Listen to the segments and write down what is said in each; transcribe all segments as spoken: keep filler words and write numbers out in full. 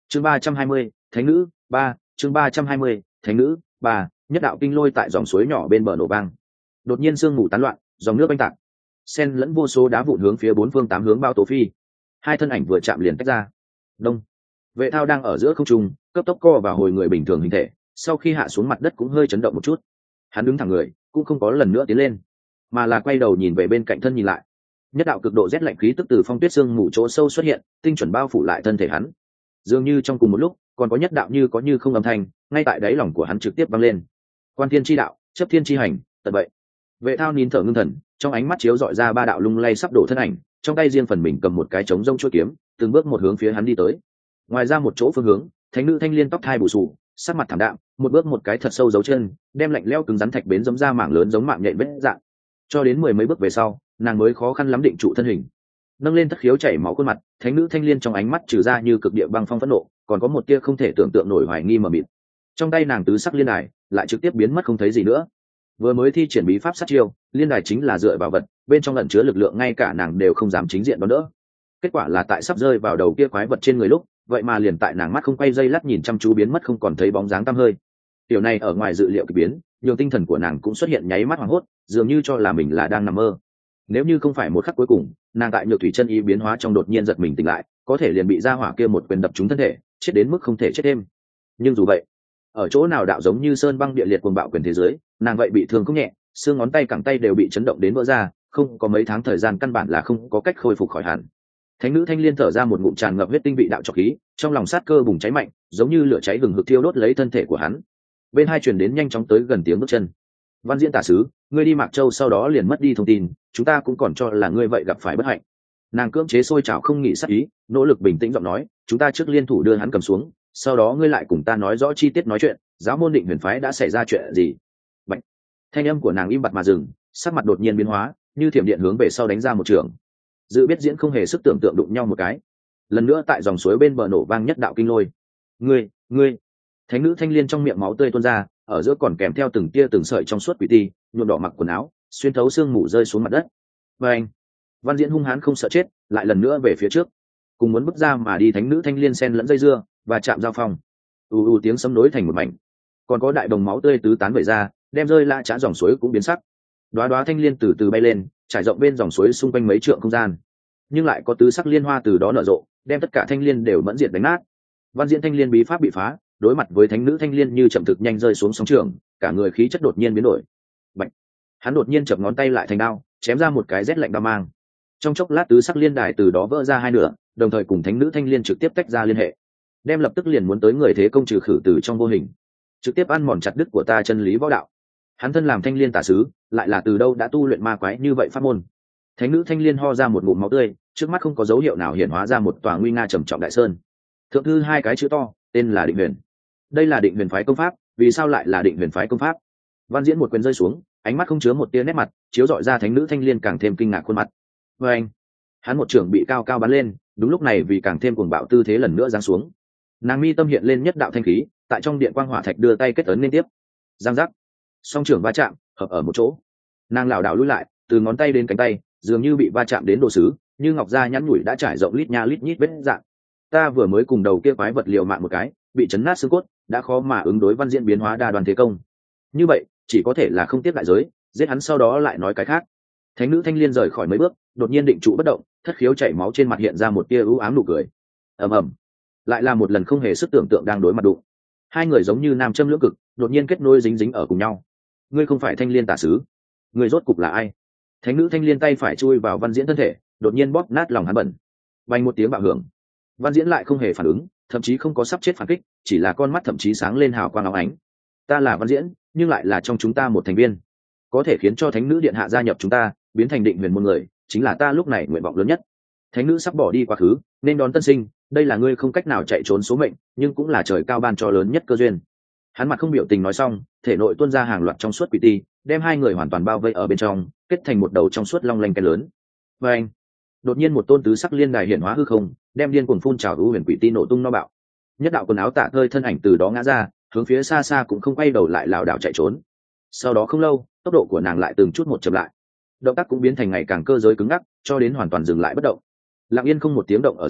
chương ba trăm hai mươi thánh nữ ba chương ba trăm hai mươi thánh nữ ba nhất đạo kinh lôi tại dòng suối nhỏ bên bờ nổ vang. Đột nhiên sương mù tán loạn, dòng nước oanh tạc, xen lẫn vô số đá vụn hướng phía bốn phương tám hướng bao tố phi. Hai thân ảnh vừa chạm liền tách ra. Đông. Vệ thao đang ở giữa không trung, cấp tốc co vào hồi người bình thường hình thể, sau khi hạ xuống mặt đất cũng hơi chấn động một chút. Hắn đứng thẳng người, cũng không có lần nữa tiến lên, mà là quay đầu nhìn về bên cạnh thân nhìn lại. Nhất đạo cực độ rét lạnh khí tức từ phong tuyết sương mù chỗ sâu xuất hiện, tinh chuẩn bao phủ lại thân thể hắn. Dường như trong cùng một lúc, còn có nhất đạo như có như không âm thanh, ngay tại đáy lòng của hắn trực tiếp vang lên. Quan thiên chi đạo, chấp thiên chi hành, tận vậy. Vệ thao nín thở ngưng thần, trong ánh mắt chiếu dọi ra ba đạo lung lay sắp đổ thân ảnh, trong tay riêng phần mình cầm một cái trống rông chuôi kiếm, từng bước một hướng phía hắn đi tới. Ngoài ra một chỗ phương hướng, thánh nữ thanh liên tóc thai bù sù, sắc mặt thảm đạm, một bước một cái thật sâu dấu chân, đem lạnh lẽo cứng rắn thạch bến giống ra mảng lớn giống mạng nhện vết dạng. Cho đến mười mấy bước về sau, nàng mới khó khăn lắm định trụ thân hình, nâng lên thất khiếu chảy máu khuôn mặt, thánh nữ thanh liên trong ánh mắt trừ ra như cực địa băng phong phẫn nộ, còn có một tia không thể tưởng tượng nổi hoài nghi mờ mịt. Trong tay nàng tứ sắc liên đài lại trực tiếp biến mất không thấy gì nữa. Vừa mới thi triển bí pháp sát chiêu, liên đài chính là dựa vào vật, bên trong ẩn chứa lực lượng ngay cả nàng đều không dám chính diện đón đỡ. Kết quả là tại sắp rơi vào đầu kia quái vật trên người lúc, vậy mà liền tại nàng mắt không quay dây lát nhìn chăm chú biến mất không còn thấy bóng dáng tăm hơi. Điều này ở ngoài dự liệu kỳ biến, nhiều tinh thần của nàng cũng xuất hiện nháy mắt hoảng hốt, dường như cho là mình là đang nằm mơ. Nếu như không phải một khắc cuối cùng, nàng tại nhược thủy chân ý biến hóa trong đột nhiên giật mình tỉnh lại, có thể liền bị ra hỏa kia một quyền đập trúng thân thể, chết đến mức không thể chết thêm. Nhưng dù vậy, ở chỗ nào đạo giống như sơn băng địa liệt cuồng bạo quyền thế giới, nàng vậy bị thương không nhẹ, xương ngón tay cẳng tay đều bị chấn động đến vỡ ra, không có mấy tháng thời gian căn bản là không có cách khôi phục khỏi hẳn. Thánh nữ thanh liên thở ra một ngụm tràn ngập huyết tinh vị đạo trọc khí, trong lòng sát cơ bùng cháy mạnh, giống như lửa cháy hừng hực thiêu đốt lấy thân thể của hắn. Bên hai truyền đến nhanh chóng tới gần tiếng bước chân. Văn diễn tả sứ, ngươi đi Mạc Châu sau đó liền mất đi thông tin, chúng ta cũng còn cho là ngươi vậy gặp phải bất hạnh. Nàng cưỡng chế sôi trào không nghỉ sát ý, nỗ lực bình tĩnh giọng nói, chúng ta trước liên thủ đưa hắn cầm xuống, sau đó ngươi lại cùng ta nói rõ chi tiết nói chuyện, giáo môn Định Huyền phái đã xảy ra chuyện gì. Bạch. Thanh âm của nàng im bặt mà dừng, sắc mặt đột nhiên biến hóa, như thiểm điện hướng về sau đánh ra một trường. Dự biết diễn không hề sức tưởng tượng đụng nhau một cái, lần nữa tại dòng suối bên bờ nổ vang nhất đạo kinh lôi. Ngươi, ngươi. Thánh nữ thanh liên trong miệng máu tươi tuôn ra, ở giữa còn kèm theo từng tia từng sợi trong suốt quỷ ti, nhuộm đỏ mặc quần áo, xuyên thấu xương mù rơi xuống mặt đất. Và anh, Văn diễn hung hãn không sợ chết, lại lần nữa về phía trước, cùng muốn bước ra mà đi thánh nữ thanh liên sen lẫn dây dưa và chạm giao phong. U u tiếng sấm nối thành một mảnh, còn có đại đồng máu tươi tứ tán vẩy ra, đem rơi lạ chã dòng suối cũng biến sắc. Đóa đóa thanh liên từ từ bay lên, trải rộng bên dòng suối xung quanh mấy trượng không gian, nhưng lại có tứ sắc liên hoa từ đó nở rộ, đem tất cả thanh liên đều mẫn diệt đánh nát. Văn diễn thanh liên bí pháp bị phá, đối mặt với thánh nữ thanh liên như chậm thực nhanh rơi xuống sóng trường, cả người khí chất đột nhiên biến đổi. Bạch. Hắn đột nhiên chập ngón tay lại thành đao, chém ra một cái rét lạnh đao mang. Trong chốc lát tứ sắc liên đài từ đó vỡ ra hai nửa, đồng thời cùng thánh nữ thanh liên trực tiếp tách ra liên hệ, đem lập tức liền muốn tới người thế công trừ khử từ trong vô hình, trực tiếp ăn mòn chặt đứt của ta chân lý võ đạo. Hắn thân làm thanh liên tả sứ, lại là từ đâu đã tu luyện ma quái như vậy pháp môn. Thánh nữ thanh liên ho ra một ngụm máu tươi, trước mắt không có dấu hiệu nào hiển hóa ra một tòa nguy nga trầm trọng đại sơn. Thượng thư hai cái chữ to, tên là Định Huyền. Đây là Định Huyền phái công pháp, vì sao lại là Định Huyền phái công pháp? Văn diễn một quyền rơi xuống, ánh mắt không chứa một tia nét mặt, chiếu dọi ra thánh nữ thanh liên càng thêm kinh ngạc khuôn mặt. Và anh, hắn một trường bị cao cao bắn lên, đúng lúc này vì càng thêm cuồng bạo tư thế lần nữa giáng xuống. Nàng mi tâm hiện lên nhất đạo thanh khí, tại trong điện quang hỏa thạch đưa tay kết ấn liên tiếp. Giang giác, song trưởng va chạm, hợp ở một chỗ. Nàng lảo đảo lùi lại, từ ngón tay đến cánh tay, dường như bị va chạm đến đồ sứ, như ngọc da nhẵn nhủi đã trải rộng lít nha lít nhít vết dạng. Ta vừa mới cùng đầu kia quái vật liều mạng một cái, bị chấn nát xương cốt, đã khó mà ứng đối văn diễn biến hóa đa đoàn thế công. Như vậy, chỉ có thể là không tiếp đại giới, giết hắn sau đó lại nói cái khác. Thánh nữ thanh liên rời khỏi mấy bước, đột nhiên định trụ bất động, thất khiếu chảy máu trên mặt hiện ra một tia ưu ám nụ cười. Ầm ầm, lại là một lần không hề sức tưởng tượng đang đối mặt đụng. Hai người giống như nam châm lưỡng cực, đột nhiên kết nối dính dính ở cùng nhau. Ngươi không phải thanh liên tả sứ, ngươi rốt cục là ai? Thánh nữ thanh liên tay phải chui vào văn diễn thân thể, đột nhiên bóp nát lòng hắn bẩn. Vang một tiếng bạo hưởng, văn diễn lại không hề phản ứng, thậm chí không có sắp chết phản kích, chỉ là con mắt thậm chí sáng lên hào quang óng ánh. Ta là văn diễn, nhưng lại là trong chúng ta một thành viên, có thể khiến cho thánh nữ điện hạ gia nhập chúng ta, biến thành Định Huyền môn người, chính là ta lúc này nguyện vọng lớn nhất. Thánh nữ sắp bỏ đi quá khứ, nên đón tân sinh, đây là ngươi không cách nào chạy trốn số mệnh, nhưng cũng là trời cao ban cho lớn nhất cơ duyên. Hắn mặt không biểu tình nói xong, thể nội tuôn ra hàng loạt trong suốt quỷ ti, đem hai người hoàn toàn bao vây ở bên trong, kết thành một đầu trong suốt long lanh cái lớn. Và anh, đột nhiên một tôn tứ sắc liên đài hiện hóa hư không, đem điên cuồng phun trào u huyền quỷ ti nổ tung no bạo. Nhất đạo quần áo tả tơi thân ảnh từ đó ngã ra, hướng phía xa xa cũng không quay đầu lại lảo đảo chạy trốn. Sau đó không lâu, tốc độ của nàng lại từng chút một chậm lại, động tác cũng biến thành ngày càng cơ giới cứng ngắc, cho đến hoàn toàn dừng lại bất động. Lặng yên không một tiếng động ở giữa,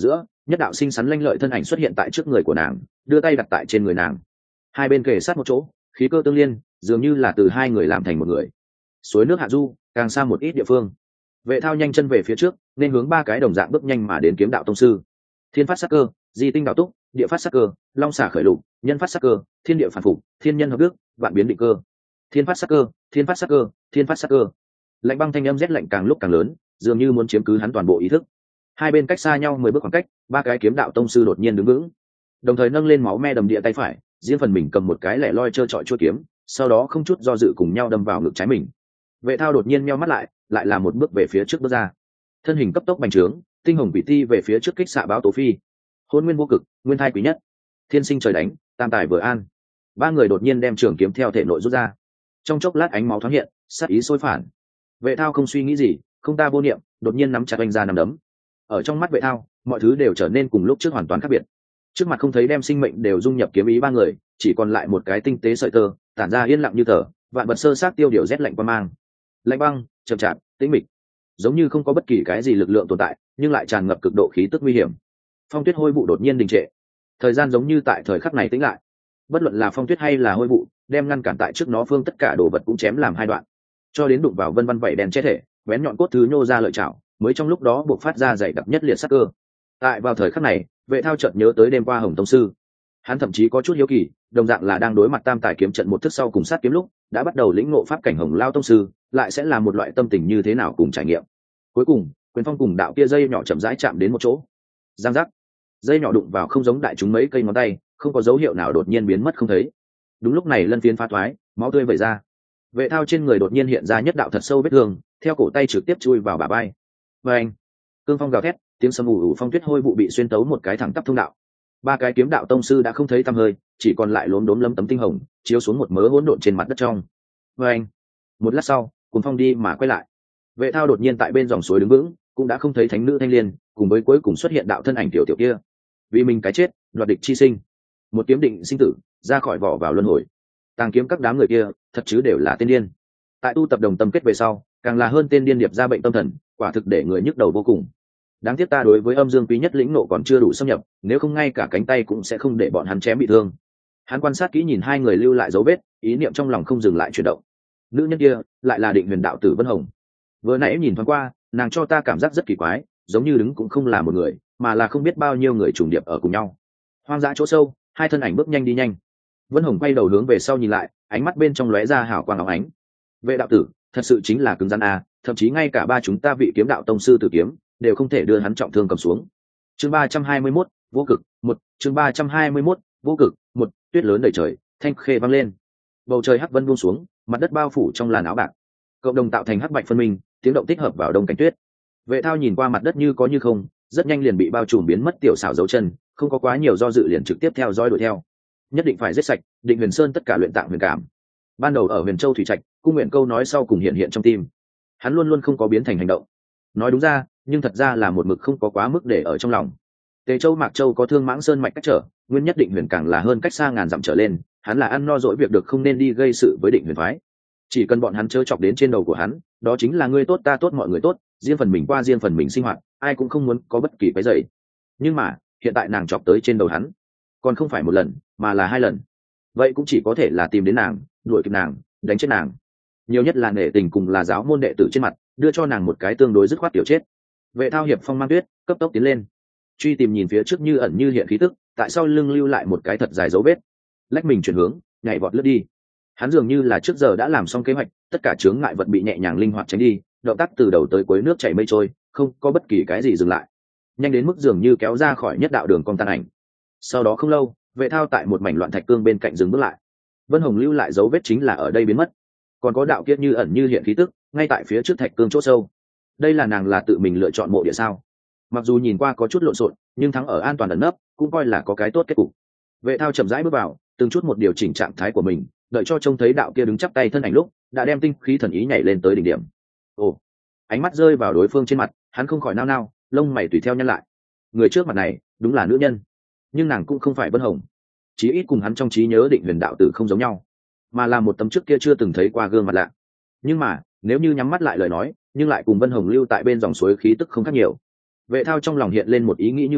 nhất đạo xinh xắn lanh lợi thân ảnh xuất hiện tại trước người của nàng, đưa tay đặt tại trên người nàng. Hai bên kề sát một chỗ, khí cơ tương liên, dường như là từ hai người làm thành một người. Suối nước hạ du, càng xa một ít địa phương. Vệ Thao nhanh chân về phía trước, nên hướng ba cái đồng dạng bước nhanh mà đến kiếm đạo tông sư. Thiên phát sắc cơ, di tinh đạo túc, địa phát sắc cơ, long xả khởi lục, nhân phát sắc cơ, thiên địa phản phục, thiên nhân hợp đức, vạn biến định cơ. Thiên phát sắc cơ, thiên phát sắc cơ, thiên phát sắc cơ. Lạnh băng thanh âm rét lạnh càng lúc càng lớn, dường như muốn chiếm cứ hắn toàn bộ ý thức. Hai bên cách xa nhau mười bước khoảng cách, ba cái kiếm đạo tông sư đột nhiên đứng vững, đồng thời nâng lên máu me đầm địa tay phải, riêng phần mình cầm một cái lẻ loi trơ trọi chuôi kiếm, sau đó không chút do dự cùng nhau đâm vào ngực trái mình. Vệ Thao đột nhiên meo mắt lại, lại là một bước về phía trước bước ra, thân hình cấp tốc bành trướng, tinh hồng vị ti về phía trước kích xạ báo tố phi. Hôn nguyên vô cực, nguyên thai quý nhất, thiên sinh trời đánh, tam tài vừa an. Ba người đột nhiên đem trường kiếm theo thể nội rút ra, trong chốc lát ánh máu thoáng hiện, sát ý sôi phản. Vệ Thao không suy nghĩ gì, không ta vô niệm, đột nhiên nắm chặt anh ra nắm đấm. Ở trong mắt Vệ Thao, mọi thứ đều trở nên cùng lúc trước hoàn toàn khác biệt. Trước mặt không thấy đem sinh mệnh đều dung nhập kiếm ý ba người, chỉ còn lại một cái tinh tế sợi tơ, tản ra yên lặng như tờ, vạn vật sơ sát tiêu điều rét lạnh qua mang. Lạnh băng, chậm chạp, tĩnh mịch, giống như không có bất kỳ cái gì lực lượng tồn tại, nhưng lại tràn ngập cực độ khí tức nguy hiểm. Phong tuyết hôi vụ đột nhiên đình trệ, thời gian giống như tại thời khắc này tĩnh lại. Bất luận là phong tuyết hay là hôi vụ, đem ngăn cản tại trước nó phương tất cả đồ vật cũng chém làm hai đoạn, cho đến đụng vào vân vân vảy đen che thể, bén nhọn cốt thứ nhô ra lợi chảo, mới trong lúc đó buộc phát ra dày đặc nhất liệt sắc cơ. Tại vào thời khắc này, Vệ Thao chợt nhớ tới đêm qua Hồng Tông sư, hắn thậm chí có chút hiếu kỳ, đồng dạng là đang đối mặt tam tài kiếm trận một thức sau cùng sát kiếm lúc đã bắt đầu lĩnh ngộ pháp cảnh Hồng Lao Tông sư, lại sẽ là một loại tâm tình như thế nào cùng trải nghiệm. Cuối cùng, quyền phong cùng đạo kia dây nhỏ chậm rãi chạm đến một chỗ, giang giác, dây nhỏ đụng vào không giống đại chúng mấy cây ngón tay, không có dấu hiệu nào đột nhiên biến mất không thấy. Đúng lúc này lân phiến phá thoái, máu tươi vẩy ra. Vệ Thao trên người đột nhiên hiện ra nhất đạo thật sâu vết thương, theo cổ tay trực tiếp chui vào bả vai. Và anh, cương phong gào thét, tiếng sấm ù ù, phong tuyết hôi vụ bị xuyên tấu một cái thẳng tắp thông đạo. Ba cái kiếm đạo tông sư đã không thấy tăm hơi, chỉ còn lại lốm đốm lấm tấm tinh hồng chiếu xuống một mớ hỗn độn trên mặt đất trong. Và anh, một lát sau, cùng phong đi mà quay lại. Vệ Thao đột nhiên tại bên dòng suối đứng vững, cũng đã không thấy thánh nữ thanh liên, cùng với cuối cùng xuất hiện đạo thân ảnh tiểu tiểu kia. Vì mình cái chết, đoạt địch chi sinh, một kiếm định sinh tử, ra khỏi vỏ vào luân hồi. Tàng kiếm các đám người kia, thật chứ đều là tên điên. Tại tu tập đồng tâm kết về sau, càng là hơn tên điên điệp ra bệnh tâm thần, quả thực để người nhức đầu vô cùng. Đáng tiếc ta đối với âm dương quý nhất lĩnh nộ còn chưa đủ xâm nhập, nếu không ngay cả cánh tay cũng sẽ không để bọn hắn chém bị thương. Hắn quan sát kỹ nhìn hai người lưu lại dấu vết, ý niệm trong lòng không dừng lại chuyển động. Nữ nhân kia lại là Định Huyền đạo tử Vân Hồng. Vừa nãy nhìn thoáng qua, nàng cho ta cảm giác rất kỳ quái, giống như đứng cũng không là một người, mà là không biết bao nhiêu người trùng điệp ở cùng nhau. Hoang dã chỗ sâu, hai thân ảnh bước nhanh đi nhanh. Vân Hồng quay đầu hướng về sau nhìn lại, ánh mắt bên trong lóe ra hào quang óng ánh. Vệ đạo tử, thật sự chính là cứng rắn à, thậm chí ngay cả ba chúng ta vị kiếm đạo tông sư tử kiếm đều không thể đưa hắn trọng thương cầm xuống. Chương ba trăm hai mươi mốt, vô cực, một, chương ba trăm hai mươi mốt, vô cực, một, tuyết lớn đầy trời, thanh khê vang lên. Bầu trời hắc vân buông xuống, mặt đất bao phủ trong làn áo bạc. Cộng đồng tạo thành hắc bạch phân minh, tiếng động tích hợp vào đông cảnh tuyết. Vệ Thao nhìn qua mặt đất như có như không, rất nhanh liền bị bao trùm biến mất tiểu xảo dấu chân, không có quá nhiều do dự liền trực tiếp theo dõi đuổi theo. Nhất định phải giết sạch Định Huyền Sơn tất cả luyện tạng huyền cảm. Ban đầu ở Huyền Châu thủy trạch, cung nguyện câu nói sau cùng hiện hiện trong tim. Hắn luôn luôn không có biến thành hành động. Nói đúng ra, nhưng thật ra là một mực không có quá mức để ở trong lòng. Tề Châu Mạc Châu có Thương Mãng Sơn mạch cách trở, nguyên nhất Định Huyền càng là hơn cách xa ngàn dặm trở lên, hắn là ăn no dỗi việc được không nên đi gây sự với Định Huyền phái. Chỉ cần bọn hắn chớ chọc đến trên đầu của hắn, đó chính là ngươi tốt ta tốt mọi người tốt, riêng phần mình qua riêng phần mình sinh hoạt, ai cũng không muốn có bất kỳ cái dày. Nhưng mà, hiện tại nàng chọc tới trên đầu hắn, còn không phải một lần, mà là hai lần. Vậy cũng chỉ có thể là tìm đến nàng, đuổi kịp nàng, đánh chết nàng. Nhiều nhất là nể tình cùng là giáo môn đệ tử trên mặt, đưa cho nàng một cái tương đối dứt khoát tiểu chết. Vệ Thao hiệp phong mang tuyết, cấp tốc tiến lên, truy tìm nhìn phía trước như ẩn như hiện khí tức, tại sau lưng lưu lại một cái thật dài dấu vết. Lách mình chuyển hướng, nhảy vọt lướt đi. Hắn dường như là trước giờ đã làm xong kế hoạch, tất cả chướng ngại vật bị nhẹ nhàng linh hoạt tránh đi, động tác từ đầu tới cuối nước chảy mây trôi, không có bất kỳ cái gì dừng lại. Nhanh đến mức dường như kéo ra khỏi nhất đạo đường cong tan ảnh. Sau đó không lâu, Vệ Thao tại một mảnh loạn thạch cương bên cạnh dừng bước lại. Vân Hồng lưu lại dấu vết chính là ở đây biến mất. Còn có đạo kiết như ẩn như hiện khí tức, ngay tại phía trước thạch cương chỗ sâu. Đây là nàng là tự mình lựa chọn mộ địa sao? Mặc dù nhìn qua có chút lộn xộn, nhưng thắng ở an toàn ẩn nấp, cũng coi là có cái tốt kết cục. Vệ Thao chậm rãi bước vào, từng chút một điều chỉnh trạng thái của mình, đợi cho trông thấy đạo kia đứng chắp tay thân ảnh lúc, đã đem tinh khí thần ý nhảy lên tới đỉnh điểm. Ồ, ánh mắt rơi vào đối phương trên mặt, hắn không khỏi nao nao, lông mày tùy theo nhăn lại. Người trước mặt này, đúng là nữ nhân, nhưng nàng cũng không phải Vân Hồng, chí ít cùng hắn trong trí nhớ Định Huyền đạo tử không giống nhau, mà là một tấm trước kia chưa từng thấy qua gương mặt lạ. Nhưng mà, nếu như nhắm mắt lại lời nói, nhưng lại cùng Vân Hồng lưu tại bên dòng suối khí tức không khác nhiều. Vệ Thao trong lòng hiện lên một ý nghĩ như vậy,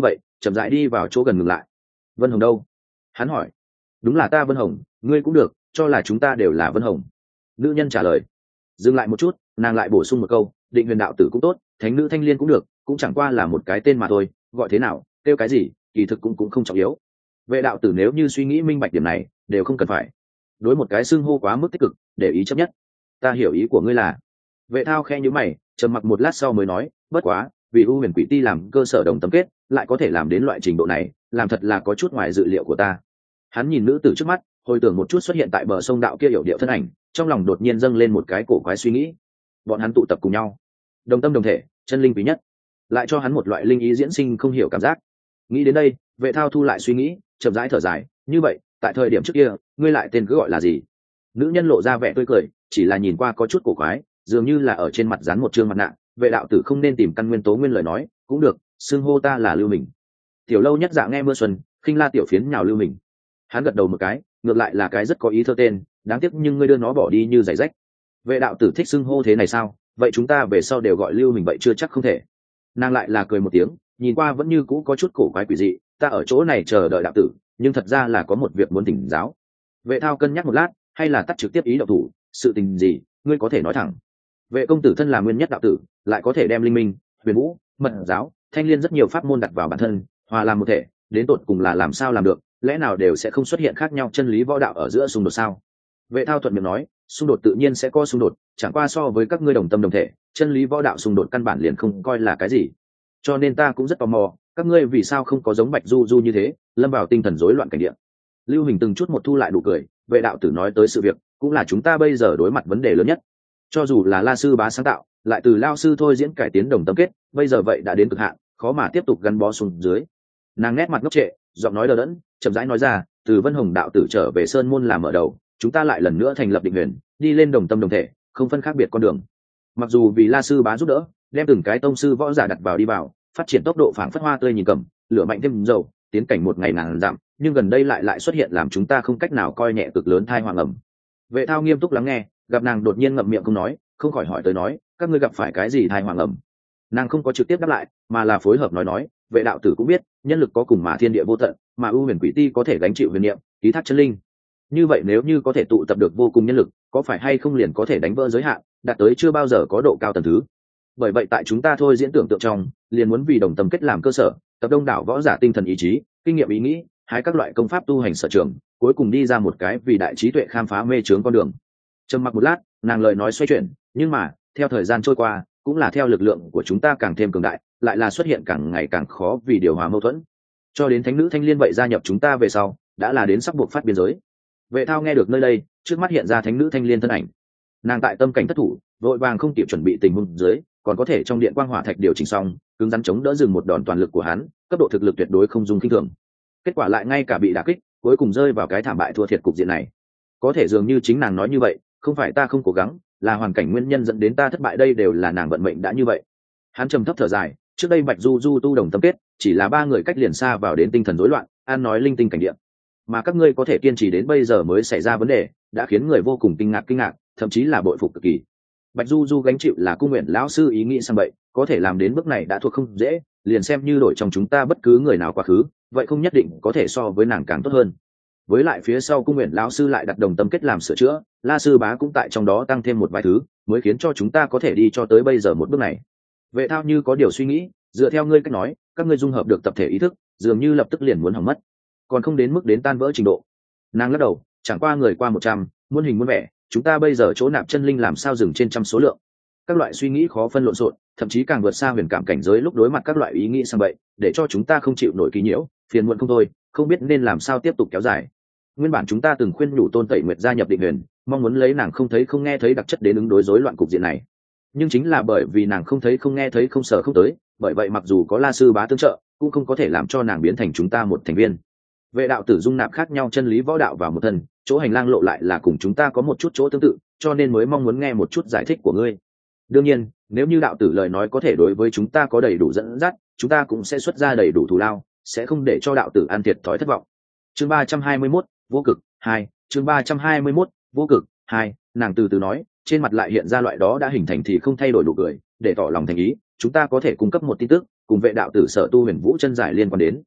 chậm rãi đi vào chỗ gần ngừng lại. Vân Hồng đâu? Hắn hỏi. Đúng là ta Vân Hồng, ngươi cũng được, cho là chúng ta đều là Vân Hồng. Nữ nhân trả lời. Dừng lại một chút, nàng lại bổ sung một câu, Định Huyền đạo tử cũng tốt, thánh nữ Thanh Liên cũng được, cũng chẳng qua là một cái tên mà thôi, gọi thế nào, kêu cái gì, kỳ thực cũng cũng không trọng yếu. Vệ đạo tử nếu như suy nghĩ minh bạch điểm này, đều không cần phải đối một cái xưng hô quá mức tích cực, để ý chấp nhất. Ta hiểu ý của ngươi là. Vệ Thao khẽ nhíu mày, trầm mặc một lát sau mới nói, bất quá, vì U Huyền Quỷ Ti làm cơ sở đồng tâm kết, lại có thể làm đến loại trình độ này, làm thật là có chút ngoài dự liệu của ta. Hắn nhìn nữ tử trước mắt, hồi tưởng một chút xuất hiện tại bờ sông đạo kia hiểu điệu thân ảnh, trong lòng đột nhiên dâng lên một cái cổ quái suy nghĩ. Bọn hắn tụ tập cùng nhau, đồng tâm đồng thể, chân linh quý nhất, lại cho hắn một loại linh ý diễn sinh không hiểu cảm giác. Nghĩ đến đây, Vệ Thao thu lại suy nghĩ, chậm rãi thở dài, như vậy, tại thời điểm trước kia, ngươi lại tên cứ gọi là gì? Nữ nhân lộ ra vẻ tươi cười, chỉ là nhìn qua có chút cổ quái, dường như là ở trên mặt dán một trương mặt nạ. Vệ đạo tử không nên tìm căn nguyên tố nguyên lời nói, cũng được, xưng hô ta là Lưu Mình. Tiểu Lâu nhất dạ nghe mưa xuân, khinh la tiểu phiến nhào Lưu Mình. Hắn gật đầu một cái, ngược lại là cái rất có ý thơ tên, đáng tiếc nhưng ngươi đưa nó bỏ đi như giày rách. Vệ đạo tử thích xưng hô thế này sao? Vậy chúng ta về sau đều gọi Lưu Mình vậy chưa chắc không thể. Nàng lại là cười một tiếng, nhìn qua vẫn như cũ có chút cổ quái quỷ dị, ta ở chỗ này chờ đợi đạo tử, nhưng thật ra là có một việc muốn thỉnh giáo. Vệ Thao cân nhắc một lát, hay là tắt trực tiếp ý đạo thủ, sự tình gì, ngươi có thể nói thẳng. Vệ công tử thân là nguyên nhất đạo tử, lại có thể đem linh minh, huyền vũ, mật giáo, thanh liên rất nhiều pháp môn đặt vào bản thân, hòa làm một thể, đến tột cùng là làm sao làm được, lẽ nào đều sẽ không xuất hiện khác nhau chân lý võ đạo ở giữa xung đột sao? Vệ Thao thuận miệng nói, xung đột tự nhiên sẽ có xung đột, chẳng qua so với các ngươi đồng tâm đồng thể, chân lý võ đạo xung đột căn bản liền không coi là cái gì. Cho nên ta cũng rất tò mò, các ngươi vì sao không có giống Bạch Du Du như thế, lâm vào tinh thần rối loạn cảnh địa. Lưu Hình từng chút một thu lại nụ cười, Vệ đạo tử nói tới sự việc, cũng là chúng ta bây giờ đối mặt vấn đề lớn nhất. Cho dù là La sư bá sáng tạo, lại từ lao sư thôi diễn cải tiến đồng tâm kết, bây giờ vậy đã đến cực hạn, khó mà tiếp tục gắn bó xuống dưới. Nàng nét mặt ngốc trệ, giọng nói đờ đẫn, chậm rãi nói ra, từ Vân Hồng đạo tử trở về Sơn môn làm mở đầu, chúng ta lại lần nữa thành lập Định Huyền, đi lên đồng tâm đồng thể, không phân khác biệt con đường. Mặc dù vì La sư bá giúp đỡ, đem từng cái tông sư võ giả đặt vào đi vào, phát triển tốc độ phảng phất hoa tươi nhìn cầm, lửa mạnh thêm dầu, tiến cảnh một ngày ngàn dặm, nhưng gần đây lại lại xuất hiện làm chúng ta không cách nào coi nhẹ cực lớn thai hoàng ẩm. Vệ Thao nghiêm túc lắng nghe, gặp nàng đột nhiên ngậm miệng không nói, không khỏi hỏi tới nói, các ngươi gặp phải cái gì thai hoàng ẩm? Nàng không có trực tiếp đáp lại, mà là phối hợp nói nói, Vệ đạo tử cũng biết, nhân lực có cùng mà thiên địa vô tận, mà U Huyền Quỷ Ti có thể gánh chịu huyền niệm, ký thác chân linh. Như vậy nếu như có thể tụ tập được vô cùng nhân lực, có phải hay không liền có thể đánh vỡ giới hạn, đạt tới chưa bao giờ có độ cao tầng thứ. Bởi vậy tại chúng ta thôi diễn tưởng tượng trong, liền muốn vì đồng tâm kết làm cơ sở, tập đông đảo võ giả tinh thần ý chí, kinh nghiệm ý nghĩ, hái các loại công pháp tu hành sở trường, cuối cùng đi ra một cái vì đại trí tuệ khám phá mê chướng con đường. Trầm mặc một lát, nàng lời nói xoay chuyển, nhưng mà theo thời gian trôi qua, cũng là theo lực lượng của chúng ta càng thêm cường đại, lại là xuất hiện càng ngày càng khó vì điều hòa mâu thuẫn. Cho đến thánh nữ Thanh Liên vậy gia nhập chúng ta về sau, đã là đến sắp buộc phát biên giới. Vệ Thao nghe được nơi đây, trước mắt hiện ra thánh nữ Thanh Liên thân ảnh. Nàng tại tâm cảnh thất thủ, vội vàng không kịp chuẩn bị tình huống dưới, còn có thể trong điện quang hỏa thạch điều chỉnh xong, cứng rắn chống đỡ dừng một đòn toàn lực của hắn, cấp độ thực lực tuyệt đối không dung kinh thường. Kết quả lại ngay cả bị đả kích, cuối cùng rơi vào cái thảm bại thua thiệt cục diện này. Có thể dường như chính nàng nói như vậy, không phải ta không cố gắng, là hoàn cảnh nguyên nhân dẫn đến ta thất bại, đây đều là nàng vận mệnh đã như vậy. Hắn trầm thấp thở dài, trước đây Bạch Du Du tu đồng tâm kết, chỉ là ba người cách liền xa vào đến tinh thần rối loạn, an nói linh tinh cảnh địa. Mà các ngươi có thể kiên trì đến bây giờ mới xảy ra vấn đề, đã khiến người vô cùng kinh ngạc kinh ngạc, thậm chí là bội phục cực kỳ. Bạch Du Du gánh chịu là Cung Nguyện lão sư ý nghĩ sang vậy, có thể làm đến bước này đã thuộc không dễ, liền xem như đổi trong chúng ta bất cứ người nào quá khứ, vậy không nhất định có thể so với nàng càng tốt hơn. Với lại phía sau Cung Nguyện lão sư lại đặt đồng tâm kết làm sửa chữa, La sư bá cũng tại trong đó tăng thêm một vài thứ, mới khiến cho chúng ta có thể đi cho tới bây giờ một bước này. Vệ Thao như có điều suy nghĩ, dựa theo ngươi cách nói, các ngươi dung hợp được tập thể ý thức, dường như lập tức liền muốn hỏng mất, còn không đến mức đến tan vỡ trình độ. Nàng lắc đầu, chẳng qua người qua một trăm, muôn hình muôn vẻ, chúng ta bây giờ chỗ nạp chân linh làm sao dừng trên trăm số lượng. Các loại suy nghĩ khó phân lộn xộn, thậm chí càng vượt xa huyền cảm cảnh giới lúc đối mặt các loại ý nghĩ sang bậy, để cho chúng ta không chịu nổi kỳ nhiễu, phiền muộn không thôi, không biết nên làm sao tiếp tục kéo dài. Nguyên bản chúng ta từng khuyên nhủ Tôn Tẩy Nguyệt gia nhập Định Huyền, mong muốn lấy nàng không thấy không nghe thấy đặc chất đến ứng đối rối loạn cục diện này. Nhưng chính là bởi vì nàng không thấy không nghe thấy không sợ không tới, bởi vậy mặc dù có La sư bá tương trợ, cũng không có thể làm cho nàng biến thành chúng ta một thành viên. Vệ đạo tử dung nạp khác nhau chân lý võ đạo vào một thân, chỗ hành lang lộ lại là cùng chúng ta có một chút chỗ tương tự, cho nên mới mong muốn nghe một chút giải thích của ngươi. Đương nhiên, nếu như đạo tử lời nói có thể đối với chúng ta có đầy đủ dẫn dắt, chúng ta cũng sẽ xuất ra đầy đủ thù lao, sẽ không để cho đạo tử ăn thiệt thòi thất vọng. Chương ba trăm hai mươi mốt, vô cực hai. Chương ba trăm hai mươi mốt, vô cực hai. Nàng từ từ nói, trên mặt lại hiện ra loại đó đã hình thành thì không thay đổi nụ cười, để tỏ lòng thành ý, chúng ta có thể cung cấp một tin tức, cùng vệ đạo tử sở tu huyền vũ chân giải liên quan đến,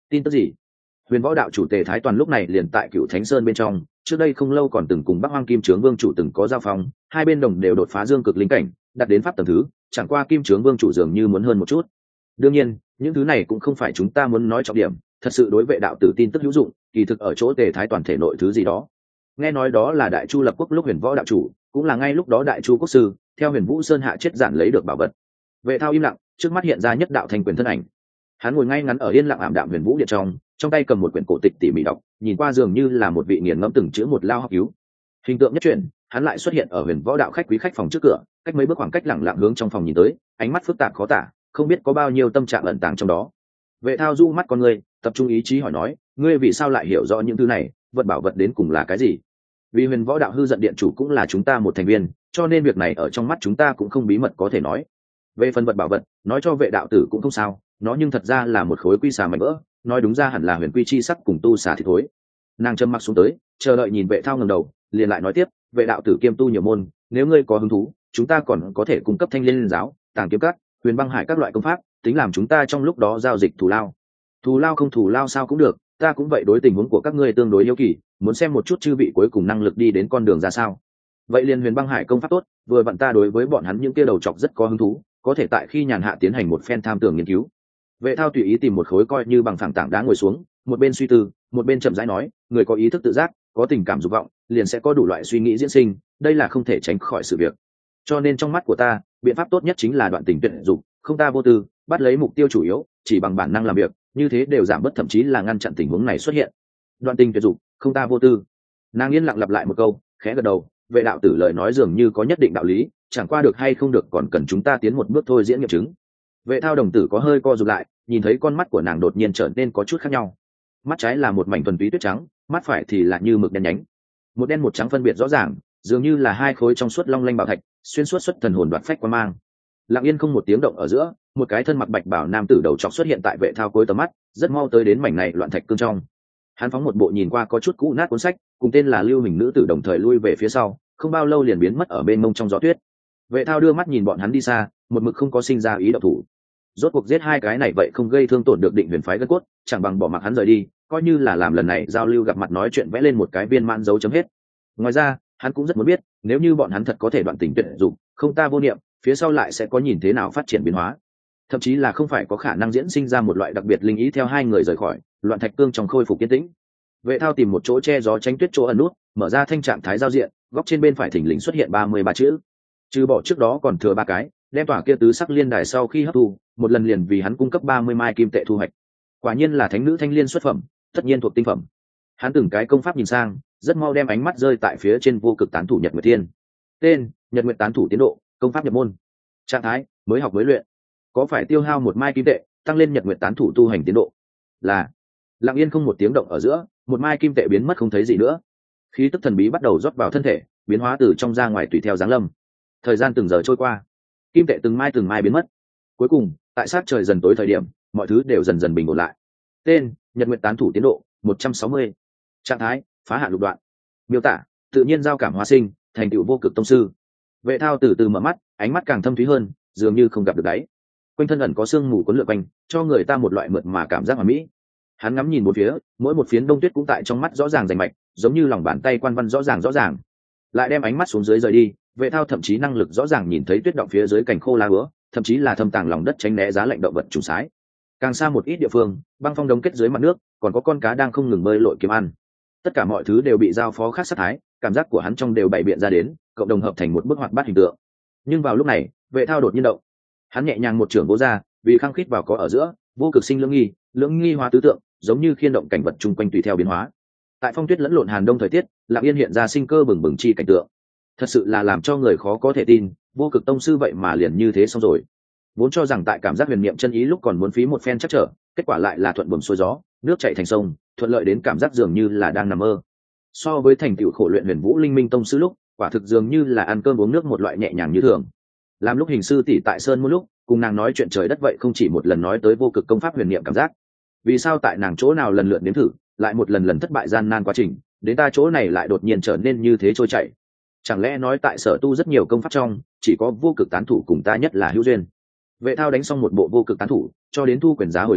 Tin tức gì? Huyền Võ đạo chủ Tề Thái Toàn lúc này liền tại Cửu Thánh Sơn bên trong, trước đây không lâu còn từng cùng Bắc Hoang Kim Trướng Vương chủ từng có giao phong, hai bên đồng đều đột phá dương cực linh cảnh, đạt đến pháp tầng thứ, chẳng qua Kim Trướng Vương chủ dường như muốn hơn một chút. Đương nhiên, những thứ này cũng không phải chúng ta muốn nói trọng điểm, thật sự đối vệ đạo tử tin tức hữu dụng, kỳ thực ở chỗ Tề Thái Toàn thể nội thứ gì đó. Nghe nói đó là Đại Chu lập quốc lúc Huyền Võ đạo chủ, cũng là ngay lúc đó Đại Chu quốc sư, theo Huyền Vũ Sơn hạ chết giản lấy được bảo vật. Vệ Thao im lặng, trước mắt hiện ra nhất đạo thanh quyền thân ảnh. Hắn ngồi ngay ngắn ở yên lặng ảm đạm Huyền Vũ điện trong, trong tay cầm một quyển cổ tịch tỉ mỉ đọc, nhìn qua dường như là một vị nghiền ngẫm từng chữ một lao học cứu. Hình tượng nhất chuyển, hắn lại xuất hiện ở Huyền Võ đạo khách quý khách phòng trước cửa, cách mấy bước khoảng cách lặng lặng hướng trong phòng nhìn tới, ánh mắt phức tạp khó tả, không biết có bao nhiêu tâm trạng ẩn tàng trong đó. Vệ Thao du mắt con người, tập trung ý chí hỏi nói, ngươi vì sao lại hiểu rõ những thứ này, vật bảo vật đến cùng là cái gì? Vì Huyền Võ đạo hư giận điện chủ cũng là chúng ta một thành viên, cho nên việc này ở trong mắt chúng ta cũng không bí mật có thể nói. Về phần vật bảo vật, nói cho vệ đạo tử cũng không sao, nó nhưng thật ra là một khối quy xà mảnh vỡ, nói đúng ra hẳn là huyền quy chi sắc cùng tu xà thì thối. Nàng châm mặc xuống tới, chờ đợi nhìn Vệ Thao ngẩng đầu, liền lại nói tiếp, vệ đạo tử kiêm tu nhiều môn, nếu ngươi có hứng thú, chúng ta còn có thể cung cấp Thanh Liên giáo, Tàng Kiếm Các, Huyền Băng Hải các loại công pháp, tính làm chúng ta trong lúc đó giao dịch thù lao. Thù lao không thù lao sao cũng được, ta cũng vậy, đối tình huống của các ngươi tương đối yêu kỳ, muốn xem một chút chư vị cuối cùng năng lực đi đến con đường ra sao. Vậy liền Huyền Băng Hải công pháp tốt, vừa vặn ta đối với bọn hắn những kia đầu trọc rất có hứng thú, có thể tại khi nhàn hạ tiến hành một phen tham tưởng nghiên cứu. Vệ Thao tùy ý tìm một khối coi như bằng phẳng tảng đá ngồi xuống, một bên suy tư, một bên chậm rãi nói, người có ý thức tự giác, có tình cảm dục vọng, liền sẽ có đủ loại suy nghĩ diễn sinh, đây là không thể tránh khỏi sự việc. Cho nên trong mắt của ta, biện pháp tốt nhất chính là đoạn tình tuyệt dục, không ta vô tư, bắt lấy mục tiêu chủ yếu, chỉ bằng bản năng làm việc, như thế đều giảm bớt thậm chí là ngăn chặn tình huống này xuất hiện. Đoạn tình tuyệt dục, không ta vô tư. Nàng yên lặng lặp lại một câu, khẽ gật đầu, vệ đạo tử lời nói dường như có nhất định đạo lý, chẳng qua được hay không được còn cần chúng ta tiến một bước thôi diễn nghiệm chứng. Vệ Thao đồng tử có hơi co rụt lại, nhìn thấy con mắt của nàng đột nhiên trở nên có chút khác nhau. Mắt trái là một mảnh thuần túy tuyết trắng, mắt phải thì là như mực đen nhánh, một đen một trắng phân biệt rõ ràng, dường như là hai khối trong suốt long lanh bảo thạch, xuyên suốt xuất thần hồn đoạt phách qua mang. Lặng yên không một tiếng động ở giữa, một cái thân mặc bạch bào nam tử đầu trọc xuất hiện tại Vệ Thao cuối tầm mắt, rất mau tới đến mảnh này loạn thạch cương trong. Hắn phóng một bộ nhìn qua có chút cũ nát cuốn sách, cùng tên là Lưu Hình nữ tử đồng thời lui về phía sau, không bao lâu liền biến mất ở bên mông trong gió tuyết. Vệ Thao đưa mắt nhìn bọn hắn đi xa, một mực không có sinh ra ý động thủ. Rốt cuộc giết hai cái này vậy không gây thương tổn được Định Huyền phái gân cốt, chẳng bằng bỏ mặc hắn rời đi, coi như là làm lần này giao lưu gặp mặt nói chuyện vẽ lên một cái viên mãn dấu chấm hết. Ngoài ra, hắn cũng rất muốn biết, nếu như bọn hắn thật có thể đoạn tình tuyệt dục, không ta vô niệm, phía sau lại sẽ có nhìn thế nào phát triển biến hóa. Thậm chí là không phải có khả năng diễn sinh ra một loại đặc biệt linh ý theo hai người rời khỏi, loạn thạch cương trong khôi phục yên tĩnh. Vệ Thao tìm một chỗ che gió tránh tuyết chỗ ẩn nút, mở ra thanh trạng thái giao diện, góc trên bên phải thỉnh lình xuất hiện ba mươi ba chữ. Trừ bỏ trước đó còn thừa ba cái, đem tỏa kia tứ sắc liên đài sau khi hấp thu, một lần liền vì hắn cung cấp ba mươi mai kim tệ thu hoạch. Quả nhiên là thánh nữ thanh liên xuất phẩm, tất nhiên thuộc tinh phẩm. Hắn từng cái công pháp nhìn sang, rất mau đem ánh mắt rơi tại phía trên vô cực tán thủ Nhật Nguyệt Thiên. Tên: Nhật Nguyệt tán thủ tiến độ, công pháp nhập môn. Trạng thái: mới học mới luyện. Có phải tiêu hao một mai kim tệ, tăng lên Nhật Nguyệt tán thủ tu hành tiến độ? Là. Lặng yên không một tiếng động ở giữa, một mai kim tệ biến mất không thấy gì nữa. Khí tức thần bí bắt đầu rót vào thân thể, biến hóa từ trong ra ngoài tùy theo dáng lâm. Thời gian từng giờ trôi qua, kim tệ từng mai từng mai biến mất. Cuối cùng, tại sát trời dần tối thời điểm, mọi thứ đều dần dần bình ổn lại. Tên: Nhật Nguyệt tán thủ tiến độ một trăm sáu mươi. Trạng thái: phá hạn lục đoạn. Miêu tả: tự nhiên giao cảm hóa sinh, thành tựu vô cực tông sư. Vệ Thao từ từ mở mắt, ánh mắt càng thâm thúy hơn, dường như không gặp được đáy. Quanh thân ẩn có sương mù cuốn lượn quanh, cho người ta một loại mượt mà cảm giác hoàn mỹ. Hắn ngắm nhìn một phía, mỗi một phiến đông tuyết cũng tại trong mắt rõ ràng rành mạch, giống như lòng bàn tay quan văn rõ ràng rõ ràng. Lại đem ánh mắt xuống dưới rời đi, Vệ Thao thậm chí năng lực rõ ràng nhìn thấy tuyết động phía dưới cành khô lá úa, thậm chí là thâm tàng lòng đất tránh né giá lạnh động vật trùng sái. Càng xa một ít địa phương, băng phong đống kết dưới mặt nước, còn có con cá đang không ngừng bơi lội kiếm ăn. Tất cả mọi thứ đều bị giao phó khác sát thái, cảm giác của hắn trong đều bày biện ra đến, cộng đồng hợp thành một bức hoạt bát hình tượng. Nhưng vào lúc này, Vệ Thao đột nhiên động. Hắn nhẹ nhàng một chưởng vỗ ra, vì khăng khít vào có ở giữa, vô cực sinh lưỡng nghi, lưỡng nghi hóa tứ tượng, giống như khiên động cảnh vật chung quanh tùy theo biến hóa. Tại phong tuyết lẫn lộn hàn đông thời tiết, Lặng Yên hiện ra sinh cơ bừng bừng chi cảnh tượng. Thật sự là làm cho người khó có thể tin, vô cực tông sư vậy mà liền như thế xong rồi. Vốn cho rằng tại cảm giác huyền niệm chân ý lúc còn muốn phí một phen chắc trở, kết quả lại là thuận buồm xuôi gió, nước chảy thành sông, thuận lợi đến cảm giác dường như là đang nằm mơ. So với thành tựu khổ luyện huyền vũ linh minh tông sư lúc, quả thực dường như là ăn cơm uống nước một loại nhẹ nhàng như thường. Làm lúc hình sư tỷ tại sơn một lúc, cùng nàng nói chuyện trời đất vậy không chỉ một lần nói tới vô cực công pháp huyền niệm cảm giác. Vì sao tại nàng chỗ nào lần lượt nếm thử, lại một lần lần thất bại gian nan quá trình, đến ta chỗ này lại đột nhiên trở nên như thế trôi chảy? Chẳng lẽ nói tại sở tu rất nhiều công pháp trong, chỉ có vô cực tán thủ cùng ta nhất là hữu duyên? Vệ Thao đánh xong một bộ vô cực tán thủ, cho đến thu quyền giá hồi lâu,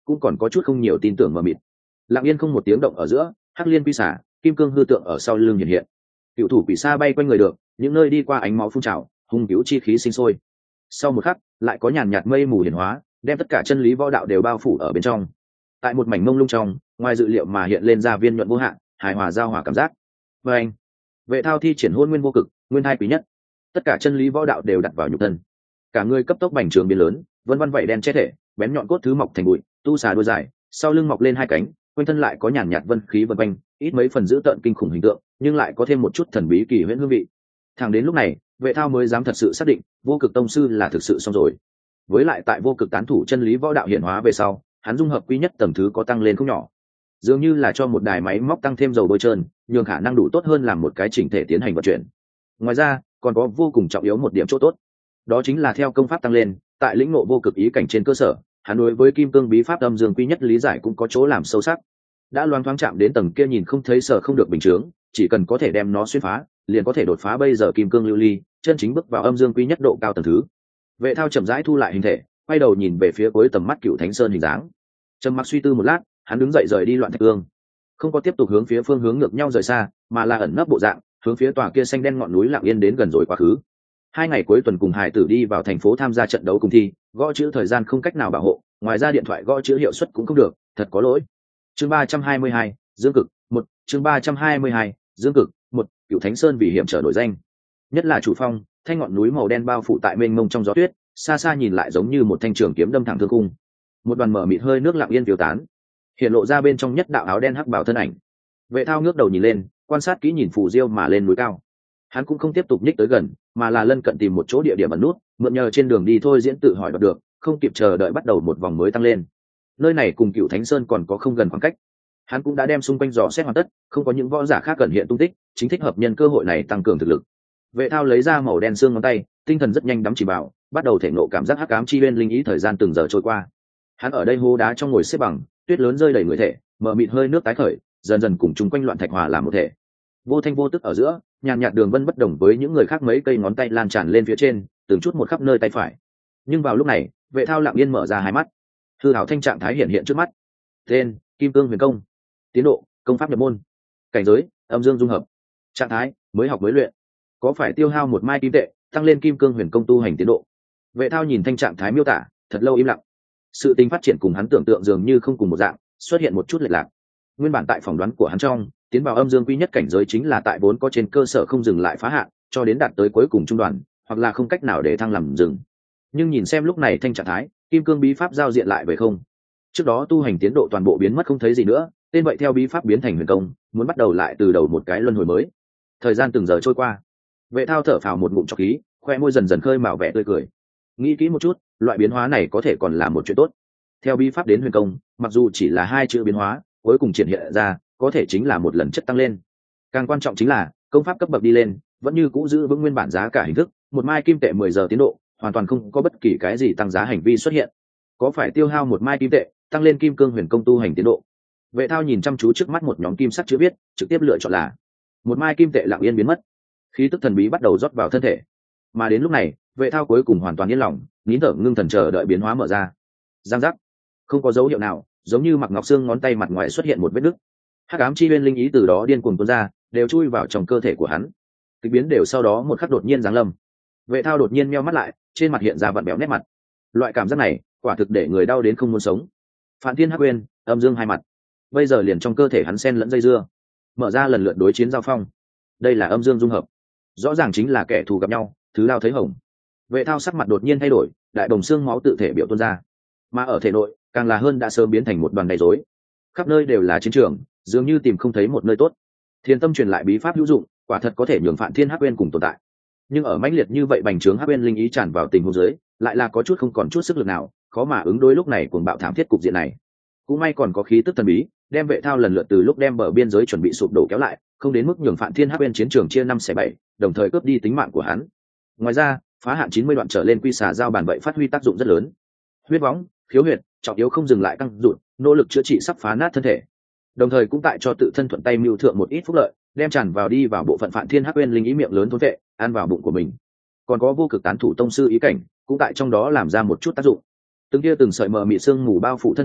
cũng còn có chút không nhiều tin tưởng mờ mịt. Lặng yên không một tiếng động ở giữa, hắc liên quy xả, kim cương hư tượng ở sau lưng hiện hiện. Cựu thủ quỷ xa bay quanh người được, những nơi đi qua ánh máu phun trào, hung cứu chi khí sinh sôi. Sau một khắc, lại có nhàn nhạt mây mù hiển hóa, đem tất cả chân lý võ đạo đều bao phủ ở bên trong. Tại một mảnh mông lung trong, ngoài dự liệu mà hiện lên ra viên nhuận vô hạn, hài hòa giao hòa cảm giác. Và anh, Vệ Thao thi triển hôn nguyên vô cực, nguyên hai quý nhất, tất cả chân lý võ đạo đều đặt vào nhục thân. Cả người cấp tốc bành trường biến lớn, vân vân vậy đen che thể, bén nhọn cốt thứ mọc thành bụi, tu xà đuôi dài, sau lưng mọc lên hai cánh, quanh thân lại có nhàn nhạt vân khí vần quanh, ít mấy phần giữ tợn kinh khủng hình tượng, nhưng lại có thêm một chút thần bí kỳ huyễn hương vị. Thẳng đến lúc này, Vệ Thao mới dám thật sự xác định, vô cực tông sư là thực sự xong rồi. Với lại tại vô cực tán thủ chân lý võ đạo hiện hóa về sau, hắn dung hợp quy nhất tầng thứ có tăng lên không nhỏ, dường như là cho một đài máy móc tăng thêm dầu bôi trơn, nhường khả năng đủ tốt hơn làm một cái chỉnh thể tiến hành vận chuyển. Ngoài ra, còn có vô cùng trọng yếu một điểm chỗ tốt, đó chính là theo công pháp tăng lên, tại lĩnh ngộ vô cực ý cảnh trên cơ sở, hắn đối với kim cương bí pháp âm dương quy nhất lý giải cũng có chỗ làm sâu sắc. Đã loáng thoáng chạm đến tầng kia nhìn không thấy sở không được bình chướng, chỉ cần có thể đem nó xuyên phá, liền có thể đột phá bây giờ kim cương lưu ly, chân chính bước vào âm dương quy nhất độ cao tầng thứ. Vệ Thao chậm rãi thu lại hình thể, quay đầu nhìn về phía cuối tầm mắt Cựu Thánh Sơn hình dáng. Trầm mặc suy tư một lát, hắn đứng dậy rời đi Loạn Thạch Ương, không có tiếp tục hướng phía phương hướng ngược nhau rời xa, mà là ẩn nấp bộ dạng, hướng phía tòa kia xanh đen ngọn núi lặng yên đến gần rồi quá khứ. Hai ngày cuối tuần cùng Hải Tử đi vào thành phố tham gia trận đấu cùng thi, gõ chữ thời gian không cách nào bảo hộ, ngoài ra điện thoại gõ chữ hiệu suất cũng không được, thật có lỗi. Chương ba trăm hai mươi hai, Dương Cực một, chương ba trăm hai mươi hai, Dương Cực một, Cựu Thánh Sơn vì hiểm trở nổi danh. Nhất là chủ phong, thanh ngọn núi màu đen bao phủ tại mênh mông trong gió tuyết, xa xa nhìn lại giống như một thanh trường kiếm đâm thẳng thương cung. Một đoàn mở mịt hơi nước lặng yên tiêu tán, hiện lộ ra bên trong nhất đạo áo đen hắc bảo thân ảnh. Vệ Thao ngước đầu nhìn lên, quan sát kỹ nhìn phù diêu mà lên núi cao. Hắn cũng không tiếp tục nhích tới gần, mà là lân cận tìm một chỗ địa điểm ẩn nút, mượn nhờ trên đường đi thôi diễn tự hỏi đoạt được, không kịp chờ đợi bắt đầu một vòng mới tăng lên. Nơi này cùng Cựu Thánh Sơn còn có không gần khoảng cách, hắn cũng đã đem xung quanh dò xét hoàn tất, không có những võ giả khác cần hiện tung tích, chính thích hợp nhân cơ hội này tăng cường thực lực. Vệ Thao lấy ra màu đen xương ngón tay, tinh thần rất nhanh đắm chìm vào, bắt đầu thể ngộ cảm giác hắc ám chi uyên linh ý thời gian từng giờ trôi qua. Hắn ở đây hố đá trong ngồi xếp bằng, tuyết lớn rơi đầy người thể, mở mịt hơi nước tái khởi, dần dần cùng chung quanh loạn thạch hòa làm một thể. Vô thanh vô tức ở giữa, nhàn nhạt đường vân bất đồng với những người khác mấy cây ngón tay lan tràn lên phía trên, từng chút một khắp nơi tay phải. Nhưng vào lúc này, Vệ Thao lặng yên mở ra hai mắt, hư hảo thanh trạng thái hiện hiện trước mắt. Tên: Kim Cương Huyền Công. Tiến độ: công pháp nhập môn. Cảnh giới: âm dương dung hợp. Trạng thái: mới học mới luyện. Có phải tiêu hao một mai kim tệ, tăng lên Kim Cương Huyền Công tu hành tiến độ? Vệ Thao nhìn thanh trạng thái miêu tả, thật lâu im lặng. Sự tình phát triển cùng hắn tưởng tượng dường như không cùng một dạng, xuất hiện một chút lệch lạc. Nguyên bản tại phỏng đoán của hắn trong, tiến vào âm dương quy nhất cảnh giới chính là tại vốn có trên cơ sở không dừng lại phá hạn, cho đến đạt tới cuối cùng trung đoàn, hoặc là không cách nào để thăng làm dừng. Nhưng nhìn xem lúc này thanh trạng thái, kim cương bí pháp giao diện lại về không. Trước đó tu hành tiến độ toàn bộ biến mất không thấy gì nữa, tên vậy theo bí pháp biến thành huyền công, muốn bắt đầu lại từ đầu một cái luân hồi mới. Thời gian từng giờ trôi qua, Vệ Thao thở phào một ngụm trọc khí, khoe môi dần dần khơi mào vẻ tươi cười. Nghĩ kỹ một chút, loại biến hóa này có thể còn là một chuyện tốt. Theo bí pháp đến huyền công, mặc dù chỉ là hai chữ biến hóa, cuối cùng triển hiện ra có thể chính là một lần chất tăng lên. Càng quan trọng chính là công pháp cấp bậc đi lên, vẫn như cũ giữ vững nguyên bản giá cả hình thức, một mai kim tệ mười giờ tiến độ, hoàn toàn không có bất kỳ cái gì tăng giá hành vi xuất hiện. Có phải tiêu hao một mai kim tệ, tăng lên kim cương huyền công tu hành tiến độ? Vệ Thao nhìn chăm chú trước mắt một nhóm kim sắc chữ viết, trực tiếp lựa chọn là một mai kim tệ lặng yên biến mất. Khí tức thần bí bắt đầu rót vào thân thể. Mà đến lúc này, Vệ Thao cuối cùng hoàn toàn yên lòng, nín thở ngưng thần chờ đợi biến hóa mở ra. Giang giác, không có dấu hiệu nào, giống như Mạc Ngọc Sương ngón tay mặt ngoài xuất hiện một vết nứt. Hắc ám chi nguyên linh ý từ đó điên cuồng tuôn ra, đều chui vào trong cơ thể của hắn. Kịch biến đều sau đó một khắc đột nhiên giáng lâm. Vệ Thao đột nhiên meo mắt lại, trên mặt hiện ra vặn béo nét mặt. Loại cảm giác này, quả thực để người đau đến không muốn sống. Phản Thiên Hắc Nguyên, âm dương hai mặt, bây giờ liền trong cơ thể hắn xen lẫn dây dưa, mở ra lần lượt đối chiến giao phong. Đây là âm dương dung hợp, rõ ràng chính là kẻ thù gặp nhau, thứ lao thấy hồng. Vệ Thao sắc mặt đột nhiên thay đổi, đại đồng xương máu tự thể biểu tuôn ra, mà ở thể nội càng là hơn đã sớm biến thành một đoàn đầy rối, khắp nơi đều là chiến trường, dường như tìm không thấy một nơi tốt. Thiên tâm truyền lại bí pháp hữu dụng, quả thật có thể nhường Phản Thiên Hắc Nguyên cùng tồn tại, nhưng ở mãnh liệt như vậy bành trướng Hắc Nguyên linh ý tràn vào tình huống dưới, lại là có chút không còn chút sức lực nào, khó mà ứng đối lúc này cuồng bạo thảm thiết cục diện này. Cũng may còn có khí tức thần bí, đem Vệ Thao lần lượt từ lúc đem bờ biên giới chuẩn bị sụp đổ kéo lại, không đến mức nhường Phản Thiên Hắc Nguyên chiến trường chia năm xẻ bảy, đồng thời cướp đi tính mạng của hắn. Ngoài ra, phá hạn chín mươi đoạn trở lên quy xà giao bản vậy phát huy tác dụng rất lớn. Huyết võng, khiếu huyệt, trọng yếu không dừng lại căng rụt, nỗ lực chữa trị sắp phá nát thân thể, đồng thời cũng tại cho tự thân thuận tay mưu thượng một ít phúc lợi, đem tràn vào đi vào bộ phận Phản Thiên Hắc Nguyên linh ý miệng lớn thôn vệ, ăn vào bụng của mình. Còn có vô cực tán thủ tông sư ý cảnh, cũng tại trong đó làm ra một chút tác dụng. Từng kia từng sợi mờ mị xương mù bao phủ thân thể,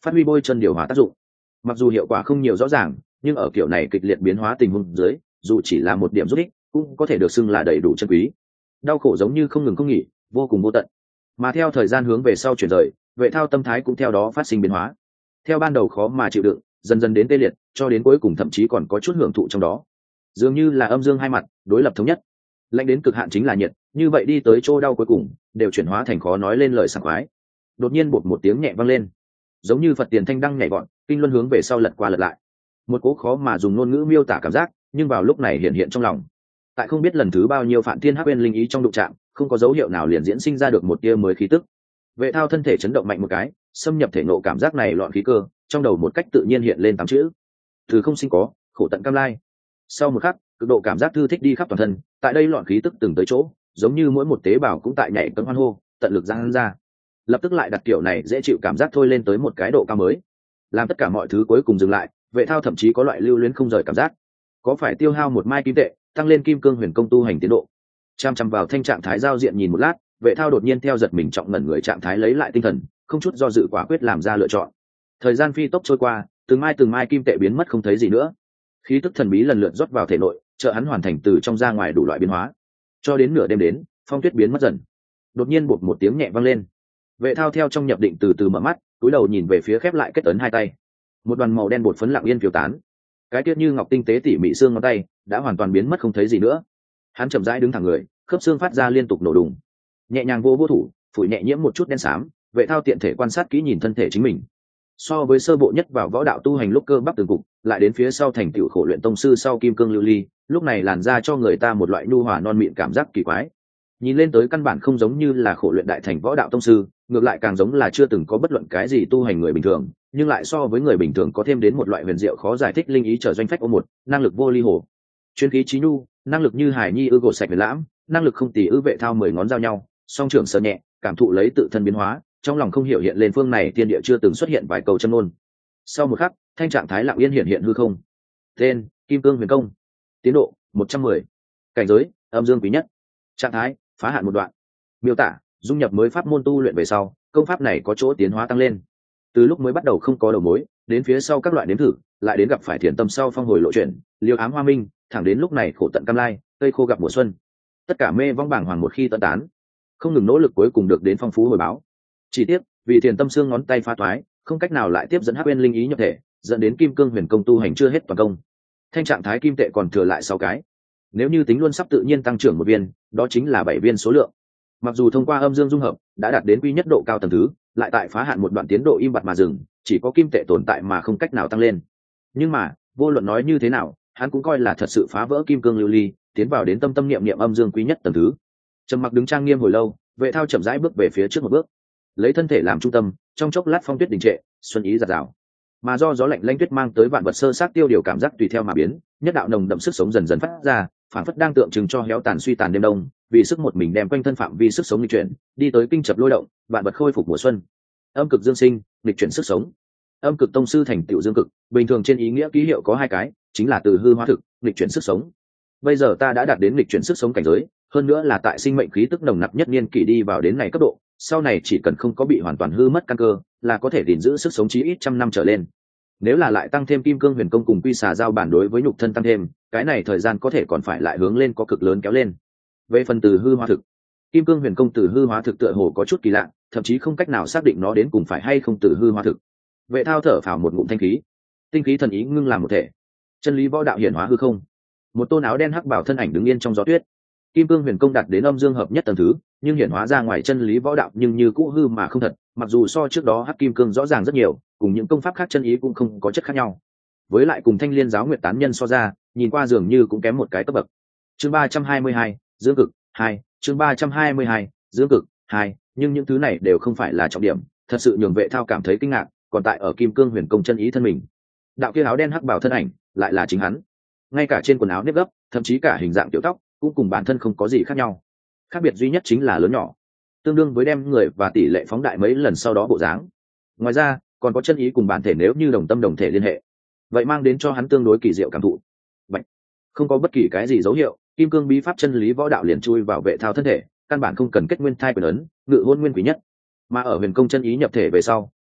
phát huy bôi chân điều hòa tác dụng. Mặc dù hiệu quả không nhiều rõ ràng, nhưng ở kiểu này kịch liệt biến hóa tình huống dưới, dù chỉ là một điểm rút ích cũng có thể được xưng là đầy đủ chân quý. Đau khổ giống như không ngừng không nghỉ, vô cùng vô tận. Mà theo thời gian hướng về sau chuyển rời, Vệ Thao tâm thái cũng theo đó phát sinh biến hóa. Theo ban đầu khó mà chịu đựng, dần dần đến tê liệt, cho đến cuối cùng thậm chí còn có chút hưởng thụ trong đó. Dường như là âm dương hai mặt, đối lập thống nhất. Lạnh đến cực hạn chính là nhiệt, như vậy đi tới chỗ đau cuối cùng, đều chuyển hóa thành khó nói lên lời sảng khoái. Đột nhiên bột một tiếng nhẹ vang lên, giống như Phật tiền thanh đăng nhảy vọt, kinh luân hướng về sau lật qua lật lại. Một cố khó mà dùng ngôn ngữ miêu tả cảm giác, nhưng vào lúc này hiện hiện trong lòng. Tại không biết lần thứ bao nhiêu Phản Thiên Hắc Uyên linh ý trong đụng chạm, không có dấu hiệu nào liền diễn sinh ra được một tia mới khí tức. Vệ Thao thân thể chấn động mạnh một cái, xâm nhập thể nộ cảm giác này loạn khí cơ, trong đầu một cách tự nhiên hiện lên tám chữ: từ không sinh có, khổ tận cam lai. Sau một khắc, cực độ cảm giác thư thích đi khắp toàn thân, tại đây loạn khí tức từng tới chỗ, giống như mỗi một tế bào cũng tại nhảy cẫng hoan hô, tận lực giãn ra. Lập tức lại đặt kiểu này dễ chịu cảm giác thôi lên tới một cái độ cao mới, làm tất cả mọi thứ cuối cùng dừng lại. Vệ Thao thậm chí có loại lưu luyến không rời cảm giác, có phải tiêu hao một mai kim tệ, tăng lên kim cương huyền công tu hành tiến độ. Chăm chăm vào thanh trạng thái giao diện nhìn một lát, Vệ Thao đột nhiên theo giật mình trọng ngẩn người trạng thái lấy lại tinh thần, không chút do dự quả quyết làm ra lựa chọn. Thời gian phi tốc trôi qua, từng mai từng mai kim tệ biến mất không thấy gì nữa. Khí tức thần bí lần lượt rót vào thể nội, trợ hắn hoàn thành từ trong ra ngoài đủ loại biến hóa. Cho đến nửa đêm đến, phong tuyết biến mất dần. Đột nhiên bột một tiếng nhẹ vang lên. Vệ Thao theo trong nhập định từ từ mở mắt, cúi đầu nhìn về phía khép lại kết ấn hai tay. Một đoàn màu đen bột phấn lặng yên phiêu tán. Cái tiết như ngọc tinh tế tỉ mỉ xương ngón tay đã hoàn toàn biến mất không thấy gì nữa. Hắn chậm rãi đứng thẳng người, khớp xương phát ra liên tục nổ đùng. Nhẹ nhàng vô vô thủ, phủi nhẹ nhiễm một chút đen xám. Vệ Thao tiện thể quan sát kỹ nhìn thân thể chính mình. So với sơ bộ nhất vào võ đạo tu hành lúc cơ bắp từng cục, lại đến phía sau thành tựu khổ luyện tông sư sau kim cương lưu ly, lúc này làn ra cho người ta một loại nhu hòa non mịn cảm giác kỳ quái. Nhìn lên tới căn bản không giống như là khổ luyện đại thành võ đạo tông sư, ngược lại càng giống là chưa từng có bất luận cái gì tu hành người bình thường, nhưng lại so với người bình thường có thêm đến một loại huyền diệu khó giải thích linh ý trở doanh phách ô một, năng lực vô ly hồ, chuyên khí trí nhu, năng lực như hải nhi ư gột sạch về lãm, năng lực không tỉ ư vệ thao mười ngón giao nhau, song trưởng sờ nhẹ, cảm thụ lấy tự thân biến hóa, trong lòng không hiểu hiện lên phương này thiên địa chưa từng xuất hiện vài cầu chân ngôn. Sau một khắc, thanh trạng thái lặng yên hiện hiện hư không. Tên: Kim Cương Huyền Công. Tiến độ: một trăm mười. Cảnh giới: âm dương quý nhất. Trạng thái: phá hạn một đoạn. Miêu tả: dung nhập mới pháp môn tu luyện về sau, công pháp này có chỗ tiến hóa tăng lên. Từ lúc mới bắt đầu không có đầu mối, đến phía sau các loại nếm thử, lại đến gặp phải thiền tâm sau phong hồi lộ chuyển, liêu ám hoa minh, thẳng đến lúc này khổ tận cam lai, cây khô gặp mùa xuân. Tất cả mê vong bảng hoàng một khi tận tán, không ngừng nỗ lực cuối cùng được đến phong phú hồi báo. Chỉ tiếc, vì thiền tâm xương ngón tay phá toái, không cách nào lại tiếp dẫn hắc uyên linh ý nhập thể, dẫn đến kim cương huyền công tu hành chưa hết toàn công. Thanh trạng thái kim tệ còn thừa lại sáu cái. Nếu như tính luôn sắp tự nhiên tăng trưởng một viên, đó chính là bảy viên số lượng. Mặc dù thông qua âm dương dung hợp đã đạt đến quy nhất độ cao tầng thứ, lại tại phá hạn một đoạn tiến độ im bặt mà dừng, chỉ có kim tệ tồn tại mà không cách nào tăng lên. Nhưng mà, vô luận nói như thế nào, hắn cũng coi là thật sự phá vỡ kim cương lưu ly, tiến vào đến tâm tâm niệm niệm âm dương quý nhất tầng thứ. Trầm mặc đứng trang nghiêm hồi lâu, Vệ Thao chậm rãi bước về phía trước một bước, lấy thân thể làm trung tâm, trong chốc lát phong tuyết đình trệ, xuân ý giạt rào. Mà do gió lạnh lanh tuyết mang tới vạn vật sơ sát tiêu điều cảm giác tùy theo mà biến, nhất đạo nồng đậm sức sống dần dần phát ra, phản phất đang tượng trưng cho héo tàn suy tàn đêm đông, vì sức một mình đem quanh thân phạm vi sức sống lịch chuyển, đi tới kinh chập lôi động, vạn vật khôi phục mùa xuân. Âm cực dương sinh, lịch chuyển sức sống. Âm cực tông sư thành tựu dương cực, bình thường trên ý nghĩa ký hiệu có hai cái, chính là từ hư hóa thực, lịch chuyển sức sống. Bây giờ ta đã đạt đến lịch chuyển sức sống cảnh giới, hơn nữa là tại sinh mệnh khí tức nồng nặc nhất niên kỷ đi vào đến này cấp độ, sau này chỉ cần không có bị hoàn toàn hư mất căn cơ, là có thể gìn giữ sức sống chí ít trăm năm trở lên. Nếu là lại tăng thêm kim cương huyền công cùng quy xà giao bản đối với nhục thân tăng thêm, cái này thời gian có thể còn phải lại hướng lên có cực lớn kéo lên. Về phần từ hư hóa thực, kim cương huyền công từ hư hóa thực tựa hồ có chút kỳ lạ, thậm chí không cách nào xác định nó đến cùng phải hay không từ hư hóa thực. Vệ Thao thở phào một ngụm thanh khí, tinh khí thần ý ngưng làm một thể, chân lý võ đạo hiển hóa hư không. Một tôn áo đen hắc bảo thân ảnh đứng yên trong gió tuyết. Kim cương huyền công đạt đến âm dương hợp nhất tầng thứ, nhưng hiển hóa ra ngoài chân lý võ đạo nhưng như cũ hư mà không thật, mặc dù so trước đó hắc kim cương rõ ràng rất nhiều, cùng những công pháp khác chân ý cũng không có chất khác nhau. Với lại cùng Thanh Liên giáo nguyệt tán nhân so ra, nhìn qua dường như cũng kém một cái cấp bậc. Chương ba trăm hai mươi hai, dương cực hai, chương ba trăm hai mươi hai, dương cực hai, nhưng những thứ này đều không phải là trọng điểm, thật sự nhường Vệ Thao cảm thấy kinh ngạc, còn tại ở kim cương huyền công chân ý thân mình. Đạo kia áo đen hắc bảo thân ảnh, lại là chính hắn. Ngay cả trên quần áo nếp gấp, thậm chí cả hình dạng tiểu tóc, cũng cùng bản thân không có gì khác nhau. Khác biệt duy nhất chính là lớn nhỏ, tương đương với đem người và tỷ lệ phóng đại mấy lần sau đó bộ dáng. Ngoài ra, còn có chân ý cùng bản thể nếu như đồng tâm đồng thể liên hệ, vậy mang đến cho hắn tương đối kỳ diệu cảm thụ. Vậy, không có bất kỳ cái gì dấu hiệu, kim cương bí pháp chân lý võ đạo liền chui vào Vệ Thao thân thể, căn bản không cần kết nguyên thai quyền ấn, ngự hôn nguyên quý nhất. Mà ở huyền công chân ý nhập thể về sau,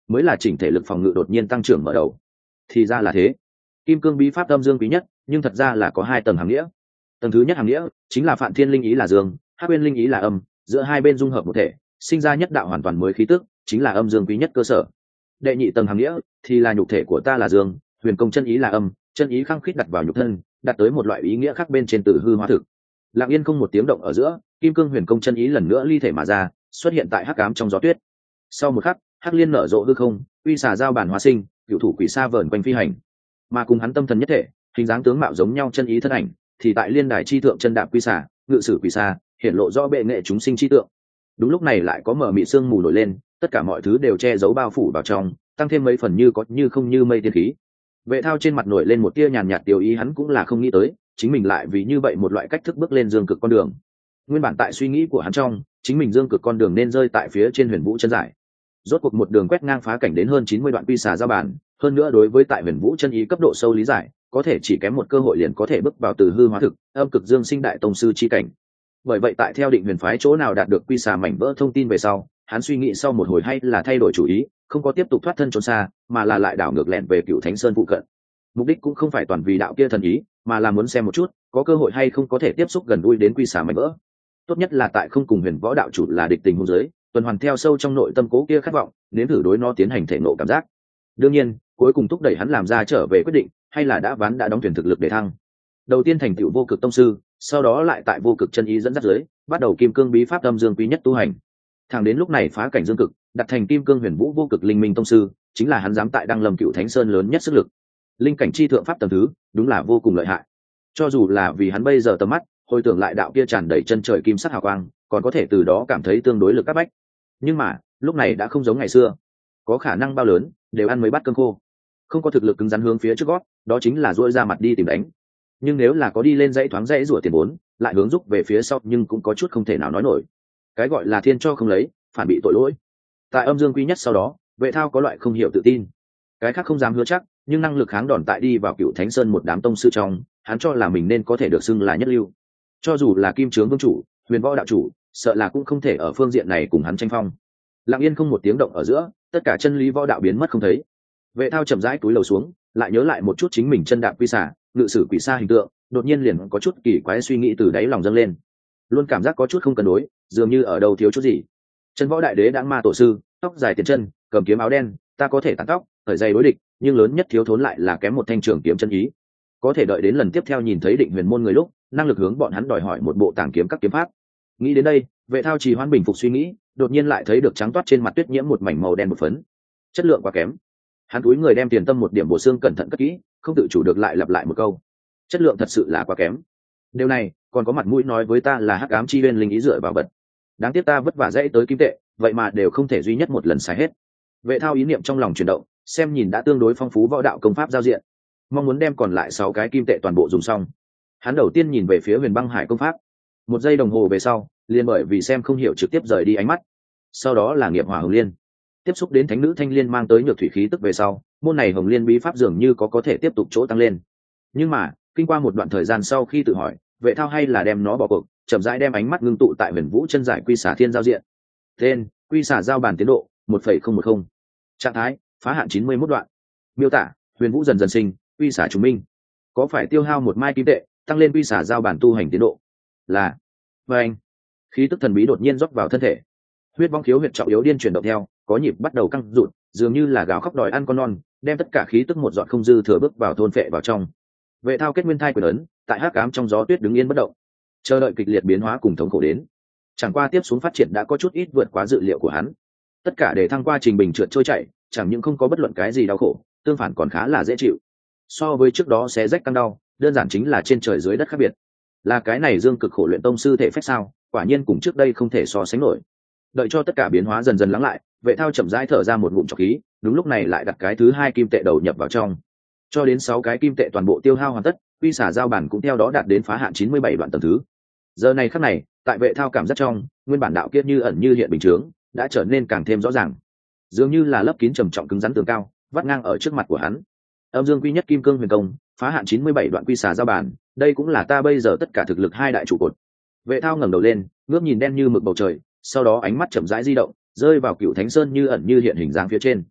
mới là chỉnh thể lực phòng ngự đột nhiên tăng trưởng mở đầu. Thì ra là thế. Kim cương bí pháp âm dương quý nhất, nhưng thật ra là có hai tầng hàm nghĩa. Tầng thứ nhất hàm nghĩa chính là Phạn Thiên linh ý là dương, Hắc Uyên linh ý là âm, giữa hai bên dung hợp một thể, sinh ra nhất đạo hoàn toàn mới khí tức, chính là âm dương quý nhất cơ sở. Đệ nhị tầng hàm nghĩa thì là nhục thể của ta là dương, huyền công chân ý là âm, chân ý khăng khít đặt vào nhục thân, đặt tới một loại ý nghĩa khác bên trên từ hư hóa thực. Lặng yên không một tiếng động ở giữa, kim cương huyền công chân ý lần nữa ly thể mà ra, xuất hiện tại hắc ám trong gió tuyết. Sau một khắc, hắc liên nở rộ hư không, uy xà giao bản hóa sinh, cựu thủ quỷ sa vờn quanh phi hành. Mà cùng hắn tâm thần nhất thể, hình dáng tướng mạo giống nhau chân ý thân ảnh, thì tại liên đài chi thượng chân đạp quy xà, ngự sử quỷ sa, hiện lộ rõ bệ nghệ chúng sinh chi tượng. Đúng lúc này lại có mở mị sương mù nổi lên, tất cả mọi thứ đều che giấu bao phủ vào trong, tăng thêm mấy phần như có như không như mây tiên khí. Vệ Thao trên mặt nổi lên một tia nhàn nhạt tiêu ý, hắn cũng là không nghĩ tới chính mình lại vì như vậy một loại cách thức bước lên dương cực con đường. Nguyên bản tại suy nghĩ của hắn trong, chính mình dương cực con đường nên rơi tại phía trên huyền vũ chân giải. Rốt cuộc một đường quét ngang phá cảnh đến hơn chín mươi đoạn quy xà giao bản, hơn nữa đối với tại huyền vũ chân ý cấp độ sâu lý giải, có thể chỉ kém một cơ hội liền có thể bước vào từ hư hóa thực, âm cực dương sinh đại tông sư chi cảnh. Bởi vậy tại theo định huyền phái chỗ nào đạt được quy xà mảnh vỡ thông tin về sau, hắn suy nghĩ sau một hồi hay là thay đổi chủ ý, không có tiếp tục thoát thân trốn xa, mà là lại đảo ngược lẹn về Cựu Thánh Sơn phụ cận. Mục đích cũng không phải toàn vì đạo kia thần ý, mà là muốn xem một chút có cơ hội hay không có thể tiếp xúc gần gũi đến quy xà mảnh vỡ. Tốt nhất là tại không cùng huyền võ đạo chủ là địch tình hôn giới, tuần hoàn theo sâu trong nội tâm cố kia khát vọng, nếm thử đối nó tiến hành thể nộ cảm giác. Đương nhiên, cuối cùng thúc đẩy hắn làm ra trở về quyết định, hay là đã ván đã đóng thuyền thực lực để thăng. Đầu tiên thành tựu vô cực tông sư, sau đó lại tại vô cực chân ý dẫn dắt dưới, bắt đầu kim cương bí pháp âm dương quý nhất tu hành. Thẳng đến lúc này phá cảnh dương cực, đặt thành kim cương huyền vũ vô cực linh minh tông sư, chính là hắn dám tại đăng lâm Cựu Thánh Sơn lớn nhất sức lực. Linh cảnh chi thượng pháp tầng thứ, đúng là vô cùng lợi hại. Cho dù là vì hắn bây giờ tầm mắt, hồi tưởng lại đạo kia tràn đầy chân trời kim sắc hào quang, còn có thể từ đó cảm thấy tương đối lực các bách. Nhưng mà, lúc này đã không giống ngày xưa. Có khả năng bao lớn, đều ăn mấy bát cơm khô. Không có thực lực cứng rắn hướng phía trước gót, đó chính là duỗi ra mặt đi tìm đánh. Nhưng nếu là có đi lên dãy thoáng dãy rủa tiền vốn, lại hướng rút về phía sau, nhưng cũng có chút không thể nào nói nổi. Cái gọi là thiên cho không lấy, phản bị tội lỗi. Tại âm dương quý nhất sau đó, Vệ Thao có loại không hiểu tự tin. Cái khác không dám hứa chắc, nhưng năng lực kháng đòn tại đi vào Cựu Thánh Sơn một đám tông sư trong, hắn cho là mình nên có thể được xưng là nhất lưu. Cho dù là Kim Trướng vương chủ, Huyền Võ đạo chủ, sợ là cũng không thể ở phương diện này cùng hắn tranh phong. Lặng yên không một tiếng động ở giữa, tất cả chân lý võ đạo biến mất không thấy. Vệ Thao chậm rãi cúi đầu xuống, lại nhớ lại một chút chính mình chân đạp quy xả, ngự sử quỷ sa hình tượng, đột nhiên liền có chút kỳ quái suy nghĩ từ đáy lòng dâng lên. Luôn cảm giác có chút không cân đối, dường như ở đâu thiếu chút gì. Chân võ đại đế đãng ma tổ sư, tóc dài tiền chân, cầm kiếm áo đen, ta có thể tán tóc, thời dày đối địch, nhưng lớn nhất thiếu thốn lại là kém một thanh trường kiếm chân ý. Có thể đợi đến lần tiếp theo nhìn thấy Định Huyền môn người lúc, năng lực hướng bọn hắn đòi hỏi một bộ tàng kiếm các kiếm pháp. Nghĩ đến đây, Vệ Thao trì hoãn bình phục suy nghĩ, đột nhiên lại thấy được trắng toát trên mặt tuyết nhiễm một mảnh màu đen một phấn. Chất lượng quá kém. Hắn cúi người đem tiền tâm một điểm bổ xương cẩn thận cất kỹ, không tự chủ được lại lặp lại một câu. Chất lượng thật sự là quá kém. Điều này, còn có mặt mũi nói với ta là hắc ám chi uyên linh ý dựa vào vật. Đáng tiếc ta vất vả dãy tới kim tệ, vậy mà đều không thể duy nhất một lần xài hết. Vệ Thao ý niệm trong lòng chuyển động, xem nhìn đã tương đối phong phú võ đạo công pháp giao diện, mong muốn đem còn lại sáu cái kim tệ toàn bộ dùng xong. Hắn đầu tiên nhìn về phía Huyền Băng Hải công pháp, một giây đồng hồ về sau, liền bởi vì xem không hiểu trực tiếp rời đi ánh mắt. Sau đó là Nghiệp Hỏa Hồng Liên, tiếp xúc đến Thánh Nữ Thanh Liên mang tới nhược thủy khí tức về sau, môn này Hồng Liên bí pháp dường như có có thể tiếp tục chỗ tăng lên. Nhưng mà, kinh qua một đoạn thời gian sau khi tự hỏi, Vệ Thao hay là đem nó bỏ cuộc, chậm rãi đem ánh mắt ngưng tụ tại Huyền Vũ chân giải quy xả thiên giao diện. Tên: quy xả giao bản tiến độ một phẩy không một không. Trạng thái: phá hạn chín mươi mốt đoạn. Miêu tả: Huyền Vũ dần dần sinh, quy xả trùng minh. Có phải tiêu hao một mai kim tệ, tăng lên quy xả giao bản tu hành tiến độ? Là. Và anh, khí tức thần bí đột nhiên rót vào thân thể. Huyết vong khiếu huyệt trọng yếu điên chuyển động theo, có nhịp bắt đầu căng rụt, dường như là gào khóc đòi ăn con non, đem tất cả khí tức một giọt không dư thừa bước vào thôn phệ vào trong. Vệ Thao kết nguyên thai quyền ấn, tại hắc ám trong gió tuyết đứng yên bất động, chờ đợi kịch liệt biến hóa cùng thống khổ đến. Chẳng qua tiếp xuống phát triển đã có chút ít vượt quá dự liệu của hắn. Tất cả để thăng qua trình bình trượt trôi chảy, chẳng những không có bất luận cái gì đau khổ, tương phản còn khá là dễ chịu. So với trước đó xé rách căng đau, đơn giản chính là trên trời dưới đất khác biệt. Là cái này dương cực khổ luyện tông sư thể phách sao? Quả nhiên cùng trước đây không thể so sánh nổi. Đợi cho tất cả biến hóa dần dần lắng lại, Vệ Thao chậm rãi thở ra một ngụm trọc khí, đúng lúc này lại đặt cái thứ hai kim tệ đầu nhập vào trong. Cho đến sáu cái kim tệ toàn bộ tiêu hao hoàn tất, quy xả giao bản cũng theo đó đạt đến phá hạn chín mươi bảy đoạn tầng thứ. Giờ này khắc này, tại Vệ Thao cảm giác trong, nguyên bản đạo kiết như ẩn như hiện bình thường, đã trở nên càng thêm rõ ràng. Dường như là lớp kín trầm trọng cứng rắn tường cao, vắt ngang ở trước mặt của hắn. Âm dương quy nhất kim cương huyền công, phá hạn chín mươi bảy đoạn quy xả giao bản, đây cũng là ta bây giờ tất cả thực lực hai đại trụ cột. Vệ Thao ngẩng đầu lên, ngước nhìn đen như mực bầu trời, sau đó ánh mắt chậm rãi di động, rơi vào Cựu Thánh Sơn như ẩn như hiện hình dáng phía trên.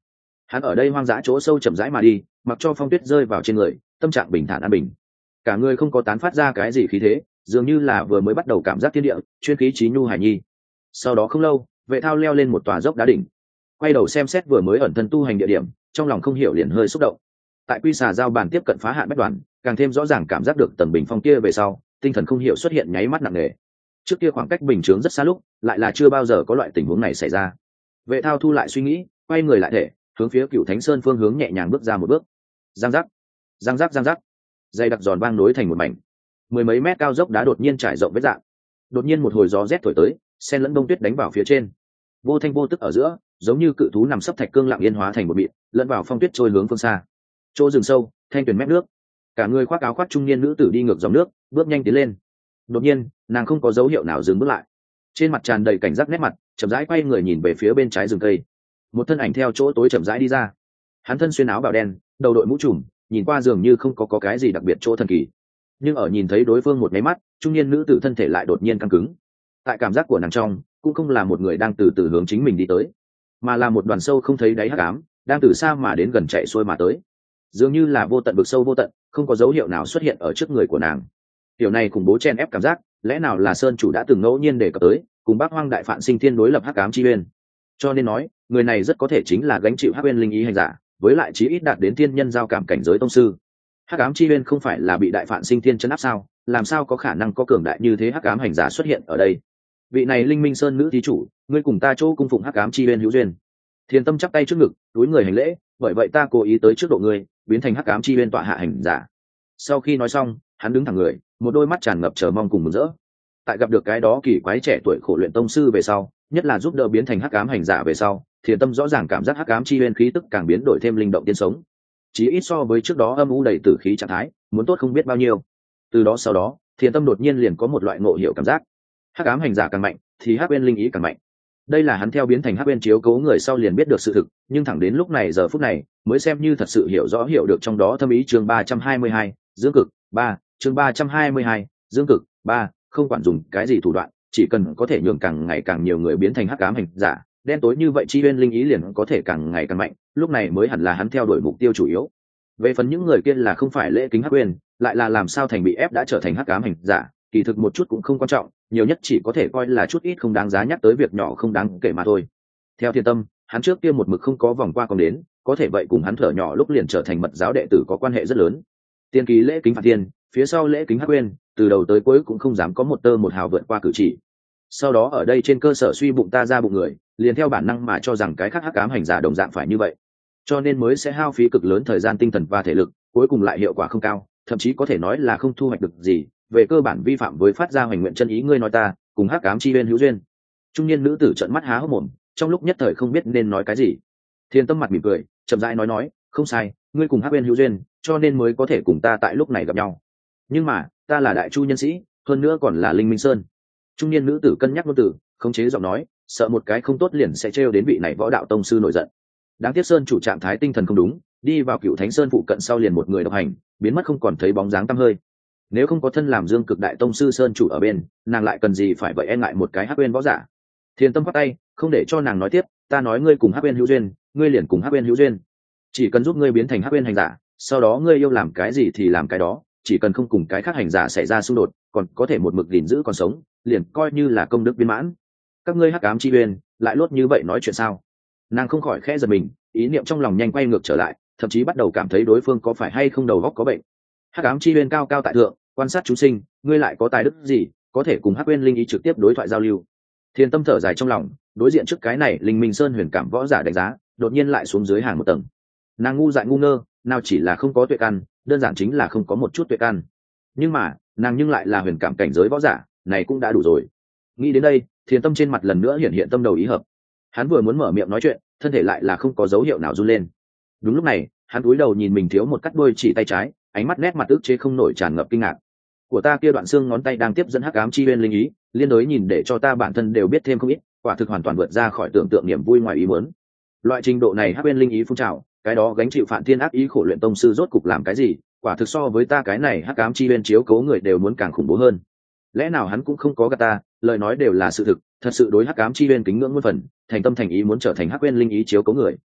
Hắn ở đây hoang dã chỗ sâu chậm rãi mà đi, mặc cho phong tuyết rơi vào trên người, tâm trạng bình thản an bình, cả người không có tán phát ra cái gì khí thế, dường như là vừa mới bắt đầu cảm giác thiên địa chuyên khí trí nhu hải nhi. Sau đó không lâu, Vệ Thao leo lên một tòa dốc đá đỉnh, quay đầu xem xét vừa mới ẩn thân tu hành địa điểm, trong lòng không hiểu liền hơi xúc động. Tại quy xà giao bàn tiếp cận phá hạn bách đoàn, càng thêm rõ ràng cảm giác được tầng bình phong kia về sau, tinh thần không hiểu xuất hiện nháy mắt nặng nề. Trước kia khoảng cách bình chướng rất xa lúc, lại là chưa bao giờ có loại tình huống này xảy ra. Vệ Thao thu lại suy nghĩ, quay người lại thể, hướng phía Cửu Thánh Sơn phương hướng nhẹ nhàng bước ra một bước. Giang giác, giang giác giang giác, dây đặc giòn vang nối thành một mảnh. Mười mấy mét cao dốc đá đột nhiên trải rộng vết dạng. Đột nhiên một hồi gió rét thổi tới, sen lẫn bông tuyết đánh vào phía trên. Vô thanh vô tức ở giữa, giống như cự thú nằm sấp thạch cương lặng yên hóa thành một mịn, lẫn vào phong tuyết trôi hướng phương xa. Chỗ rừng sâu, thanh tuyền mép nước, cả người khoác áo khoác trung niên nữ tử đi ngược dòng nước, bước nhanh tiến lên. Đột nhiên, nàng không có dấu hiệu nào dừng bước lại, trên mặt tràn đầy cảnh giác nét mặt, chậm rãi quay người nhìn về phía bên trái rừng cây. Một thân ảnh theo chỗ tối chậm rãi đi ra. Hắn thân xuyên áo bào đen, đầu đội mũ trùm, nhìn qua dường như không có, có cái gì đặc biệt chỗ thần kỳ, nhưng ở nhìn thấy đối phương một máy mắt, trung niên nữ tử thân thể lại đột nhiên căng cứng. Tại cảm giác của nàng trong, cũng không là một người đang từ từ hướng chính mình đi tới, mà là một đoàn sâu không thấy đáy hắc ám, đang từ xa mà đến gần chạy xuôi mà tới, dường như là vô tận vực sâu vô tận, không có dấu hiệu nào xuất hiện ở trước người của nàng. Điều này cùng bố chen ép cảm giác, lẽ nào là sơn chủ đã từng ngẫu nhiên đề cập tới, cùng bác hoang đại phạn sinh thiên đối lập hắc ám chi uyên. Cho nên nói, người này rất có thể chính là gánh chịu hắc uyên linh ý hành giả, với lại chí ít đạt đến thiên nhân giao cảm cảnh giới tông sư. Hắc ám chi uyên không phải là bị đại phạn sinh thiên chấn áp sao, làm sao có khả năng có cường đại như thế hắc ám hành giả xuất hiện ở đây? Vị này Linh Minh Sơn nữ thí chủ, ngươi cùng ta chỗ cung phụng hắc ám chi uyên hữu duyên. Thiên Tâm chắp tay trước ngực, túi người hành lễ, bởi vậy ta cố ý tới trước độ ngươi, biến thành hắc ám chi uyên tọa hạ hành giả. Sau khi nói xong, hắn đứng thẳng người, một đôi mắt tràn ngập chờ mong cùng mừng rỡ. Tại gặp được cái đó kỳ quái trẻ tuổi khổ luyện tông sư về sau, nhất là giúp đỡ biến thành hắc ám hành giả về sau, Thiên Tâm rõ ràng cảm giác hắc ám chi uyên khí tức càng biến đổi thêm linh động tiên sống, chí ít so với trước đó âm u đầy tử khí trạng thái muốn tốt không biết bao nhiêu. Từ đó sau đó, Thiên Tâm đột nhiên liền có một loại ngộ hiểu cảm giác, hắc ám hành giả càng mạnh thì hắc uyên linh ý càng mạnh. Đây là hắn theo biến thành hắc uyên chiếu cố người sau liền biết được sự thực, nhưng thẳng đến lúc này giờ phút này mới xem như thật sự hiểu rõ hiểu được trong đó thâm ý. Chương ba trăm hai mươi hai, dương cực ba, chương ba trăm hai mươi hai, dương cực ba, không quản dùng cái gì thủ đoạn, chỉ cần có thể nhường càng ngày càng nhiều người biến thành hắc ám hành giả, đen tối như vậy chi uyên linh ý liền có thể càng ngày càng mạnh, lúc này mới hẳn là hắn theo đuổi mục tiêu chủ yếu. Về phần những người kia là không phải lễ kính hắc uyên, lại là làm sao thành bị ép đã trở thành hắc ám hành giả, kỳ thực một chút cũng không quan trọng, nhiều nhất chỉ có thể coi là chút ít không đáng giá nhắc tới việc nhỏ không đáng kể mà thôi. Theo Thiên Tâm, hắn trước kia một mực không có vòng qua còn đến, có thể vậy cùng hắn thở nhỏ lúc liền trở thành mật giáo đệ tử có quan hệ rất lớn. Tiên kỳ lễ kính phạt tiên, phía sau lễ kính hắc uyên, từ đầu tới cuối cũng không dám có một tơ một hào vượt qua cử chỉ. Sau đó ở đây trên cơ sở suy bụng ta ra bụng người, liền theo bản năng mà cho rằng cái khác hắc ám hành giả đồng dạng phải như vậy, cho nên mới sẽ hao phí cực lớn thời gian tinh thần và thể lực, cuối cùng lại hiệu quả không cao, thậm chí có thể nói là không thu hoạch được gì, về cơ bản vi phạm với phát ra hoành nguyện chân ý. Ngươi nói ta cùng hắc ám chi uyên hữu duyên? Trung niên nữ tử trợn mắt há hốc mồm, trong lúc nhất thời không biết nên nói cái gì. Thiên Tâm mặt mỉm cười, chậm rãi nói nói, không sai, ngươi cùng hắc uyên hữu duyên, cho nên mới có thể cùng ta tại lúc này gặp nhau. Nhưng mà ta là đại chu nhân sĩ, hơn nữa còn là Linh Minh Sơn. Trung niên nữ tử cân nhắc ngôn từ, khống chế giọng nói, sợ một cái không tốt liền sẽ trêu đến vị này võ đạo tông sư nổi giận. Đáng tiếc Sơn chủ trạng thái tinh thần không đúng, đi vào Cửu Thánh Sơn phụ cận sau liền một người độc hành, biến mất không còn thấy bóng dáng tăm hơi. Nếu không có thân làm dương cực đại tông sư Sơn chủ ở bên, nàng lại cần gì phải vậy e ngại một cái hắc uyên võ giả. Thiên Tâm bắt tay, không để cho nàng nói tiếp, ta nói ngươi cùng hắc uyên hữu duyên, ngươi liền cùng hắc uyên hữu duyên. Chỉ cần giúp ngươi biến thành hắc uyên hành giả, sau đó ngươi yêu làm cái gì thì làm cái đó, chỉ cần không cùng cái khác hành giả xảy ra xung đột, còn có thể một mực gìn giữ còn sống, liền coi như là công đức viên mãn. Các ngươi hắc ám chi uyên lại lốt như vậy nói chuyện sao? Nàng không khỏi khẽ giật mình, ý niệm trong lòng nhanh quay ngược trở lại, thậm chí bắt đầu cảm thấy đối phương có phải hay không đầu óc có bệnh. Hắc ám chi uyên cao cao tại thượng, quan sát chúng sinh, ngươi lại có tài đức gì có thể cùng hắc uyên linh ý trực tiếp đối thoại giao lưu? Thiên Tâm thở dài trong lòng, đối diện trước cái này Linh Minh Sơn huyền cảm võ giả đánh giá, đột nhiên lại xuống dưới hàng một tầng. Nàng ngu dại ngu ngơ, nào chỉ là không có tuệ căn, đơn giản chính là không có một chút tuệ căn. Nhưng mà nàng nhưng lại là huyền cảm cảnh giới võ giả, này cũng đã đủ rồi. Nghĩ đến đây, Thiên Tâm trên mặt lần nữa hiện hiện tâm đầu ý hợp. Hắn vừa muốn mở miệng nói chuyện, thân thể lại là không có dấu hiệu nào run lên. Đúng lúc này, hắn cúi đầu nhìn mình thiếu một cắt đuôi chỉ tay trái, ánh mắt nét mặt ức chế không nổi tràn ngập kinh ngạc. Của ta kia đoạn xương ngón tay đang tiếp dẫn hắc ám chi uyên linh ý, liên đối nhìn để cho ta bản thân đều biết thêm không ít, quả thực hoàn toàn vượt ra khỏi tưởng tượng niềm vui ngoài ý muốn. Loại trình độ này hắc uyên linh ý phun trào, cái đó gánh chịu phản thiên ác ý khổ luyện tông sư rốt cục làm cái gì, quả thực so với ta cái này hắc ám chi uyên chiếu cố người đều muốn càng khủng bố hơn. Lẽ nào hắn cũng không có gạt ta, lời nói đều là sự thực, thật sự đối hắc ám chi uyên kính ngưỡng muôn phần, thành tâm thành ý muốn trở thành hắc uyên linh ý chiếu cố người.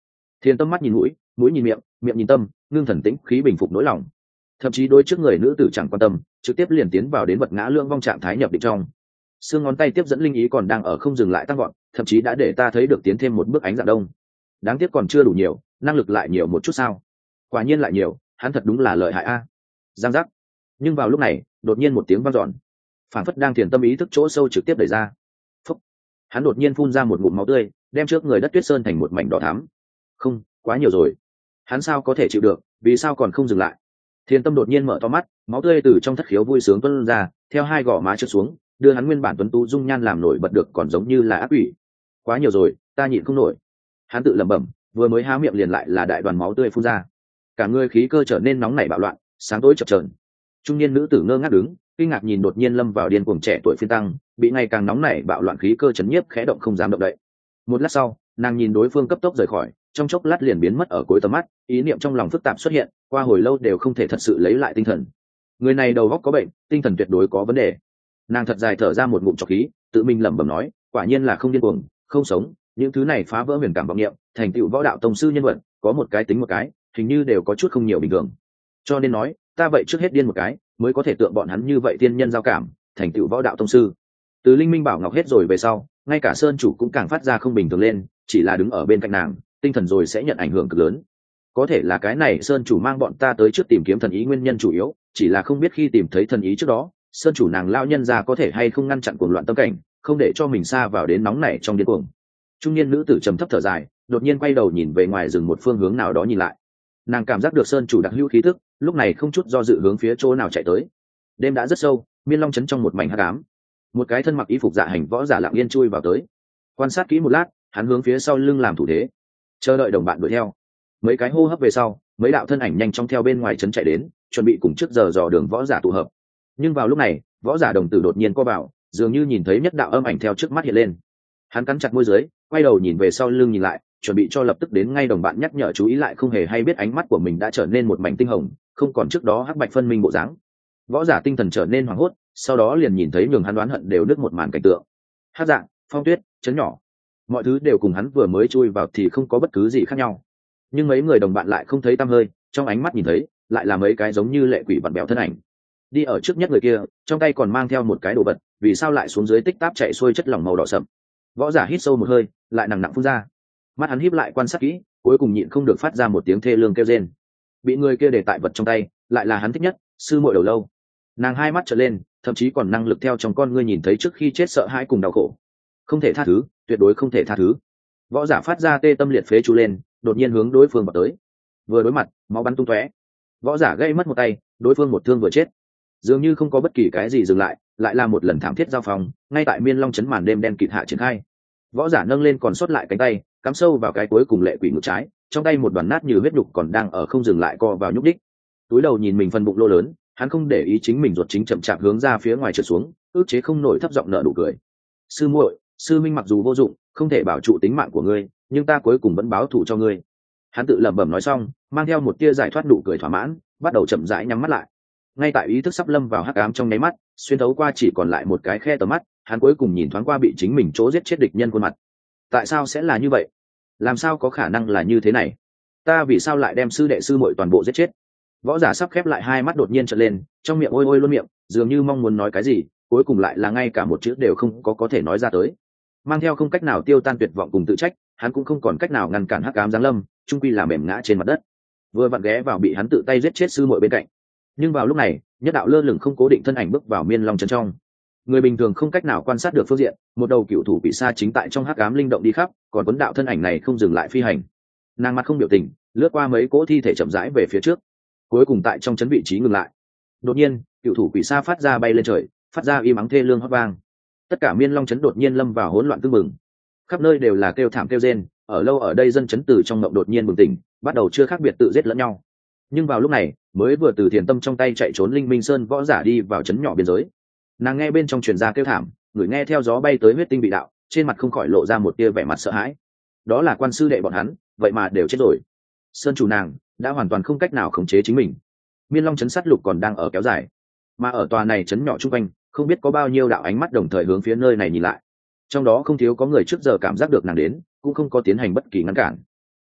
Thiền tâm mắt nhìn mũi, mũi nhìn miệng, miệng nhìn tâm, ngưng thần tĩnh khí bình phục nỗi lòng. Thậm chí đôi trước người nữ tử chẳng quan tâm, trực tiếp liền tiến vào đến vật ngã lương vong trạng thái nhập định trong. Xương ngón tay tiếp dẫn linh ý còn đang ở không dừng lại tăng gọn, thậm chí đã để ta thấy được tiến thêm một bước ánh dạng đông. Đáng tiếc còn chưa đủ nhiều, năng lực lại nhiều một chút sao? Quả nhiên lại nhiều, hắn thật đúng là lợi hại a. Giang giác. Nhưng vào lúc này, đột nhiên một tiếng vang dọn, phản phất đang thiền tâm ý thức chỗ sâu trực tiếp đẩy ra. Phúc. Hắn đột nhiên phun ra một ngụm máu tươi, đem trước người đất tuyết sơn thành một mảnh đỏ thắm. Không, quá nhiều rồi. Hắn sao có thể chịu được, vì sao còn không dừng lại? Thiền tâm đột nhiên mở to mắt, máu tươi từ trong thất khiếu vui sướng tuôn ra, theo hai gò má trượt xuống, đưa hắn nguyên bản tuấn tú dung nhan làm nổi bật được còn giống như là ác quỷ. Quá nhiều rồi, ta nhịn không nổi. Hắn tự lẩm bẩm, vừa mới há miệng liền lại là đại đoàn máu tươi phun ra. Cả người khí cơ trở nên nóng nảy bạo loạn, sáng tối chập chờn. Trung niên nữ tử ngơ ngác đứng, kinh ngạc nhìn đột nhiên lâm vào điên cuồng trẻ tuổi phiên tăng, bị ngày càng nóng nảy bạo loạn khí cơ chấn nhiếp khẽ động không dám động đậy. Một lát sau, nàng nhìn đối phương cấp tốc rời khỏi, trong chốc lát liền biến mất ở cuối tầm mắt, ý niệm trong lòng phức tạp xuất hiện, qua hồi lâu đều không thể thật sự lấy lại tinh thần. Người này đầu óc có bệnh, tinh thần tuyệt đối có vấn đề. Nàng thật dài thở ra một ngụm trọc khí, tự mình lẩm bẩm nói, quả nhiên là không điên cuồng, không sống, những thứ này phá vỡ huyền cảm vọng niệm, thành tựu võ đạo tông sư nhân vật, có một cái tính một cái, hình như đều có chút không nhiều bình thường. Cho nên nói, ta vậy trước hết điên một cái, mới có thể tượng bọn hắn như vậy tiên nhân giao cảm, thành tựu võ đạo tông sư. Từ linh minh bảo ngọc hết rồi về sau, ngay cả sơn chủ cũng càng phát ra không bình thường lên, chỉ là đứng ở bên cạnh nàng, tinh thần rồi sẽ nhận ảnh hưởng cực lớn. Có thể là cái này sơn chủ mang bọn ta tới trước tìm kiếm thần ý nguyên nhân chủ yếu, chỉ là không biết khi tìm thấy thần ý trước đó, sơn chủ nàng lao nhân ra có thể hay không ngăn chặn cuồng loạn tâm cảnh, không để cho mình xa vào đến nóng này trong điên cuồng. Trung niên nữ tử trầm thấp thở dài, đột nhiên quay đầu nhìn về ngoài rừng một phương hướng nào đó nhìn lại. Nàng cảm giác được sơn chủ đặc hữu khí thức, lúc này không chút do dự hướng phía chỗ nào chạy tới. Đêm đã rất sâu, miên long chấn trong một mảnh hắc ám. Một cái thân mặc y phục dạ hành võ giả lặng yên chui vào tới. Quan sát kỹ một lát, hắn hướng phía sau lưng làm thủ thế, chờ đợi đồng bạn đuổi theo. Mấy cái hô hấp về sau, mấy đạo thân ảnh nhanh chóng theo bên ngoài trấn chạy đến, chuẩn bị cùng trước giờ dò đường võ giả tụ hợp. Nhưng vào lúc này, võ giả đồng tử đột nhiên co vào, dường như nhìn thấy nhất đạo âm ảnh theo trước mắt hiện lên. Hắn cắn chặt môi dưới, quay đầu nhìn về sau lưng nhìn lại, chuẩn bị cho lập tức đến ngay đồng bạn nhắc nhở chú ý, lại không hề hay biết ánh mắt của mình đã trở nên một mảnh tinh hồng, không còn trước đó hắc bạch phân minh bộ dáng. Võ giả tinh thần trở nên hoảng hốt, sau đó liền nhìn thấy nhường hắn đoán hận đều đứt một màn cảnh tượng. Hắc dạng, phong tuyết, chấn nhỏ, mọi thứ đều cùng hắn vừa mới chui vào thì không có bất cứ gì khác nhau. Nhưng mấy người đồng bạn lại không thấy tăm hơi, trong ánh mắt nhìn thấy lại là mấy cái giống như lệ quỷ vặn bèo thân ảnh. Đi ở trước nhất người kia, trong tay còn mang theo một cái đồ vật, vì sao lại xuống dưới tích táp chạy xuôi chất lỏng màu đỏ sậm. Võ giả hít sâu một hơi, lại nặng nặng phun ra. Mắt hắn híp lại quan sát kỹ, cuối cùng nhịn không được phát ra một tiếng thê lương kêu rên. Bị người kia để tại vật trong tay, lại là hắn thích nhất, sư muội đầu lâu. Nàng hai mắt trợn lên, thậm chí còn năng lực theo trong con ngươi nhìn thấy trước khi chết sợ hãi cùng đau khổ. Không thể tha thứ, tuyệt đối không thể tha thứ. Võ giả phát ra tê tâm liệt phế chú lên, đột nhiên hướng đối phương vào tới. Vừa đối mặt, máu bắn tung tóe. Võ giả gây mất một tay, đối phương một thương vừa chết. Dường như không có bất kỳ cái gì dừng lại, lại là một lần thảm thiết giao phòng, ngay tại miên long chấn màn đêm đen kịt hạ triển khai. Võ giả nâng lên còn sót lại cánh tay, cắm sâu vào cái cuối cùng lệ quỷ ngực trái, trong tay một đoàn nát như huyết nhục còn đang ở không dừng lại co vào nhúc đích. Túi đầu nhìn mình phần bụng lô lớn, hắn không để ý chính mình ruột chính chậm chạp hướng ra phía ngoài trượt xuống, ức chế không nổi thấp giọng nở nụ cười. Sư muội, sư minh mặc dù vô dụng, không thể bảo trụ tính mạng của ngươi, nhưng ta cuối cùng vẫn báo thù cho ngươi. Hắn tự lẩm bẩm nói xong, mang theo một tia giải thoát nụ cười thỏa mãn, bắt đầu chậm rãi nhắm mắt lại. Ngay tại ý thức sắp lâm vào hắc ám trong nháy mắt, xuyên thấu qua chỉ còn lại một cái khe tầm mắt, hắn cuối cùng nhìn thoáng qua bị chính mình chỗ giết chết địch nhân khuôn mặt. Tại sao sẽ là như vậy? Làm sao có khả năng là như thế này? Ta vì sao lại đem sư đệ sư muội toàn bộ giết chết? Võ giả sắp khép lại hai mắt đột nhiên trợn lên, trong miệng ôi ôi luôn miệng, dường như mong muốn nói cái gì, cuối cùng lại là ngay cả một chữ đều không có có thể nói ra tới. Mang theo không cách nào tiêu tan tuyệt vọng cùng tự trách, hắn cũng không còn cách nào ngăn cản hắc ám giáng lâm, chung quy là mềm ngã trên mặt đất. Vừa vặn ghé vào bị hắn tự tay giết chết sư muội bên cạnh. Nhưng vào lúc này, nhất đạo lơ lửng không cố định thân ảnh bước vào miên long trấn trong. Người bình thường không cách nào quan sát được phương diện, một đầu cựu thủ bị sa chính tại trong hắc ám linh động đi khắp, còn vấn đạo thân ảnh này không dừng lại phi hành. Nàng mặt không biểu tình, lướt qua mấy cỗ thi thể chậm rãi về phía trước, cuối cùng tại trong trấn vị trí ngừng lại. Đột nhiên, cựu thủ quỷ sa phát ra bay lên trời, phát ra im ắng thê lương hót vang. Tất cả miên long trấn đột nhiên lâm vào hỗn loạn tương mừng, khắp nơi đều là kêu thảm kêu rên. Ở lâu ở đây dân trấn từ trong mộng đột nhiên bừng tỉnh, bắt đầu chưa khác biệt tự giết lẫn nhau. Nhưng vào lúc này, mới vừa từ thiền tâm trong tay chạy trốn linh minh sơn võ giả đi vào trấn nhỏ biên giới. Nàng nghe bên trong truyền ra kêu thảm, người nghe theo gió bay tới huyết tinh bị đạo, trên mặt không khỏi lộ ra một tia vẻ mặt sợ hãi. Đó là quan sư đệ bọn hắn, vậy mà đều chết rồi. Sơn chủ nàng đã hoàn toàn không cách nào khống chế chính mình. Miên long trấn sát lục còn đang ở kéo dài, mà ở tòa này trấn nhỏ chung quanh không biết có bao nhiêu đạo ánh mắt đồng thời hướng phía nơi này nhìn lại. Trong đó không thiếu có người trước giờ cảm giác được nàng đến, cũng không có tiến hành bất kỳ ngăn cản.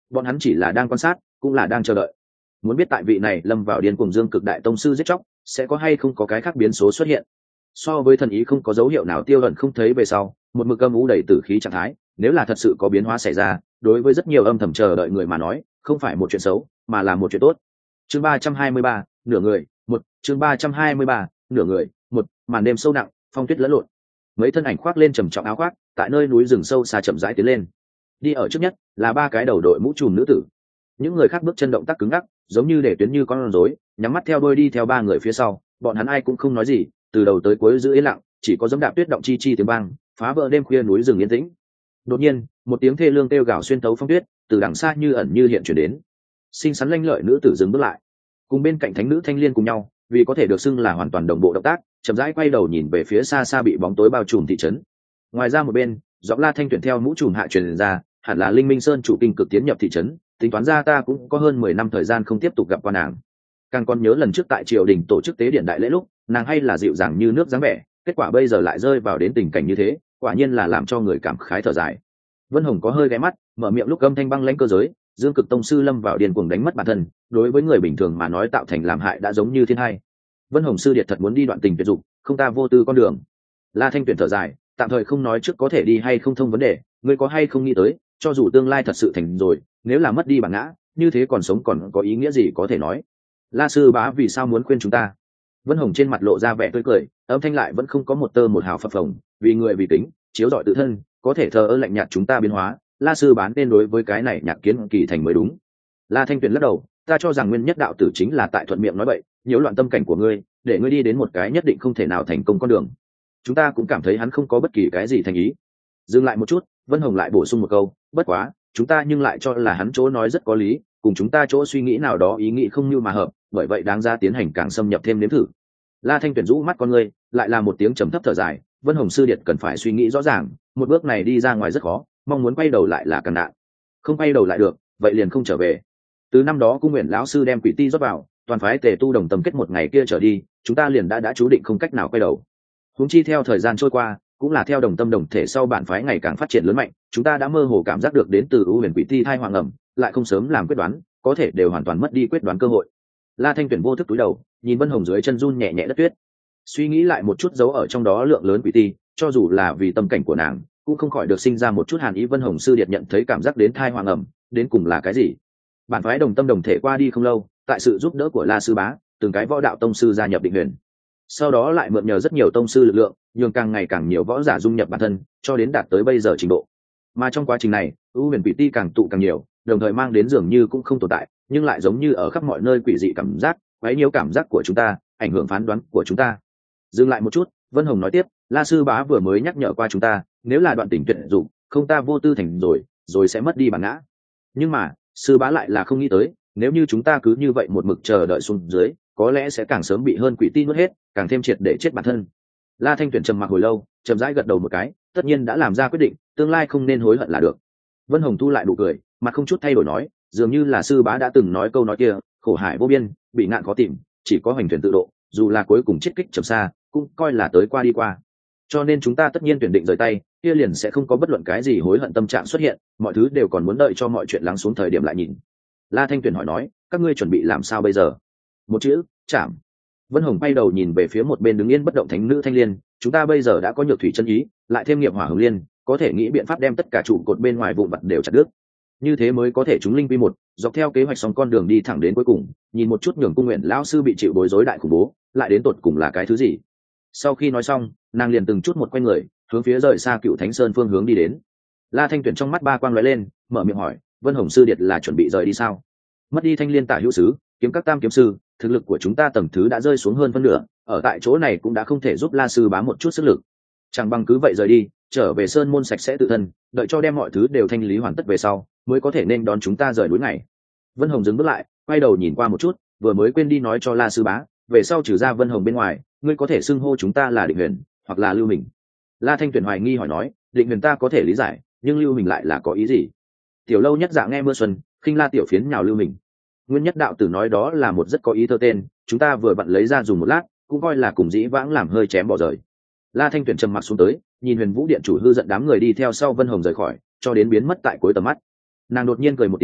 bọn hắn chỉ là đang quan sát, cũng là đang chờ đợi. Muốn biết tại vị này lâm vào điên cuồng dương cực đại tông sư giết chóc sẽ có hay không có cái khác biến số xuất hiện. So với thần ý không có dấu hiệu nào tiêu ẩn không thấy về sau, một mực âm u đầy tử khí trạng thái, nếu là thật sự có biến hóa xảy ra, đối với rất nhiều âm thầm chờ đợi người mà nói, không phải một chuyện xấu, mà là một chuyện tốt. Chương ba trăm hai mươi ba, nửa người, một, chương ba trăm hai mươi ba, nửa người, một, màn đêm sâu nặng, phong tuyết lẫn lộn. Mấy thân ảnh khoác lên trầm trọng áo khoác, tại nơi núi rừng sâu xa chậm rãi tiến lên. Đi ở trước nhất là ba cái đầu đội mũ trùm nữ tử. Những người khác bước chân động tác cứng ngắc, giống như để tuyến như con rối, nhắm mắt theo đuôi đi theo ba người phía sau, bọn hắn ai cũng không nói gì, từ đầu tới cuối giữ yên lặng, chỉ có dẫm đạp tuyết động chi chi tiếng vang, phá vỡ đêm khuya núi rừng yên tĩnh. Đột nhiên, một tiếng thê lương kêu gào xuyên tấu phong tuyết, từ đằng xa như ẩn như hiện chuyển đến. Xinh xắn lanh lợi nữ tử dừng bước lại, cùng bên cạnh thánh nữ thanh liên cùng nhau, vì có thể được xưng là hoàn toàn đồng bộ động tác, chậm rãi quay đầu nhìn về phía xa xa bị bóng tối bao trùm thị trấn. Ngoài ra một bên, giọng La Thanh tuyển theo mũ trùm hạ truyền ra, hẳn là Linh Minh Sơn chủ kinh cực tiến nhập thị trấn, tính toán ra ta cũng có hơn mười năm thời gian không tiếp tục gặp qua nàng. Càng còn nhớ lần trước tại triều đình tổ chức tế điện đại lễ lúc, nàng hay là dịu dàng như nước dáng vẻ, kết quả bây giờ lại rơi vào đến tình cảnh như thế, quả nhiên là làm cho người cảm khái thở dài. Vân Hồng có hơi ghé mắt, mở miệng lúc âm thanh băng lãnh cơ giới, dương cực tông sư lâm vào điên cuồng đánh mất bản thân, đối với người bình thường mà nói tạo thành làm hại đã giống như thiên hai. Vân Hồng sư điệt thật muốn đi đoạn tình tuyệt dục, không ta vô tư con đường. La Thanh tuyển thở dài, tạm thời không nói trước có thể đi hay không thông vấn đề, ngươi có hay không nghĩ tới, cho dù tương lai thật sự thành rồi, nếu là mất đi bản ngã, như thế còn sống còn có ý nghĩa gì có thể nói. La sư bá vì sao muốn khuyên chúng ta? Vân Hồng trên mặt lộ ra vẻ tươi cười, âm thanh lại vẫn không có một tơ một hào phập phồng, vì người vì tính, chiếu rọi tự thân, có thể thờ ơ lạnh nhạt chúng ta biến hóa, La sư bán nên đối với cái này nhạc kiến kỳ thành mới đúng. La Thanh Tuyền lắc đầu, ta cho rằng nguyên nhất đạo tử chính là tại thuận miệng nói bậy, nhiễu loạn tâm cảnh của ngươi, để ngươi đi đến một cái nhất định không thể nào thành công con đường. Chúng ta cũng cảm thấy hắn không có bất kỳ cái gì thành ý. Dừng lại một chút, Vân Hồng lại bổ sung một câu, bất quá, chúng ta nhưng lại cho là hắn chỗ nói rất có lý, cùng chúng ta chỗ suy nghĩ nào đó ý nghĩ không như mà hợp, bởi vậy đáng ra tiến hành càng xâm nhập thêm nếm thử. La Thanh Tuyền rũ mắt con ngươi, lại là một tiếng trầm thấp thở dài, Vân Hồng sư điệt cần phải suy nghĩ rõ ràng, một bước này đi ra ngoài rất khó, mong muốn quay đầu lại là càng nạn. Không quay đầu lại được, vậy liền không trở về. Từ năm đó cung nguyện lão sư đem quỷ ti rót vào, toàn phái tề tu đồng tâm kết một ngày kia trở đi, chúng ta liền đã đã chú định không cách nào quay đầu. Huống chi theo thời gian trôi qua, cũng là theo đồng tâm đồng thể sau bản phái ngày càng phát triển lớn mạnh, chúng ta đã mơ hồ cảm giác được đến từ ưu huyền quỷ ti thai hoàng ẩm, lại không sớm làm quyết đoán, có thể đều hoàn toàn mất đi quyết đoán cơ hội. La Thanh Tuyển vô thức cúi đầu, nhìn Vân Hồng dưới chân run nhẹ nhẹ đất tuyết, suy nghĩ lại một chút dấu ở trong đó lượng lớn quỷ ti, cho dù là vì tâm cảnh của nàng, cũng không khỏi được sinh ra một chút hàn ý. Vân Hồng sư điệt nhận thấy cảm giác đến thai hoàng ẩm, đến cùng là cái gì? Bản phái đồng tâm đồng thể qua đi không lâu, tại sự giúp đỡ của La sư bá, từng cái võ đạo tông sư gia nhập Định Huyền, sau đó lại mượn nhờ rất nhiều tông sư lực lượng, nhường càng ngày càng nhiều võ giả dung nhập bản thân, cho đến đạt tới bây giờ trình độ. Mà trong quá trình này, ưu huyền quỷ ti càng tụ càng nhiều, đồng thời mang đến dường như cũng không tồn tại, nhưng lại giống như ở khắp mọi nơi quỷ dị cảm giác, quấy nhiễu cảm giác của chúng ta, ảnh hưởng phán đoán của chúng ta. Dừng lại một chút, Vân Hồng nói tiếp, La sư bá vừa mới nhắc nhở qua chúng ta, nếu là đoạn tình tuyệt dụng, không ta vô tư thành rồi, rồi sẽ mất đi bản ngã. Nhưng mà, sư bá lại là không nghĩ tới, nếu như chúng ta cứ như vậy một mực chờ đợi xuống dưới, có lẽ sẽ càng sớm bị hơn quỷ ti nuốt hết, càng thêm triệt để chết bản thân. La Thanh Tuyển trầm mặc hồi lâu, chậm rãi gật đầu một cái, tất nhiên đã làm ra quyết định, tương lai không nên hối hận là được. Vân Hồng thu lại nụ cười, mặt không chút thay đổi nói, dường như là sư bá đã từng nói câu nói kia, khổ hải vô biên, bị ngạn khó tìm, chỉ có hành thuyền tự độ, dù là cuối cùng chết kích trầm xa, cũng coi là tới qua đi qua. Cho nên chúng ta tất nhiên tuyển định rời tay, kia liền sẽ không có bất luận cái gì hối hận tâm trạng xuất hiện, mọi thứ đều còn muốn đợi cho mọi chuyện lắng xuống thời điểm lại nhìn. La Thanh Tuyển hỏi nói, các ngươi chuẩn bị làm sao bây giờ? Một chữ, chạm. Vân Hồng bay đầu nhìn về phía một bên đứng yên bất động thánh nữ Thanh Liên, chúng ta bây giờ đã có nhược thủy chân ý, lại thêm nghiệp hỏa hồng liên, có thể nghĩ biện pháp đem tất cả trụ cột bên ngoài vụn vặt đều chặt đứt. Như thế mới có thể chúng linh quy một, dọc theo kế hoạch xong con đường đi thẳng đến cuối cùng, nhìn một chút nhường cung nguyện lão sư bị chịu bối rối đại khủng bố, lại đến tột cùng là cái thứ gì. Sau khi nói xong, nàng liền từng chút một quay người, hướng phía rời xa Cựu Thánh Sơn phương hướng đi đến. La Thanh Tuyển trong mắt ba quang lóe lên, mở miệng hỏi, Vân Hồng sư điệt là chuẩn bị rời đi sao? Mất đi Thanh Liên tả hữu sứ, kiếm các tam kiếm sư, thực lực của chúng ta tầng thứ đã rơi xuống hơn phân nửa, ở tại chỗ này cũng đã không thể giúp La sư bá một chút sức lực. Chẳng bằng cứ vậy rời đi, trở về sơn môn sạch sẽ tự thân, đợi cho đem mọi thứ đều thanh lý hoàn tất về sau, mới có thể nên đón chúng ta rời núi này. Vân Hồng dừng bước lại, quay đầu nhìn qua một chút, vừa mới quên đi nói cho La sư bá, về sau trừ ra Vân Hồng bên ngoài, ngươi có thể xưng hô chúng ta là Định Huyền, hoặc là Lưu Mình. La Thanh Tuyển hoài nghi hỏi nói, Định Huyền ta có thể lý giải, nhưng Lưu Mình lại là có ý gì? Tiểu Lâu nhất dạ nghe mưa xuân, khinh La tiểu phiến nhào Lưu Mình. Nguyên nhất đạo tử nói đó là một rất có ý thơ tên, chúng ta vừa vặn lấy ra dùng một lát, cũng coi là cùng dĩ vãng làm hơi chém bỏ rời. La Thanh Tuyển trầm mặc xuống tới, nhìn Huyền Vũ điện chủ hư giận đám người đi theo sau Vân Hồng rời khỏi, cho đến biến mất tại cuối tầm mắt. Nàng đột nhiên cười một tiếng,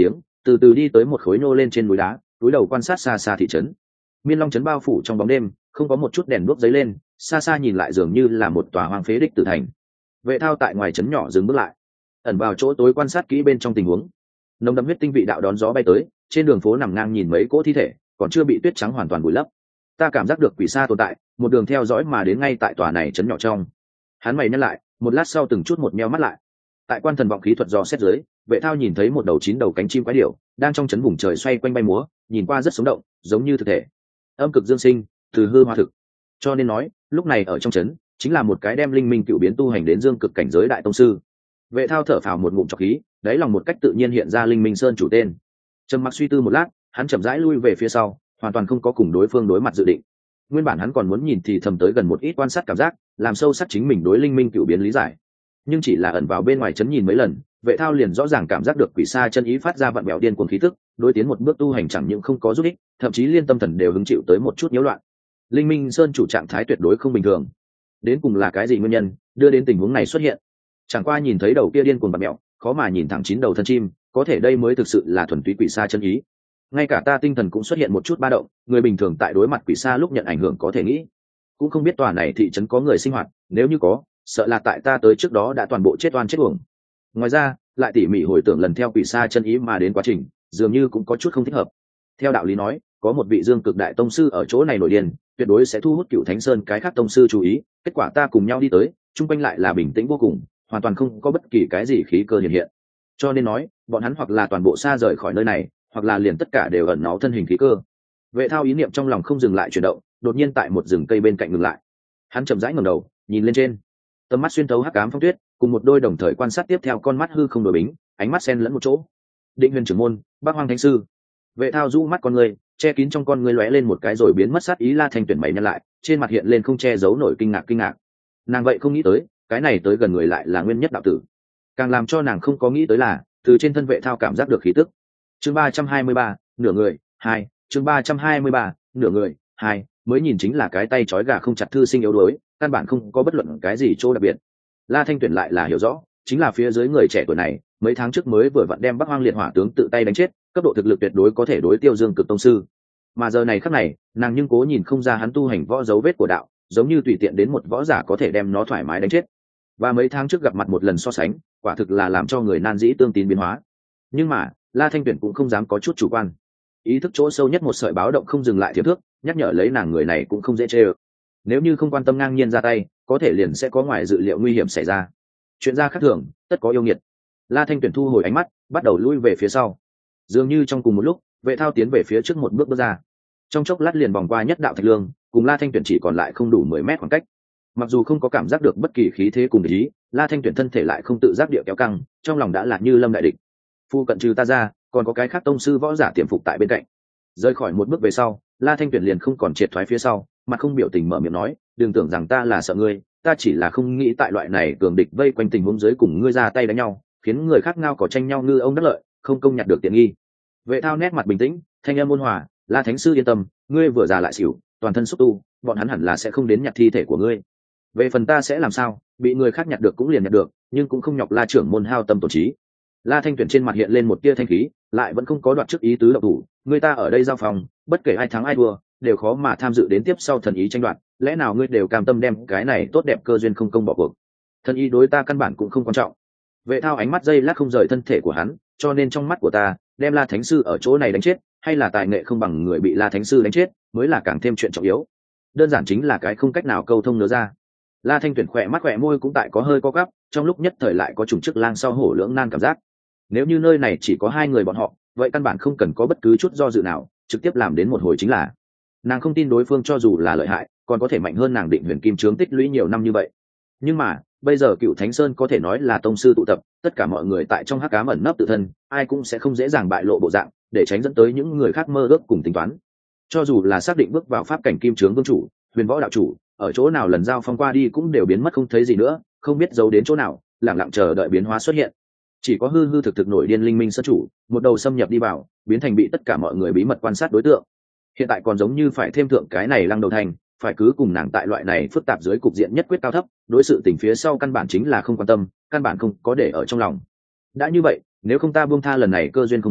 từ từ đi tới một khối nô lên trên núi đá, túi đầu quan sát xa xa thị trấn. Miên Long trấn bao phủ trong bóng đêm, không có một chút đèn đuốc giấy lên, xa xa nhìn lại dường như là một tòa hoang phế đích tử thành. Vệ Thao tại ngoài trấn nhỏ dừng bước lại, ẩn vào chỗ tối quan sát kỹ bên trong tình huống. Nồng đậm huyết tinh vị đạo đón gió bay tới, trên đường phố nằm ngang nhìn mấy cỗ thi thể, còn chưa bị tuyết trắng hoàn toàn vùi lấp. Ta cảm giác được quỷ xa tồn tại, một đường theo dõi mà đến ngay tại tòa này trấn nhỏ trong. Hắn mày nhăn lại, một lát sau từng chút một meo mắt lại. Tại quan thần vọng khí thuật dò xét dưới, Vệ Thao nhìn thấy một đầu chín đầu cánh chim quái điểu đang trong trấn vùng trời xoay quanh bay múa, nhìn qua rất sống động, giống như thực thể. Âm cực dương sinh, từ hư hóa thực. Cho nên nói, lúc này ở trong trấn chính là một cái đem linh minh cựu biến tu hành đến dương cực cảnh giới đại tông sư. Vệ Thao thở phào một ngụm trọc khí, đáy lòng một cách tự nhiên hiện ra linh minh sơn chủ tên. Trầm mặc suy tư một lát, hắn chậm rãi lui về phía sau, hoàn toàn không có cùng đối phương đối mặt dự định. Nguyên bản hắn còn muốn nhìn thì thầm tới gần một ít quan sát cảm giác, làm sâu sắc chính mình đối linh minh cựu biến lý giải, nhưng chỉ là ẩn vào bên ngoài trấn nhìn mấy lần, Vệ Thao liền rõ ràng cảm giác được quỷ xa chân ý phát ra vặn vẹo điên cuồng khí tức, đối tiến một bước tu hành chẳng những không có giúp ích, thậm chí liên tâm thần đều hứng chịu tới một chút nhiễu loạn. Linh minh sơn chủ trạng thái tuyệt đối không bình thường. Đến cùng là cái gì nguyên nhân đưa đến tình huống này xuất hiện? Chẳng qua nhìn thấy đầu kia điên cuồng vặn vẹo, khó mà nhìn thẳng chín đầu thân chim, có thể đây mới thực sự là thuần túy quỷ xa chân ý. Ngay cả ta tinh thần cũng xuất hiện một chút ba động, người bình thường tại đối mặt quỷ xa lúc nhận ảnh hưởng có thể nghĩ, cũng không biết tòa này thị trấn có người sinh hoạt, nếu như có, sợ là tại ta tới trước đó đã toàn bộ chết oan chết uổng. Ngoài ra, lại tỉ mỉ hồi tưởng lần theo quỷ xa chân ý mà đến quá trình, dường như cũng có chút không thích hợp. Theo đạo lý nói, có một vị dương cực đại tông sư ở chỗ này nổi điên, tuyệt đối sẽ thu hút Cựu Thánh Sơn cái khác tông sư chú ý. Kết quả ta cùng nhau đi tới, chung quanh lại là bình tĩnh vô cùng, hoàn toàn không có bất kỳ cái gì khí cơ hiện hiện. Cho nên nói, bọn hắn hoặc là toàn bộ xa rời khỏi nơi này, hoặc là liền tất cả đều ẩn náu thân hình khí cơ. Vệ Thao ý niệm trong lòng không dừng lại chuyển động, đột nhiên tại một rừng cây bên cạnh ngừng lại. Hắn chậm rãi ngẩng đầu, nhìn lên trên, tầm mắt xuyên thấu hắc ám phong tuyết, cùng một đôi đồng thời quan sát tiếp theo con mắt hư không đổi bính, ánh mắt xen lẫn một chỗ. Định Huyền trưởng môn, Bác Hoang Thánh sư. Vệ Thao rũ mắt con người, che kín trong con người lóe lên một cái rồi biến mất sát ý. La Thanh Tuyển mày nhăn lại, trên mặt hiện lên không che giấu nổi kinh ngạc kinh ngạc. Nàng vậy không nghĩ tới, cái này tới gần người lại là nguyên nhất đạo tử. Càng làm cho nàng không có nghĩ tới là, từ trên thân Vệ Thao cảm giác được khí tức. Chương ba trăm hai mươi ba, nửa người, hai, chương ba trăm hai mươi ba, nửa người, hai, mới nhìn chính là cái tay trói gà không chặt thư sinh yếu đuối, căn bản không có bất luận cái gì chỗ đặc biệt. La Thanh Tuyển lại là hiểu rõ, chính là phía dưới người trẻ tuổi này, mấy tháng trước mới vừa vặn đem Bắc Hoang Liệt Hỏa tướng tự tay đánh chết, cấp độ thực lực tuyệt đối có thể đối tiêu Dương cực tông sư. Mà giờ này khắc này, nàng nhưng cố nhìn không ra hắn tu hành võ dấu vết của đạo, giống như tùy tiện đến một võ giả có thể đem nó thoải mái đánh chết. Và mấy tháng trước gặp mặt một lần so sánh, quả thực là làm cho người nan dĩ tương tín biến hóa. Nhưng mà, La Thanh Tuyển cũng không dám có chút chủ quan. Ý thức chỗ sâu nhất một sợi báo động không dừng lại thiệp thước, nhắc nhở lấy nàng người này cũng không dễ chê ơ. Nếu như không quan tâm ngang nhiên ra tay, có thể liền sẽ có ngoài dự liệu nguy hiểm xảy ra. Chuyện ra khác thường, tất có yêu nghiệt. La Thanh Tuyển thu hồi ánh mắt, bắt đầu lui về phía sau. Dường như trong cùng một lúc, Vệ Thao tiến về phía trước một bước bước ra. Trong chốc lát liền vòng qua nhất đạo thạch lương, cùng La Thanh Tuyển chỉ còn lại không đủ mười mét khoảng cách. Mặc dù không có cảm giác được bất kỳ khí thế cùng ý, La Thanh Tuyển thân thể lại không tự giác địa kéo căng, trong lòng đã là như lâm đại địch. Phu cận trừ ta ra, còn có cái khác tông sư võ giả tiềm phục tại bên cạnh. Rời khỏi một bước về sau, La Thanh Tuyển liền không còn triệt thoái phía sau, mà không biểu tình mở miệng nói, đừng tưởng rằng ta là sợ ngươi, ta chỉ là không nghĩ tại loại này cường địch vây quanh tình huống dưới cùng ngươi ra tay đánh nhau, khiến người khác ngao cỏ tranh nhau ngư ông đắc lợi, không công nhặt được tiện nghi. Vệ Thao nét mặt bình tĩnh, thanh âm ôn hòa, La Thánh sư yên tâm, ngươi vừa già lại xỉu, toàn thân xúc tu, bọn hắn hẳn là sẽ không đến nhặt thi thể của ngươi. Về phần ta sẽ làm sao, bị người khác nhặt được cũng liền nhặt được, nhưng cũng không nhọc La trưởng môn hao tâm tổn trí. La Thanh Tuyển trên mặt hiện lên một tia thanh khí, lại vẫn không có đoạt trước ý tứ động thủ, người ta ở đây giao phòng, bất kể ai thắng ai thua, đều khó mà tham dự đến tiếp sau thần ý tranh đoạt, lẽ nào ngươi đều cam tâm đem cái này tốt đẹp cơ duyên không công bỏ cuộc? Thần ý đối ta căn bản cũng không quan trọng. Vệ Thao ánh mắt dây lát không rời thân thể của hắn, cho nên trong mắt của ta, đem La Thánh sư ở chỗ này đánh chết, hay là tài nghệ không bằng người bị La Thánh sư đánh chết, mới là càng thêm chuyện trọng yếu. Đơn giản chính là cái không cách nào câu thông nữa ra. La Thanh Tuyển khỏe mắt khỏe môi cũng tại có hơi co gắp, trong lúc nhất thời lại có trùng chức lang sau hổ lưỡng nan cảm giác. Nếu như nơi này chỉ có hai người bọn họ, vậy căn bản không cần có bất cứ chút do dự nào, trực tiếp làm đến một hồi chính là. Nàng không tin đối phương cho dù là lợi hại, còn có thể mạnh hơn nàng Định Huyền Kim Trướng tích lũy nhiều năm như vậy. Nhưng mà, bây giờ Cựu Thánh Sơn có thể nói là tông sư tụ tập, tất cả mọi người tại trong hắc ám ẩn nấp tự thân, ai cũng sẽ không dễ dàng bại lộ bộ dạng, để tránh dẫn tới những người khác mơ ước cùng tính toán. Cho dù là xác định bước vào pháp cảnh Kim Trướng vương chủ, Huyền Võ đạo chủ, ở chỗ nào lần giao phong qua đi cũng đều biến mất không thấy gì nữa, không biết giấu đến chỗ nào, lặng lặng chờ đợi biến hóa xuất hiện. Chỉ có hư hư thực thực nổi điên linh minh sơn chủ, một đầu xâm nhập đi vào, biến thành bị tất cả mọi người bí mật quan sát đối tượng. Hiện tại còn giống như phải thêm thượng cái này Lăng Đầu Thành, phải cứ cùng nàng tại loại này phức tạp dưới cục diện nhất quyết cao thấp, đối sự tình phía sau căn bản chính là không quan tâm, căn bản không có để ở trong lòng. Đã như vậy, nếu không ta buông tha lần này cơ duyên không muốn,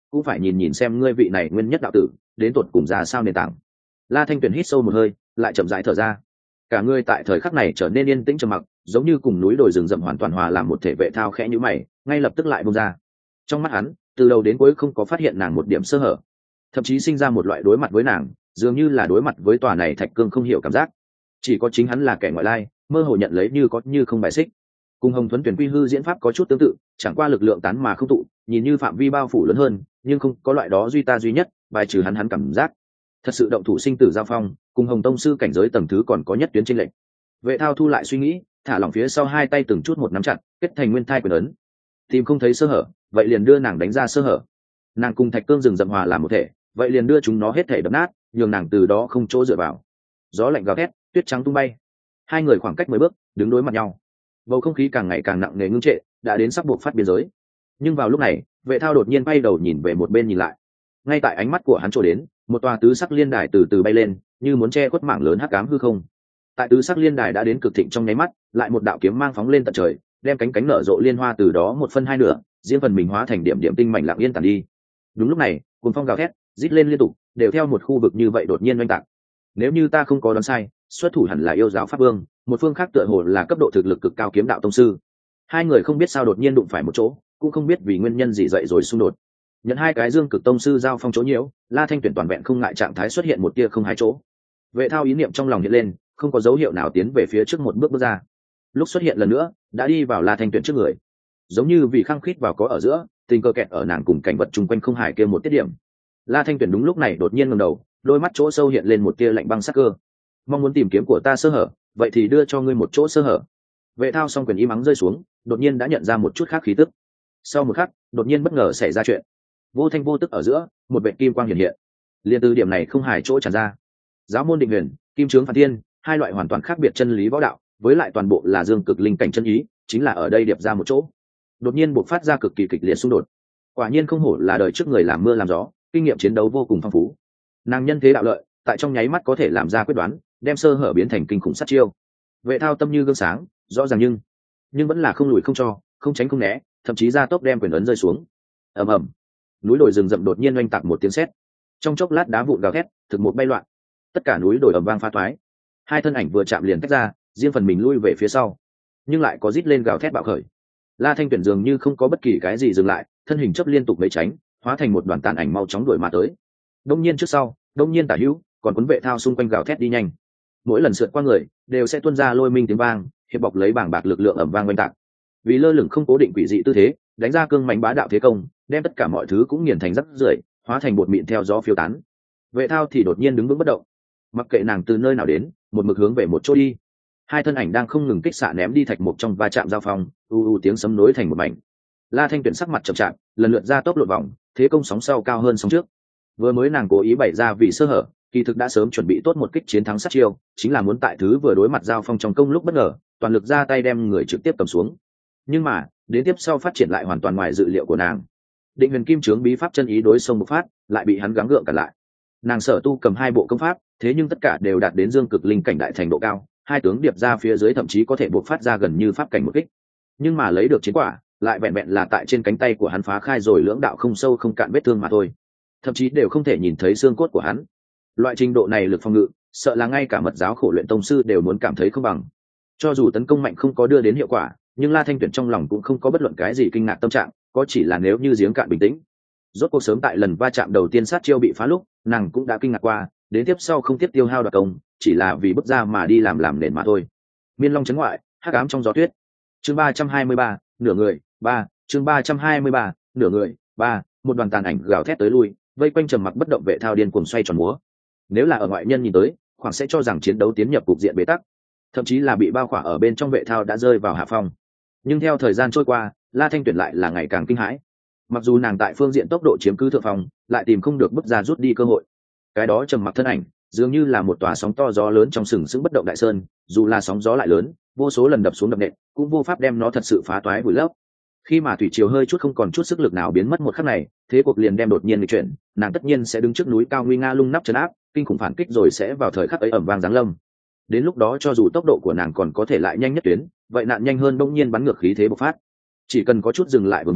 cũng phải nhìn nhìn xem ngươi vị này nguyên nhất đạo tử đến tột cùng ra sao nền tảng. La Thanh Tuyền hít sâu một hơi, lại chậm rãi thở ra. Cả ngươi tại thời khắc này trở nên yên tĩnh trầm mặc, giống như cùng núi đồi rừng rậm hoàn toàn hòa làm một thể. Vệ Thao khẽ nhíu mày, ngay lập tức lại buông ra. Trong mắt hắn, từ đầu đến cuối không có phát hiện nàng một điểm sơ hở, thậm chí sinh ra một loại đối mặt với nàng, dường như là đối mặt với tòa này thạch cương không hiểu cảm giác. Chỉ có chính hắn là kẻ ngoại lai, mơ hồ nhận lấy như có như không bài xích. Cùng Hồng Thuấn Tuyển quy hư diễn pháp có chút tương tự, chẳng qua lực lượng tán mà không tụ, nhìn như phạm vi bao phủ lớn hơn, nhưng không có loại đó duy ta duy nhất, bài trừ hắn hắn cảm giác. Thật sự động thủ sinh tử giao phong, cùng Hồng tông sư cảnh giới tầng thứ còn có nhất tuyến chênh lệch. Vệ Thao thu lại suy nghĩ, thả lỏng phía sau hai tay từng chút một nắm chặt, kết thành nguyên thai quyền ấn. Tìm không thấy sơ hở, vậy liền đưa nàng đánh ra sơ hở. Nàng cùng thạch cương rừng rậm hòa làm một thể, vậy liền đưa chúng nó hết thể đập nát, nhường nàng từ đó không chỗ dựa vào. Gió lạnh gào thét, tuyết trắng tung bay. Hai người khoảng cách mười bước, đứng đối mặt nhau. Bầu không khí càng ngày càng nặng nề ngưng trệ, đã đến sắp buộc phát biên giới. Nhưng vào lúc này, Vệ Thao đột nhiên bay đầu nhìn về một bên nhìn lại. Ngay tại ánh mắt của hắn trôi đến, một tòa tứ sắc liên đài từ từ bay lên, như muốn che khuất mảng lớn hắc ám hư không. Tại tứ sắc liên đài đã đến cực thịnh trong nháy mắt, lại một đạo kiếm mang phóng lên tận trời, đem cánh cánh nở rộ liên hoa từ đó một phân hai nửa, riêng phần mình hóa thành điểm điểm tinh mảnh lặng yên tàn đi. Đúng lúc này, cuồng phong gào thét, rít lên liên tục, đều theo một khu vực như vậy đột nhiên oanh tạc. Nếu như ta không có đoán sai, xuất thủ hẳn là yêu giáo pháp vương, một phương khác tựa hồ là cấp độ thực lực cực cao kiếm đạo tông sư. Hai người không biết sao đột nhiên đụng phải một chỗ, cũng không biết vì nguyên nhân gì dậy rồi xung đột. Nhận hai cái dương cực tông sư giao phong chỗ nhiễu, La Thanh Tuyển toàn vẹn không ngại trạng thái xuất hiện một tia không hai chỗ. Vệ Thao ý niệm trong lòng hiện lên, không có dấu hiệu nào tiến về phía trước một bước bước ra. Lúc xuất hiện lần nữa, đã đi vào La Thanh Tuyển trước người, giống như vì khăng khít vào có ở giữa, tình cờ kẹt ở nàng cùng cảnh vật chung quanh không hài kia một tiết điểm. La Thanh Tuyển đúng lúc này đột nhiên ngẩng đầu, đôi mắt chỗ sâu hiện lên một tia lạnh băng sắc cơ. Mong muốn tìm kiếm của ta sơ hở, vậy thì đưa cho ngươi một chỗ sơ hở. Vệ Thao song quyền im ắng rơi xuống, đột nhiên đã nhận ra một chút khác khí tức. Sau một khắc, đột nhiên bất ngờ xảy ra chuyện. Vô thanh vô tức ở giữa, một vệt kim quang hiện hiện. Liên từ điểm này không hài chỗ tràn ra. Giáo môn định huyền, kim trướng phản thiên, hai loại hoàn toàn khác biệt chân lý võ đạo, với lại toàn bộ là dương cực linh cảnh chân ý, chính là ở đây điệp ra một chỗ. Đột nhiên bộc phát ra cực kỳ kịch liệt xung đột. Quả nhiên không hổ là đời trước người làm mưa làm gió, kinh nghiệm chiến đấu vô cùng phong phú. Nàng nhân thế đạo lợi, tại trong nháy mắt có thể làm ra quyết đoán, đem sơ hở biến thành kinh khủng sát chiêu. Vệ Thao tâm như gương sáng, rõ ràng nhưng nhưng vẫn là không lùi không cho, không tránh không né, thậm chí ra tốc đem quyền ấn rơi xuống. Ầm ầm, núi đồi rừng rậm đột nhiên oanh tạc một tiếng sét, trong chốc lát đá vụn gào thét, thực một bay loạn, tất cả núi đồi ầm vang pha toái. Hai thân ảnh vừa chạm liền tách ra, riêng phần mình lui về phía sau, nhưng lại có rít lên gào thét bạo khởi. La Thanh Tuyển dường như không có bất kỳ cái gì dừng lại, thân hình chấp liên tục mấy tránh, hóa thành một đoàn tàn ảnh mau chóng đuổi mà tới. Đông nhiên trước sau, đông nhiên tả hữu, còn cuốn Vệ Thao xung quanh gào thét đi nhanh. Mỗi lần sượt qua người, đều sẽ tuôn ra lôi minh tiếng vang, hiệp bọc lấy bảng bạc lực lượng ầm vang oanh tạc. Vì lơ lửng không cố định quỷ dị tư thế, đánh ra cương mạnh bá đạo thế công, đem tất cả mọi thứ cũng nghiền thành rắc rưởi, hóa thành bột mịn theo gió phiêu tán. Vệ Thao thì đột nhiên đứng vững bất động, mặc kệ nàng từ nơi nào đến, một mực hướng về một chỗ đi. Hai thân ảnh đang không ngừng kích xạ ném đi thạch mục trong va chạm giao phong, u u tiếng sấm nối thành một mảnh. La Thanh Tuyển sắc mặt chậm chạp, lần lượt ra tốc lộn vòng, thế công sóng sau cao hơn sóng trước. Vừa mới nàng cố ý bày ra vì sơ hở, kỳ thực đã sớm chuẩn bị tốt một kích chiến thắng sát chiêu, chính là muốn tại thứ vừa đối mặt giao phong trong công lúc bất ngờ, toàn lực ra tay đem người trực tiếp cầm xuống. Nhưng mà, đến tiếp sau phát triển lại hoàn toàn ngoài dự liệu của nàng. Định Huyền Kim Trướng bí pháp chân ý đối xông một phát, lại bị hắn gắng gượng cản lại. Nàng sở tu cầm hai bộ công pháp, thế nhưng tất cả đều đạt đến dương cực linh cảnh đại thành độ cao, hai tướng điệp ra phía dưới thậm chí có thể buộc phát ra gần như pháp cảnh một kích. Nhưng mà lấy được chiến quả, lại vẹn vẹn là tại trên cánh tay của hắn phá khai rồi lưỡng đạo không sâu không cạn vết thương mà thôi, thậm chí đều không thể nhìn thấy xương cốt của hắn. Loại trình độ này lực phòng ngự, sợ là ngay cả mật giáo khổ luyện tông sư đều muốn cảm thấy không bằng. Cho dù tấn công mạnh không có đưa đến hiệu quả, nhưng La Thanh Tuyển trong lòng cũng không có bất luận cái gì kinh ngạc tâm trạng, có chỉ là nếu như giếng cạn bình tĩnh. Rốt cuộc sớm tại lần va chạm đầu tiên sát chiêu bị phá lúc, nàng cũng đã kinh ngạc qua, đến tiếp sau không tiếp tiêu hao đoạt công, chỉ là vì bước ra mà đi làm làm nền mà thôi. Miên Long chấn ngoại, hắc ám trong gió tuyết. Chương ba trăm hai mươi ba, nửa người, ba, chương ba trăm hai mươi ba, nửa người, ba, một đoàn tàn ảnh gào thét tới lui, vây quanh trầm mặc bất động Vệ Thao điên cuồng xoay tròn múa. Nếu là ở ngoại nhân nhìn tới, khoảng sẽ cho rằng chiến đấu tiến nhập cục diện bế tắc, thậm chí là bị bao khỏa ở bên trong Vệ Thao đã rơi vào hạ phong. Nhưng theo thời gian trôi qua, La Thanh Tuyển lại là ngày càng kinh hãi. Mặc dù nàng tại phương diện tốc độ chiếm cứ thượng phong, lại tìm không được bước ra rút đi cơ hội. Cái đó trầm mặc thân ảnh, dường như là một tòa sóng to gió lớn trong sừng sững bất động đại sơn, dù là sóng gió lại lớn, vô số lần đập xuống đập nện, cũng vô pháp đem nó thật sự phá toái vùi lấp. Khi mà thủy triều hơi chút không còn chút sức lực nào biến mất một khắc này, thế cuộc liền đem đột nhiên nghịch chuyển, nàng tất nhiên sẽ đứng trước núi cao nguy nga lung nắp trấn áp, kinh khủng phản kích rồi sẽ vào thời khắc ấy ầm vang giáng lâm. Đến lúc đó cho dù tốc độ của nàng còn có thể lại nhanh nhất tuyến, vậy nạn nhanh hơn bỗng nhiên bắn ngược khí thế bộc phát. Chỉ cần có chút dừng lại vương hữu,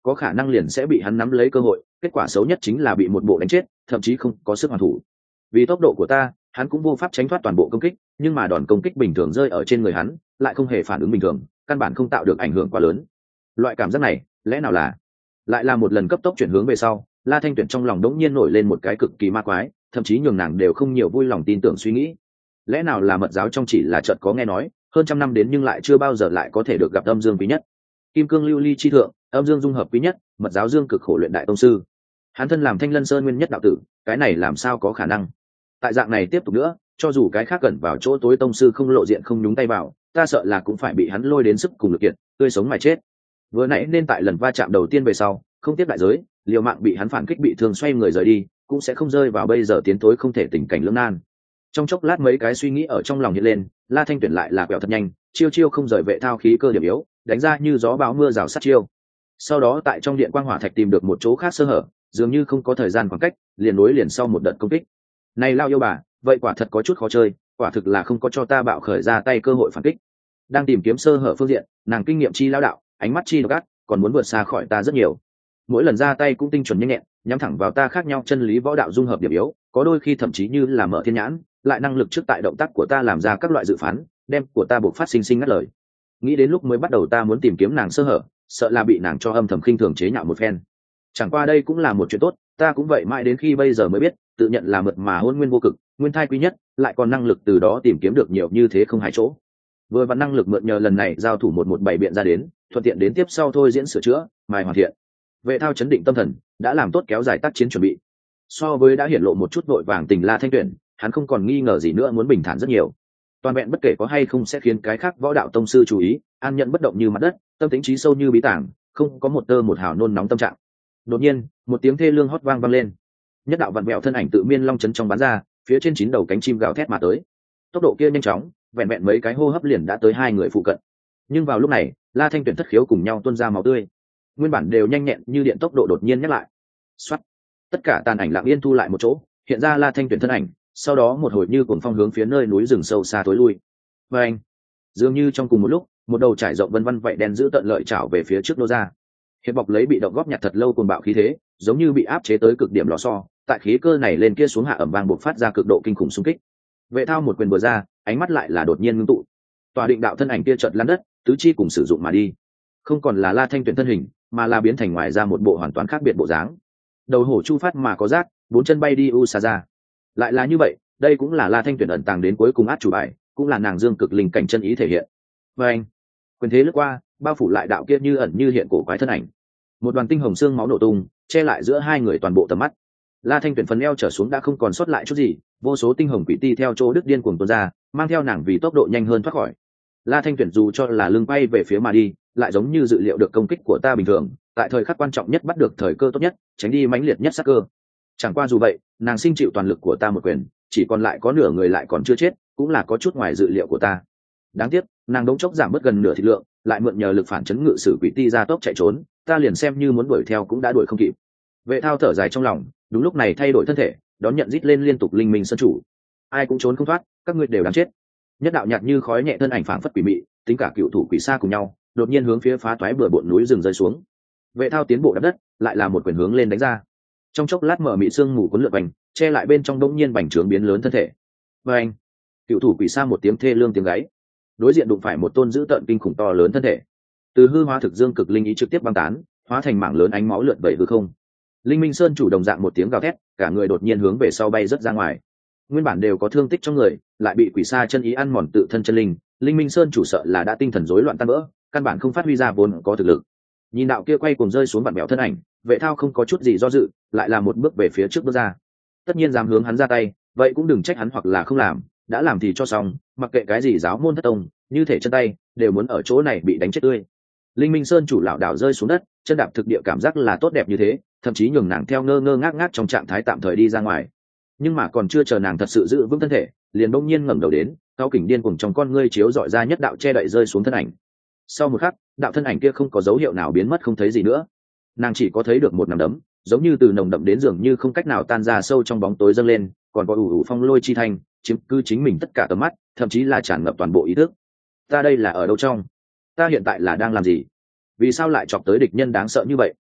có khả năng liền sẽ bị hắn nắm lấy cơ hội, kết quả xấu nhất chính là bị một bộ đánh chết, thậm chí không có sức hoàn thủ. Vì tốc độ của ta, hắn cũng vô pháp tránh thoát toàn bộ công kích, nhưng mà đòn công kích bình thường rơi ở trên người hắn lại không hề phản ứng bình thường, căn bản không tạo được ảnh hưởng quá lớn. Loại cảm giác này lẽ nào là lại là một lần cấp tốc chuyển hướng về sau, La Thanh Tuyển trong lòng đống nhiên nổi lên một cái cực kỳ ma quái, thậm chí nhường nàng đều không nhiều vui lòng tin tưởng suy nghĩ. Lẽ nào là mật giáo trong chỉ là chợt có nghe nói, hơn trăm năm đến nhưng lại chưa bao giờ lại có thể được gặp âm dương quý nhất, kim cương lưu ly chi thượng, âm dương dung hợp quý nhất, mật giáo dương cực khổ luyện đại tông sư. Hắn thân làm Thanh Lân Sơn nguyên nhất đạo tử, cái này làm sao có khả năng? Tại dạng này tiếp tục nữa, cho dù cái khác gần vào chỗ tối tông sư không lộ diện không nhúng tay vào, ta sợ là cũng phải bị hắn lôi đến sức cùng lực kiệt, tươi sống mà chết. Vừa nãy nên tại lần va chạm đầu tiên về sau, không tiếp đại giới, liều mạng bị hắn phản kích bị thương xoay người rời đi, cũng sẽ không rơi vào bây giờ tiến tối không thể tình cảnh lưỡng nan. Trong chốc lát mấy cái suy nghĩ ở trong lòng hiện lên, La Thanh Tuyển lại là quẹo thật nhanh, chiêu chiêu không rời vệ thao khí cơ điểm yếu, đánh ra như gió bão mưa rào sát chiêu. Sau đó tại trong điện quang hỏa thạch tìm được một chỗ khác sơ hở, dường như không có thời gian khoảng cách, liền nối liền sau một đợt công kích. Này lao yêu bà, vậy quả thật có chút khó chơi, quả thực là không có cho ta bạo khởi ra tay cơ hội phản kích. Đang tìm kiếm sơ hở phương diện, nàng kinh nghiệm chi lao đạo, ánh mắt chi độc ác, còn muốn vượt xa khỏi ta rất nhiều. Mỗi lần ra tay cũng tinh chuẩn nhanh nhẹn, nhắm thẳng vào ta khác nhau chân lý võ đạo dung hợp điểm yếu, có đôi khi thậm chí như là mở thiên nhãn, lại năng lực trước tại động tác của ta làm ra các loại dự phán, đem của ta buộc phát sinh sinh ngắt lời. Nghĩ đến lúc mới bắt đầu ta muốn tìm kiếm nàng sơ hở, sợ là bị nàng cho âm thầm khinh thường chế nhạo một phen. Chẳng qua đây cũng là một chuyện tốt, ta cũng vậy mãi đến khi bây giờ mới biết, tự nhận là mượt mà hôn nguyên vô cực, nguyên thai quý nhất, lại còn năng lực từ đó tìm kiếm được nhiều như thế không hại chỗ. Vừa và năng lực mượn nhờ lần này giao thủ một một bảy biện ra đến, thuận tiện đến tiếp sau thôi diễn sửa chữa, mài hoàn thiện. Vệ thao chấn định tâm thần, đã làm tốt kéo dài tác chiến chuẩn bị. So với đã hiển lộ một chút vội vàng tình La Thanh Tuyển, hắn không còn nghi ngờ gì nữa, muốn bình thản rất nhiều. Toàn vẹn bất kể có hay không sẽ khiến cái khác võ đạo tông sư chú ý, an nhận bất động như mặt đất, tâm tính trí sâu như bí tảng, không có một tơ một hào nôn nóng tâm trạng. Đột nhiên, một tiếng thê lương hót vang vang lên. Nhất đạo vặn vẹo thân ảnh tự miên long chấn trong bán ra, phía trên chín đầu cánh chim gào thét mà tới. Tốc độ kia nhanh chóng, vẹn vẹn mấy cái hô hấp liền đã tới hai người phụ cận. Nhưng vào lúc này, La Thanh Tuyển thất khiếu cùng nhau tuôn ra máu tươi. Nguyên bản đều nhanh nhẹn như điện tốc độ đột nhiên nhắc lại. Soát. Tất cả tàn ảnh lặng yên thu lại một chỗ, hiện ra La Thanh Tuyển thân ảnh, sau đó một hồi như cuồng phong hướng phía nơi núi rừng sâu xa tối lui. Và anh, dường như trong cùng một lúc, một đầu trải rộng vân vân vậy đen giữ tận lợi chảo về phía trước nô ra. Hiệp bọc lấy bị động góp nhặt thật lâu cuồng bạo khí thế, giống như bị áp chế tới cực điểm lò xo, tại khí cơ này lên kia xuống hạ ẩm vang bộc phát ra cực độ kinh khủng xung kích. Vệ thao một quyền vừa ra, ánh mắt lại là đột nhiên ngưng tụ. Tòa định đạo thân ảnh kia chợt lăn đất, tứ chi cùng sử dụng mà đi. Không còn là La Thanh Tuyển thân hình, mà là biến thành ngoài ra một bộ hoàn toàn khác biệt bộ dáng. Đầu hổ chu phát mà có rác, bốn chân bay đi u xa ra. Lại là như vậy, đây cũng là La Thanh Tuyển ẩn tàng đến cuối cùng át chủ bài, cũng là nàng dương cực linh cảnh chân ý thể hiện. Và anh, quyền thế lướt qua, bao phủ lại đạo kia như ẩn như hiện cổ quái thân ảnh. Một đoàn tinh hồng xương máu nổ tung, che lại giữa hai người toàn bộ tầm mắt. La Thanh Tuyển phần eo trở xuống đã không còn sót lại chút gì, vô số tinh hồng quỷ ti theo chỗ đứt điên cuồng tuôn ra, mang theo nàng vì tốc độ nhanh hơn thoát khỏi. La Thanh Tuyển dù cho là lưng bay về phía mà đi, lại giống như dự liệu được công kích của ta bình thường, tại thời khắc quan trọng nhất bắt được thời cơ tốt nhất, tránh đi mãnh liệt nhất sát cơ. Chẳng qua dù vậy, nàng sinh chịu toàn lực của ta một quyền, chỉ còn lại có nửa người lại còn chưa chết, cũng là có chút ngoài dự liệu của ta. Đáng tiếc, nàng đống chốc giảm bớt gần nửa thịt lượng, lại mượn nhờ lực phản chấn ngự sử quỷ ti ra tốc chạy trốn, ta liền xem như muốn đuổi theo cũng đã đuổi không kịp. Vệ thao thở dài trong lòng, đúng lúc này thay đổi thân thể, đón nhận rít lên liên tục linh minh sơn chủ. Ai cũng trốn không thoát, các ngươi đều đáng chết. Nhất đạo nhạt như khói nhẹ thân ảnh phảng phất quỷ mị, tính cả cựu thủ quỷ xa cùng nhau, đột nhiên hướng phía phá toái bừa bộn núi rừng rơi xuống. Vệ thao tiến bộ đạp đất, lại là một quyền hướng lên đánh ra. Trong chốc lát mở mị sương mù cuốn lượn vành, che lại bên trong đống nhiên bành trướng biến lớn thân thể. Và anh, cựu thủ quỷ xa một tiếng thê lương tiếng gáy, đối diện đụng phải một tôn dữ tợn kinh khủng to lớn thân thể. Từ hư hóa thực dương cực linh ý trực tiếp băng tán, hóa thành mảng lớn ánh máu lượn vẩy hư không. Linh Minh Sơn chủ đồng dạng một tiếng gào thét, cả người đột nhiên hướng về sau bay rất ra ngoài. Nguyên bản đều có thương tích trong người, lại bị quỷ sa chân ý ăn mòn tự thân chân linh, Linh Minh Sơn chủ sợ là đã tinh thần rối loạn tan vỡ, căn bản không phát huy ra vốn có thực lực. Nhìn đạo kia quay cuồng rơi xuống vặn bèo thân ảnh, Vệ thao không có chút gì do dự, lại là một bước về phía trước bước ra. Tất nhiên dám hướng hắn ra tay, vậy cũng đừng trách hắn hoặc là không làm, đã làm thì cho xong, mặc kệ cái gì giáo môn thất tông, như thể chân tay đều muốn ở chỗ này bị đánh chết tươi. Linh Minh Sơn chủ lão đảo rơi xuống đất, chân đạp thực địa cảm giác là tốt đẹp như thế, thậm chí nhường nàng theo ngơ ngơ ngác ngác trong trạng thái tạm thời đi ra ngoài. Nhưng mà còn chưa chờ nàng thật sự giữ vững thân thể, liền bỗng nhiên ngẩng đầu đến, cao kình điên cuồng trong con ngươi chiếu dọi ra nhất đạo che đậy rơi xuống thân ảnh. Sau một khắc, đạo thân ảnh kia không có dấu hiệu nào biến mất không thấy gì nữa. Nàng chỉ có thấy được một nắm đấm, giống như từ nồng đậm đến dường như không cách nào tan ra sâu trong bóng tối dâng lên, còn có ủ ủ phong lôi chi thành, chiếm cứ chính mình tất cả tầm mắt, thậm chí là tràn ngập toàn bộ ý thức. Ta đây là ở đâu trong? Ta hiện tại là đang làm gì? Vì sao lại chọc tới địch nhân đáng sợ như vậy?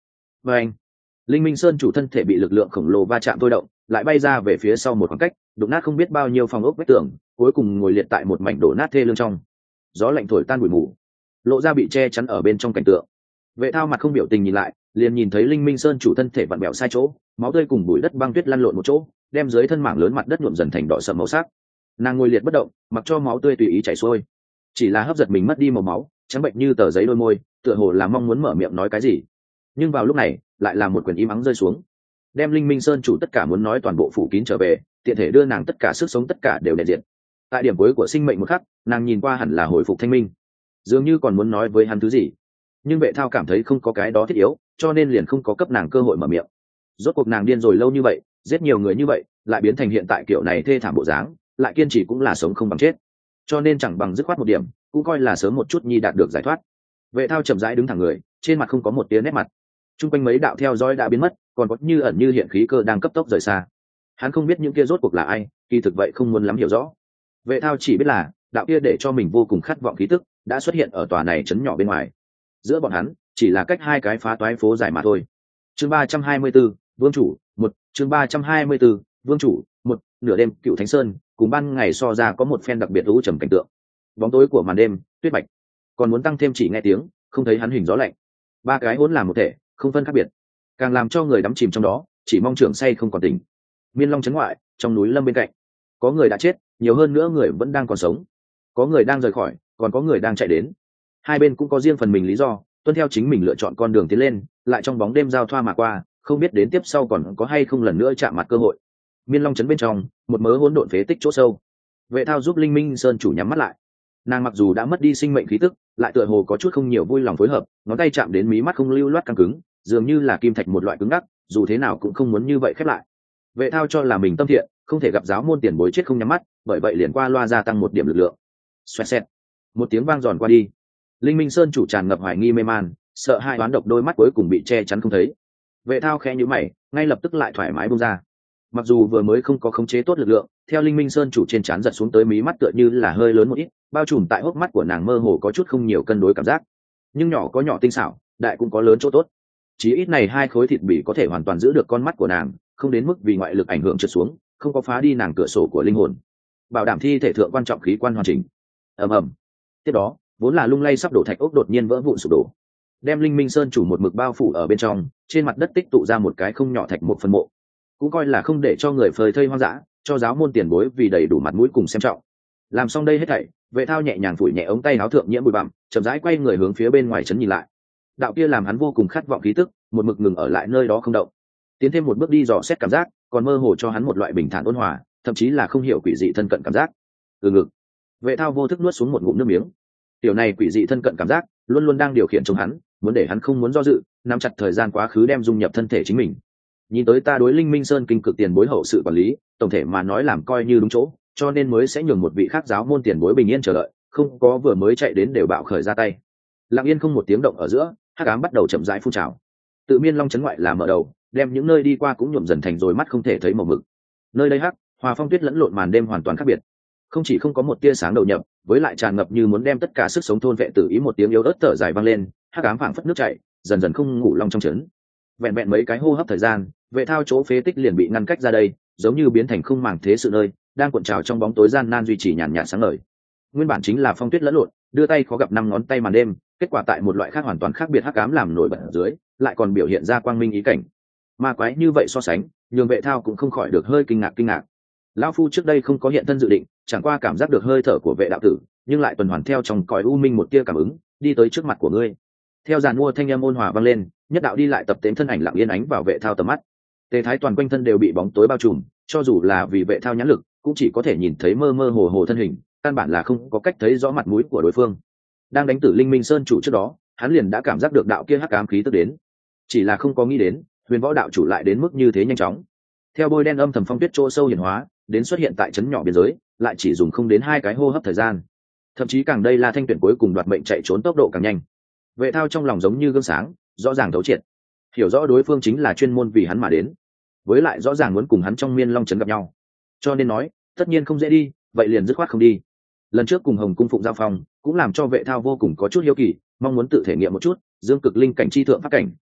và anh linh minh sơn chủ thân thể bị lực lượng khổng lồ va chạm thôi động, lại bay ra về phía sau một khoảng cách, đụng nát không biết bao nhiêu phòng ốc vách tường, cuối cùng ngồi liệt tại một mảnh đổ nát thê lương trong. Gió lạnh thổi tan bụi mù, lộ ra bị che chắn ở bên trong cảnh tượng. Vệ Thao mặt không biểu tình nhìn lại, liền nhìn thấy linh minh sơn chủ thân thể vặn bẹo sai chỗ, máu tươi cùng bụi đất băng tuyết lăn lộn một chỗ, đem dưới thân mảng lớn mặt đất nhuộm dần thành đỏ sậm màu sắc. Nàng ngồi liệt bất động, mặc cho máu tươi tùy ý chảy xuôi, chỉ là hấp giật mình mất đi màu máu, trắng bệnh như tờ giấy đôi môi, tựa hồ là mong muốn mở miệng nói cái gì. Nhưng vào lúc này, lại là một quyền im ắng rơi xuống, đem linh minh sơn chủ tất cả muốn nói toàn bộ phủ kín trở về, tiện thể đưa nàng tất cả sức sống tất cả đều đè diện. Tại điểm cuối của sinh mệnh một khắc, nàng nhìn qua hẳn là hồi phục thanh minh, dường như còn muốn nói với hắn thứ gì, nhưng Vệ Thao cảm thấy không có cái đó thiết yếu, cho nên liền không có cấp nàng cơ hội mở miệng. Rốt cuộc nàng điên rồi lâu như vậy, giết nhiều người như vậy, lại biến thành hiện tại kiểu này thê thảm bộ dáng, lại kiên trì cũng là sống không bằng chết, cho nên chẳng bằng dứt khoát một điểm, cũng coi là sớm một chút nhi đạt được giải thoát. Vệ Thao chậm rãi đứng thẳng người, trên mặt không có một tia nét mặt. Trung quanh mấy đạo theo dõi đã biến mất, còn có như ẩn như hiện khí cơ đang cấp tốc rời xa. Hắn không biết những kia rốt cuộc là ai, kỳ thực vậy không muốn lắm hiểu rõ. Vệ Thao chỉ biết là đạo kia để cho mình vô cùng khát vọng khí tức đã xuất hiện ở tòa này trấn nhỏ bên ngoài. Giữa bọn hắn chỉ là cách hai cái phá toái phố dài mà thôi. Chương ba trăm hai mươi 34, Vương chủ, một, chương ba trăm hai mươi 34, Vương chủ, một, nửa đêm, Cựu Thánh Sơn, cùng ban ngày so ra có một phen đặc biệt u trầm cảnh tượng. Bóng tối của màn đêm, tuyết bạch. Còn muốn tăng thêm chỉ nghe tiếng, không thấy hắn hình gió lạnh. Ba cái hỗn làm một thể, không phân khác biệt, càng làm cho người đắm chìm trong đó, chỉ mong trưởng say không còn tỉnh. Miên Long trấn ngoại, trong núi lâm bên cạnh, có người đã chết, nhiều hơn nữa người vẫn đang còn sống. Có người đang rời khỏi, còn có người đang chạy đến. Hai bên cũng có riêng phần mình lý do, tuân theo chính mình lựa chọn con đường tiến lên, lại trong bóng đêm giao thoa mà qua, không biết đến tiếp sau còn có hay không lần nữa chạm mặt cơ hội. Miên Long trấn bên trong, một mớ hỗn độn phế tích chỗ sâu. Vệ Thao giúp linh minh sơn chủ nhắm mắt lại. Nàng mặc dù đã mất đi sinh mệnh khí tức, lại tựa hồ có chút không nhiều vui lòng phối hợp, ngón tay chạm đến mí mắt không lưu loát căng cứng, dường như là kim thạch một loại cứng ngắc, dù thế nào cũng không muốn như vậy khép lại. Vệ Thao cho là mình tâm thiện, không thể gặp giáo môn tiền bối chết không nhắm mắt, bởi vậy liền qua loa gia tăng một điểm lực lượng. Xoẹt xẹt, một tiếng vang giòn qua đi. Linh minh sơn chủ tràn ngập hoài nghi mê man, sợ hai đoán độc đôi mắt cuối cùng bị che chắn không thấy. Vệ Thao khẽ nhíu mày, ngay lập tức lại thoải mái buông ra. Mặc dù vừa mới không có khống chế tốt lực lượng, theo linh minh sơn chủ trên trán giật xuống tới mí mắt tựa như là hơi lớn một ít, bao trùm tại hốc mắt của nàng mơ hồ có chút không nhiều cân đối cảm giác, nhưng nhỏ có nhỏ tinh xảo, đại cũng có lớn chỗ tốt. Chí ít này hai khối thịt bỉ có thể hoàn toàn giữ được con mắt của nàng, không đến mức vì ngoại lực ảnh hưởng trượt xuống, không có phá đi nàng cửa sổ của linh hồn, bảo đảm thi thể thượng quan trọng khí quan hoàn chỉnh. ầm ầm. Tiếp đó, vốn là lung lay sắp đổ thạch ốc đột nhiên vỡ vụn sụp đổ, đem linh minh sơn chủ một mực bao phủ ở bên trong, trên mặt đất tích tụ ra một cái không nhỏ thạch một phần mộ, cũng coi là không để cho người phơi thây hoang dã, cho giáo môn tiền bối vì đầy đủ mặt mũi cùng xem trọng. Làm xong đây hết thảy, Vệ Thao nhẹ nhàng phủi nhẹ ống tay áo thượng nhiễm bụi bặm, chậm rãi quay người hướng phía bên ngoài trấn nhìn lại. Đạo kia làm hắn vô cùng khát vọng khí tức, một mực ngừng ở lại nơi đó không động. Tiến thêm một bước đi dò xét cảm giác, còn mơ hồ cho hắn một loại bình thản ôn hòa, thậm chí là không hiểu quỷ dị thân cận cảm giác. Từ ngực, Vệ Thao vô thức nuốt xuống một ngụm nước miếng. Tiểu này quỷ dị thân cận cảm giác, luôn luôn đang điều khiển trong hắn, muốn để hắn không muốn do dự, nắm chặt thời gian quá khứ đem dung nhập thân thể chính mình. Nhìn tới ta đối linh minh sơn kinh cực tiền bối hậu sự quản lý, tổng thể mà nói làm coi như đúng chỗ, cho nên mới sẽ nhường một vị khác giáo môn tiền bối bình yên chờ đợi, không có vừa mới chạy đến đều bạo khởi ra tay. Lặng yên không một tiếng động ở giữa, hắc ám bắt đầu chậm rãi phun trào. Tự Miên Long trấn ngoại là mở đầu, đem những nơi đi qua cũng nhuộm dần thành rồi mắt không thể thấy màu mực. Nơi đây hắc, hòa phong tuyết lẫn lộn màn đêm hoàn toàn khác biệt. Không chỉ không có một tia sáng đầu nhập, với lại tràn ngập như muốn đem tất cả sức sống thôn vệ tự ý, một tiếng yếu ớt thở dài vang lên, hắc ám phảng phất nước chảy, dần dần không ngủ long trong trấn. Vẹn vẹn mấy cái hô hấp thời gian, Vệ Thao chỗ phế tích liền bị ngăn cách ra đây, giống như biến thành không màng thế sự nơi, đang cuộn trào trong bóng tối gian nan duy trì nhàn nhạt sáng ngời. Nguyên bản chính là phong tuyết lẫn lộn, đưa tay khó gặp năm ngón tay màn đêm, kết quả tại một loại khác hoàn toàn khác biệt hắc ám làm nổi bật ở dưới, lại còn biểu hiện ra quang minh ý cảnh. Ma quái như vậy so sánh, nhường Vệ Thao cũng không khỏi được hơi kinh ngạc kinh ngạc. Lão phu trước đây không có hiện thân dự định, chẳng qua cảm giác được hơi thở của Vệ đạo tử, nhưng lại tuần hoàn theo trong cõi u minh một tia cảm ứng, đi tới trước mặt của ngươi. Theo giàn mua thanh âm ôn hòa vang lên, nhất đạo đi lại tập tễnh thân ảnh lặng yên ánh vào Vệ Thao tầm mắt. Tề Thái toàn quanh thân đều bị bóng tối bao trùm, cho dù là vì Vệ Thao nhãn lực, cũng chỉ có thể nhìn thấy mơ mơ hồ hồ thân hình, căn bản là không có cách thấy rõ mặt mũi của đối phương. Đang đánh tử linh minh sơn chủ trước đó, hắn liền đã cảm giác được đạo kia hắc ám khí tức đến, chỉ là không có nghĩ đến huyền võ đạo chủ lại đến mức như thế nhanh chóng. Theo bôi đen âm thầm phong tuyết chỗ sâu hiển hóa, đến xuất hiện tại trấn nhỏ biên giới, lại chỉ dùng không đến hai cái hô hấp thời gian, thậm chí càng đây là thanh tuyển cuối cùng đoạt mệnh chạy trốn tốc độ càng nhanh. Vệ Thao trong lòng giống như gương sáng, rõ ràng thấu triệt, hiểu rõ đối phương chính là chuyên môn vì hắn mà đến, với lại rõ ràng muốn cùng hắn trong Miên Long trấn gặp nhau, cho nên nói tất nhiên không dễ đi, vậy liền dứt khoát không đi. Lần trước cùng Hồng cung phụng giao phong, cũng làm cho Vệ Thao vô cùng có chút hiếu kỳ, mong muốn tự thể nghiệm một chút dương cực linh cảnh chi thượng pháp cảnh,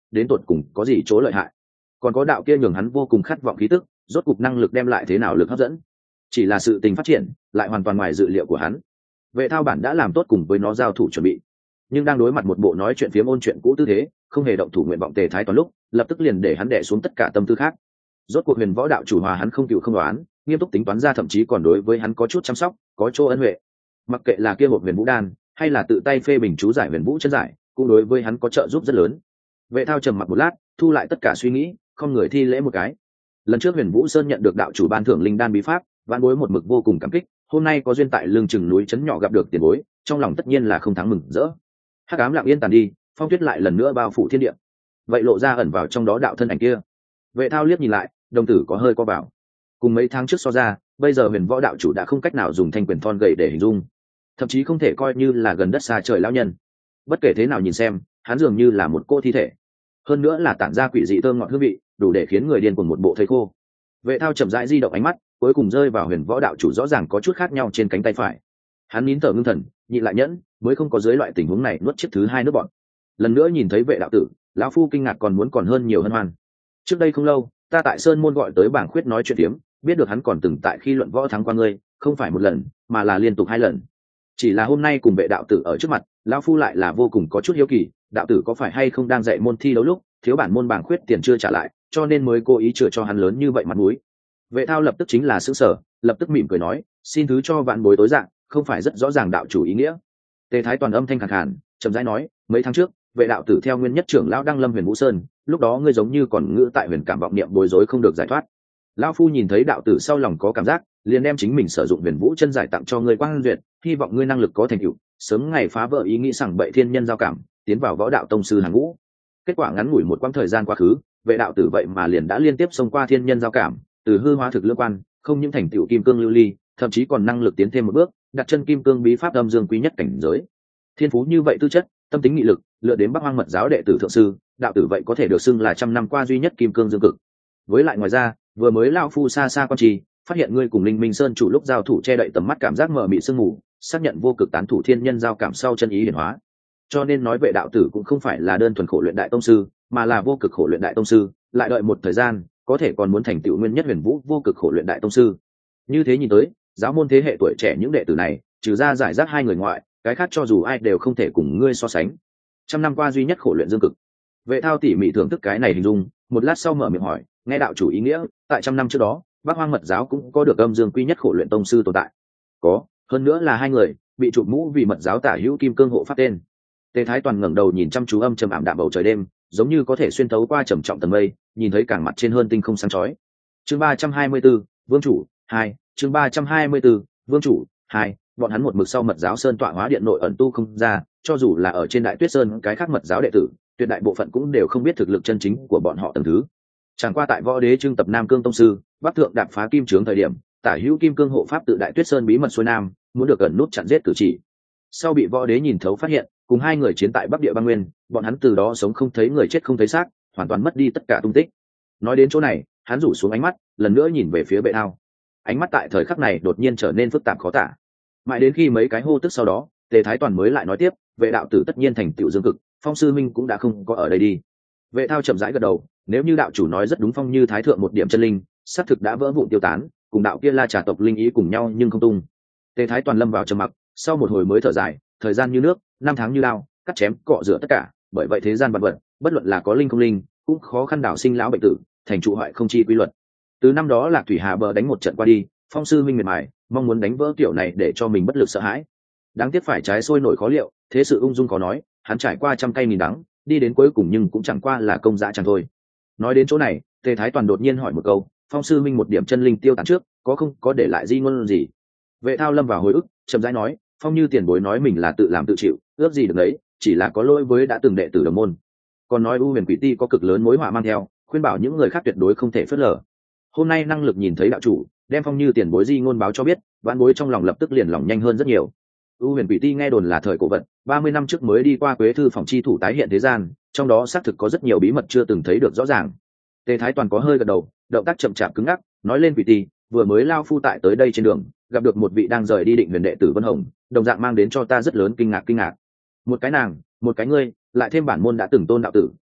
đến tột cùng có gì chỗ lợi hại, còn có đạo kia nhường hắn vô cùng khát vọng khí tức, rốt cục năng lực đem lại thế nào lực hấp dẫn. Chỉ là sự tình phát triển lại hoàn toàn ngoài dự liệu của hắn. Vệ Thao bản đã làm tốt cùng với nó giao thủ chuẩn bị, nhưng đang đối mặt một bộ nói chuyện phiếm ôn chuyện cũ tư thế, không hề động thủ nguyện vọng Tề Thái Toàn lúc, lập tức liền để hắn đè xuống tất cả tâm tư khác. Rốt cuộc Huyền Võ đạo chủ hòa hắn không cựu không đoán, nghiêm túc tính toán ra, thậm chí còn đối với hắn có chút chăm sóc, có chỗ ân huệ. Mặc kệ là kia hộp Huyền Vũ đan, hay là tự tay phê bình chú giải Huyền Vũ chân giải, cũng đối với hắn có trợ giúp rất lớn. Vệ Thao trầm mặc một lát, thu lại tất cả suy nghĩ, không người thi lễ một cái. Lần trước Huyền Vũ Sơn nhận được đạo chủ ban thưởng linh đan bí pháp, vạn bối một mực vô cùng cảm kích, hôm nay có duyên tại lưng chừng núi trấn nhỏ gặp được tiền bối, trong lòng tất nhiên là không thắng mừng rỡ. Hắc ám lặng yên tàn đi, phong tuyết lại lần nữa bao phủ thiên địa, vậy lộ ra ẩn vào trong đó đạo thân ảnh kia. Vệ Thao liếc nhìn lại, đồng tử có hơi co vào. Cùng mấy tháng trước so ra, bây giờ Huyền Võ đạo chủ đã không cách nào dùng thanh quyền thon gầy để hình dung, thậm chí không thể coi như là gần đất xa trời lão nhân. Bất kể thế nào nhìn xem, hắn dường như là một cô thi thể, hơn nữa là tản ra quỷ dị thơm ngọt hương vị, đủ để khiến người điên cuồng một bộ thây khô. Vệ Thao chậm rãi di động ánh mắt, cuối cùng rơi vào Huyền Võ đạo chủ rõ ràng có chút khác nhau trên cánh tay phải. Hắn nín thở ngưng thần, nhịn lại nhẫn, mới không có dưới loại tình huống này nuốt chiếc thứ hai nước bọt. Lần nữa nhìn thấy Vệ đạo tử, lão phu kinh ngạc còn muốn còn hơn nhiều hân hoan. Trước đây không lâu, ta tại Sơn môn gọi tới bảng khuyết nói chuyện tiếm, biết được hắn còn từng tại khi luận võ thắng qua ngươi, không phải một lần, mà là liên tục hai lần. Chỉ là hôm nay cùng Vệ đạo tử ở trước mặt, lão phu lại là vô cùng có chút hiếu kỳ, đạo tử có phải hay không đang dạy môn thi đấu lúc, thiếu bản môn bảng khuyết tiền chưa trả lại, cho nên mới cố ý chừa cho hắn lớn như vậy mặt mũi. Vệ Thao lập tức chính là sững sờ, lập tức mỉm cười nói, xin thứ cho vạn bối tối dạng, không phải rất rõ ràng đạo chủ ý nghĩa. Tề Thái Toàn âm thanh khàn khàn, chậm rãi nói, mấy tháng trước, Vệ đạo tử theo nguyên nhất trưởng lão đăng lâm Huyền Vũ Sơn, lúc đó ngươi giống như còn ngữ tại huyền cảm vọng niệm bối rối không được giải thoát. Lão phu nhìn thấy đạo tử sau lòng có cảm giác, liền đem chính mình sử dụng Huyền Vũ chân giải tặng cho ngươi Quang Duyệt, hy vọng ngươi năng lực có thành tựu, sớm ngày phá vỡ ý nghĩ rằng bậy thiên nhân giao cảm, tiến vào võ đạo tông sư hàng ngũ. Kết quả ngắn ngủi một quãng thời gian quá khứ, Vệ đạo tử vậy mà liền đã liên tiếp xông qua thiên nhân giao cảm, từ hư hóa thực lưỡng quan, không những thành tựu kim cương lưu ly, thậm chí còn năng lực tiến thêm một bước, đặt chân kim cương bí pháp âm dương quý nhất cảnh giới. Thiên phú như vậy tư chất, tâm tính nghị lực, lựa đến Bắc Hoang mật giáo đệ tử thượng sư, đạo tử vậy có thể được xưng là trăm năm qua duy nhất kim cương dương cực. Với lại ngoài ra, vừa mới lão phu xa xa quan trì, phát hiện ngươi cùng Linh Minh Sơn chủ lúc giao thủ che đậy tầm mắt cảm giác mờ mịt sương mù, xác nhận vô cực tán thủ thiên nhân giao cảm sau chân ý hiển hóa. Cho nên nói Vệ đạo tử cũng không phải là đơn thuần khổ luyện đại tông sư, mà là vô cực khổ luyện đại tông sư, lại đợi một thời gian, có thể còn muốn thành tựu nguyên nhất Huyền Vũ vô cực khổ luyện đại tông sư. Như thế nhìn tới, giáo môn thế hệ tuổi trẻ những đệ tử này, trừ ra giải rác hai người ngoại, cái khác cho dù ai đều không thể cùng ngươi so sánh. Trăm năm qua duy nhất khổ luyện dương cực. Vệ Thao tỉ mỉ thưởng thức cái này hình dung, một lát sau mở miệng hỏi, nghe đạo chủ ý nghĩa, tại trăm năm trước đó, Bắc Hoang mật giáo cũng có được âm dương quy nhất khổ luyện tông sư tồn tại. Có, hơn nữa là hai người, bị chụp mũ vì mật giáo tả hữu kim cương hộ pháp tên. Tề Thái Toàn ngẩng đầu nhìn chăm chú âm trầm ảm đạm bầu trời đêm, giống như có thể xuyên thấu qua trầm trọng tầng mây, nhìn thấy cảng mặt trên hơn tinh không sáng chói. Chương ba trăm hai mươi 24, Vương chủ hai, chương ba trăm hai mươi 24, Vương chủ hai, bọn hắn một mực sau mật giáo sơn tọa hóa điện nội ẩn tu không ra, cho dù là ở trên Đại Tuyết Sơn cái khác mật giáo đệ tử, tuyệt đại bộ phận cũng đều không biết thực lực chân chính của bọn họ tầng thứ. Chẳng qua tại Võ Đế trưng tập Nam Cương tông sư, Bắc thượng đạp phá kim trướng thời điểm, tả hữu kim cương hộ pháp tự Đại Tuyết Sơn bí mật xuôi nam, muốn được ẩn nút chặn giết cử chỉ. Sau bị Võ Đế nhìn thấu phát hiện, cùng hai người chiến tại Bắc Địa Băng Nguyên, bọn hắn từ đó sống không thấy người chết không thấy xác, hoàn toàn mất đi tất cả tung tích. Nói đến chỗ này, hắn rủ xuống ánh mắt, lần nữa nhìn về phía Vệ Thao. Ánh mắt tại thời khắc này đột nhiên trở nên phức tạp khó tả. Mãi đến khi mấy cái hô tức sau đó, Tề Thái Toàn mới lại nói tiếp, Vệ đạo tử tất nhiên thành tựu dương cực, Phong sư minh cũng đã không có ở đây đi. Vệ Thao chậm rãi gật đầu, nếu như đạo chủ nói rất đúng, Phong như thái thượng một điểm chân linh, xác thực đã vỡ vụn tiêu tán, cùng đạo kia La Trà tộc linh ý cùng nhau nhưng không tung. Tề Thái Toàn lâm vào trầm mặc, sau một hồi mới thở dài, thời gian như nước, năm tháng như lao, cắt chém cọ rửa tất cả, bởi vậy thế gian vạn vật, bất luận là có linh không linh, cũng khó khăn đảo sinh lão bệnh tử, thành trụ hoại không chi quy luật. Từ năm đó Lạc Thủy Hà bờ đánh một trận qua đi, Phong sư minh miệt mài, mong muốn đánh vỡ kiểu này để cho mình bất lực sợ hãi. Đáng tiếc phải trái sôi nổi khó liệu, thế sự ung dung có nói, hắn trải qua trăm cây nghìn đắng, đi đến cuối cùng nhưng cũng chẳng qua là công dã chẳng thôi. Nói đến chỗ này, Tề Thái Toàn đột nhiên hỏi một câu, Phong sư minh một điểm chân linh tiêu tán trước, có không có để lại di ngôn gì? Vệ Thao lâm vào hồi ức, chậm rãi nói, Phong như tiền bối nói mình là tự làm tự chịu, ước gì được đấy, chỉ là có lỗi với đã từng đệ tử đồng môn. Còn nói U Huyền Quỷ Ti có cực lớn mối họa mang theo, khuyên bảo những người khác tuyệt đối không thể phớt lờ. Hôm nay năng lực nhìn thấy đạo chủ, đem Phong như tiền bối di ngôn báo cho biết, vãn bối trong lòng lập tức liền lòng nhanh hơn rất nhiều. U Huyền Quỷ Ti nghe đồn là thời cổ vật, ba mươi năm trước mới đi qua Quế thư phòng chi thủ tái hiện thế gian, trong đó xác thực có rất nhiều bí mật chưa từng thấy được rõ ràng. Tề Thái Toàn có hơi gật đầu, động tác chậm chạp cứng ngắc, nói lên Quỷ Ti, vừa mới lao phu tại tới đây trên đường, gặp được một vị đang rời đi Định Huyền đệ tử Vân Hồng, đồng dạng mang đến cho ta rất lớn kinh ngạc kinh ngạc. Một cái nàng, một cái ngươi, lại thêm bản môn đã từng tôn đạo tử,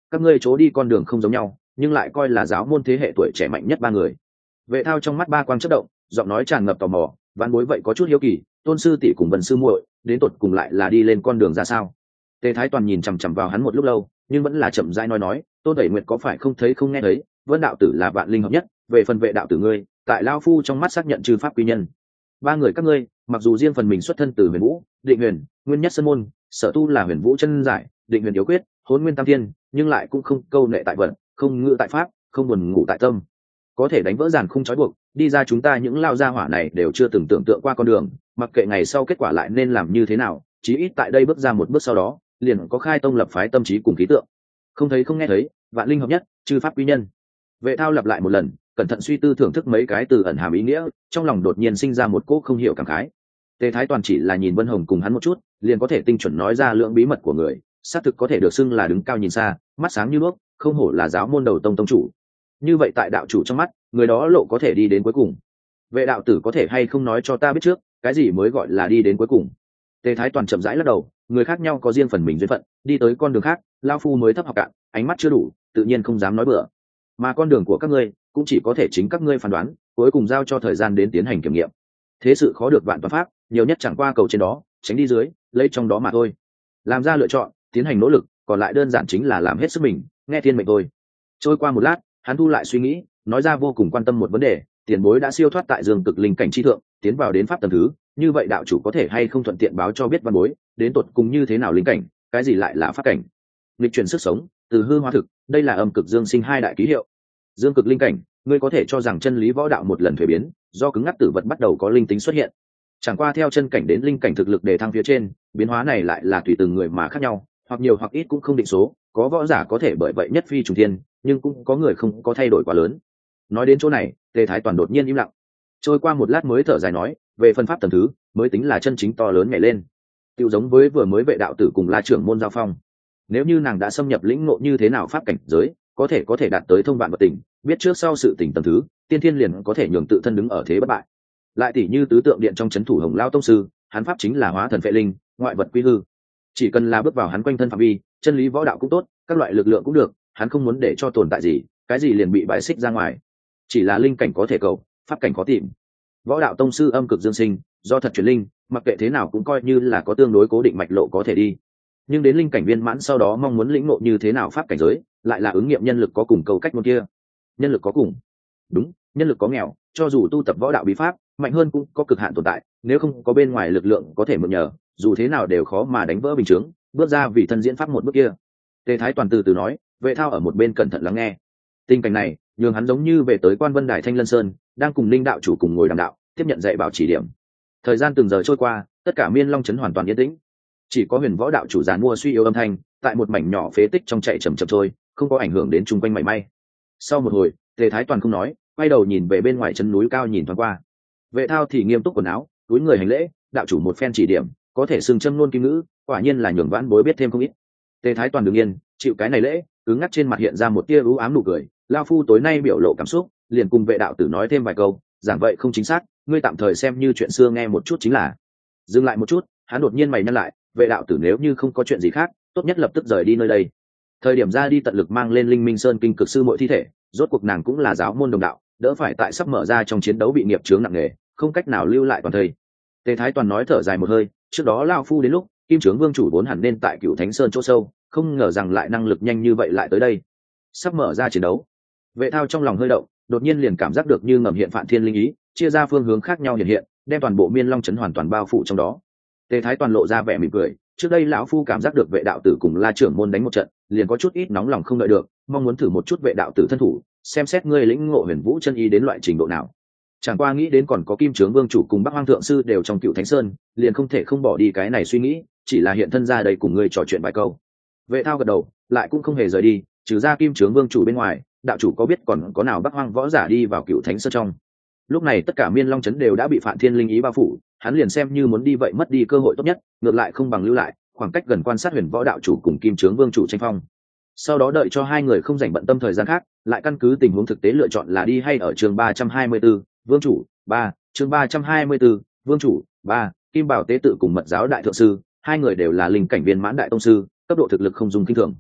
các ngươi chỗ đi con đường không giống nhau nhưng lại coi là giáo môn thế hệ tuổi trẻ mạnh nhất ba người. Vệ thao trong mắt ba quang chất động, giọng nói tràn ngập tò mò, ván bối vậy có chút hiếu kỳ, tôn sư tỷ cùng vân sư muội đến tột cùng lại là đi lên con đường ra sao? Tề Thái Toàn nhìn chằm chằm vào hắn một lúc lâu, nhưng vẫn là chậm rãi nói nói, tôn Tẩy Nguyệt có phải không thấy không nghe thấy, Vân đạo tử là vạn linh hợp nhất, về phần vệ đạo tử ngươi, tại lao phu trong mắt xác nhận trừ pháp quý nhân. Ba người các ngươi, mặc dù riêng phần mình xuất thân từ Huyền Vũ, Định Huyền, Nguyên Nhất Sơn môn, sở tu là Huyền Vũ chân giải, Định Huyền yếu quyết, Hỗn Nguyên tam thiên, nhưng lại cũng không câu nệ tại vận, không ngự tại pháp, không buồn ngủ tại tâm. Có thể đánh vỡ giàn khung trói buộc, đi ra chúng ta những lao gia hỏa này đều chưa từng tưởng tượng qua con đường, mặc kệ ngày sau kết quả lại nên làm như thế nào, chí ít tại đây bước ra một bước sau đó, liền có khai tông lập phái tâm trí cùng khí tượng. Không thấy không nghe thấy, vạn linh hợp nhất, chư pháp quý nhân. Vệ thao lặp lại một lần, cẩn thận suy tư thưởng thức mấy cái từ ẩn hàm ý nghĩa, trong lòng đột nhiên sinh ra một cỗ không hiểu cảm khái. Tề Thái Toàn chỉ là nhìn Vân Hồng cùng hắn một chút, liền có thể tinh chuẩn nói ra lượng bí mật của người, xác thực có thể được xưng là đứng cao nhìn xa, mắt sáng như đuốc, không hổ là giáo môn đầu tông tông chủ. Như vậy tại đạo chủ trong mắt, người đó lộ có thể đi đến cuối cùng. Vệ đạo tử có thể hay không nói cho ta biết trước, cái gì mới gọi là đi đến cuối cùng? Tề Thái Toàn chậm rãi lắc đầu, người khác nhau có riêng phần mình duyên phận, đi tới con đường khác, lao phu mới thấp học cạn, ánh mắt chưa đủ, tự nhiên không dám nói bừa. Mà con đường của các ngươi, cũng chỉ có thể chính các ngươi phán đoán, cuối cùng giao cho thời gian đến tiến hành kiểm nghiệm. Thế sự khó được vạn toàn pháp, nhiều nhất chẳng qua cầu trên đó, tránh đi dưới, lấy trong đó mà thôi. Làm ra lựa chọn, tiến hành nỗ lực, còn lại đơn giản chính là làm hết sức mình, nghe thiên mệnh thôi. Trôi qua một lát, hắn thu lại suy nghĩ, nói ra vô cùng quan tâm một vấn đề, tiền bối đã siêu thoát tại dương cực linh cảnh chi thượng, tiến vào đến pháp tầng thứ, như vậy đạo chủ có thể hay không thuận tiện báo cho biết văn bối, đến tột cùng như thế nào linh cảnh, cái gì lại là pháp cảnh? Lịch chuyển sức sống, từ hư hóa thực, đây là âm cực dương sinh hai đại ký hiệu. Dương cực linh cảnh, ngươi có thể cho rằng chân lý võ đạo một lần thuế biến, do cứng ngắc tử vật bắt đầu có linh tính xuất hiện. Chẳng qua theo chân cảnh đến linh cảnh thực lực đề thăng phía trên, biến hóa này lại là tùy từng người mà khác nhau, hoặc nhiều hoặc ít cũng không định số, có võ giả có thể bởi vậy nhất phi trùng thiên, nhưng cũng có người không có thay đổi quá lớn. Nói đến chỗ này, Tề Thái Toàn đột nhiên im lặng. Trôi qua một lát mới thở dài nói, về phân pháp tầng thứ, mới tính là chân chính to lớn nhảy lên. Tiêu giống với vừa mới vệ đạo tử cùng La trưởng môn giao phong. Nếu như nàng đã xâm nhập lĩnh ngộ như thế nào pháp cảnh giới, có thể có thể đạt tới thông vạn vật tình, biết trước sau sự tình tầng thứ, tiên thiên liền có thể nhường tự thân đứng ở thế bất bại. Lại tỷ như tứ tượng điện trong chấn thủ Hồng Lao tông sư, hắn pháp chính là hóa thần phệ linh, ngoại vật quy hư. Chỉ cần là bước vào hắn quanh thân phạm vi, chân lý võ đạo cũng tốt, các loại lực lượng cũng được, hắn không muốn để cho tồn tại gì, cái gì liền bị bãi xích ra ngoài. Chỉ là linh cảnh có thể cầu, pháp cảnh khó tìm. Võ đạo tông sư âm cực dương sinh, do thật chuyển linh, mặc kệ thế nào cũng coi như là có tương đối cố định mạch lộ có thể đi. Nhưng đến linh cảnh viên mãn sau đó mong muốn lĩnh ngộ như thế nào pháp cảnh giới, lại là ứng nghiệm nhân lực có cùng cầu cách một kia. Nhân lực có cùng, đúng, nhân lực có nghèo, cho dù tu tập võ đạo bí pháp, mạnh hơn cũng có cực hạn tồn tại, nếu không có bên ngoài lực lượng có thể mượn nhờ, dù thế nào đều khó mà đánh vỡ bình chướng, bước ra vì thân diễn pháp một bước kia. Tề Thái Toàn từ từ nói, Vệ Thao ở một bên cẩn thận lắng nghe. Tình cảnh này, nhường hắn giống như về tới Quan Vân Đài Thanh Lân Sơn, đang cùng Linh đạo chủ cùng ngồi đàm đạo, tiếp nhận dạy bảo chỉ điểm. Thời gian từng giờ trôi qua, tất cả Miên Long trấn hoàn toàn yên tĩnh, chỉ có Huyền Võ đạo chủ giàn mua suy yếu âm thanh, tại một mảnh nhỏ phế tích trong chạy chậm chậm trôi, không có ảnh hưởng đến chung quanh mảy may. Sau một hồi, Tề Thái Toàn không nói, quay đầu nhìn về bên ngoài chân núi cao nhìn thoáng qua. Vệ Thao thì nghiêm túc quần áo, túi người hành lễ, đạo chủ một phen chỉ điểm, có thể xưng châm luôn kim ngữ, quả nhiên là nhường vãn bối biết thêm không ít. Tề Thái Toàn đương yên, chịu cái này lễ, cứ ngắt trên mặt hiện ra một tia u ám nụ cười, lao phu tối nay biểu lộ cảm xúc, liền cùng Vệ đạo tử nói thêm vài câu, giảng vậy không chính xác, ngươi tạm thời xem như chuyện xưa nghe một chút chính là. Dừng lại một chút, hắn đột nhiên mày nhăn lại, Vệ đạo tử nếu như không có chuyện gì khác, tốt nhất lập tức rời đi nơi đây. Thời điểm ra đi tận lực mang lên Linh Minh Sơn kinh cực sư muội thi thể, rốt cuộc nàng cũng là giáo môn đồng đạo, đỡ phải tại sắp mở ra trong chiến đấu bị nghiệp chướng nặng nề, không cách nào lưu lại toàn thây. Tề Thái Toàn nói thở dài một hơi, trước đó lao phu đến lúc Kim Trướng Vương chủ vốn hẳn nên tại Cửu Thánh Sơn chỗ sâu, không ngờ rằng lại năng lực nhanh như vậy lại tới đây. Sắp mở ra chiến đấu, Vệ Thao trong lòng hơi động, đột nhiên liền cảm giác được như ngầm hiện phản thiên linh ý, chia ra phương hướng khác nhau hiện hiện, đem toàn bộ Miên Long trấn hoàn toàn bao phủ trong đó. Tề Thái Toàn lộ ra vẻ mỉm cười, trước đây lão phu cảm giác được Vệ đạo tử cùng La trưởng môn đánh một trận, liền có chút ít nóng lòng không đợi được, mong muốn thử một chút Vệ đạo tử thân thủ, xem xét ngươi lĩnh ngộ Huyền Vũ chân ý đến loại trình độ nào. Chẳng qua nghĩ đến còn có Kim Trướng Vương chủ cùng Bắc Hoang thượng sư đều trong Cựu Thánh Sơn, liền không thể không bỏ đi cái này suy nghĩ, chỉ là hiện thân ra đây cùng ngươi trò chuyện vài câu. Vệ Thao gật đầu, lại cũng không hề rời đi, trừ ra Kim Trướng Vương chủ bên ngoài, đạo chủ có biết còn có nào Bắc Hoang võ giả đi vào Cựu Thánh Sơn trong. Lúc này tất cả Miên Long trấn đều đã bị Phản Thiên linh ý bao phủ, hắn liền xem như muốn đi vậy mất đi cơ hội tốt nhất, ngược lại không bằng lưu lại, khoảng cách gần quan sát Huyền Võ đạo chủ cùng Kim Trướng Vương chủ tranh phong. Sau đó đợi cho hai người không rảnh bận tâm thời gian khác, lại căn cứ tình huống thực tế lựa chọn là đi hay ở chương ba trăm hai mươi 3, Vương chủ, ba, chương ba trăm hai mươi 3, Vương chủ, ba, Kim Bảo tế tự cùng Mật giáo đại thượng sư, hai người đều là linh cảnh viên mãn đại tông sư, cấp độ thực lực không dùng kinh thường.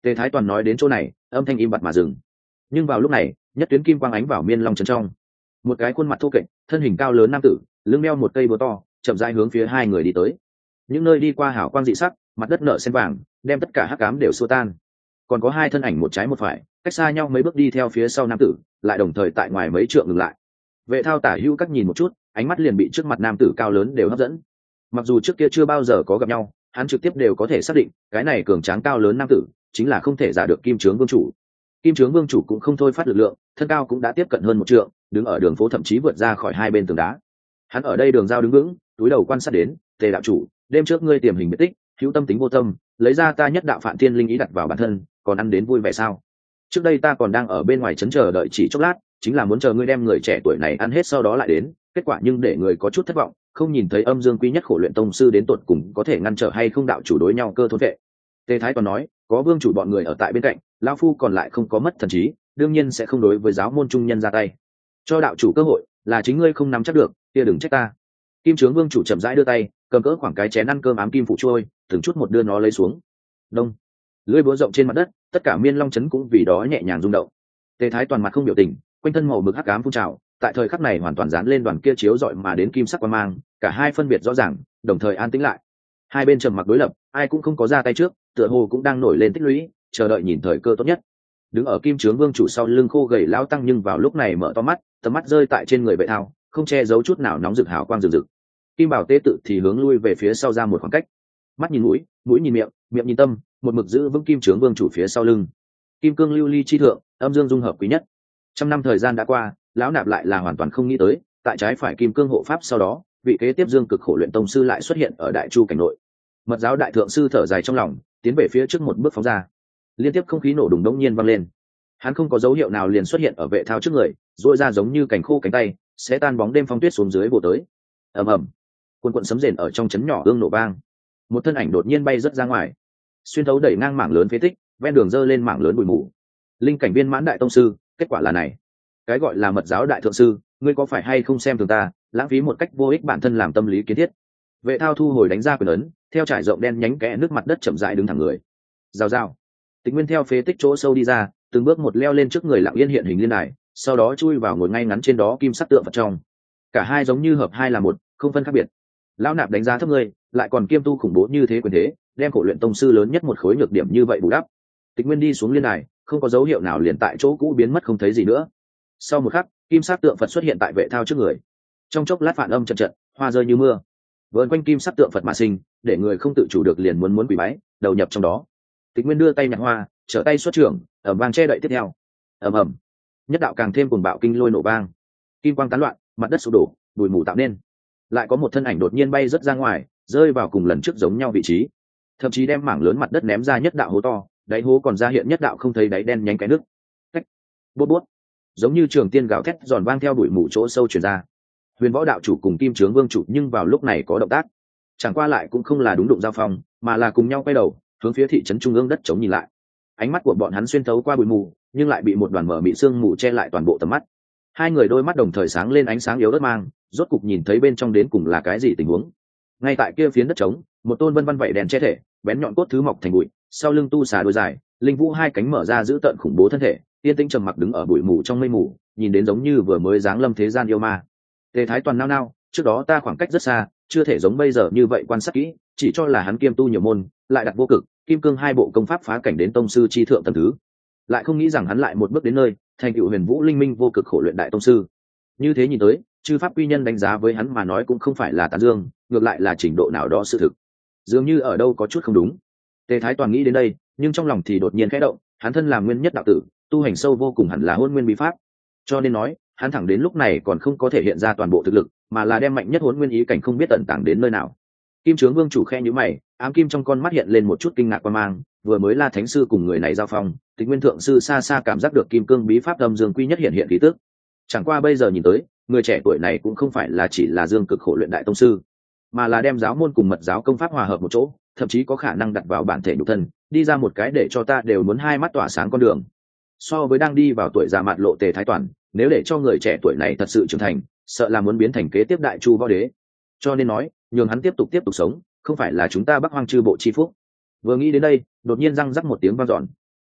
Tề Thái Toàn nói đến chỗ này, âm thanh im bặt mà dừng. Nhưng vào lúc này, nhất tuyến kim quang ánh vào Miên Long trấn trong. Một cái khuôn mặt thô kệch, thân hình cao lớn nam tử, lưng đeo một cây búa to, chậm rãi hướng phía hai người đi tới. Những nơi đi qua hào quang dị sắc, mặt đất nở sen vàng, đem tất cả hắc ám đều xua tan. Còn có hai thân ảnh một trái một phải, cách xa nhau mấy bước đi theo phía sau nam tử, lại đồng thời tại ngoài mấy trượng ngừng lại. Vệ Thao tả hữu các nhìn một chút, ánh mắt liền bị trước mặt nam tử cao lớn đều hấp dẫn. Mặc dù trước kia chưa bao giờ có gặp nhau, hắn trực tiếp đều có thể xác định, cái này cường tráng cao lớn nam tử chính là không thể giả được Kim Trướng Vương chủ. Kim Trướng Vương chủ cũng không thôi phát lực lượng, thân cao cũng đã tiếp cận hơn một trượng, đứng ở đường phố thậm chí vượt ra khỏi hai bên tường đá. Hắn ở đây đường giao đứng vững, túi đầu quan sát đến, Tề đạo chủ, đêm trước ngươi tiềm hình biệt tích, hữu tâm tính vô tâm, lấy ra ta nhất đạo Phạn Thiên linh ý đặt vào bản thân, còn ăn đến vui vẻ sao? Trước đây ta còn đang ở bên ngoài trấn chờ đợi chỉ chốc lát, chính là muốn chờ ngươi đem người trẻ tuổi này ăn hết sau đó lại đến, kết quả nhưng để người có chút thất vọng, không nhìn thấy Âm Dương Quý Nhất Khổ Luyện tông sư đến tột cùng có thể ngăn trở hay không đạo chủ đối nhau cơ thôn vệ. Tề Thái còn nói, có vương chủ bọn người ở tại bên cạnh, lão phu còn lại không có mất thần trí, đương nhiên sẽ không đối với giáo môn trung nhân ra tay. Cho đạo chủ cơ hội, là chính ngươi không nắm chắc được, kia đừng trách ta. Kim Trướng Vương chủ chậm rãi đưa tay, cầm cỡ khoảng cái chén ăn cơm ám kim phụ trôi, từng chút một đưa nó lấy xuống. Đông, lưỡi búa rộng trên mặt đất, tất cả Miên Long trấn cũng vì đó nhẹ nhàng rung động. Tề Thái toàn mặt không biểu tình, quanh thân màu mực hắc ám phun trào, tại thời khắc này hoàn toàn dán lên đoàn kia chiếu rọi mà đến kim sắc quang mang, cả hai phân biệt rõ ràng, đồng thời an tĩnh lại. Hai bên trầm mặc đối lập, ai cũng không có ra tay trước, tựa hồ cũng đang nổi lên tích lũy, chờ đợi nhìn thời cơ tốt nhất. Đứng ở Kim Trướng Vương chủ sau lưng khô gầy lão tăng nhưng vào lúc này mở to mắt, tầm mắt rơi tại trên người Vệ Thao, không che giấu chút nào nóng rực hào quang rực rực. Kim Bảo Tế tự thì hướng lui về phía sau ra một khoảng cách, mắt nhìn mũi, mũi nhìn miệng, miệng nhìn tâm, một mực giữ vững Kim Trướng Vương chủ phía sau lưng. Kim cương lưu ly chi thượng, âm dương dung hợp quý nhất. Trăm năm thời gian đã qua, lão nạp lại là hoàn toàn không nghĩ tới, tại trái phải kim cương hộ pháp sau đó, vị kế tiếp Dương Cực Khổ Luyện tông sư lại xuất hiện ở Đại Chu cảnh nội. Mật giáo đại thượng sư thở dài trong lòng, tiến về phía trước một bước phóng ra. Liên tiếp không khí nổ đùng đống nhiên vang lên. Hắn không có dấu hiệu nào liền xuất hiện ở Vệ Thao trước người, duỗi ra giống như cành khô cánh tay, sẽ tan bóng đêm phong tuyết xuống dưới bổ tới. Ầm ầm, cuồn cuộn sấm rền ở trong chấn nhỏ ương nổ vang. Một thân ảnh đột nhiên bay rất ra ngoài, xuyên thấu đẩy ngang mảng lớn phế tích, ven đường dơ lên mảng lớn bụi mù. Linh cảnh viên mãn đại tông sư, kết quả là này. Cái gọi là mật giáo đại thượng sư, ngươi có phải hay không xem thường ta, lãng phí một cách vô ích bản thân làm tâm lý kiến thiết. Vệ Thao thu hồi đánh ra quyền ấn, theo trải rộng đen nhánh kẽ nước mặt đất chậm rãi đứng thẳng người. Rào rào, Tịch Nguyên theo phế tích chỗ sâu đi ra, từng bước một leo lên trước người Lặng Yên hiện hình liên đài, sau đó chui vào ngồi ngay ngắn trên đó kim sắc tượng Phật trong. Cả hai giống như hợp hai là một, không phân khác biệt. Lão nạp đánh giá thấp ngươi, lại còn kiêm tu khủng bố như thế quyền thế, đem Khổ Luyện tông sư lớn nhất một khối nhược điểm như vậy bù đắp. Tịch Nguyên đi xuống liên đài, không có dấu hiệu nào liền tại chỗ cũ biến mất không thấy gì nữa. Sau một khắc, kim sắc tượng Phật xuất hiện tại Vệ Thao trước người. Trong chốc lát phản âm trận trận, hoa rơi như mưa, vờn quanh kim sắc tượng Phật mà sinh, để người không tự chủ được liền muốn muốn quỳ bái, đầu nhập trong đó. Tịch Nguyên đưa tay nhặt hoa, trở tay xuất trưởng, ầm vang che đậy tiếp theo. Ầm ầm, nhất đạo càng thêm cuồng bạo kinh lôi nổ vang, kim quang tán loạn, mặt đất sụp đổ, bụi mù tạo nên. Lại có một thân ảnh đột nhiên bay rất ra ngoài, rơi vào cùng lần trước giống nhau vị trí, thậm chí đem mảng lớn mặt đất ném ra nhất đạo hố to, đáy hố còn ra hiện nhất đạo không thấy đáy đen nhánh cái nước. Cách, bút bút, giống như trường tiên gào thét giòn vang theo bụi mù chỗ sâu truyền ra. Huyền Võ đạo chủ cùng Kim Trướng Vương chủ nhưng vào lúc này có động tác, chẳng qua lại cũng không là đúng đụng giao phong, mà là cùng nhau quay đầu hướng phía thị trấn trung ương đất trống nhìn lại. Ánh mắt của bọn hắn xuyên thấu qua bụi mù, nhưng lại bị một đoàn mở mị sương mù che lại toàn bộ tầm mắt. Hai người đôi mắt đồng thời sáng lên ánh sáng yếu ớt mang, rốt cục nhìn thấy bên trong đến cùng là cái gì tình huống. Ngay tại kia phiến đất trống, một tôn vân vân vảy đèn che thể, bén nhọn cốt thứ mọc thành bụi, sau lưng tu xà đôi dài, linh vũ hai cánh mở ra giữ tận khủng bố thân thể, yên tĩnh trầm mặc đứng ở bụi mù trong mây mù, nhìn đến giống như vừa mới giáng lâm thế gian yêu ma. Tề Thái toàn nao nao, trước đó ta khoảng cách rất xa, chưa thể giống bây giờ như vậy quan sát kỹ, chỉ cho là hắn kiêm tu nhiều môn, lại đặt vô cực, kim cương hai bộ công pháp phá cảnh đến tông sư chi thượng tầng thứ, lại không nghĩ rằng hắn lại một bước đến nơi, thành tựu huyền vũ linh minh vô cực khổ luyện đại tông sư. Như thế nhìn tới, chư pháp quy nhân đánh giá với hắn mà nói cũng không phải là tán dương, ngược lại là trình độ nào đó sự thực, dường như ở đâu có chút không đúng. Tề Thái toàn nghĩ đến đây, nhưng trong lòng thì đột nhiên khẽ động, hắn thân làm nguyên nhất đạo tử, tu hành sâu vô cùng hẳn là hôn nguyên bí pháp, cho nên nói hắn thẳng đến lúc này còn không có thể hiện ra toàn bộ thực lực, mà là đem mạnh nhất hôn nguyên ý cảnh không biết tận tàng đến nơi nào. Kim Trướng Vương chủ khe nhíu mày, ám kim trong con mắt hiện lên một chút kinh ngạc quan mang, vừa mới La Thánh sư cùng người này giao phong, Tịch Nguyên thượng sư xa xa cảm giác được kim cương bí pháp âm dương quy nhất hiện hiện khí tức. Chẳng qua bây giờ nhìn tới, người trẻ tuổi này cũng không phải là chỉ là Dương Cực khổ luyện đại tông sư, mà là đem giáo môn cùng mật giáo công pháp hòa hợp một chỗ, thậm chí có khả năng đặt vào bản thể nhục thân, đi ra một cái để cho ta đều muốn hai mắt tỏa sáng con đường. So với đang đi vào tuổi già mạt lộ Tề Thái toàn, nếu để cho người trẻ tuổi này thật sự trưởng thành, sợ là muốn biến thành kế tiếp đại chu võ đế. Cho nên nói, nhường hắn tiếp tục tiếp tục sống, không phải là chúng ta Bắc Hoang chư bộ chi phúc. Vừa nghĩ đến đây, đột nhiên răng rắc một tiếng vang dọn.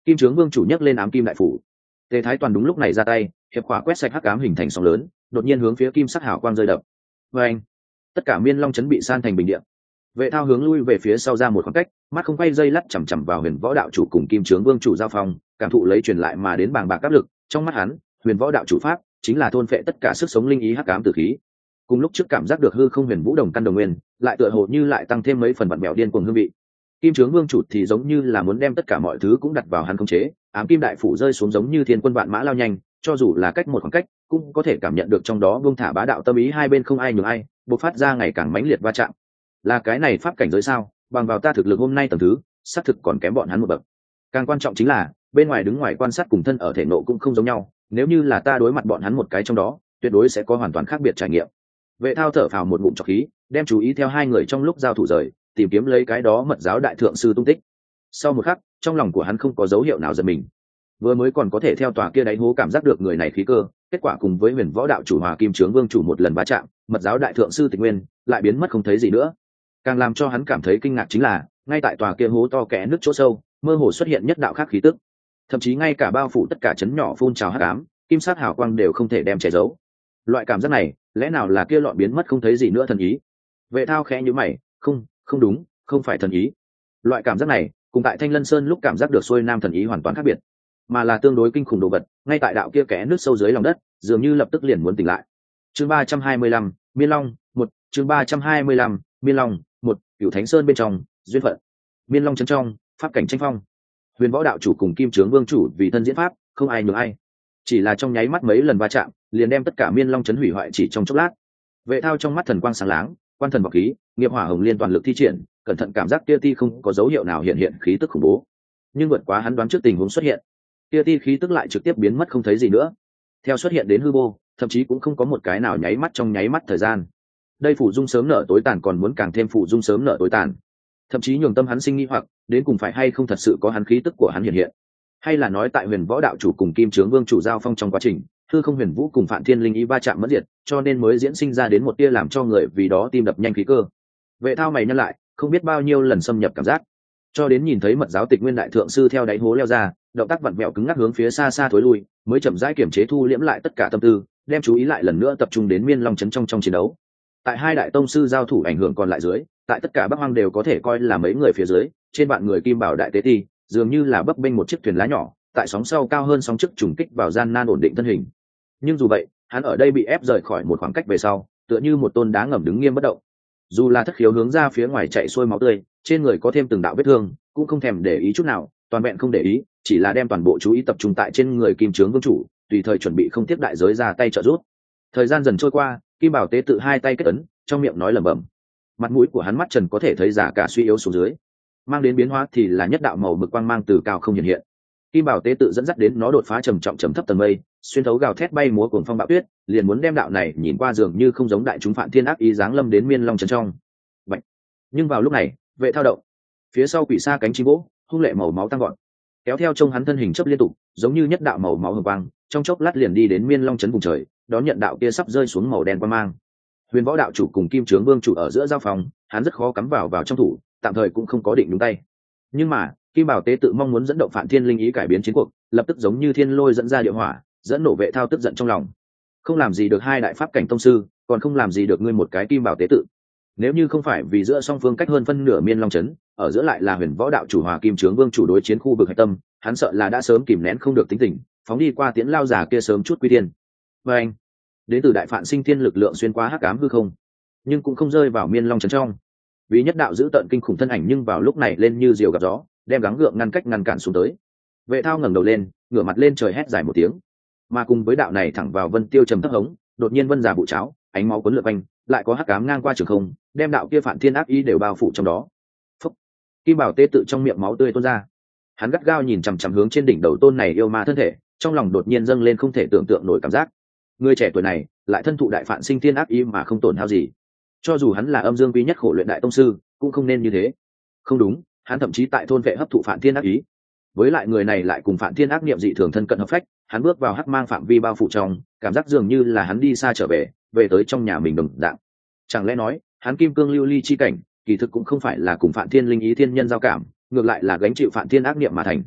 Kim Trướng Vương chủ nhấc lên ám kim đại phủ. Tề Thái Toàn đúng lúc này ra tay, hiệp khỏa quét sạch hắc ám hình thành sóng lớn, đột nhiên hướng phía kim sắc hào quang rơi đập. Và anh, tất cả miên long chấn bị san thành bình địa. Vệ Thao hướng lui về phía sau ra một khoảng cách, mắt không quay dây lắt chằm chằm vào Huyền Võ đạo chủ cùng Kim Trướng Vương chủ giao phong, cảm thụ lấy truyền lại mà đến bàng bạc áp lực. Trong mắt hắn, Huyền Võ đạo chủ pháp chính là thôn phệ tất cả sức sống linh ý hắc ám tử khí. Cùng lúc trước cảm giác được hư không huyền vũ đồng căn đồng nguyên, lại tựa hồ như lại tăng thêm mấy phần vặn bẹo điên cuồng hương vị. Kim Trướng Vương chủ thì giống như là muốn đem tất cả mọi thứ cũng đặt vào hắn khống chế, ám kim đại phủ rơi xuống giống như thiên quân vạn mã lao nhanh, cho dù là cách một khoảng cách, cũng có thể cảm nhận được trong đó buông thả bá đạo tâm ý, hai bên không ai nhường ai, bộc phát ra ngày càng mãnh liệt va chạm. Là cái này pháp cảnh giới sao? Bằng vào ta thực lực hôm nay tầng thứ, xác thực còn kém bọn hắn một bậc. Càng quan trọng chính là, bên ngoài đứng ngoài quan sát cùng thân ở thể nộ cũng không giống nhau, nếu như là ta đối mặt bọn hắn một cái trong đó, tuyệt đối sẽ có hoàn toàn khác biệt trải nghiệm. Vệ Thao thở phào một ngụm trọc khí, đem chú ý theo hai người trong lúc giao thủ rời, tìm kiếm lấy cái đó mật giáo đại thượng sư tung tích. Sau một khắc, trong lòng của hắn không có dấu hiệu nào giật mình. Vừa mới còn có thể theo tòa kia đáy hố cảm giác được người này khí cơ, kết quả cùng với Huyền Võ đạo chủ Hòa Kim Trướng Vương chủ một lần va chạm, mật giáo đại thượng sư Tịch Nguyên lại biến mất không thấy gì nữa. Càng làm cho hắn cảm thấy kinh ngạc chính là, ngay tại tòa kia hố to kẽ nước chỗ sâu, mơ hồ xuất hiện nhất đạo khác khí tức. Thậm chí ngay cả bao phủ tất cả chấn nhỏ phun trào hắc ám, kim sát hào quang đều không thể đem che giấu. Loại cảm giác này, lẽ nào là kia lọn biến mất không thấy gì nữa thần ý? Vệ Thao khẽ nhíu mày, không, không đúng, không phải thần ý. Loại cảm giác này, cùng tại Thanh Lân Sơn lúc cảm giác được xuôi nam thần ý hoàn toàn khác biệt, mà là tương đối kinh khủng đồ vật, ngay tại đạo kia kẽ nước sâu dưới lòng đất, dường như lập tức liền muốn tỉnh lại. Chương ba trăm hai mươi lăm, Miên Long, một, chương ba trăm hai mươi lăm, Miên Long, một, Cửu Thánh Sơn bên trong, duyên phận. Miên Long trấn trong, pháp cảnh tranh phong. Huyền Võ đạo chủ cùng Kim Trướng Vương chủ vì thân diễn pháp, không ai nhường ai. Chỉ là trong nháy mắt mấy lần va chạm, liền đem tất cả Miên Long trấn hủy hoại chỉ trong chốc lát. Vệ Thao trong mắt thần quang sáng láng, quan thần bảo khí, nghiệp hỏa hồng liên toàn lực thi triển, cẩn thận cảm giác kia ti không có dấu hiệu nào hiện hiện khí tức khủng bố. Nhưng vượt quá hắn đoán trước tình huống xuất hiện, kia ti khí tức lại trực tiếp biến mất không thấy gì nữa. Theo xuất hiện đến hư vô, thậm chí cũng không có một cái nào nháy mắt trong nháy mắt thời gian. Đây phủ dung sớm nở tối tàn còn muốn càng thêm phủ dung sớm nở tối tàn. Thậm chí nhường tâm hắn sinh nghi hoặc, đến cùng phải hay không thật sự có hắn khí tức của hắn hiện hiện, hay là nói tại Huyền Võ đạo chủ cùng Kim Trướng Vương chủ giao phong trong quá trình, hư không huyền vũ cùng Phạn Thiên linh ý va chạm mất diệt, cho nên mới diễn sinh ra đến một tia làm cho người vì đó tim đập nhanh khí cơ. Vệ Thao mày nhăn lại, không biết bao nhiêu lần xâm nhập cảm giác, cho đến nhìn thấy mật giáo Tịch Nguyên đại thượng sư theo đáy hố leo ra, động tác vặn vẹo cứng ngắc hướng phía xa xa thối lui, mới chậm rãi kiểm chế thu liễm lại tất cả tâm tư, đem chú ý lại lần nữa tập trung đến Miên Long trấn trong trong chiến đấu. Tại hai đại tông sư giao thủ ảnh hưởng còn lại dưới, tại tất cả Bắc Hoang đều có thể coi là mấy người phía dưới, trên bạn người Kim Bảo đại tế ti, dường như là bấp bênh một chiếc thuyền lá nhỏ, tại sóng sau cao hơn sóng trước trùng kích vào gian nan ổn định thân hình. Nhưng dù vậy, hắn ở đây bị ép rời khỏi một khoảng cách về sau, tựa như một tôn đá ngầm đứng nghiêm bất động. Dù là thất khiếu hướng ra phía ngoài chạy xuôi máu tươi, trên người có thêm từng đạo vết thương, cũng không thèm để ý chút nào, toàn vẹn không để ý, chỉ là đem toàn bộ chú ý tập trung tại trên người Kim Trướng Vương chủ, tùy thời chuẩn bị không tiếp đại giới ra tay trợ giúp. Thời gian dần trôi qua, Kim Bảo tế tự hai tay kết ấn, trong miệng nói lẩm bẩm. Mặt mũi của hắn mắt trần có thể thấy giả cả suy yếu xuống dưới, mang đến biến hóa thì là nhất đạo màu bực quang mang từ cao không hiện hiện. Kim Bảo tế tự dẫn dắt đến nó đột phá trầm trọng trầm thấp tầng mây, xuyên thấu gào thét bay múa cuồng phong bão tuyết, liền muốn đem đạo này nhìn qua dường như không giống đại chúng Phạn Thiên ác ý giáng lâm đến Miên Long trấn trong. Bạch. Nhưng vào lúc này, Vệ Thao động, phía sau quỷ xa cánh chim vỗ, hung lệ màu máu tăng gọn, kéo theo trông hắn thân hình chớp liên tục, giống như nhất đạo màu máu hồng quang, trong chốc lát liền đi đến Miên Long trấn vùng trời, đón nhận đạo kia sắp rơi xuống màu đen quang mang. Huyền Võ đạo chủ cùng Kim Trướng Vương chủ ở giữa giao phòng, hắn rất khó cắm vào vào trong thủ, tạm thời cũng không có định đúng tay. Nhưng mà, Kim Bảo tế tự mong muốn dẫn động Phạn Thiên linh ý cải biến chiến cuộc, lập tức giống như thiên lôi dẫn ra địa hỏa, dẫn nổ Vệ Thao tức giận trong lòng. Không làm gì được hai đại pháp cảnh tông sư, còn không làm gì được ngươi một cái Kim Bảo tế tự. Nếu như không phải vì giữa song phương cách hơn phân nửa Miên Long trấn, ở giữa lại là Huyền Võ đạo chủ Hòa Kim Trướng Vương chủ đối chiến khu vực hạch tâm, hắn sợ là đã sớm kìm nén không được tính tình, phóng đi qua Tiễn Lao giả kia sớm chút quy tiên. Và anh, đến từ đại Phạn sinh thiên lực lượng xuyên qua hắc ám hư không, nhưng cũng không rơi vào Miên Long trấn trong. Vì nhất đạo giữ tận kinh khủng thân ảnh nhưng vào lúc này lên như diều gặp gió, đem gắng gượng ngăn cách ngăn cản xuống tới. Vệ Thao ngẩng đầu lên, ngửa mặt lên trời hét dài một tiếng, mà cùng với đạo này thẳng vào vân tiêu trầm thấp hống, đột nhiên vân giả bụ cháo, ánh máu cuốn lượn quanh, lại có hắc ám ngang qua trường không, đem đạo kia Phạn Thiên ác ý đều bao phủ trong đó. Phúc. Kim Bảo tế tự trong miệng máu tươi tuôn ra, hắn gắt gao nhìn chằm chằm hướng trên đỉnh đầu tôn này yêu ma thân thể, trong lòng đột nhiên dâng lên không thể tưởng tượng nổi cảm giác. Người trẻ tuổi này lại thân thụ đại Phạn sinh thiên ác ý mà không tổn hao gì, cho dù hắn là âm dương quý nhất khổ luyện đại tông sư, cũng không nên như thế. Không đúng, hắn thậm chí tại thôn vệ hấp thụ Phạn Thiên ác ý, với lại người này lại cùng Phạn Thiên ác niệm dị thường thân cận hợp phách, hắn bước vào hắc mang phạm vi bao phủ trong, cảm giác dường như là hắn đi xa trở về, về tới trong nhà mình đồng dạng. Chẳng lẽ nói, hắn kim cương lưu ly chi cảnh, kỳ thực cũng không phải là cùng Phạn Thiên linh ý thiên nhân giao cảm, ngược lại là gánh chịu Phạn Thiên ác niệm mà thành.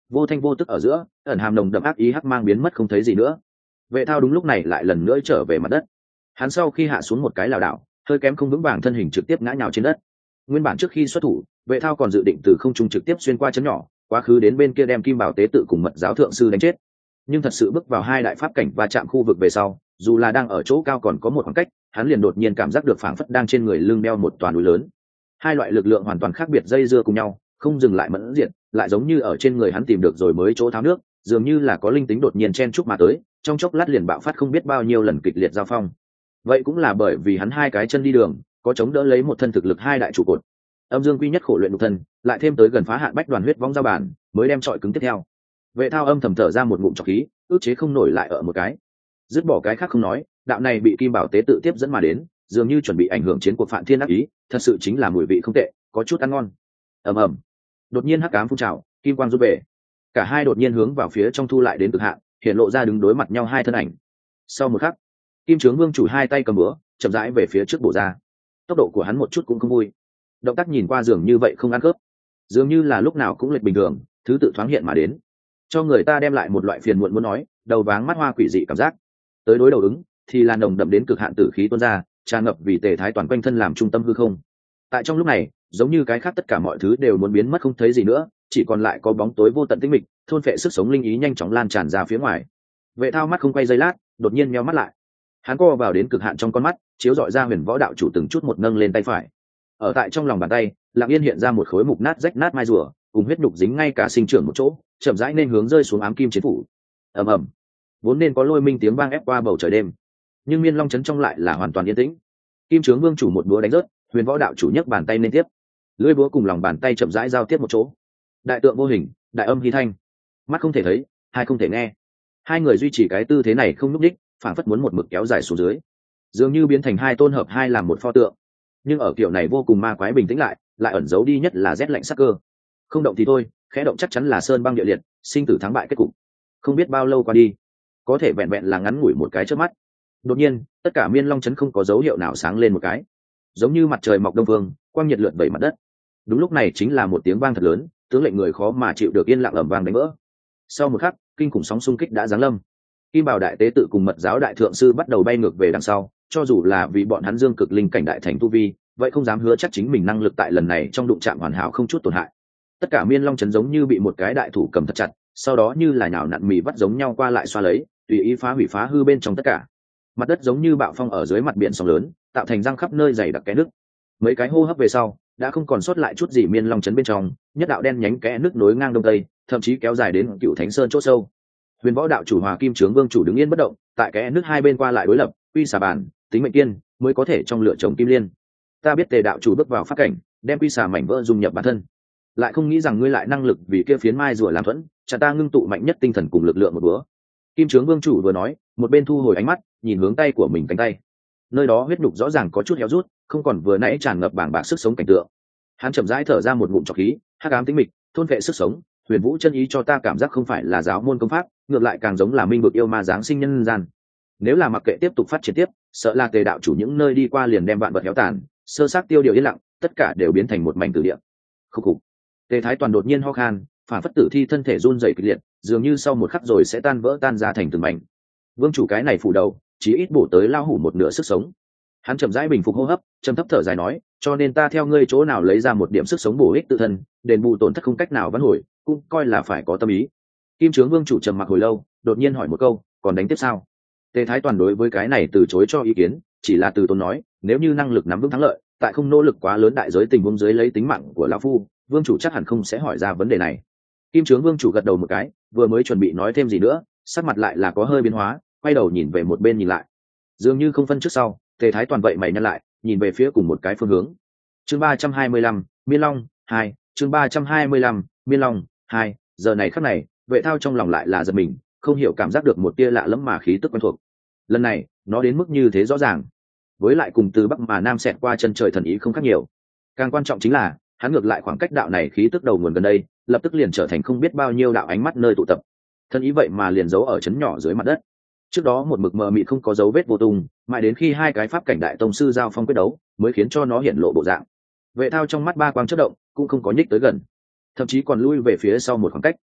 vô thanh vô tức ở giữa ẩn hàm nồng đậm ác ý hắc mang biến mất không thấy gì nữa. Vệ thao đúng lúc này lại lần nữa trở về mặt đất. Hắn sau khi hạ xuống một cái lảo đảo, hơi kém không vững vàng, thân hình trực tiếp ngã nhào trên đất. Nguyên bản trước khi xuất thủ, Vệ thao còn dự định từ không trung trực tiếp xuyên qua chấn nhỏ, quá khứ đến bên kia đem Kim Bảo tế tự cùng Mật giáo thượng sư đánh chết. Nhưng thật sự bước vào hai đại pháp cảnh và chạm khu vực về sau, dù là đang ở chỗ cao còn có một khoảng cách, hắn liền đột nhiên cảm giác được phảng phất đang trên người lưng đeo một toàn núi lớn. Hai loại lực lượng hoàn toàn khác biệt dây dưa cùng nhau, không dừng lại mẫn diệt, lại giống như ở trên người hắn tìm được rồi mới chỗ tháo nước, dường như là có linh tính đột nhiên chen chúc mà tới, trong chốc lát liền bạo phát không biết bao nhiêu lần kịch liệt giao phong. Vậy cũng là bởi vì hắn hai cái chân đi đường, có chống đỡ lấy một thân thực lực hai đại trụ cột. Âm dương quy nhất khổ luyện nhục thân, lại thêm tới gần phá hạn bách đoàn huyết vong giao bản, mới đem trọi cứng tiếp theo. Vệ thao âm thầm thở ra một ngụm trọc khí, ước chế không nổi lại ở một cái. Dứt bỏ cái khác không nói, đạo này bị Kim Bảo tế tự tiếp dẫn mà đến, dường như chuẩn bị ảnh hưởng chiến cuộc Phạn Thiên ác ý, thật sự chính là mùi vị không tệ, có chút ăn ngon. Ầm ầm. Đột nhiên hắc ám phun trào, kim quang rút về. Cả hai đột nhiên hướng vào phía trong thu lại đến cực hạn, hiện lộ ra đứng đối mặt nhau hai thân ảnh. Sau một khắc, Kim Trướng Vương chủ hai tay cầm búa, chậm rãi về phía trước bổ ra. Tốc độ của hắn một chút cũng không vui, động tác nhìn qua dường như vậy không ăn khớp, dường như là lúc nào cũng lệch bình thường, thứ tự thoáng hiện mà đến, cho người ta đem lại một loại phiền muộn muốn nói, đầu váng mắt hoa quỷ dị cảm giác. Tới đối đầu ứng, thì là nồng đậm đến cực hạn tử khí tuôn ra, tràn ngập vì Tề Thái toàn quanh thân làm trung tâm hư không. Tại trong lúc này, giống như cái khác tất cả mọi thứ đều muốn biến mất không thấy gì nữa, chỉ còn lại có bóng tối vô tận tĩnh mịch, thôn phệ sức sống linh ý nhanh chóng lan tràn ra phía ngoài. Vệ thao mắt không quay giây lát, đột nhiên nheo mắt lại. Hắn co vào đến cực hạn trong con mắt, chiếu dọi ra huyền võ đạo chủ từng chút một nâng lên tay phải. Ở tại trong lòng bàn tay, lặng yên hiện ra một khối mục nát rách nát mai rùa, cùng huyết nhục dính ngay cả sinh trưởng một chỗ, chậm rãi nên hướng rơi xuống ám kim chiến phủ. Ầm ầm. Vốn nên có lôi minh tiếng vang ép qua bầu trời đêm, nhưng Miên Long trấn trong lại là hoàn toàn yên tĩnh. Kim Trướng Vương chủ một búa đánh rớt, huyền võ đạo chủ nhấc bàn tay lên tiếp, lưỡi búa cùng lòng bàn tay chậm rãi giao tiếp một chỗ. Đại tượng vô hình, đại âm hy thanh, mắt không thể thấy, hai không thể nghe. Hai người duy trì cái tư thế này không nhúc nhích, phảng phất muốn một mực kéo dài xuống dưới, dường như biến thành hai tôn hợp hai làm một pho tượng. Nhưng ở kiểu này vô cùng ma quái bình tĩnh lại, lại ẩn giấu đi nhất là rét lạnh sắc cơ. Không động thì thôi, khẽ động chắc chắn là sơn băng địa liệt, sinh tử thắng bại kết cục. Không biết bao lâu qua đi, có thể vẹn vẹn là ngắn ngủi một cái chớp mắt. Đột nhiên, tất cả Miên Long trấn không có dấu hiệu nào sáng lên một cái, giống như mặt trời mọc đông phương, quang nhiệt lượn vẩy mặt đất. Đúng lúc này chính là một tiếng vang thật lớn, tướng lệnh người khó mà chịu được yên lặng ầm vang đánh vỡ. Sau một khắc, kinh khủng sóng xung kích đã giáng lâm. Kim Bảo đại tế tự cùng Mật giáo đại thượng sư bắt đầu bay ngược về đằng sau, cho dù là vì bọn hắn dương cực linh cảnh đại thành tu vi, vậy không dám hứa chắc chính mình năng lực tại lần này trong đụng chạm hoàn hảo không chút tổn hại. Tất cả Miên Long trấn giống như bị một cái đại thủ cầm thật chặt, sau đó như là nhào nặn mì vắt giống nhau qua lại xoa lấy, tùy ý phá hủy phá hư bên trong tất cả. Mặt đất giống như bạo phong ở dưới mặt biển sóng lớn, tạo thành răng khắp nơi dày đặc kẽ nước. Mấy cái hô hấp về sau, đã không còn sót lại chút gì Miên Long trấn bên trong, nhất đạo đen nhánh kẽ nước nối ngang đông tây, thậm chí kéo dài đến Cựu Thánh Sơn chỗ sâu. Huyền võ đạo chủ Hòa Kim Trướng Vương chủ đứng yên bất động, tại kẽ nước hai bên qua lại đối lập, quy xà bản, tính mệnh kiên, mới có thể trong lựa chồng kim liên. Ta biết Tề đạo chủ bước vào pháp cảnh, đem quy xà mảnh vỡ dung nhập bản thân, lại không nghĩ rằng ngươi lại năng lực vì kia phiến mai rùa làm thuẫn, chả ta ngưng tụ mạnh nhất tinh thần cùng lực lượng một bữa. Kim Trướng Vương chủ vừa nói, một bên thu hồi ánh mắt, nhìn hướng tay của mình cánh tay. Nơi đó huyết nhục rõ ràng có chút héo rút, không còn vừa nãy tràn ngập bảng bạc sức sống cảnh tượng. Hắn chậm rãi thở ra một ngụm trọc khí, hắc ám tĩnh mịch, thôn vệ sức sống, huyền vũ chân ý cho ta cảm giác không phải là giáo môn công pháp, ngược lại càng giống là minh vực yêu ma giáng sinh nhân gian. Nếu là mặc kệ tiếp tục phát triển tiếp, sợ là Tề đạo chủ những nơi đi qua liền đem vạn vật héo tàn, sơ xác tiêu điều yên lặng, tất cả đều biến thành một mảnh tử địa. Khúc khục. Tề Thái toàn đột nhiên ho khan, phản phất tử thi thân thể run rẩy kịch liệt, dường như sau một khắc rồi sẽ tan vỡ tan ra thành từng mảnh. Vương chủ cái này phủ đầu, chỉ ít bổ tới lao hủ một nửa sức sống. Hắn chậm rãi bình phục hô hấp, trầm thấp thở dài nói, cho nên ta theo ngươi chỗ nào lấy ra một điểm sức sống bổ ích tự thân, đền bù tổn thất không cách nào vãn hồi, cũng coi là phải có tâm ý. Kim Trướng Vương chủ trầm mặc hồi lâu, đột nhiên hỏi một câu, còn đánh tiếp sao? Tề Thái toàn đối với cái này từ chối cho ý kiến, chỉ là từ tốn nói, nếu như năng lực nắm vững thắng lợi, tại không nỗ lực quá lớn đại giới tình huống dưới lấy tính mạng của lão phu, vương chủ chắc hẳn không sẽ hỏi ra vấn đề này. Kim Trướng Vương chủ gật đầu một cái, vừa mới chuẩn bị nói thêm gì nữa, sắc mặt lại là có hơi biến hóa, quay đầu nhìn về một bên nhìn lại, dường như không phân trước sau. Tề Thái toàn vậy mày nhăn lại, nhìn về phía cùng một cái phương hướng. Chương ba trăm hai mươi lăm, Miên Long hai. Chương ba trăm hai mươi lăm, Miên Long hai. Giờ này khắc này, Vệ Thao trong lòng lại là giật mình, không hiểu cảm giác được một tia lạ lẫm mà khí tức quen thuộc. Lần này, nó đến mức như thế rõ ràng, với lại cùng từ bắc mà nam xẹt qua chân trời thần ý không khác nhiều. Càng quan trọng chính là, hắn ngược lại khoảng cách đạo này khí tức đầu nguồn gần đây, lập tức liền trở thành không biết bao nhiêu đạo ánh mắt nơi tụ tập. Thần ý vậy mà liền giấu ở chấn nhỏ dưới mặt đất. Trước đó một mực mờ mịt không có dấu vết vô tung, mãi đến khi hai cái pháp cảnh đại tông sư giao phong quyết đấu, mới khiến cho nó hiện lộ bộ dạng. Vệ Thao trong mắt ba quang chớp động, cũng không có nhích tới gần, thậm chí còn lui về phía sau một khoảng cách.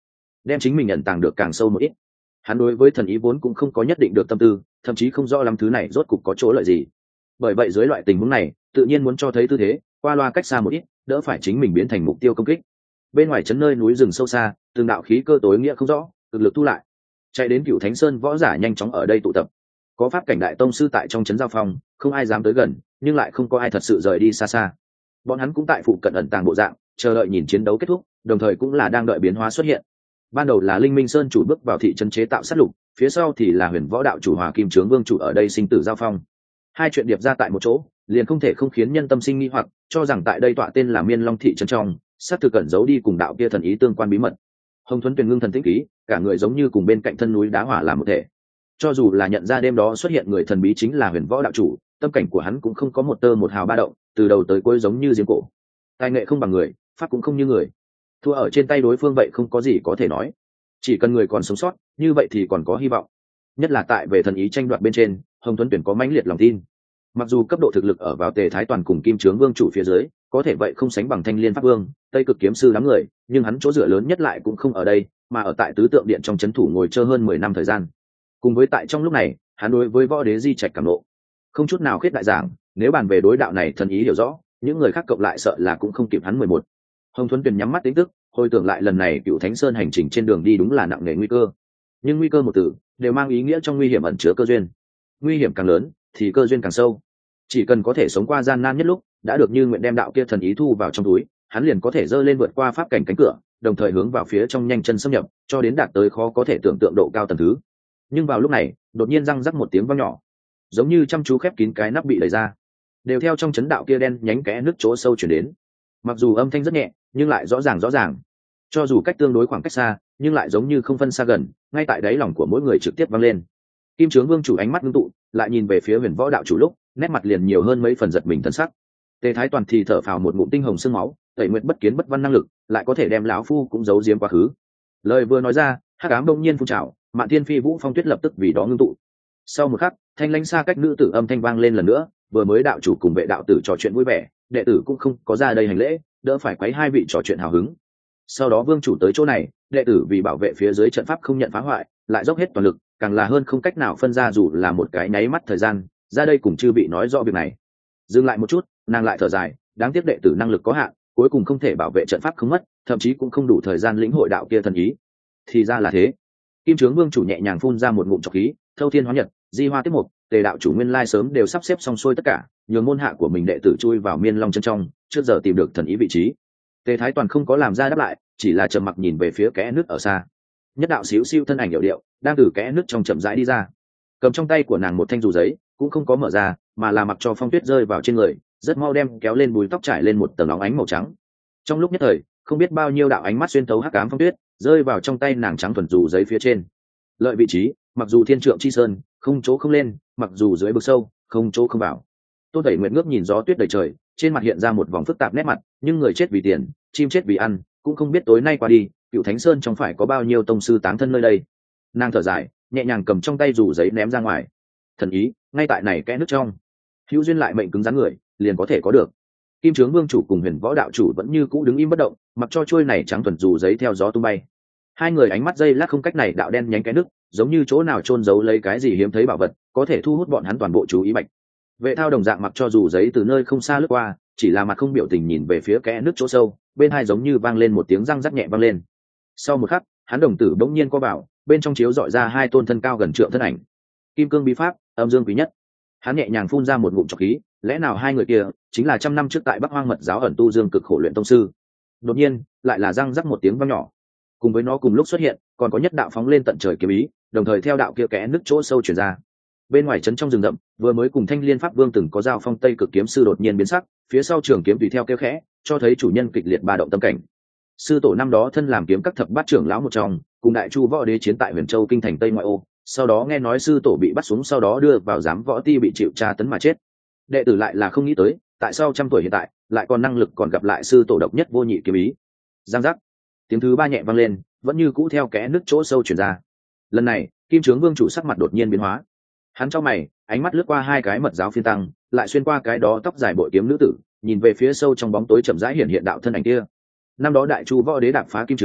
đem chính mình nhận tàng được càng sâu một ít. Hắn đối với thần ý vốn cũng không có nhất định được tâm tư, thậm chí không rõ lắm thứ này rốt cục có chỗ lợi gì. Bởi vậy dưới loại tình huống này, tự nhiên muốn cho thấy tư thế, qua loa cách xa một ít, đỡ phải chính mình biến thành mục tiêu công kích. Bên ngoài trấn nơi núi rừng sâu xa, từng đạo khí cơ tối nghĩa không rõ, cực lực thu lại. Chạy đến Cửu Thánh Sơn võ giả nhanh chóng ở đây tụ tập. Có pháp cảnh đại tông sư tại trong trấn giao phong, không ai dám tới gần, nhưng lại không có ai thật sự rời đi xa xa. Bọn hắn cũng tại phụ cận ẩn tàng bộ dạng, chờ đợi nhìn chiến đấu kết thúc, đồng thời cũng là đang đợi biến hóa xuất hiện. Ban đầu là Linh Minh Sơn chủ bước vào thị trấn chế tạo sát lục, phía sau thì là Huyền Võ đạo chủ Hòa Kim Trướng Vương chủ ở đây sinh tử giao phong. Hai chuyện điệp ra tại một chỗ, liền không thể không khiến nhân tâm sinh nghi hoặc, cho rằng tại đây tọa tên là Miên Long thị trấn trong, sát thực cẩn giấu đi cùng đạo kia thần ý tương quan bí mật. Hồng Thuấn Tuyền ngưng thần tĩnh khí, cả người giống như cùng bên cạnh thân núi đá hỏa làm một thể. Cho dù là nhận ra đêm đó xuất hiện người thần bí chính là Huyền Võ đạo chủ, tâm cảnh của hắn cũng không có một tơ một hào ba động, từ đầu tới cuối giống như giếng cổ. Tài nghệ không bằng người, pháp cũng không như người, thua ở trên tay đối phương vậy không có gì có thể nói. Chỉ cần người còn sống sót, như vậy thì còn có hy vọng. Nhất là tại về thần ý tranh đoạt bên trên, Hồng Tuấn Tuyển có mãnh liệt lòng tin. Mặc dù cấp độ thực lực ở vào Tề Thái Toàn cùng Kim Trướng Vương chủ phía dưới, có thể vậy không sánh bằng Thanh Liên Pháp Vương, Tây Cực Kiếm Sư đám người, nhưng hắn chỗ dựa lớn nhất lại cũng không ở đây, mà ở tại Tứ Tượng Điện trong trấn thủ ngồi chơi hơn mười năm thời gian. Cùng với tại trong lúc này, hắn đối với võ đế di trạch cảm nộ, không chút nào khuyết đại giảng, nếu bàn về đối đạo này thần ý hiểu rõ, những người khác cộng lại sợ là cũng không kịp hắn mười một. Hồng Tuấn Tuyển nhắm mắt tính tức, hồi tưởng lại lần này Cửu Thánh Sơn hành trình trên đường đi đúng là nặng nề nguy cơ. Nhưng nguy cơ một từ đều mang ý nghĩa trong nguy hiểm ẩn chứa cơ duyên. Nguy hiểm càng lớn thì cơ duyên càng sâu. Chỉ cần có thể sống qua gian nan nhất lúc, đã được như nguyện đem đạo kia thần ý thu vào trong túi, hắn liền có thể dơ lên vượt qua pháp cảnh cánh cửa, đồng thời hướng vào phía trong nhanh chân xâm nhập, cho đến đạt tới khó có thể tưởng tượng độ cao tầng thứ. Nhưng vào lúc này, đột nhiên răng rắc một tiếng vang nhỏ, giống như chăm chú khép kín cái nắp bị đẩy ra, đều theo trong chấn đạo kia đen nhánh kẽ nước chỗ sâu chuyển đến. Mặc dù âm thanh rất nhẹ, nhưng lại rõ ràng rõ ràng. Cho dù cách tương đối khoảng cách xa, nhưng lại giống như không phân xa gần, ngay tại đáy lòng của mỗi người trực tiếp vang lên. Kim Trướng Vương chủ ánh mắt ngưng tụ, lại nhìn về phía Huyền Võ đạo chủ lúc, nét mặt liền nhiều hơn mấy phần giật mình thân sắc. Tề Thái Toàn thì thở phào một ngụm tinh hồng sương máu, tẩy nguyện bất kiến bất văn năng lực, lại có thể đem lão phu cũng giấu giếm quá khứ. Lời vừa nói ra, hắc ám đông nhiên phun trào, Mạn Thiên Phi Vũ Phong Tuyết lập tức vì đó ngưng tụ. Sau một khắc, thanh lãnh xa cách nữ tử âm thanh vang lên lần nữa, vừa mới đạo chủ cùng vệ đạo tử trò chuyện vui vẻ, đệ tử cũng không có ra đây hành lễ, đỡ phải quấy hai vị trò chuyện hào hứng. Sau đó Vương chủ tới chỗ này, đệ tử vì bảo vệ phía dưới trận pháp không nhận phá hoại, lại dốc hết toàn lực, càng là hơn không cách nào phân ra dù là một cái nháy mắt thời gian, ra đây cùng chư vị nói rõ việc này. Dừng lại một chút, nàng lại thở dài, đáng tiếc đệ tử năng lực có hạn, cuối cùng không thể bảo vệ trận pháp không mất, thậm chí cũng không đủ thời gian lĩnh hội đạo kia thần ý. Thì ra là thế. Kim Trướng Vương chủ nhẹ nhàng phun ra một ngụm trọc khí, thâu thiên hóa nhật, di hoa tiếp mục, Tề đạo chủ nguyên lai sớm đều sắp xếp xong xuôi tất cả, nhường môn hạ của mình đệ tử chui vào Miên Long chân trong, trước giờ tìm được thần ý vị trí. Tề Thái Toàn không có làm ra đáp lại, chỉ là trầm mặc nhìn về phía kẽ nước ở xa. Nhất đạo xíu xiu thân ảnh hiệu điệu, đang từ kẽ nước trong chậm rãi đi ra. Cầm trong tay của nàng một thanh dù giấy, cũng không có mở ra, mà là mặc cho phong tuyết rơi vào trên người, rất mau đem kéo lên bùi tóc trải lên một tầng óng ánh màu trắng. Trong lúc nhất thời, không biết bao nhiêu đạo ánh mắt xuyên thấu hắc ám phong tuyết, rơi vào trong tay nàng trắng thuần dù giấy phía trên. Lợi vị trí, mặc dù thiên trượng chi sơn, không chỗ không lên, mặc dù dưới vực sâu, không chỗ không vào. Tôn Tẩy Nguyệt ngước nhìn gió tuyết đầy trời, trên mặt hiện ra một vòng phức tạp nét mặt, nhưng người chết vì tiền, chim chết vì ăn, cũng không biết tối nay qua đi, Cựu Thánh Sơn trong phải có bao nhiêu tông sư táng thân nơi đây. Nàng thở dài, nhẹ nhàng cầm trong tay dù giấy ném ra ngoài. Thần ý, ngay tại này kẽ nước trong. Hữu duyên lại mệnh cứng rắn người, liền có thể có được. Kim Trướng Vương chủ cùng Huyền Võ đạo chủ vẫn như cũ đứng im bất động, mặc cho trôi này trắng thuần dù giấy theo gió tung bay. Hai người ánh mắt dây lát không cách này đạo đen nhánh cái nước, giống như chỗ nào chôn giấu lấy cái gì hiếm thấy bảo vật, có thể thu hút bọn hắn toàn bộ chú ý bạch. Vệ Thao đồng dạng mặc cho dù giấy từ nơi không xa lướt qua, chỉ là mặt không biểu tình nhìn về phía kẽ nước chỗ sâu, bên hai giống như vang lên một tiếng răng rắc nhẹ vang lên. Sau một khắc, hắn đồng tử bỗng nhiên co bảo, bên trong chiếu dọi ra hai tôn thân cao gần trượng thân ảnh. Kim cương bí pháp, âm dương quý nhất. Hắn nhẹ nhàng phun ra một ngụm trọc khí, lẽ nào hai người kia chính là trăm năm trước tại Bắc Hoang Mật giáo ẩn tu dương cực khổ luyện tông sư? Đột nhiên, lại là răng rắc một tiếng vang nhỏ. Cùng với nó cùng lúc xuất hiện, còn có nhất đạo phóng lên tận trời kiếm ý, đồng thời theo đạo kia kẽ nước chỗ sâu truyền ra. Bên ngoài trấn trong rừng rậm, vừa mới cùng Thanh Liên Pháp Vương từng có giao phong Tây Cực Kiếm Sư đột nhiên biến sắc, phía sau trường kiếm tùy theo kêu khẽ, cho thấy chủ nhân kịch liệt ba động tâm cảnh. Sư tổ năm đó thân làm kiếm các thập bát trưởng lão một trong, cùng Đại Chu võ đế chiến tại Huyền Châu kinh thành Tây ngoại ô, sau đó nghe nói sư tổ bị bắt xuống, sau đó đưa vào giám võ ti bị chịu tra tấn mà chết. Đệ tử lại là không nghĩ tới, tại sao trăm tuổi hiện tại lại còn năng lực còn gặp lại sư tổ độc nhất vô nhị kiếm ý. Giang giác, tiếng thứ ba nhẹ vang lên, vẫn như cũ theo kẽ nước chỗ sâu truyền ra. Lần này, Kim Trướng Vương chủ sắc mặt đột nhiên biến hóa. Hắn chau mày, ánh mắt lướt qua hai cái mật giáo phiên tăng, lại xuyên qua cái đó tóc dài bội kiếm nữ tử, nhìn về phía sâu trong bóng tối chậm rãi hiện hiện đạo thân ảnh kia. Năm đó Đại Chu võ đế đạp phá kim trướng,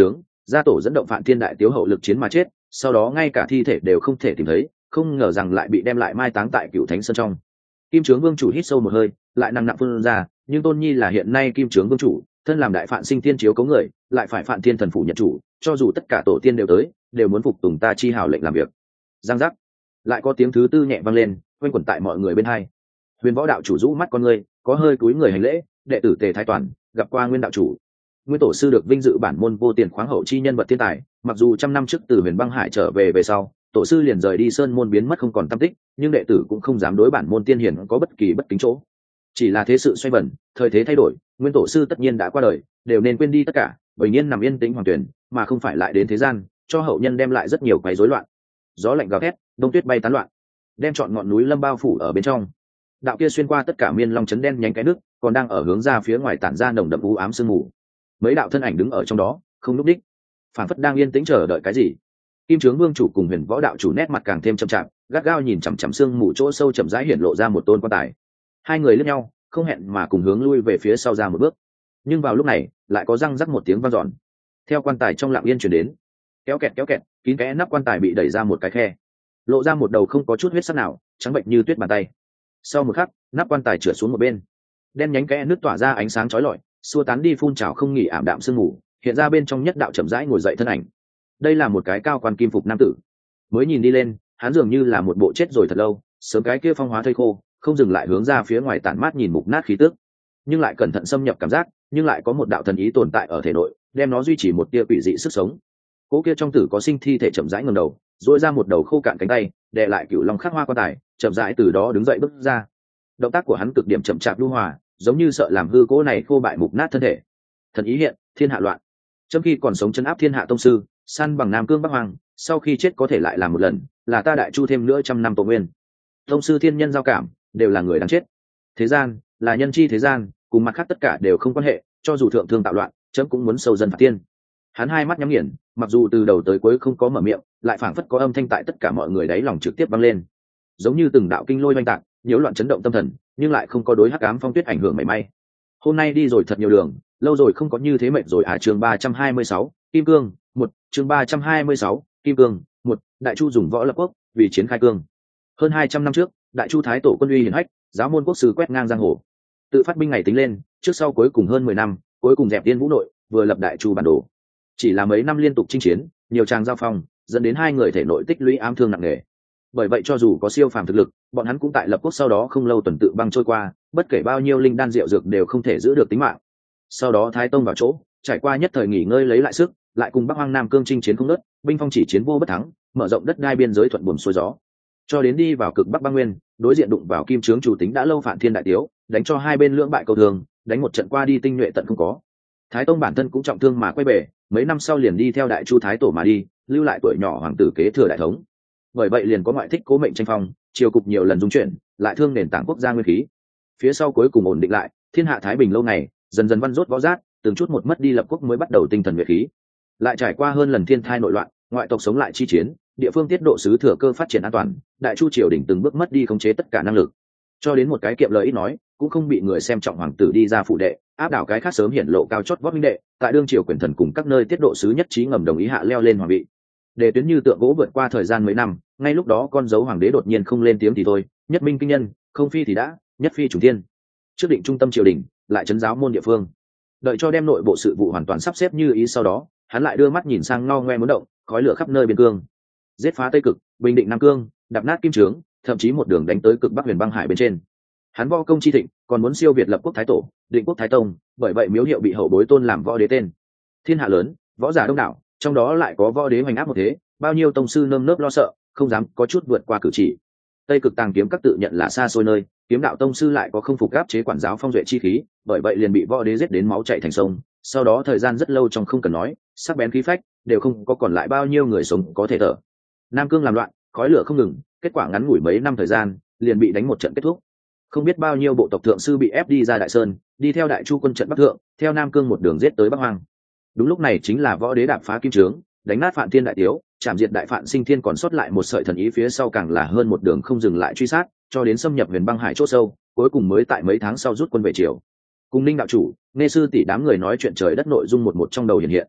gia tổ dẫn động Phạn Thiên đại tiếu hậu lực chiến mà chết, sau đó ngay cả thi thể đều không thể tìm thấy, không ngờ rằng lại bị đem lại mai táng tại Cửu Thánh Sơn trong. Kim Trướng Vương chủ hít sâu một hơi, lại nặng nặng phun ra, nhưng Tôn Nhi là hiện nay Kim Trướng Vương chủ, thân làm đại Phạn Sinh Thiên chiếu cấu người, lại phải Phạn Thiên thần phủ nhận chủ, cho dù tất cả tổ tiên đều tới, đều muốn phục tùng ta chi hào lệnh làm việc. Giang giác, lại có tiếng thứ tư nhẹ vang lên, quanh quẩn tại mọi người bên hai. Huyền Võ đạo chủ rũ mắt con người, có hơi cúi người hành lễ, đệ tử Tề Thái Toàn gặp qua Nguyên đạo chủ. Nguyên tổ sư được vinh dự bản môn vô tiền khoáng hậu chi nhân vật thiên tài, mặc dù trăm năm trước từ Huyền Băng Hải trở về về sau, tổ sư liền rời đi sơn môn biến mất không còn tăm tích, nhưng đệ tử cũng không dám đối bản môn tiên hiển có bất kỳ bất kính chỗ. Chỉ là thế sự xoay vần, thời thế thay đổi, Nguyên tổ sư tất nhiên đã qua đời, đều nên quên đi tất cả, bình nhiên nằm yên tĩnh hoàng tuyển, mà không phải lại đến thế gian, cho hậu nhân đem lại rất nhiều quấy rối loạn. Gió lạnh gào thét, đông tuyết bay tán loạn, đem trọn ngọn núi lâm bao phủ ở bên trong. Đạo kia xuyên qua tất cả miên long chấn đen nhánh cái nước, còn đang ở hướng ra phía ngoài tản ra nồng đậm u ám sương mù. Mấy đạo thân ảnh đứng ở trong đó, không lúc đích, phản phất đang yên tĩnh chờ đợi cái gì. Kim Trướng Vương chủ cùng Huyền Võ đạo chủ nét mặt càng thêm trầm trọng, gắt gao nhìn chằm chằm sương mù chỗ sâu chậm rãi hiện lộ ra một tôn quan tài. Hai người liếc nhau, không hẹn mà cùng hướng lui về phía sau ra một bước. Nhưng vào lúc này, lại có răng rắc một tiếng vang dọn. Theo quan tài trong lặng yên truyền đến, kéo kẹt kéo kẹt, kín kẽ nắp quan tài bị đẩy ra một cái khe, lộ ra một đầu không có chút huyết sắc nào, trắng bệnh như tuyết bàn tay. Sau một khắc, nắp quan tài trượt xuống một bên, đen nhánh kẽ nước tỏa ra ánh sáng chói lọi, xua tán đi phun trào không nghỉ ảm đạm sương mù, hiện ra bên trong nhất đạo chậm rãi ngồi dậy thân ảnh. Đây là một cái cao quan kim phục nam tử. Mới nhìn đi lên, hắn dường như là một bộ chết rồi thật lâu, sớm cái kia phong hóa thây khô, không dừng lại hướng ra phía ngoài tản mát nhìn mục nát khí tức, nhưng lại cẩn thận xâm nhập cảm giác, nhưng lại có một đạo thần ý tồn tại ở thể nội, đem nó duy trì một tia quỷ dị sức sống. Cố kia trong tử có sinh thi thể chậm rãi ngẩng đầu, duỗi ra một đầu khô cạn cánh tay, đè lại cửu long khắc hoa quan tài, chậm rãi từ đó đứng dậy bước ra. Động tác của hắn cực điểm chậm chạp lưu hòa, giống như sợ làm hư cố này khô bại mục nát thân thể. Thần ý hiện, thiên hạ loạn. Trong khi còn sống chân áp thiên hạ tông sư, săn bằng Nam Cương Bắc Hoàng, sau khi chết có thể lại làm một lần, là ta đại chu thêm nữa trăm năm tổ nguyên. Tông sư thiên nhân giao cảm, đều là người đáng chết. Thế gian, là nhân chi thế gian, cùng mặt khác tất cả đều không quan hệ, cho dù thượng thương tạo loạn, chấm cũng muốn sâu dân phạt tiên. Hắn hai mắt nhắm nghiền, mặc dù từ đầu tới cuối không có mở miệng, lại phảng phất có âm thanh tại tất cả mọi người đáy lòng trực tiếp vang lên, giống như từng đạo kinh lôi oanh tạc, nhiễu loạn chấn động tâm thần, nhưng lại không có đối hắc ám phong tuyết ảnh hưởng mảy may. Hôm nay đi rồi thật nhiều đường, lâu rồi không có như thế mệt rồi à. Chương ba trăm hai mươi sáu, Kim Cương một. Chương ba trăm hai mươi sáu, Kim Cương một. Đại chu dùng võ lập quốc, vì chiến khai cương. Hơn hai trăm năm trước, đại chu thái tổ quân uy hiển hách, giáo môn quốc sư quét ngang giang hồ. Tự phát binh ngày tính lên, trước sau cuối cùng hơn mười năm, cuối cùng dẹp tiên vũ nội, vừa lập đại chu bản đồ. Chỉ là mấy năm liên tục chinh chiến, nhiều tràng giao phong, dẫn đến hai người thể nội tích lũy ám thương nặng nề. Bởi vậy cho dù có siêu phàm thực lực, bọn hắn cũng tại lập quốc sau đó không lâu tuần tự băng trôi qua, bất kể bao nhiêu linh đan rượu dược đều không thể giữ được tính mạng. Sau đó Thái Tông vào chỗ, trải qua nhất thời nghỉ ngơi lấy lại sức, lại cùng Bắc Hoang Nam Cương chinh chiến không ngớt, binh phong chỉ chiến vô bất thắng, mở rộng đất đai biên giới thuận buồm xuôi gió. Cho đến đi vào cực Bắc Băng Nguyên, đối diện đụng vào Kim Trướng chủ tính đã lâu Phạn Thiên đại tiếu, đánh cho hai bên lưỡng bại câu thường, đánh một trận qua đi tinh nhuệ tận không có. Thái Tông bản thân cũng trọng thương mà quay về, mấy năm sau liền đi theo đại chu thái tổ mà đi, lưu lại tuổi nhỏ hoàng tử kế thừa đại thống. Bởi vậy liền có ngoại thích cố mệnh tranh phong, triều cục nhiều lần dung chuyển, lại thương nền tảng quốc gia nguyên khí. Phía sau cuối cùng ổn định lại, thiên hạ thái bình lâu ngày, dần dần văn rốt võ giác, từng chút một mất đi lập quốc mới bắt đầu tinh thần nhuệ khí. Lại trải qua hơn lần thiên thai nội loạn, ngoại tộc sống lại chi chiến, địa phương tiết độ sứ thừa cơ phát triển an toàn, đại chu triều đình từng bước mất đi khống chế tất cả năng lực. Cho đến một cái kiệm lời ít nói, cũng không bị người xem trọng hoàng tử đi ra phụ đệ, áp đảo cái khác sớm hiển lộ cao chót võ minh đệ, tại đương triều quyền thần cùng các nơi tiết độ sứ nhất trí ngầm đồng ý hạ leo lên hoàng vị. Đề tuyến như tượng gỗ vượt qua thời gian mấy năm, ngay lúc đó con dấu hoàng đế đột nhiên không lên tiếng thì thôi, nhất minh kinh nhân, không phi thì đã, nhất phi trùng thiên. Trước định trung tâm triều đình, lại trấn giáo môn địa phương. Đợi cho đem nội bộ sự vụ hoàn toàn sắp xếp như ý sau đó, hắn lại đưa mắt nhìn sang ngao ngoe muốn động, khói lửa khắp nơi biên cương. Giết phá Tây Cực, bình định Nam Cương, đập nát Kim Trướng, thậm chí một đường đánh tới cực Bắc Huyền Băng Hải bên trên. Hắn võ công chi thịnh, còn muốn siêu việt lập quốc thái tổ, định quốc thái tông, bởi vậy miếu hiệu bị hậu bối tôn làm võ đế tên. Thiên hạ lớn, võ giả đông đảo, trong đó lại có võ đế hoành áp một thế, bao nhiêu tông sư nơm nớp lo sợ, không dám có chút vượt qua cử chỉ. Tây Cực Tàng kiếm các tự nhận là xa xôi nơi, kiếm đạo tông sư lại có không phục áp chế quản giáo phong duệ chi khí, bởi vậy liền bị võ đế giết đến máu chảy thành sông. Sau đó thời gian rất lâu trong không cần nói, sắc bén khí phách, đều không có còn lại bao nhiêu người sống có thể thở. Nam Cương làm loạn, khói lửa không ngừng, kết quả ngắn ngủi mấy năm thời gian, liền bị đánh một trận kết thúc. Không biết bao nhiêu bộ tộc thượng sư bị ép đi ra Đại Sơn, đi theo đại chu quân trận Bắc thượng, theo Nam Cương một đường giết tới Bắc Hoang. Đúng lúc này chính là võ đế đạp phá Kim Trướng, đánh nát Phạn Thiên đại tiếu, chạm diệt đại Phạn Sinh Thiên, còn sót lại một sợi thần ý phía sau càng là hơn một đường không dừng lại truy sát, cho đến xâm nhập Huyền Băng Hải chỗ sâu, cuối cùng mới tại mấy tháng sau rút quân về triều. Cùng Ninh đạo chủ, nghe sư tỷ đám người nói chuyện trời đất nội dung một một trong đầu hiện hiện.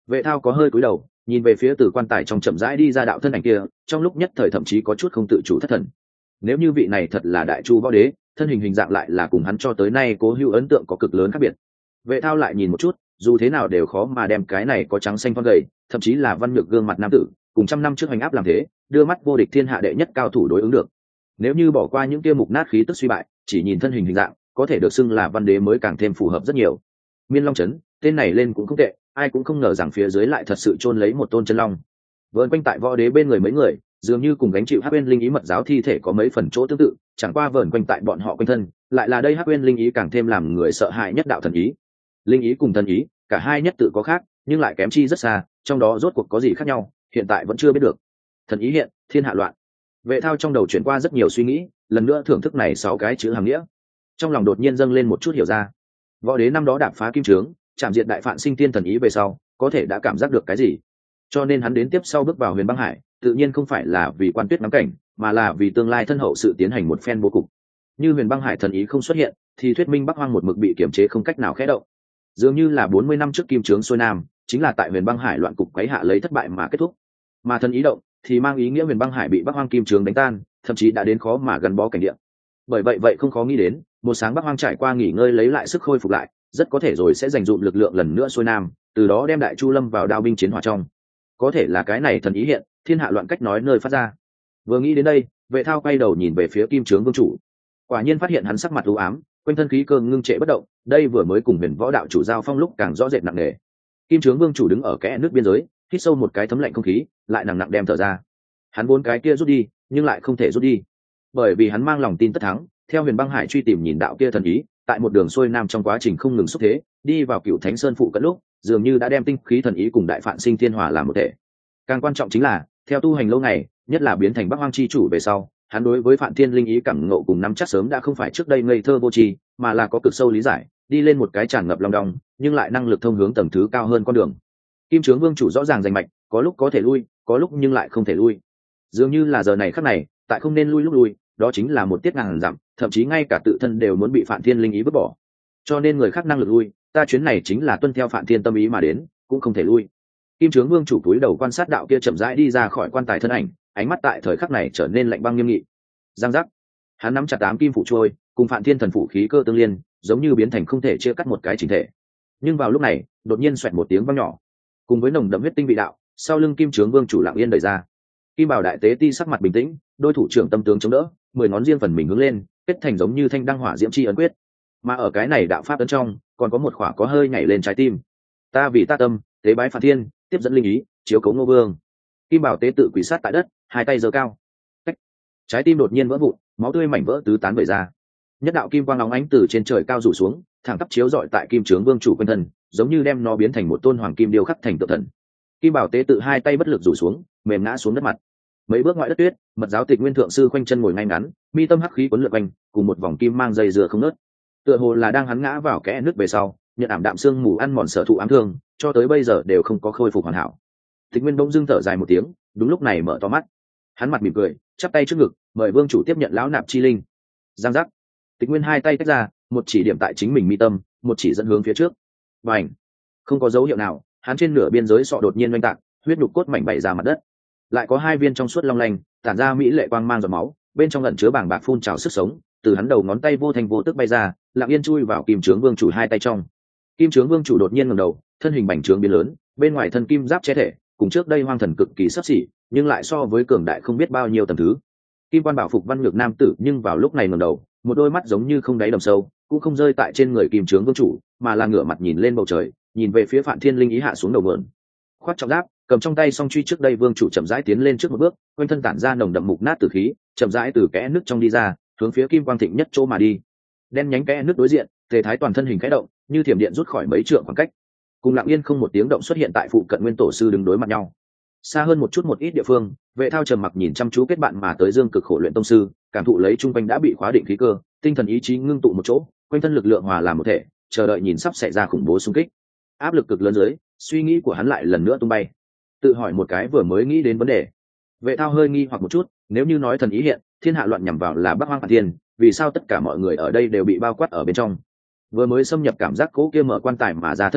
Vệ thao có hơi cúi đầu nhìn về phía từ quan tài trong chậm rãi đi ra đạo thân ảnh kia, trong lúc nhất thời thậm chí có chút không tự chủ thất thần. Nếu như vị này thật là đại chu võ đế, thân hình hình dạng lại là cùng hắn cho tới nay cố hữu ấn tượng có cực lớn khác biệt. Vệ thao lại nhìn một chút, dù thế nào đều khó mà đem cái này có trắng xanh con gầy, thậm chí là văn nhược gương mặt nam tử cùng trăm năm trước hành áp làm thế, đưa mắt vô địch thiên hạ đệ nhất cao thủ đối ứng được. Nếu như bỏ qua những kia mục nát khí tức suy bại, chỉ nhìn thân hình hình dạng, có thể được xưng là văn đế mới càng thêm phù hợp rất nhiều. Miên Long Trấn, tên này lên cũng không tệ, ai cũng không ngờ rằng phía dưới lại thật sự chôn lấy một tôn chân long. Vợn quanh tại võ đế bên người mấy người, dường như cùng gánh chịu Hắc Uyên linh ý mật giáo thi thể có mấy phần chỗ tương tự, chẳng qua vợn quanh tại bọn họ quanh thân, lại là đây Hắc Uyên linh ý càng thêm làm người sợ hãi nhất đạo thần ý. Linh ý cùng thần ý, cả hai nhất tự có khác, nhưng lại kém chi rất xa, trong đó rốt cuộc có gì khác nhau, hiện tại vẫn chưa biết được. Thần ý hiện, thiên hạ loạn. Vệ thao trong đầu chuyển qua rất nhiều suy nghĩ, lần nữa thưởng thức này sáu cái chữ hàng nghĩa, trong lòng đột nhiên dâng lên một chút hiểu ra. Võ đế năm đó đạp phá kim trướng, chạm diệt đại phạn sinh tiên thần ý về sau, có thể đã cảm giác được cái gì, cho nên hắn đến tiếp sau bước vào Huyền Băng Hải, tự nhiên không phải là vì quan tuyết ngắm cảnh, mà là vì tương lai thân hậu sự tiến hành một phen vô cùng. Như Huyền Băng Hải thần ý không xuất hiện, thì thuyết minh Bắc Hoang một mực bị kiềm chế không cách nào khẽ động. Dường như là bốn mươi năm trước kim trướng xuôi nam, chính là tại Huyền Băng Hải loạn cục quấy hạ lấy thất bại mà kết thúc. Mà thần ý động, thì mang ý nghĩa Huyền Băng Hải bị Bắc Hoang kim trướng đánh tan, thậm chí đã đến khó mà gắn bó cảnh địa. Bởi vậy vậy không khó nghĩ đến, một sáng Bắc Hoang trải qua nghỉ ngơi lấy lại sức khôi phục lại, rất có thể rồi sẽ dành dụm lực lượng lần nữa xuôi nam, từ đó đem đại chu lâm vào đao binh chiến hỏa trong. Có thể là cái này thần ý hiện, thiên hạ loạn cách nói nơi phát ra. Vừa nghĩ đến đây, Vệ thao quay đầu nhìn về phía kim trướng vương chủ, quả nhiên phát hiện hắn sắc mặt u ám, quanh thân khí cơ ngưng trệ bất động, đây vừa mới cùng Huyền Võ đạo chủ giao phong lúc càng rõ rệt nặng nề. Kim trướng vương chủ đứng ở kẽ nước biên giới, hít sâu một cái thấm lạnh không khí, lại nặng nặng đem thở ra. Hắn bốn cái kia rút đi, nhưng lại không thể rút đi, bởi vì hắn mang lòng tin tất thắng, theo Huyền Băng Hải truy tìm nhìn đạo kia thần ý, tại một đường xuôi nam trong quá trình không ngừng xúc thế, đi vào Cựu Thánh Sơn phụ cận lúc, dường như đã đem tinh khí thần ý cùng đại phạn sinh thiên hòa làm một thể. Càng quan trọng chính là, theo tu hành lâu ngày, nhất là biến thành Bắc Hoang chi chủ về sau, hắn đối với Phạn Thiên linh ý cảm ngộ cùng nắm chắc sớm đã không phải trước đây ngây thơ vô tri, mà là có cực sâu lý giải, đi lên một cái tràn ngập long đong, nhưng lại năng lực thông hướng tầng thứ cao hơn con đường. Kim Trướng Vương chủ rõ ràng rành mạch, có lúc có thể lui, có lúc nhưng lại không thể lui. Dường như là giờ này khắc này, tại không nên lui lúc lui, đó chính là một tiết ngàn dặm, thậm chí ngay cả tự thân đều muốn bị Phạn Thiên linh ý vứt bỏ. Cho nên người khác năng lực lui, ta chuyến này chính là tuân theo Phạn Thiên tâm ý mà đến, cũng không thể lui. Kim Trướng Vương chủ cúi đầu quan sát đạo kia chậm rãi đi ra khỏi quan tài thân ảnh, ánh mắt tại thời khắc này trở nên lạnh băng nghiêm nghị. Giang giác, hắn nắm chặt tám kim phủ trôi, cùng Phạn Thiên thần phủ khí cơ tương liên, giống như biến thành không thể chia cắt một cái chỉnh thể. Nhưng vào lúc này, đột nhiên xoẹt một tiếng vang nhỏ, cùng với nồng đậm huyết tinh vị đạo, sau lưng Kim Trướng Vương chủ lặng yên đẩy ra. Kim Bảo đại tế ti sắc mặt bình tĩnh, đôi thủ trưởng tâm tướng chống đỡ, mười ngón riêng phần mình hướng lên, kết thành giống như thanh đăng hỏa diễm chi ấn quyết. Mà ở cái này đạo pháp ấn trong, còn có một khỏa có hơi nhảy lên trái tim. Ta vì ta tâm, tế bái Phạn Thiên, tiếp dẫn linh ý, chiếu cấu Ngô Vương. Kim Bảo tế tự quỳ sát tại đất, hai tay giơ cao. Cách. Trái tim đột nhiên vỡ vụn, máu tươi mảnh vỡ tứ tán vẩy ra. Nhất đạo kim quang óng ánh từ trên trời cao rủ xuống, thẳng tắp chiếu rọi tại Kim Trướng Vương chủ quanh thân, giống như đem nó biến thành một tôn hoàng kim điêu khắc thành tượng thần. Kim Bảo tế tự hai tay bất lực rủ xuống, mềm ngã xuống đất mặt. Mấy bước ngoại đất tuyết, Mật giáo Tịch Nguyên thượng sư khoanh chân ngồi ngay ngắn, mi tâm hắc khí cuốn lượn quanh, cùng một vòng kim mang dây dưa không ngớt. Tựa hồ là đang hắn ngã vào kẽ nước về sau, nhận ảm đạm xương mù ăn mòn sở thụ ám thương, cho tới bây giờ đều không có khôi phục hoàn hảo. Tịch Nguyên bỗng dưng thở dài một tiếng, đúng lúc này mở to mắt. Hắn mặt mỉm cười, chắp tay trước ngực, mời vương chủ tiếp nhận lão nạp chi linh. Giang giác. Tịch Nguyên hai tay tách ra, một chỉ điểm tại chính mình mi tâm, một chỉ dẫn hướng phía trước. Bành. Không có dấu hiệu nào, hắn trên nửa biên giới sọ đột nhiên oanh tạc, huyết nhục cốt mảnh bày ra mặt đất. Lại có hai viên trong suốt long lanh, tản ra mỹ lệ quang mang giọt máu, bên trong ẩn chứa bàng bạc phun trào sức sống, từ hắn đầu ngón tay vô thành vô tức bay ra, lặng yên chui vào Kim Trướng Vương chủ hai tay trong. Kim Trướng Vương chủ đột nhiên ngẩng đầu, thân hình bành trướng biến lớn, bên ngoài thân kim giáp che thể, cùng trước đây hoang thần cực kỳ sắp xỉ, nhưng lại so với cường đại không biết bao nhiêu tầng thứ. Kim quan bảo phục văn nhược nam tử, nhưng vào lúc này ngẩng đầu, một đôi mắt giống như không đáy đầm sâu, cũng không rơi tại trên người Kim Trướng Vương chủ, mà là ngửa mặt nhìn lên bầu trời, nhìn về phía Phạn Thiên linh ý hạ xuống đầu nguồn. Khoác trọng giáp, cầm trong tay song truy, trước đây vương chủ chậm rãi tiến lên trước một bước, quanh thân tản ra nồng đậm mục nát tử khí, chậm rãi từ kẽ nước trong đi ra, hướng phía Kim Quang thịnh nhất chỗ mà đi. Đen nhánh kẽ nước đối diện, Tề Thái toàn thân hình khẽ động, như thiểm điện rút khỏi mấy trượng khoảng cách, cùng lặng yên không một tiếng động xuất hiện tại phụ cận Nguyên tổ sư đứng đối mặt nhau. Xa hơn một chút một ít địa phương, Vệ Thao trầm mặc nhìn chăm chú kết bạn mà tới Dương Cực khổ luyện tông sư, cảm thụ lấy trung quanh đã bị khóa định khí cơ, tinh thần ý chí ngưng tụ một chỗ, quanh thân lực lượng hòa làm một thể, chờ đợi nhìn sắp xảy ra khủng bố xung kích. Áp lực cực lớn dưới, suy nghĩ của hắn lại lần nữa tung bay. Tự hỏi một cái vừa mới nghĩ đến vấn đề. Vệ Thao hơi nghi hoặc một chút, nếu như nói thần ý hiện, thiên hạ loạn nhằm vào là Bắc Hoang Phạn Thiên, vì sao tất cả mọi người ở đây đều bị bao quát ở bên trong? Vừa mới xâm nhập cảm giác cố kia mở quan tài mà ra thân thể,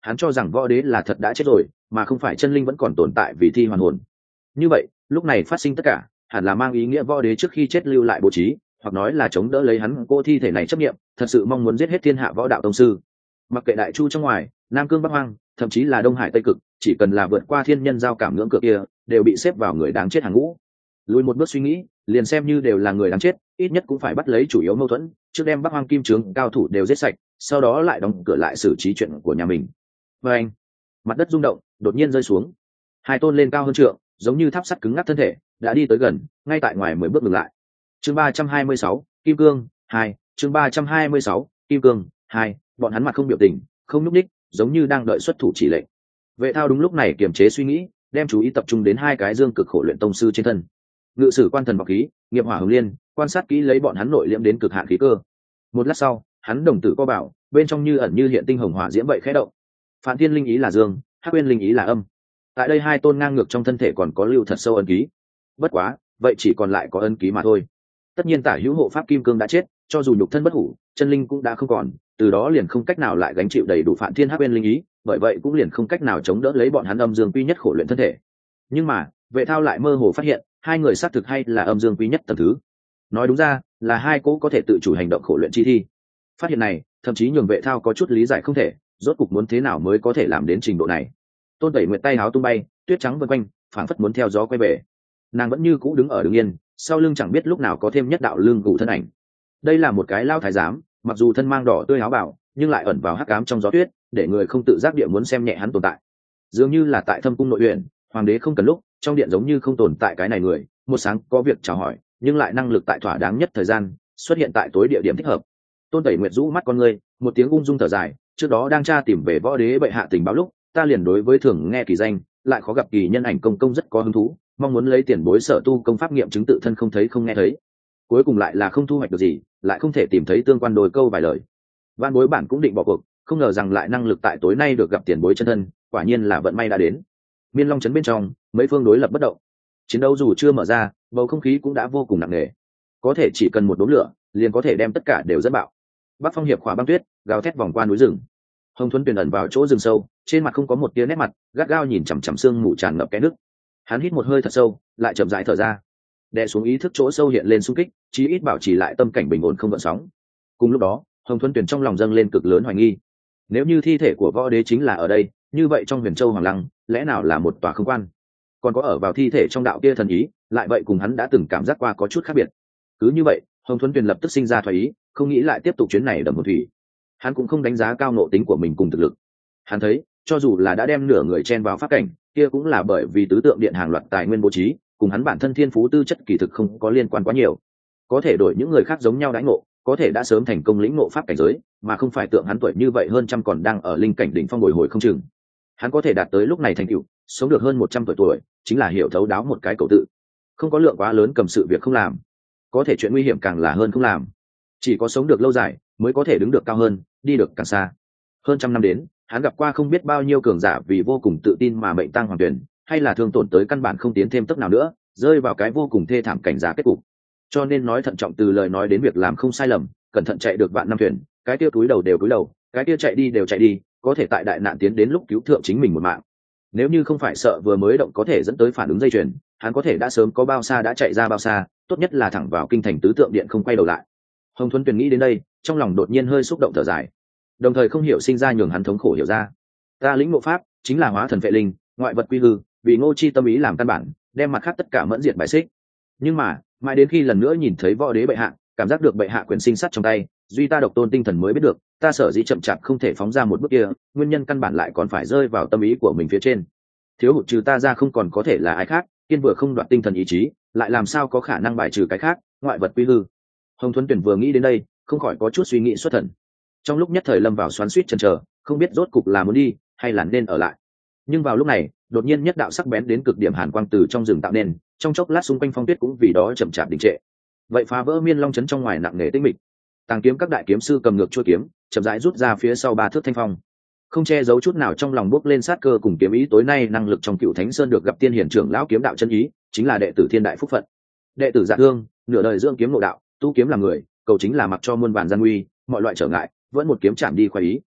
hắn cho rằng võ đế là thật đã chết rồi mà không phải chân linh vẫn còn tồn tại vì thi hoàn hồn. Như vậy lúc này phát sinh tất cả hẳn là mang ý nghĩa võ đế trước khi chết lưu lại bố trí, hoặc nói là chống đỡ lấy hắn cô thi thể này chấp nghiệm, thật sự mong muốn giết hết thiên hạ võ đạo tông sư. Mặc kệ đại chu trong ngoài, nam cương bắc hoang, thậm chí là đông hải tây cực, chỉ cần là vượt qua thiên nhân giao cảm ngưỡng cửa kia đều bị xếp vào người đáng chết hàng ngũ. Lùi một bước suy nghĩ, liền xem như đều là người đáng chết, ít nhất cũng phải bắt lấy chủ yếu mâu thuẫn, trước đem bắc hoang kim trướng cao thủ đều giết sạch, sau đó lại đóng cửa lại xử trí chuyện của nhà mình. Và anh, mặt đất rung động, đột nhiên rơi xuống. Hai tôn lên cao hơn trượng, giống như tháp sắt cứng ngắc thân thể, đã đi tới gần, ngay tại ngoài mười bước ngừng lại. Chương ba trăm hai mươi sáu, Kim Cương hai, chương ba trăm hai mươi sáu, Kim Cương hai, bọn hắn mặt không biểu tình, không nhúc nhích, giống như đang đợi xuất thủ chỉ lệnh. Vệ Thao đúng lúc này kiềm chế suy nghĩ, đem chú ý tập trung đến hai cái dương cực khổ luyện tông sư trên thân. Ngự sử quan thần bọc khí, nghiệp hỏa hồng liên, quan sát kỹ lấy bọn hắn nội liễm đến cực hạn khí cơ. Một lát sau, hắn đồng tử co bảo, bên trong như ẩn như hiện tinh hồng hỏa diễm vậy khẽ động. Phản thiên linh ý là dương, hắc uyên linh ý là âm. Tại đây hai tôn ngang ngược trong thân thể còn có lưu thật sâu ấn ký. Bất quá, vậy chỉ còn lại có ấn ký mà thôi. Tất nhiên tả hữu hộ pháp kim cương đã chết, cho dù nhục thân bất hủ, chân linh cũng đã không còn, từ đó liền không cách nào lại gánh chịu đầy đủ phản thiên hắc uyên linh ý, bởi vậy cũng liền không cách nào chống đỡ lấy bọn hắn âm dương quy nhất khổ luyện thân thể. Nhưng mà, Vệ Thao lại mơ hồ phát hiện, hai người xác thực hay là âm dương quy nhất tầng thứ. Nói đúng ra, là hai cố có thể tự chủ hành động khổ luyện chi thi. Phát hiện này, thậm chí nhường Vệ Thao có chút lý giải không thể, rốt cục muốn thế nào mới có thể làm đến trình độ này. Tôn Tẩy Nguyệt tay háo tung bay, tuyết trắng vần quanh, phảng phất muốn theo gió quay về. Nàng vẫn như cũ đứng ở đứng yên, sau lưng chẳng biết lúc nào có thêm nhất đạo lưng gù thân ảnh. Đây là một cái lao thái giám, mặc dù thân mang đỏ tươi áo bào, nhưng lại ẩn vào hắc ám trong gió tuyết, để người không tự giác địa muốn xem nhẹ hắn tồn tại. Dường như là tại Thâm cung nội uyển, hoàng đế không cần lúc, trong điện giống như không tồn tại cái này người, một sáng có việc chào hỏi, nhưng lại năng lực tại thỏa đáng nhất thời gian xuất hiện tại tối địa điểm thích hợp. Tôn Tẩy Nguyệt rũ mắt con người, một tiếng ung dung thở dài, trước đó đang tra tìm về võ đế bệ hạ tình báo lúc, ta liền đối với thường nghe kỳ danh, lại khó gặp kỳ nhân ảnh công công rất có hứng thú, mong muốn lấy tiền bối sở tu công pháp nghiệm chứng tự thân không thấy không nghe thấy. Cuối cùng lại là không thu hoạch được gì, lại không thể tìm thấy tương quan đôi câu vài lời. Văn bối bản cũng định bỏ cuộc, không ngờ rằng lại năng lực tại tối nay được gặp tiền bối chân thân, quả nhiên là vận may đã đến. Miên Long trấn bên trong, mấy phương đối lập bất động. Chiến đấu dù chưa mở ra, bầu không khí cũng đã vô cùng nặng nề. Có thể chỉ cần một đốm lửa, liền có thể đem tất cả đều dẫn bạo. Bắc Phong hiệp khỏa băng tuyết, gào thét vòng qua núi rừng. Hồng Thuấn Tuyền ẩn vào chỗ rừng sâu, trên mặt không có một tia nét mặt, gắt gao nhìn chằm chằm sương mù tràn ngập cái nước. Hắn hít một hơi thật sâu, lại chậm rãi thở ra. Đè xuống ý thức chỗ sâu hiện lên xung kích, chí ít bảo trì lại tâm cảnh bình ổn không gợn sóng. Cùng lúc đó, Hồng Thuấn Tuyền trong lòng dâng lên cực lớn hoài nghi. Nếu như thi thể của võ đế chính là ở đây, như vậy trong Huyền Châu Hoàng Lăng, lẽ nào là một tòa không quan? Còn có ở vào thi thể trong đạo kia thần ý, lại vậy cùng hắn đã từng cảm giác qua có chút khác biệt. Cứ như vậy, Hồng Thuấn Tuyền lập tức sinh ra thoái ý, không nghĩ lại tiếp tục chuyến này đầm một thủy. Hắn cũng không đánh giá cao nộ tính của mình cùng thực lực. Hắn thấy, cho dù là đã đem nửa người chen vào pháp cảnh, kia cũng là bởi vì tứ tượng điện hàng loạt tài nguyên bố trí, cùng hắn bản thân thiên phú tư chất kỳ thực không có liên quan quá nhiều. Có thể đổi những người khác giống nhau đãi ngộ, có thể đã sớm thành công lĩnh ngộ pháp cảnh giới, mà không phải tượng hắn tuổi như vậy hơn trăm còn đang ở linh cảnh đỉnh phong bồi hồi không chừng. Hắn có thể đạt tới lúc này thành tựu, sống được hơn một trăm tuổi tuổi, chính là hiểu thấu đáo một cái cầu tự. Không có lượng quá lớn cầm sự việc không làm, có thể chuyện nguy hiểm càng là hơn không làm. Chỉ có sống được lâu dài, mới có thể đứng được cao hơn, đi được càng xa. Hơn trăm năm đến, hắn gặp qua không biết bao nhiêu cường giả vì vô cùng tự tin mà mệnh tăng hoàng tuyển, hay là thương tổn tới căn bản không tiến thêm tấc nào nữa, rơi vào cái vô cùng thê thảm cảnh giá kết cục. Cho nên nói thận trọng từ lời nói đến việc làm không sai lầm, cẩn thận chạy được vạn năm thuyền, cái kia túi đầu đều túi đầu, cái kia chạy đi đều chạy đi, có thể tại đại nạn tiến đến lúc cứu thượng chính mình một mạng. Nếu như không phải sợ vừa mới động có thể dẫn tới phản ứng dây chuyền, hắn có thể đã sớm có bao xa đã chạy ra bao xa, tốt nhất là thẳng vào kinh thành tứ tượng điện không quay đầu lại. Hồng Thuấn Tuyền nghĩ đến đây, trong lòng đột nhiên hơi xúc động thở dài, đồng thời không hiểu sinh ra nhường hắn thống khổ hiểu ra. Ta lĩnh ngộ pháp chính là hóa thần vệ linh, ngoại vật quy hư, vì ngô chi tâm ý làm căn bản, đem mặt khác tất cả mẫn diệt bài xích. Nhưng mà mãi đến khi lần nữa nhìn thấy võ đế bệ hạ, cảm giác được bệ hạ quyền sinh sắt trong tay, duy ta độc tôn tinh thần mới biết được, ta sở dĩ chậm chạp không thể phóng ra một bước kia, nguyên nhân căn bản lại còn phải rơi vào tâm ý của mình phía trên. Thiếu hụt trừ ta ra không còn có thể là ai khác, kiên vừa không đoạt tinh thần ý chí, lại làm sao có khả năng bài trừ cái khác, ngoại vật quy hư. Hồng Thuấn Tuyển vừa nghĩ đến đây, không khỏi có chút suy nghĩ xuất thần. Trong lúc nhất thời lâm vào xoắn xuýt chần chờ, không biết rốt cục là muốn đi hay là nên ở lại. Nhưng vào lúc này, đột nhiên nhất đạo sắc bén đến cực điểm hàn quang từ trong rừng tạo nên, trong chốc lát xung quanh phong tuyết cũng vì đó chậm chạp đình trệ. Vậy phá vỡ Miên Long trấn trong ngoài nặng nề tĩnh mịch. Tàng kiếm các đại kiếm sư cầm ngược chuôi kiếm, chậm rãi rút ra phía sau ba thước thanh phong. Không che giấu chút nào trong lòng bốc lên sát cơ cùng kiếm ý tối nay năng lực trong Cựu Thánh Sơn được gặp tiên hiển trưởng lão kiếm đạo chân ý, chính là đệ tử thiên đại phúc phận. Đệ tử Dạ Thương, nửa đời dưỡng kiếm nội đạo, tu kiếm làm người, cầu chính là mặc cho muôn vàn gian nguy, mọi loại trở ngại, vẫn một kiếm chạm đi khoái ý.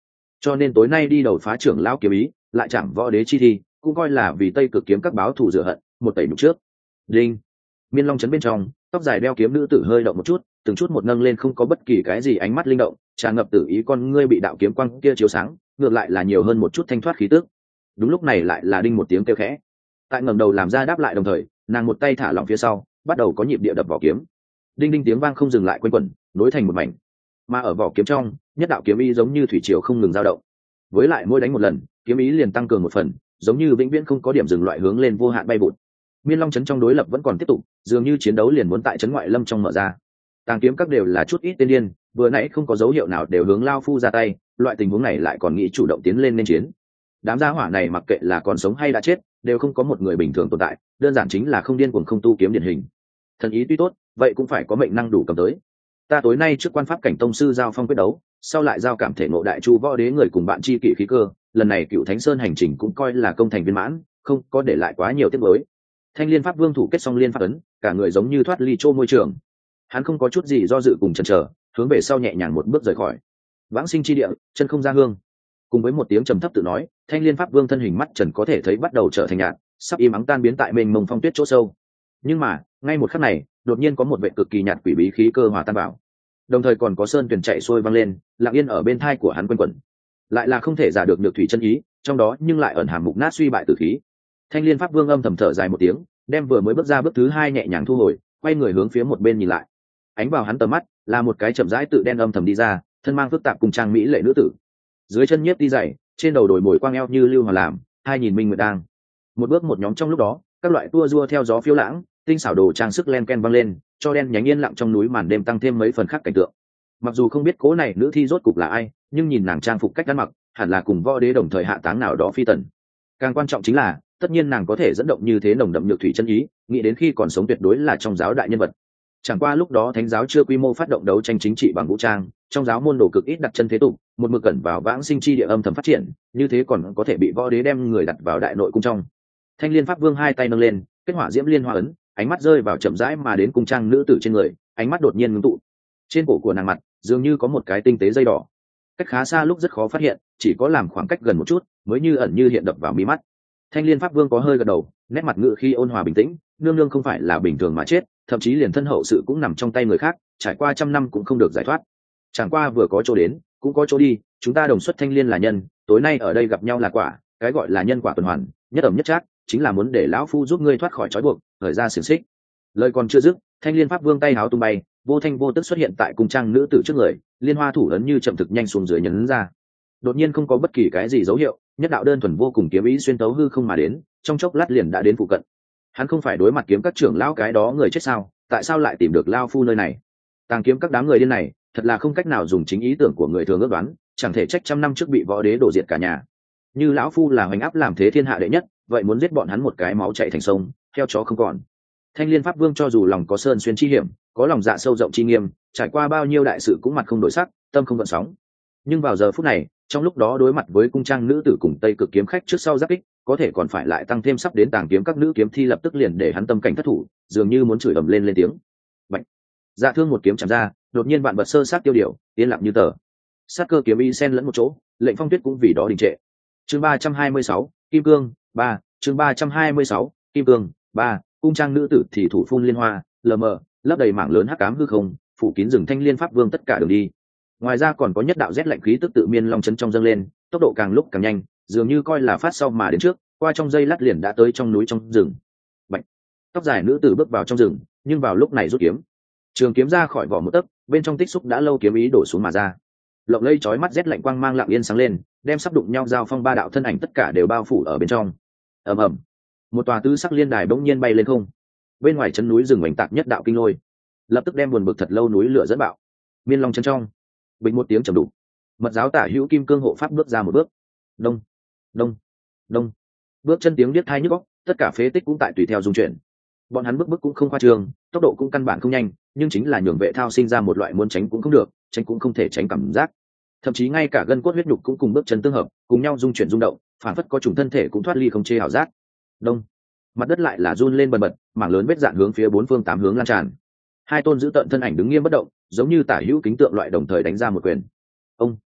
cho nên tối nay đi đầu phá trưởng lão kiếm ý, lại chẳng võ đế chi thi, cũng coi là vì tây cực kiếm các báo thù rửa hận, một tẩy nhục trước. Đinh. Miên Long trấn bên trong, tóc dài đeo kiếm nữ tử hơi động một chút, từng chút một nâng lên, không có bất kỳ cái gì, ánh mắt linh động, tràn ngập tử ý, con ngươi bị đạo kiếm quang kia chiếu sáng, ngược lại là nhiều hơn một chút thanh thoát khí tức. Đúng lúc này lại là đinh một tiếng kêu khẽ. Tại ngẩng đầu làm ra đáp lại đồng thời, nàng một tay thả lỏng phía sau, bắt đầu có nhịp địa đập vỏ kiếm. Đinh đinh tiếng vang không dừng lại quanh quẩn, nối thành một mảnh. Mà ở vỏ kiếm trong, nhất đạo kiếm ý giống như thủy triều không ngừng dao động. Với lại mỗi đánh một lần, kiếm ý liền tăng cường một phần, giống như vĩnh viễn không có điểm dừng loại hướng lên vô hạn bay vụt. Miên Long trấn trong đối lập vẫn còn tiếp tục, dường như chiến đấu liền muốn tại trấn ngoại lâm trong mở ra. Tàng kiếm các đều là chút ít tiên điên, vừa nãy không có dấu hiệu nào đều hướng lao phu ra tay, loại tình huống này lại còn nghĩ chủ động tiến lên nên chiến. Đám gia hỏa này mặc kệ là còn sống hay đã chết, đều không có một người bình thường tồn tại, đơn giản chính là không điên cuồng không tu kiếm điển hình. Thần ý tuy tốt, vậy cũng phải có mệnh năng đủ cầm tới. Ta tối nay trước quan pháp cảnh tông sư giao phong quyết đấu, sau lại giao cảm thể ngộ đại chu võ đế người cùng bạn chi kỵ khí cơ, lần này Cựu Thánh Sơn hành trình cũng coi là công thành viên mãn, không có để lại quá nhiều tiếc nuối. Thanh Liên Pháp Vương thủ kết xong liên pháp ấn, cả người giống như thoát ly chô môi trường. Hắn không có chút gì do dự cùng chần chờ, hướng về sau nhẹ nhàng một bước rời khỏi. Vãng sinh chi địa, chân không ra hương. Cùng với một tiếng trầm thấp tự nói, Thanh Liên Pháp Vương thân hình mắt trần có thể thấy bắt đầu trở thành nhạt, sắp im ắng tan biến tại mênh mông phong tuyết chỗ sâu. Nhưng mà, ngay một khắc này, đột nhiên có một vệ cực kỳ nhạt quỷ bí khí cơ hòa tan vào. Đồng thời còn có sơn tuyển chạy xuôi vang lên, lặng yên ở bên thai của hắn quanh quẩn. Lại là không thể giả được được thủy chân ý, trong đó nhưng lại ẩn hàm mục nát suy bại tử khí. Thanh Liên Pháp Vương âm thầm thở dài một tiếng, đem vừa mới bước ra bước thứ hai nhẹ nhàng thu hồi, quay người hướng phía một bên nhìn lại. Ánh vào hắn tầm mắt là một cái chậm rãi tự đen âm thầm đi ra, thân mang phức tạp cùng trang mỹ lệ nữ tử. Dưới chân nhiếp đi dày, trên đầu đổi mồi quang eo như lưu hòa làm, hai nhìn minh nguyệt đang. Một bước một nhóm trong lúc đó, các loại tua rua theo gió phiêu lãng, tinh xảo đồ trang sức len ken vang lên, cho đen nhánh yên lặng trong núi màn đêm tăng thêm mấy phần khác cảnh tượng. Mặc dù không biết cố này nữ thi rốt cục là ai, nhưng nhìn nàng trang phục cách ăn mặc, hẳn là cùng võ đế đồng thời hạ táng nào đó phi tần. Càng quan trọng chính là, tất nhiên nàng có thể dẫn động như thế nồng đậm nhược thủy chân ý, nghĩ đến khi còn sống tuyệt đối là trong giáo đại nhân vật. Chẳng qua lúc đó thánh giáo chưa quy mô phát động đấu tranh chính trị bằng vũ trang, trong giáo môn đồ cực ít đặt chân thế tục, một mực cẩn vào vãng sinh chi địa âm thầm phát triển, như thế còn có thể bị võ đế đem người đặt vào đại nội cung trong. Thanh Liên Pháp Vương hai tay nâng lên, kết hỏa diễm liên hoa ấn, ánh mắt rơi vào chậm rãi mà đến cung trang nữ tử trên người, ánh mắt đột nhiên ngưng tụ. Trên cổ của nàng mặt dường như có một cái tinh tế dây đỏ, cách khá xa lúc rất khó phát hiện, chỉ có làm khoảng cách gần một chút mới như ẩn như hiện đập vào mí mắt. Thanh Liên Pháp Vương có hơi gật đầu, nét mặt ngự khi ôn hòa bình tĩnh, nương nương không phải là bình thường mà chết, thậm chí liền thân hậu sự cũng nằm trong tay người khác, trải qua trăm năm cũng không được giải thoát. Chẳng qua vừa có chỗ đến cũng có chỗ đi, chúng ta đồng xuất Thanh Liên là nhân, tối nay ở đây gặp nhau là quả, cái gọi là nhân quả tuần hoàn, nhất ẩm nhất trác, chính là muốn để lão phu giúp ngươi thoát khỏi trói buộc, thời ra xiềng xích. Lời còn chưa dứt, Thanh Liên Pháp Vương tay háo tung bay, vô thanh vô tức xuất hiện tại cung trang nữ tử trước người, liên hoa thủ ấn như chậm thực nhanh xuống dưới nhấn ra. Đột nhiên không có bất kỳ cái gì dấu hiệu, nhất đạo đơn thuần vô cùng kiếm ý xuyên tấu hư không mà đến, trong chốc lát liền đã đến phụ cận. Hắn không phải đối mặt kiếm các trưởng lão cái đó người chết sao, tại sao lại tìm được lao phu nơi này? Tàng kiếm các đám người điên này, thật là không cách nào dùng chính ý tưởng của người thường ước đoán, chẳng thể trách trăm năm trước bị võ đế đổ diệt cả nhà. Như lão phu là hoành áp làm thế thiên hạ đệ nhất, vậy muốn giết bọn hắn một cái máu chảy thành sông, theo chó không còn. Thanh Liên Pháp Vương cho dù lòng có sơn xuyên chi hiểm, có lòng dạ sâu rộng chi nghiêm, trải qua bao nhiêu đại sự cũng mặt không đổi sắc, tâm không gợn sóng. Nhưng vào giờ phút này, trong lúc đó đối mặt với cung trang nữ tử cùng tây cực kiếm khách trước sau giáp kích, có thể còn phải lại tăng thêm sắp đến tàng kiếm các nữ kiếm thi lập tức liền để hắn tâm cảnh thất thủ, dường như muốn chửi ầm lên lên tiếng. Bạch. Dạ thương một kiếm chạm ra, đột nhiên vạn vật sơ sát tiêu điều, yên lặng như tờ. Sát cơ kiếm y xen lẫn một chỗ, lệnh phong tuyết cũng vì đó đình trệ. Chương ba trăm hai mươi sáu, Kim Cương, ba, chương ba trăm hai mươi sáu, Kim Cương, ba, cung trang nữ tử thì thủ phun liên hoa, lờ mờ, lấp đầy mảng lớn hắc ám hư không, phủ kín rừng Thanh Liên Pháp Vương tất cả đường đi. Ngoài ra còn có nhất đạo rét lạnh khí tức tự Miên Long trấn trong dâng lên, tốc độ càng lúc càng nhanh, dường như coi là phát sau mà đến trước, qua trong giây lát liền đã tới trong núi trong rừng. Bạch. Tóc dài nữ tử bước vào trong rừng, nhưng vào lúc này rút kiếm. Trường kiếm ra khỏi vỏ một tấc, bên trong tích xúc đã lâu kiếm ý đổ xuống mà ra. Lộng lây chói mắt rét lạnh quang mang lặng yên sáng lên, đem sắp đụng nhau giao phong ba đạo thân ảnh tất cả đều bao phủ ở bên trong. Ầm ầm. Một tòa tứ sắc liên đài bỗng nhiên bay lên không. Bên ngoài chân núi rừng mảnh tạc nhất đạo kinh lôi, lập tức đem buồn bực thật lâu núi lửa dẫn bạo. Miên Long trấn trong, bình một tiếng trầm đục, mật giáo tả hữu kim cương hộ pháp bước ra một bước. Đông, đông, đông. Bước chân tiếng điếc tai nhức óc, tất cả phế tích cũng tại tùy theo dung chuyển. Bọn hắn bước bước cũng không khoa trương, tốc độ cũng căn bản không nhanh, nhưng chính là nhường vệ thao sinh ra một loại muốn tránh cũng không được, tránh cũng không thể tránh cảm giác. Thậm chí ngay cả gân cốt huyết nhục cũng cùng bước chân tương hợp, cùng nhau dung chuyển rung động, phản phất có trùng thân thể cũng thoát ly không chê ảo giác. Đông, mặt đất lại là run lên bần bật, mảng lớn vết dạn hướng phía bốn phương tám hướng lan tràn. Hai tôn giữ tận thân ảnh đứng nghiêm bất động, giống như tả hữu kính tượng loại đồng thời đánh ra một quyền. Ông,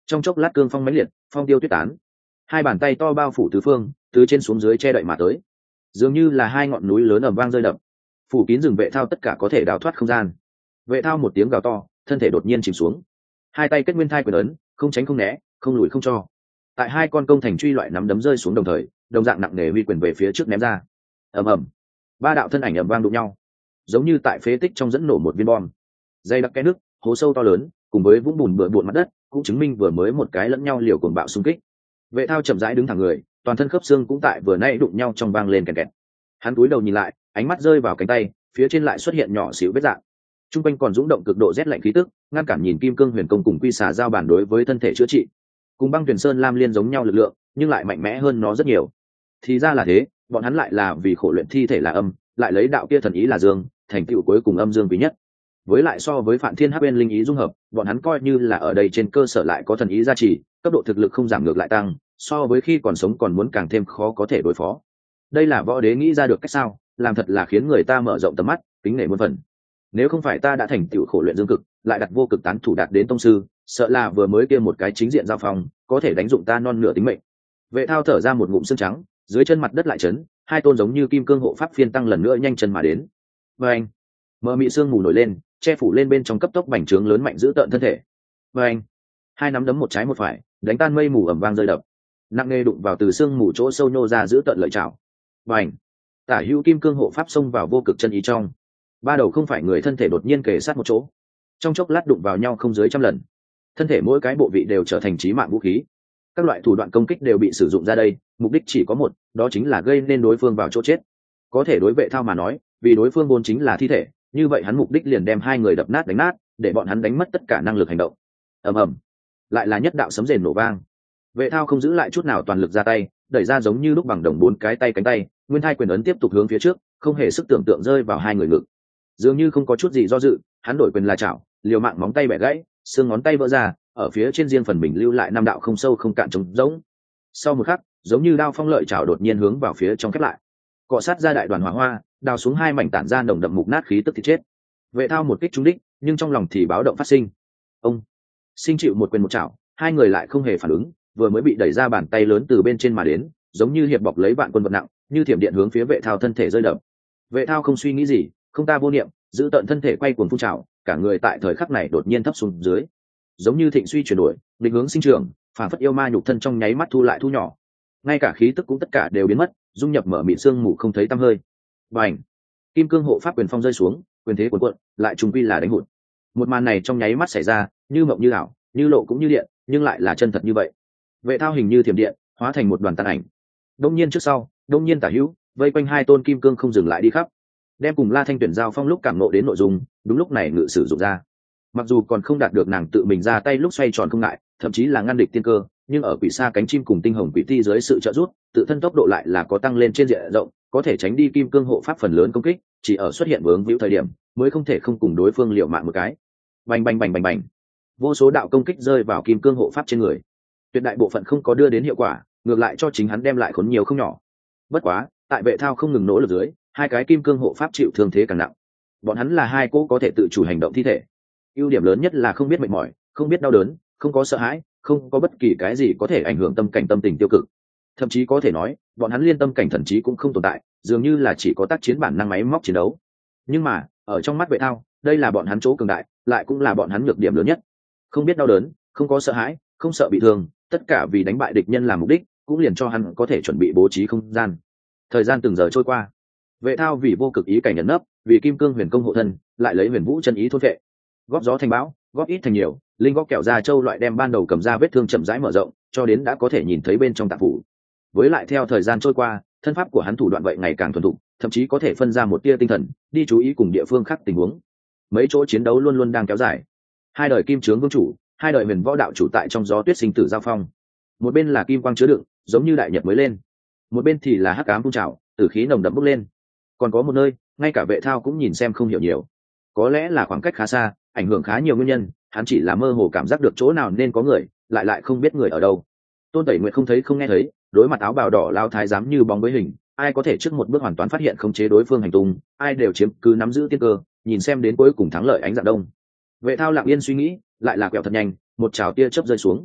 trong chốc lát cương phong mãnh liệt, phong tiêu tuyết tán, hai bàn tay to bao phủ tứ phương, từ trên xuống dưới che đậy mà tới, dường như là hai ngọn núi lớn ầm vang rơi đập, phủ kín rừng vệ thao tất cả có thể đào thoát không gian. Vệ thao một tiếng gào to, thân thể đột nhiên chìm xuống, hai tay kết nguyên thai quyền ấn, không tránh không né, không lùi không cho. Tại hai con công thành truy loại nắm đấm rơi xuống đồng thời, đồng dạng nặng nề huy quyền về phía trước ném ra. Ầm ầm, ba đạo thân ảnh ầm vang đụng nhau, giống như tại phế tích trong dẫn nổ một viên bom. Dây đặc cái nước, hố sâu to lớn, cùng với vũng bùn bừa bộn mặt đất, cũng chứng minh vừa mới một cái lẫn nhau liều cuồng bạo xung kích. Vệ thao chậm rãi đứng thẳng người, toàn thân khớp xương cũng tại vừa nãy đụng nhau trong vang lên kẹt kẹt. Hắn cúi đầu nhìn lại, ánh mắt rơi vào cánh tay, phía trên lại xuất hiện nhỏ xíu vết rạn. Trung quanh còn dũng động cực độ rét lạnh khí tức, ngăn cản nhìn kim cương huyền công cùng quy xà giao bản đối với thân thể chữa trị. Cùng băng tuyển sơn lam liên giống nhau lực lượng, nhưng lại mạnh mẽ hơn nó rất nhiều. Thì ra là thế, bọn hắn lại là vì khổ luyện thi thể là âm, lại lấy đạo kia thần ý là dương, thành tựu cuối cùng âm dương quý nhất. Với lại so với Phạn Thiên Hắc Bên linh ý dung hợp, bọn hắn coi như là ở đây trên cơ sở lại có thần ý gia trì, cấp độ thực lực không giảm ngược lại tăng, so với khi còn sống còn muốn càng thêm khó có thể đối phó. Đây là võ đế nghĩ ra được cách sao, làm thật là khiến người ta mở rộng tầm mắt, kính nể muôn phần. Nếu không phải ta đã thành tựu khổ luyện dương cực, lại đặt vô cực tán thủ đạt đến tông sư, sợ là vừa mới kia một cái chính diện giao phong, có thể đánh dụng ta non nửa tính mệnh. Vệ thao thở ra một ngụm xương trắng, dưới chân mặt đất lại chấn, hai tôn giống như kim cương hộ pháp phiên tăng lần nữa nhanh chân mà đến. Và anh, mờ mị sương mù nổi lên, che phủ lên bên trong cấp tốc bành trướng lớn mạnh giữ tợn thân thể. Và anh, hai nắm đấm một trái một phải, đánh tan mây mù ầm vang rơi đập, nặng nề đụng vào từ sương mù chỗ sâu nhô ra giữ tợn lợi chảo. Và anh, tả hữu kim cương hộ pháp xông vào vô cực chân ý trong, ba đầu không phải người thân thể đột nhiên kề sát một chỗ, trong chốc lát đụng vào nhau không dưới trăm lần, thân thể mỗi cái bộ vị đều trở thành chí mạng vũ khí. Các loại thủ đoạn công kích đều bị sử dụng ra đây, mục đích chỉ có một, đó chính là gây nên đối phương vào chỗ chết. Có thể đối Vệ Thao mà nói, vì đối phương vốn chính là thi thể, như vậy hắn mục đích liền đem hai người đập nát đánh nát, để bọn hắn đánh mất tất cả năng lực hành động. Ầm ầm, lại là nhất đạo sấm rền nổ vang. Vệ Thao không giữ lại chút nào toàn lực ra tay, đẩy ra giống như lúc bằng đồng bốn cái tay cánh tay, nguyên thai quyền ấn tiếp tục hướng phía trước, không hề sức tưởng tượng rơi vào hai người ngực. Dường như không có chút gì do dự, hắn đổi quyền là chảo, liều mạng móng tay bẻ gãy, xương ngón tay vỡ ra, ở phía trên riêng phần mình lưu lại năm đạo không sâu không cạn trống rỗng. Sau một khắc, giống như đao phong lợi chảo đột nhiên hướng vào phía trong khép lại, cọ sát ra đại đoàn hỏa hoa, đào xuống hai mảnh tản ra nồng đậm mục nát khí tức thì chết. Vệ Thao một kích trúng đích, nhưng trong lòng thì báo động phát sinh. Ông sinh chịu một quyền một chảo, hai người lại không hề phản ứng, vừa mới bị đẩy ra bàn tay lớn từ bên trên mà đến, giống như hiệp bọc lấy vạn quân vật nặng, như thiểm điện hướng phía Vệ Thao thân thể rơi đập. Vệ Thao không suy nghĩ gì, không ta vô niệm, giữ tận thân thể quay cuồng phun trào, cả người tại thời khắc này đột nhiên thấp xuống dưới, giống như thịnh suy chuyển đổi, định hướng sinh trưởng, phản phất yêu ma nhục thân trong nháy mắt thu lại thu nhỏ, ngay cả khí tức cũng tất cả đều biến mất, dung nhập mở mịn xương mù không thấy tăm hơi. Bành, kim cương hộ pháp quyền phong rơi xuống, quyền thế cuộn cuộn, lại trùng quy là đánh hụt. Một màn này trong nháy mắt xảy ra, như mộng như ảo, như lộ cũng như điện, nhưng lại là chân thật như vậy. Vệ Thao hình như thiểm điện, hóa thành một đoàn tàn ảnh. Đông nhiên trước sau, đông nhiên tả hữu, vây quanh hai tôn kim cương không dừng lại đi khắp, đem cùng La Thanh tuyển giao phong lúc cảm nộ đến nội dung, đúng lúc này ngự sử dụng ra. Mặc dù còn không đạt được nàng tự mình ra tay lúc xoay tròn không ngại, thậm chí là ngăn địch tiên cơ, nhưng ở quỷ xa cánh chim cùng tinh hồng quỷ ti dưới sự trợ giúp, tự thân tốc độ lại là có tăng lên trên diện rộng, có thể tránh đi kim cương hộ pháp phần lớn công kích, chỉ ở xuất hiện vướng víu thời điểm mới không thể không cùng đối phương liều mạng một cái. Bành bành bành bành bành, vô số đạo công kích rơi vào kim cương hộ pháp trên người, tuyệt đại bộ phận không có đưa đến hiệu quả, ngược lại cho chính hắn đem lại khốn nhiều không nhỏ. Bất quá, tại Vệ Thao không ngừng nỗ lực dưới, hai cái kim cương hộ pháp chịu thương thế càng nặng. Bọn hắn là hai cỗ có thể tự chủ hành động thi thể, ưu điểm lớn nhất là không biết mệt mỏi, không biết đau đớn, không có sợ hãi, không có bất kỳ cái gì có thể ảnh hưởng tâm cảnh tâm tình tiêu cực. Thậm chí có thể nói, bọn hắn liên tâm cảnh thần trí cũng không tồn tại, dường như là chỉ có tác chiến bản năng máy móc chiến đấu. Nhưng mà, ở trong mắt Vệ Thao, đây là bọn hắn chỗ cường đại, lại cũng là bọn hắn nhược điểm lớn nhất. Không biết đau đớn, không có sợ hãi, không sợ bị thương, tất cả vì đánh bại địch nhân làm mục đích, cũng liền cho hắn có thể chuẩn bị bố trí không gian. Thời gian từng giờ trôi qua, Vệ Thao vì vô cực ý cảnh nhận nấp, vì kim cương huyền công hộ thân, lại lấy huyền vũ chân ý thôn vệ, góp gió thành bão, góp ít thành nhiều, linh góp kẹo ra châu loại đem ban đầu cầm ra vết thương chậm rãi mở rộng, cho đến đã có thể nhìn thấy bên trong tạng phủ. Với lại theo thời gian trôi qua, thân pháp của hắn thủ đoạn vậy ngày càng thuần thục, thậm chí có thể phân ra một tia tinh thần, đi chú ý cùng địa phương khác tình huống. Mấy chỗ chiến đấu luôn luôn đang kéo dài. Hai đời kim trướng vương chủ, hai đời huyền võ đạo chủ tại trong gió tuyết sinh tử giao phong. Một bên là kim quang chứa đựng, giống như đại nhật mới lên, một bên thì là hắc ám phun trào, tử khí nồng đậm bốc lên. Còn có một nơi, ngay cả Vệ Thao cũng nhìn xem không hiểu nhiều. Có lẽ là khoảng cách khá xa, ảnh hưởng khá nhiều nguyên nhân, hắn chỉ là mơ hồ cảm giác được chỗ nào nên có người, lại lại không biết người ở đâu. Tôn Tẩy Nguyệt không thấy không nghe thấy, đối mặt áo bào đỏ lao thái giám như bóng với hình, ai có thể trước một bước hoàn toàn phát hiện khống chế đối phương hành tung, ai đều chiếm cứ nắm giữ tiên cơ, nhìn xem đến cuối cùng thắng lợi ánh dạng đông. Vệ Thao lặng yên suy nghĩ, lại là quẹo thật nhanh, một trào tia chớp rơi xuống.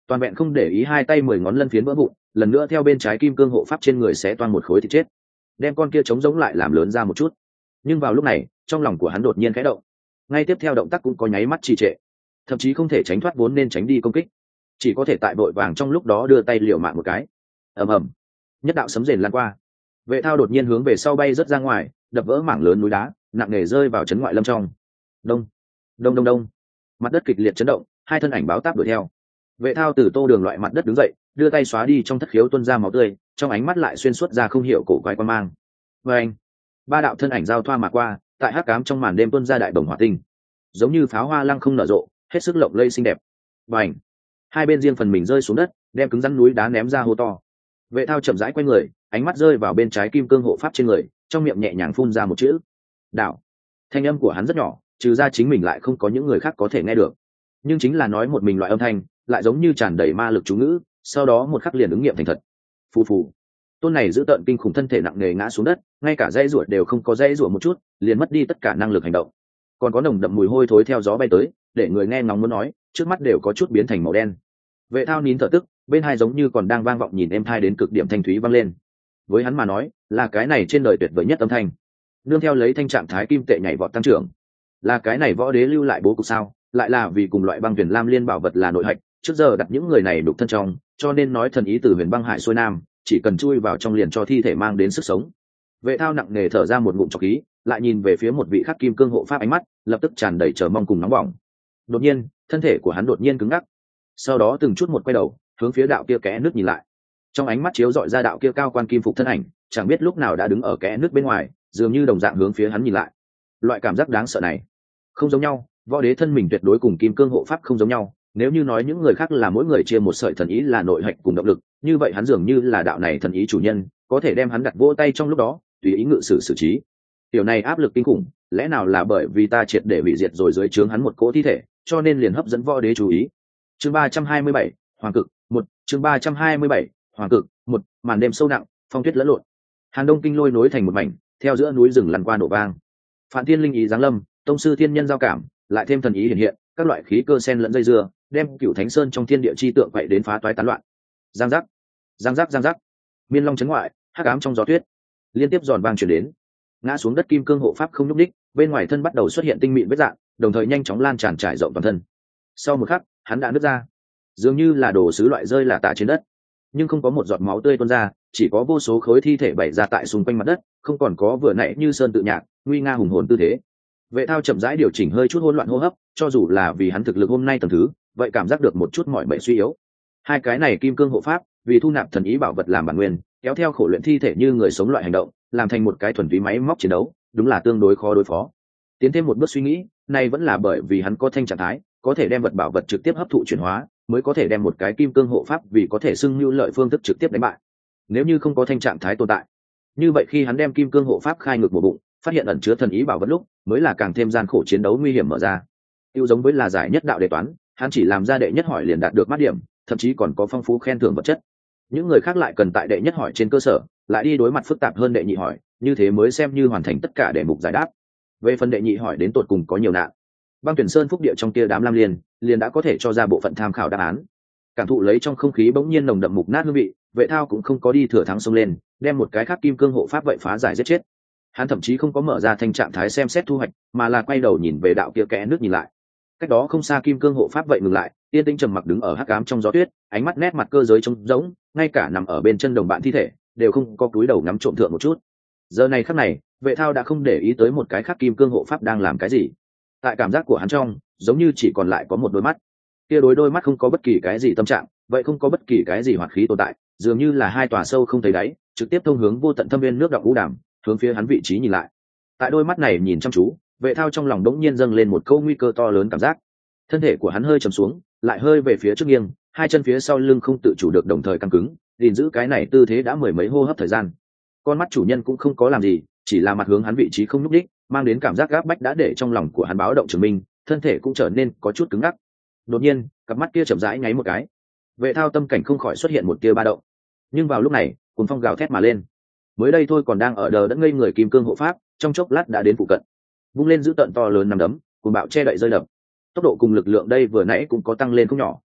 toàn vẹn không để ý hai tay mười ngón lân phiến vỡ vụn, lần nữa theo bên trái kim cương hộ pháp trên người xé toan một khối thịt chết, đem con kia trống giống lại làm lớn ra một chút. Nhưng vào lúc này trong lòng của hắn đột nhiên khẽ động, ngay tiếp theo động tác cũng có nháy mắt trì trệ, thậm chí không thể tránh thoát vốn nên tránh đi công kích, chỉ có thể tại vội vàng trong lúc đó đưa tay liều mạng một cái. ầm ầm, nhất đạo sấm rền lan qua, Vệ Thao đột nhiên hướng về sau bay rớt ra ngoài, đập vỡ mảng lớn núi đá, nặng nề rơi vào trấn ngoại lâm trong. Đông, đông đông đông, mặt đất kịch liệt chấn động, hai thân ảnh báo táp đuổi theo. Vệ Thao từ tô đường loại mặt đất đứng dậy, đưa tay xóa đi trong thất khiếu tuôn ra máu tươi, trong ánh mắt lại xuyên suốt ra không hiểu cổ quái quan mang. Và anh, ba đạo thân ảnh giao thoa mà qua, tại hắc ám trong màn đêm tuôn ra đại bồng hỏa tinh, giống như pháo hoa lăng không nở rộ, hết sức lộng lẫy xinh đẹp. Và anh, hai bên riêng phần mình rơi xuống đất, đem cứng rắn núi đá ném ra hô to. Vệ Thao chậm rãi quay người, ánh mắt rơi vào bên trái kim cương hộ pháp trên người, trong miệng nhẹ nhàng phun ra một chữ: đạo. Thanh âm của hắn rất nhỏ, trừ ra chính mình lại không có những người khác có thể nghe được, nhưng chính là nói một mình loại âm thanh lại giống như tràn đầy ma lực chú ngữ, sau đó một khắc liền ứng nghiệm thành thật. Phù phù, tôn này giữ tợn kinh khủng thân thể nặng nề ngã xuống đất, ngay cả dây ruột đều không có dây ruột một chút, liền mất đi tất cả năng lực hành động, còn có nồng đậm mùi hôi thối theo gió bay tới, để người nghe ngóng muốn nói, trước mắt đều có chút biến thành màu đen. Vệ Thao nín thở tức, bên hai giống như còn đang vang vọng nhìn êm thai đến cực điểm thanh thúy vang lên. Với hắn mà nói, là cái này trên đời tuyệt vời nhất âm thanh. Nương theo lấy thanh trạng thái kim tệ nhảy vọt tăng trưởng, là cái này võ đế lưu lại bố cục sao? Lại là vì cùng loại băng huyền lam liên bảo vật là nội hạch, trước giờ đặt những người này đục thân trong, cho nên nói thần ý từ huyền băng hải xuôi nam, chỉ cần chui vào trong liền cho thi thể mang đến sức sống. Vệ Thao nặng nề thở ra một ngụm trọc khí, lại nhìn về phía một vị khắc kim cương hộ pháp, ánh mắt lập tức tràn đầy chờ mong cùng nóng bỏng. Đột nhiên, thân thể của hắn đột nhiên cứng ngắc, sau đó từng chút một quay đầu, hướng phía đạo kia kẽ nước nhìn lại. Trong ánh mắt chiếu dọi ra đạo kia cao quan kim phục thân ảnh, chẳng biết lúc nào đã đứng ở kẽ nước bên ngoài, dường như đồng dạng hướng phía hắn nhìn lại. Loại cảm giác đáng sợ này không giống nhau, võ đế thân mình tuyệt đối cùng kim cương hộ pháp không giống nhau. Nếu như nói những người khác là mỗi người chia một sợi thần ý là nội hạch cùng động lực, như vậy hắn dường như là đạo này thần ý chủ nhân, có thể đem hắn đặt vỗ tay trong lúc đó, tùy ý ngự sử xử trí. Điều này áp lực kinh khủng, lẽ nào là bởi vì ta triệt để hủy diệt rồi dưới trướng hắn một cỗ thi thể, cho nên liền hấp dẫn võ đế chú ý. Chương ba trăm hai mươi bảy, Hoàng cực một. Chương ba trăm hai mươi bảy, Hoàng cực một. Màn đêm sâu nặng, phong tuyết lẫn lộn, Hàn Đông kinh lôi nối thành một mảnh, theo giữa núi rừng lăn qua nổ vang. Phản Thiên linh ý giáng lâm, tông sư thiên nhân giao cảm, lại thêm thần ý hiện hiện, các loại khí cơ sen lẫn dây dưa, đem Cửu Thánh Sơn trong thiên địa chi tượng quậy đến phá toái tán loạn. Giang giác, giang giác, giang giác. Miên Long chấn ngoại, hắc ám trong gió tuyết, liên tiếp giòn vang truyền đến. Ngã xuống đất kim cương hộ pháp không nhúc đích, bên ngoài thân bắt đầu xuất hiện tinh mịn vết rạn, đồng thời nhanh chóng lan tràn trải rộng toàn thân. Sau một khắc, hắn đã nứt ra, dường như là đồ sứ loại rơi là tả trên đất, nhưng không có một giọt máu tươi tuôn ra, chỉ có vô số khối thi thể bày ra tại xung quanh mặt đất, không còn có vừa nãy như sơn tự nhạc, nguy nga hùng hồn tư thế. Vệ Thao chậm rãi điều chỉnh hơi chút hỗn loạn hô hấp, cho dù là vì hắn thực lực hôm nay tầng thứ, vậy cảm giác được một chút mỏi mệt suy yếu. Hai cái này kim cương hộ pháp, vì thu nạp thần ý bảo vật làm bản nguyên, kéo theo khổ luyện thi thể như người sống loại hành động, làm thành một cái thuần túy máy móc chiến đấu, đúng là tương đối khó đối phó. Tiến thêm một bước suy nghĩ, này vẫn là bởi vì hắn có thanh trạng thái, có thể đem vật bảo vật trực tiếp hấp thụ chuyển hóa, mới có thể đem một cái kim cương hộ pháp vì có thể xưng lưu lợi phương thức trực tiếp đánh bại. Nếu như không có thanh trạng thái tồn tại, như vậy khi hắn đem kim cương hộ pháp khai ngược một bụng, phát hiện ẩn chứa thần ý bảo vật lúc, mới là càng thêm gian khổ chiến đấu nguy hiểm mở ra. Tiêu giống với là giải nhất đạo đề toán, hắn chỉ làm ra đệ nhất hỏi liền đạt được mắt điểm, thậm chí còn có phong phú khen thưởng vật chất. Những người khác lại cần tại đệ nhất hỏi trên cơ sở, lại đi đối mặt phức tạp hơn đệ nhị hỏi, như thế mới xem như hoàn thành tất cả đề mục giải đáp. Về phần đệ nhị hỏi đến tột cùng có nhiều nạn, Băng Tuyển Sơn phúc địa trong tia đám lam liên, liền đã có thể cho ra bộ phận tham khảo đáp án. Cảm thụ lấy trong không khí bỗng nhiên nồng đậm mục nát hương vị, Vệ Thao cũng không có đi thừa thắng xông lên, đem một cái khác kim cương hộ pháp vậy phá giải giết chết. Hắn thậm chí không có mở ra thanh trạng thái xem xét thu hoạch, mà là quay đầu nhìn về đạo kia kẽ nước nhìn lại. Cách đó không xa kim cương hộ pháp vậy ngừng lại, yên tĩnh trầm mặc đứng ở hắc ám trong gió tuyết, ánh mắt nét mặt cơ giới trống rỗng, ngay cả nằm ở bên chân đồng bạn thi thể đều không có cúi đầu ngắm trộm thượng một chút. Giờ này khắc này, Vệ Thao đã không để ý tới một cái khác kim cương hộ pháp đang làm cái gì. Tại cảm giác của hắn trong, giống như chỉ còn lại có một đôi mắt. Kia đối đôi mắt không có bất kỳ cái gì tâm trạng, vậy không có bất kỳ cái gì hoạt khí tồn tại, dường như là hai tòa sâu không thấy đáy, trực tiếp thông hướng vô tận thâm viên nước đọng vũ đàm, hướng phía hắn vị trí nhìn lại. Tại đôi mắt này nhìn chăm chú, Vệ Thao trong lòng đống nhiên dâng lên một câu nguy cơ to lớn cảm giác. Thân thể của hắn hơi trầm xuống, lại hơi về phía trước nghiêng, hai chân phía sau lưng không tự chủ được đồng thời căng cứng, gìn giữ cái này tư thế đã mười mấy hô hấp thời gian. Con mắt chủ nhân cũng không có làm gì, chỉ là mặt hướng hắn vị trí không nhúc đích, mang đến cảm giác gáp bách đã để trong lòng của hắn báo động chứng minh, thân thể cũng trở nên có chút cứng ngắc. Đột nhiên, cặp mắt kia chậm rãi nháy một cái. Vệ Thao tâm cảnh không khỏi xuất hiện một tia ba động. Nhưng vào lúc này, cuồng phong gào thét mà lên. Mới đây thôi còn đang ở đờ đẫn ngây người kim cương hộ pháp, trong chốc lát đã đến phụ cận. Vung lên giữ tận to lớn nằm đấm, cuồng bạo che đậy rơi đập. Tốc độ cùng lực lượng đây vừa nãy cũng có tăng lên không nhỏ.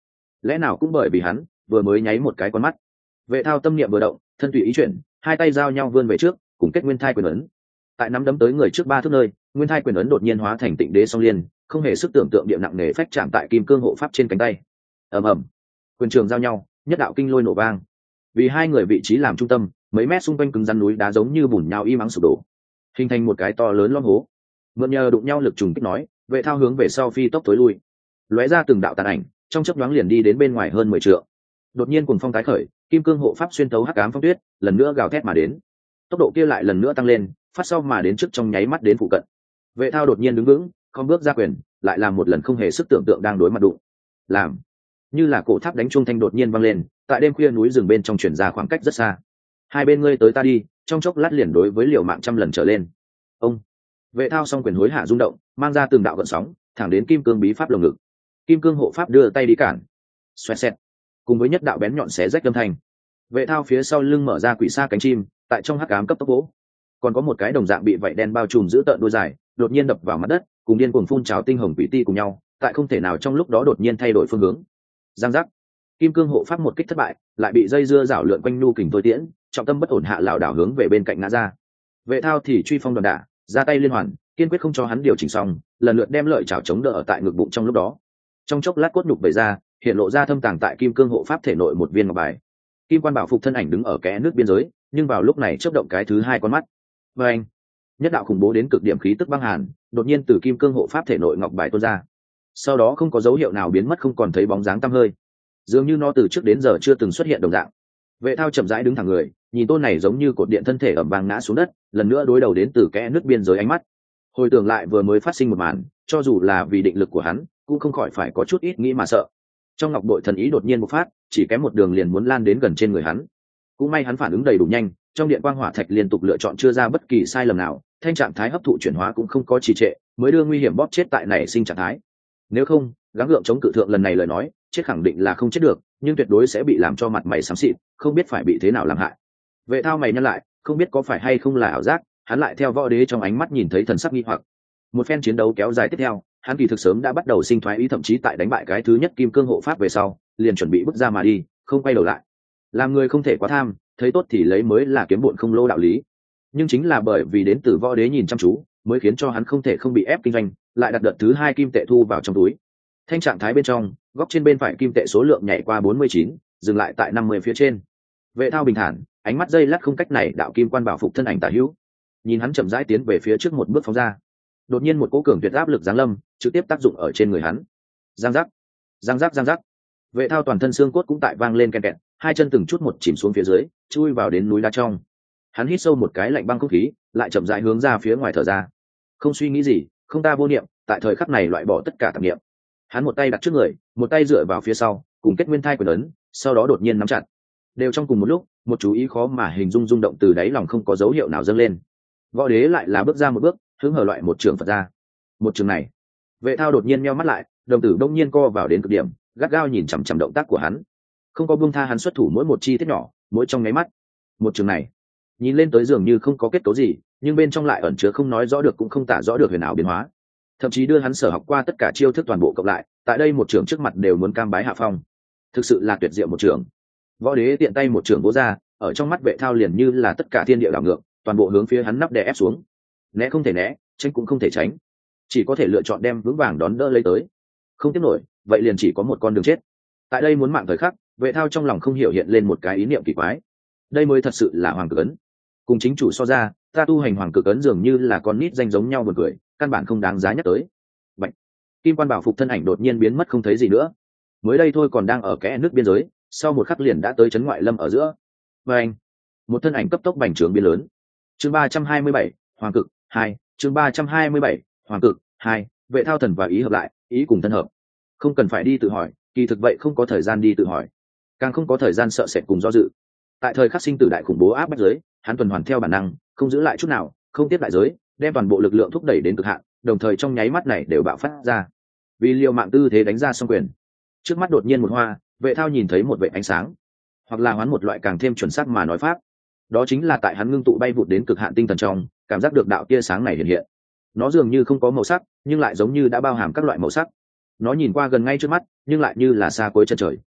lẽ nào cũng bởi vì hắn vừa mới nháy một cái con mắt. Vệ Thao tâm niệm vừa động, thân tùy ý chuyển, hai tay giao nhau vươn về trước, cùng kết nguyên thai quyền ấn. Tại nắm đấm tới người trước ba thước nơi, nguyên thai quyền ấn đột nhiên hóa thành Tịnh Đế song liên, không hề sức tưởng tượng địa nặng nề phách chạm tại kim cương hộ pháp trên cánh tay. Ầm ầm, quyền trường giao nhau, nhất đạo kinh lôi nổ vang. Vì hai người vị trí làm trung tâm, mấy mét xung quanh cứng rắn núi đá giống như bùn nhão im ắng sụp đổ, hình thành một cái to lớn lõm hố. Mượn nhờ đụng nhau lực trùng kích nói, Vệ Thao hướng về sau phi tốc tối lui, lóe ra từng đạo tàn ảnh, trong chớp nhoáng liền đi đến bên ngoài hơn mười trượng. Đột nhiên cuồng phong tái khởi, kim cương hộ pháp xuyên thấu hắc ám phong tuyết, lần nữa gào thét mà đến. Tốc độ kia lại lần nữa tăng lên, phát sau mà đến trước trong nháy mắt đến phụ cận. Vệ Thao đột nhiên đứng vững, không bước ra quyền, lại làm một lần không hề sức tưởng tượng đang đối mặt đụng. Làm như là cổ tháp đánh chuông thanh đột nhiên vang lên, tại đêm khuya núi rừng bên trong truyền ra khoảng cách rất xa. Hai bên ngươi tới ta đi, trong chốc lát liền đối với liều mạng trăm lần trở lên. Ông Vệ Thao song quyền hối hạ rung động, mang ra từng đạo gợn sóng, thẳng đến kim cương bí pháp lồng ngực. Kim cương hộ pháp đưa tay đi cản, xoẹt xẹt, cùng với nhất đạo bén nhọn xé rách âm thanh. Vệ Thao phía sau lưng mở ra quỷ xa cánh chim, tại trong hắc ám cấp tốc vỗ. Còn có một cái đồng dạng bị vảy đen bao trùm giữ tợn đuôi dài, đột nhiên đập vào mặt đất, cùng điên cuồng phun trào tinh hồng quỷ ti cùng nhau, tại không thể nào trong lúc đó đột nhiên thay đổi phương hướng. Giang giác, kim cương hộ pháp một kích thất bại, lại bị dây dưa rảo lượn quanh nu kình thôi tiễn, trọng tâm bất ổn hạ lảo đảo hướng về bên cạnh ngã ra. Vệ Thao thì truy phong đòn đả, ra tay liên hoàn, kiên quyết không cho hắn điều chỉnh xong, lần lượt đem lợi chảo chống đỡ ở tại ngực bụng trong lúc đó. Trong chốc lát cốt nhục bày ra, hiện lộ ra thâm tàng tại kim cương hộ pháp thể nội một viên ngọc bài. Kim quan bảo phục thân ảnh đứng ở kẽ nước biên giới, nhưng vào lúc này chớp động cái thứ hai con mắt. Và anh, nhất đạo khủng bố đến cực điểm khí tức băng hàn, đột nhiên từ kim cương hộ pháp thể nội ngọc bài tuôn ra. Sau đó không có dấu hiệu nào biến mất, không còn thấy bóng dáng tăm hơi, dường như nó từ trước đến giờ chưa từng xuất hiện đồng dạng. Vệ Thao chậm rãi đứng thẳng người, nhìn tôn này giống như cột điện thân thể ẩm vang ngã xuống đất, lần nữa đối đầu đến từ kẽ nước biên giới ánh mắt. Hồi tưởng lại vừa mới phát sinh một màn, cho dù là vì định lực của hắn, cũng không khỏi phải có chút ít nghĩ mà sợ. Trong ngọc bội thần ý đột nhiên bộc phát, chỉ kém một đường liền muốn lan đến gần trên người hắn. Cũng may hắn phản ứng đầy đủ nhanh, trong điện quang hỏa thạch liên tục lựa chọn chưa ra bất kỳ sai lầm nào, thanh trạng thái hấp thụ chuyển hóa cũng không có trì trệ, mới đưa nguy hiểm bóp chết tại nảy sinh trạng thái. Nếu không, gắng gượng chống cự thượng lần này lời nói, chết khẳng định là không chết được, nhưng tuyệt đối sẽ bị làm cho mặt mày xám xịt, không biết phải bị thế nào làm hại. Vệ Thao mày nhăn lại, không biết có phải hay không là ảo giác, hắn lại theo Võ Đế trong ánh mắt nhìn thấy thần sắc nghi hoặc. Một phen chiến đấu kéo dài tiếp theo, hắn kỳ thực sớm đã bắt đầu sinh thoái ý, thậm chí tại đánh bại cái thứ nhất kim cương hộ pháp về sau, liền chuẩn bị bước ra mà đi, không quay đầu lại. Làm người không thể quá tham, thấy tốt thì lấy mới là kiếm bộn không lỗ đạo lý. Nhưng chính là bởi vì đến từ Võ Đế nhìn chăm chú, mới khiến cho hắn không thể không bị ép kinh doanh, lại đặt đợt thứ hai kim tệ thu vào trong túi. Thanh trạng thái bên trong, góc trên bên phải kim tệ số lượng nhảy qua bốn mươi chín, dừng lại tại năm mươi phía trên. Vệ Thao bình thản, ánh mắt dây lát không cách này đạo kim quan bảo phục thân ảnh tả hữu, nhìn hắn chậm rãi tiến về phía trước một bước phóng ra. Đột nhiên một cỗ cường tuyệt áp lực giáng lâm, trực tiếp tác dụng ở trên người hắn. Giang giác, giang giác, giang giác. Vệ Thao toàn thân xương cốt cũng tại vang lên ken kẹt, hai chân từng chút một chìm xuống phía dưới, chui vào đến núi đá trong. Hắn hít sâu một cái lạnh băng không khí, lại chậm rãi hướng ra phía ngoài thở ra. Không suy nghĩ gì, không ta vô niệm, tại thời khắc này loại bỏ tất cả tạp niệm. Hắn một tay đặt trước người, một tay dựa vào phía sau, cùng kết nguyên thai quyền ấn, sau đó đột nhiên nắm chặt. Đều trong cùng một lúc, một chú ý khó mà hình dung rung động từ đáy lòng không có dấu hiệu nào dâng lên. Võ Đế lại là bước ra một bước, hướng hở loại một trường Phật ra. Một trường này, Vệ Thao đột nhiên meo mắt lại, đồng tử đông nhiên co vào đến cực điểm, gắt gao nhìn chằm chằm động tác của hắn, không có buông tha hắn xuất thủ mỗi một chi tiết nhỏ, mỗi trong nháy mắt. Một trường này, nhìn lên tới dường như không có kết cấu gì, nhưng bên trong lại ẩn chứa không nói rõ được cũng không tả rõ được huyền ảo biến hóa, thậm chí đưa hắn sở học qua tất cả chiêu thức toàn bộ cộng lại, tại đây một trường trước mặt đều muốn cam bái hạ phong. Thực sự là tuyệt diệu một trường. Võ Đế tiện tay một trường vỗ ra, ở trong mắt Vệ Thao liền như là tất cả thiên địa đảo ngược, toàn bộ hướng phía hắn nắp đè ép xuống. Né không thể né, tránh cũng không thể tránh, chỉ có thể lựa chọn đem vững vàng đón đỡ lấy tới. Không tiếp nổi, vậy liền chỉ có một con đường chết. Tại đây muốn mạng thời khắc, Vệ Thao trong lòng không hiểu hiện lên một cái ý niệm kỳ quái. Đây mới thật sự là hoàng cực ấn. Cùng chính chủ so ra, ta tu hành hoàng cực ấn dường như là con nít danh giống nhau buồn cười, căn bản không đáng giá nhắc tới. Bạch. Kim quan bảo phục thân ảnh đột nhiên biến mất không thấy gì nữa. Mới đây thôi còn đang ở kẽ nước biên giới, sau một khắc liền đã tới trấn ngoại lâm ở giữa. Và anh, một thân ảnh cấp tốc bành trướng biến lớn. Chương ba trăm hai mươi bảy, Hoàng cực hai, chương ba trăm hai mươi bảy, Hoàng cực hai. Vệ Thao thần và ý hợp lại, ý cùng thân hợp. Không cần phải đi tự hỏi, kỳ thực vậy không có thời gian đi tự hỏi, càng không có thời gian sợ sệt cùng do dự. Tại thời khắc sinh tử đại khủng bố áp bách giới, hắn tuần hoàn theo bản năng, không giữ lại chút nào, không tiếp đại giới, đem toàn bộ lực lượng thúc đẩy đến cực hạn, đồng thời trong nháy mắt này đều bạo phát ra. Vì liều mạng tư thế đánh ra xong quyền, trước mắt đột nhiên một hoa, Vệ Thao nhìn thấy một vệ ánh sáng, hoặc là hoán một loại càng thêm chuẩn xác mà nói pháp, đó chính là tại hắn ngưng tụ bay vụt đến cực hạn tinh thần trong, cảm giác được đạo tia sáng này hiện hiện. Nó dường như không có màu sắc, nhưng lại giống như đã bao hàm các loại màu sắc. Nó nhìn qua gần ngay trước mắt, nhưng lại như là xa cuối chân trời.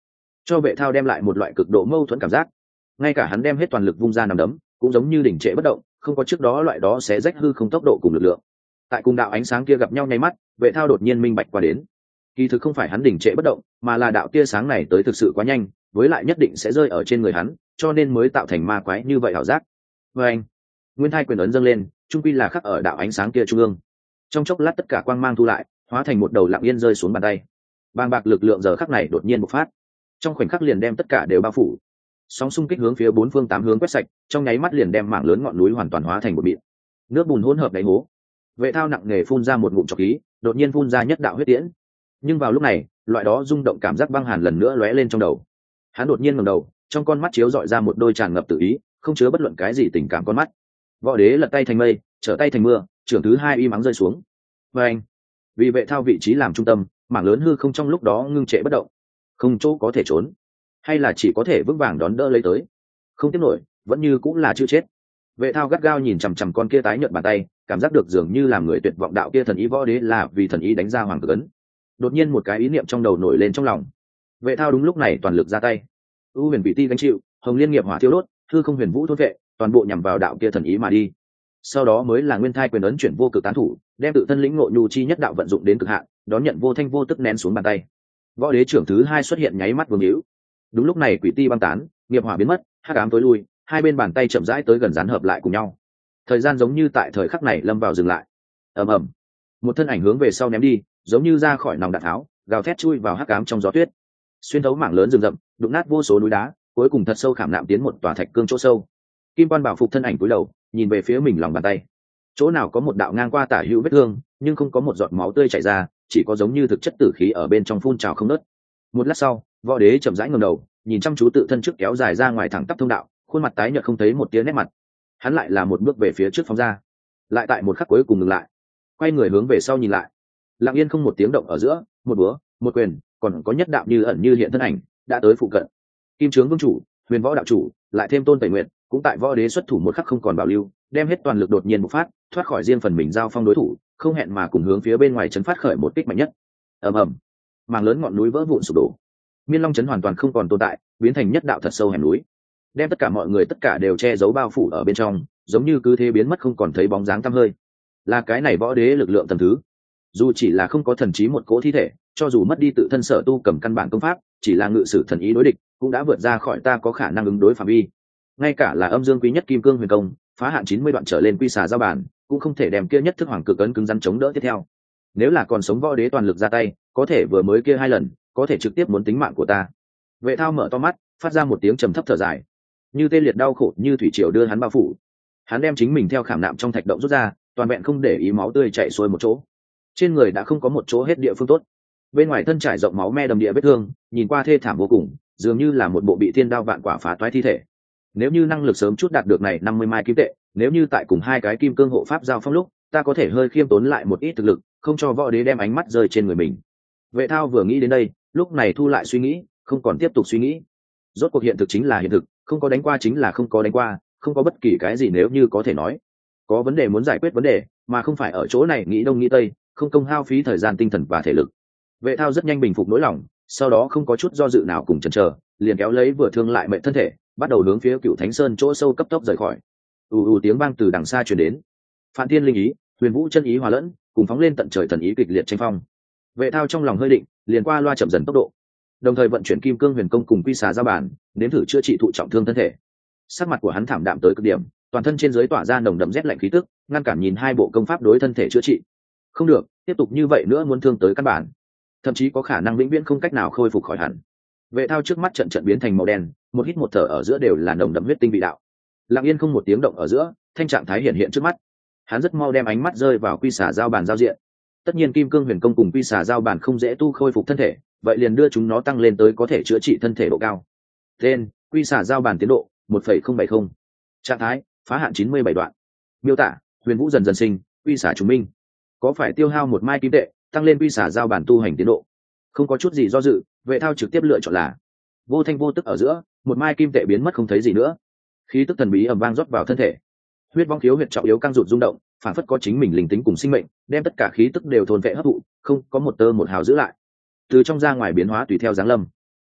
cho vệ thao đem lại một loại cực độ mâu thuẫn cảm giác. Ngay cả hắn đem hết toàn lực vung ra nằm đấm cũng giống như đỉnh trệ bất động, không có trước đó loại đó sẽ rách hư không tốc độ cùng lực lượng. Tại cùng đạo ánh sáng kia gặp nhau nháy mắt, vệ thao đột nhiên minh bạch qua đến, kỳ thực không phải hắn đỉnh trệ bất động, mà là đạo tia sáng này tới thực sự quá nhanh, với lại nhất định sẽ rơi ở trên người hắn, cho nên mới tạo thành ma quái như vậy ảo giác. Và anh, nguyên thai quyền ấn dâng lên, trung quy là khắc ở đạo ánh sáng kia trung ương. Trong chốc lát tất cả quang mang thu lại, hóa thành một đầu lặng yên rơi xuống bàn tay. Bàng bạc lực lượng giờ khắc này đột nhiên bộc phát, trong khoảnh khắc liền đem tất cả đều bao phủ. Sóng xung kích hướng phía bốn phương tám hướng quét sạch, trong nháy mắt liền đem mảng lớn ngọn núi hoàn toàn hóa thành một mịn. Nước bùn hỗn hợp đáy hố. Vệ thao nặng nề phun ra một ngụm trọc khí, đột nhiên phun ra nhất đạo huyết tiễn. Nhưng vào lúc này, loại đó rung động cảm giác băng hàn lần nữa lóe lên trong đầu. Hắn đột nhiên ngẩng đầu, trong con mắt chiếu dọi ra một đôi tràn ngập tự ý, không chứa bất luận cái gì tình cảm con mắt. Võ đế lật tay thành mây, trở tay thành mưa, trưởng thứ hai y mắng rơi xuống. Và anh, vì vệ thao vị trí làm trung tâm, mảng lớn hư không trong lúc đó ngưng trệ bất động, không chỗ có thể trốn, hay là chỉ có thể vững vàng đón đỡ lấy tới. Không tiếp nổi, vẫn như cũng là chưa chết. Vệ thao gắt gao nhìn chằm chằm con kia tái nhợt bàn tay, cảm giác được dường như làm người tuyệt vọng đạo kia thần ý võ đế là vì thần ý đánh ra hoàng cực ấn. Đột nhiên một cái ý niệm trong đầu nổi lên trong lòng. Vệ thao đúng lúc này toàn lực ra tay. U huyền vị ti gánh chịu, hồng liên nghiệp hỏa thiêu đốt, hư không huyền vũ thôn vệ, toàn bộ nhằm vào đạo kia thần ý mà đi. Sau đó mới là nguyên thai quyền ấn chuyển vô cực tán thủ, đem tự thân lĩnh ngộ nhu chi nhất đạo vận dụng đến cực hạn, đón nhận vô thanh vô tức nén xuống bàn tay. Võ đế trưởng thứ hai xuất hiện nháy mắt vương hữu. Đúng lúc này quỷ ti băng tán, nghiệp hỏa biến mất, hắc ám tối lui, hai bên bàn tay chậm rãi tới gần dán hợp lại cùng nhau. Thời gian giống như tại thời khắc này lâm vào dừng lại. Ầm ầm, một thân ảnh hướng về sau ném đi, giống như ra khỏi nòng đạn tháo, gào thét chui vào hắc ám trong gió tuyết, xuyên thấu mảng lớn rừng rậm, đụng nát vô số núi đá, cuối cùng thật sâu khảm nạm tiến một tòa thạch cương chỗ sâu. Kim quan bảo phục thân ảnh cúi đầu, nhìn về phía mình lòng bàn tay. Chỗ nào có một đạo ngang qua tả hữu vết thương, nhưng không có một giọt máu tươi chảy ra, chỉ có giống như thực chất tử khí ở bên trong phun trào không ngớt. Một lát sau, võ đế chậm rãi ngẩng đầu, nhìn chăm chú tự thân trước kéo dài ra ngoài thẳng tắp thông đạo, khuôn mặt tái nhợt không thấy một tia nét mặt. Hắn lại là một bước về phía trước phóng ra, lại tại một khắc cuối cùng ngừng lại, quay người hướng về sau nhìn lại. Lặng yên không một tiếng động ở giữa, một búa, một quyền, còn có nhất đạo như ẩn như hiện thân ảnh đã tới phụ cận. Kim Trướng Vương chủ, Huyền Võ đạo chủ, lại thêm Tôn Tẩy Nguyệt, cũng tại võ đế xuất thủ một khắc không còn bảo lưu, đem hết toàn lực đột nhiên bộc phát, thoát khỏi riêng phần mình giao phong đối thủ, không hẹn mà cùng hướng phía bên ngoài chấn phát khởi một kích mạnh nhất. Ầm ầm, mảng lớn ngọn núi vỡ vụn sụp đổ, Miên Long chấn hoàn toàn không còn tồn tại, biến thành nhất đạo thật sâu hẻm núi, đem tất cả mọi người tất cả đều che giấu bao phủ ở bên trong, giống như cứ thế biến mất không còn thấy bóng dáng tăm hơi. Là cái này võ đế lực lượng tầm thứ, dù chỉ là không có thần trí một cỗ thi thể, cho dù mất đi tự thân sở tu cầm căn bản công pháp, chỉ là ngự sử thần ý đối địch, cũng đã vượt ra khỏi ta có khả năng ứng đối phạm vi. Ngay cả là âm dương quý nhất kim cương huyền công, phá hạn chín mươi đoạn trở lên quy xà giao bản, cũng không thể đem kia nhất thức hoàng cực ấn cứng rắn chống đỡ tiếp theo. Nếu là còn sống võ đế toàn lực ra tay, có thể vừa mới kia hai lần, có thể trực tiếp muốn tính mạng của ta. Vệ Thao mở to mắt, phát ra một tiếng trầm thấp thở dài, như tê liệt đau khổ như thủy triều đưa hắn bao phủ. Hắn đem chính mình theo khảm nạm trong thạch động rút ra, toàn vẹn không để ý máu tươi chảy xuôi một chỗ. Trên người đã không có một chỗ hết địa phương tốt, bên ngoài thân trải rộng máu me đầm địa vết thương, nhìn qua thê thảm vô cùng, dường như là một bộ bị thiên đao vạn quả phá toái thi thể. Nếu như năng lực sớm chút đạt được này năm mươi mai kim tệ, nếu như tại cùng hai cái kim cương hộ pháp giao phong lúc, ta có thể hơi khiêm tốn lại một ít thực lực, không cho võ đế đem ánh mắt rơi trên người mình. Vệ Thao vừa nghĩ đến đây, lúc này thu lại suy nghĩ, không còn tiếp tục suy nghĩ. Rốt cuộc hiện thực chính là hiện thực, không có đánh qua chính là không có đánh qua, không có bất kỳ cái gì nếu như có thể nói. Có vấn đề muốn giải quyết vấn đề, mà không phải ở chỗ này nghĩ đông nghĩ tây, không công hao phí thời gian tinh thần và thể lực. Vệ Thao rất nhanh bình phục nỗi lòng, sau đó không có chút do dự nào cùng chần chờ, liền kéo lấy vừa thương lại mệnh thân thể, bắt đầu hướng phía Cựu Thánh Sơn chỗ sâu cấp tốc rời khỏi. ù ù tiếng vang từ đằng xa truyền đến, Phản Thiên linh ý, Huyền Vũ chân ý hòa lẫn, cùng phóng lên tận trời thần ý kịch liệt tranh phong. Vệ Thao trong lòng hơi định, liền qua loa chậm dần tốc độ, đồng thời vận chuyển kim cương huyền công cùng quy xà giao bản, nếm thử chữa trị thụ trọng thương thân thể. Sắc mặt của hắn thảm đạm tới cực điểm, toàn thân trên dưới tỏa ra nồng đậm rét lạnh khí tức, ngăn cản nhìn hai bộ công pháp đối thân thể chữa trị. Không được, tiếp tục như vậy nữa muốn thương tới căn bản, thậm chí có khả năng vĩnh viễn không cách nào khôi phục khỏi hẳn. Vệ Thao trước mắt trận trận biến thành màu đen, một hít một thở ở giữa đều là nồng đậm huyết tinh vị đạo. Lặng yên không một tiếng động ở giữa, thanh trạng thái hiện hiện trước mắt. Hắn rất mau đem ánh mắt rơi vào quy xà giao bản giao diện. Tất nhiên kim cương huyền công cùng quy xà giao bản không dễ tu khôi phục thân thể, vậy liền đưa chúng nó tăng lên tới có thể chữa trị thân thể độ cao. Tên: quy xà giao bản tiến độ một phẩy không bảy không. Trạng thái: phá hạn chín mươi bảy đoạn. Miêu tả: huyền vũ dần dần sinh, quy xà trùng minh. Có phải tiêu hao một mai kim tệ, tăng lên quy xà giao bản tu hành tiến độ? Không có chút gì do dự, Vệ Thao trực tiếp lựa chọn là. Vô thanh vô tức ở giữa, một mai kim tệ biến mất không thấy gì nữa. Khí tức thần bí ầm vang rót vào thân thể. Huyết vong khiếu huyệt trọng yếu căng rụt rung động, phản phất có chính mình linh tính cùng sinh mệnh, đem tất cả khí tức đều thôn vệ hấp thụ, không có một tơ một hào giữ lại. Từ trong ra ngoài biến hóa tùy theo dáng lâm.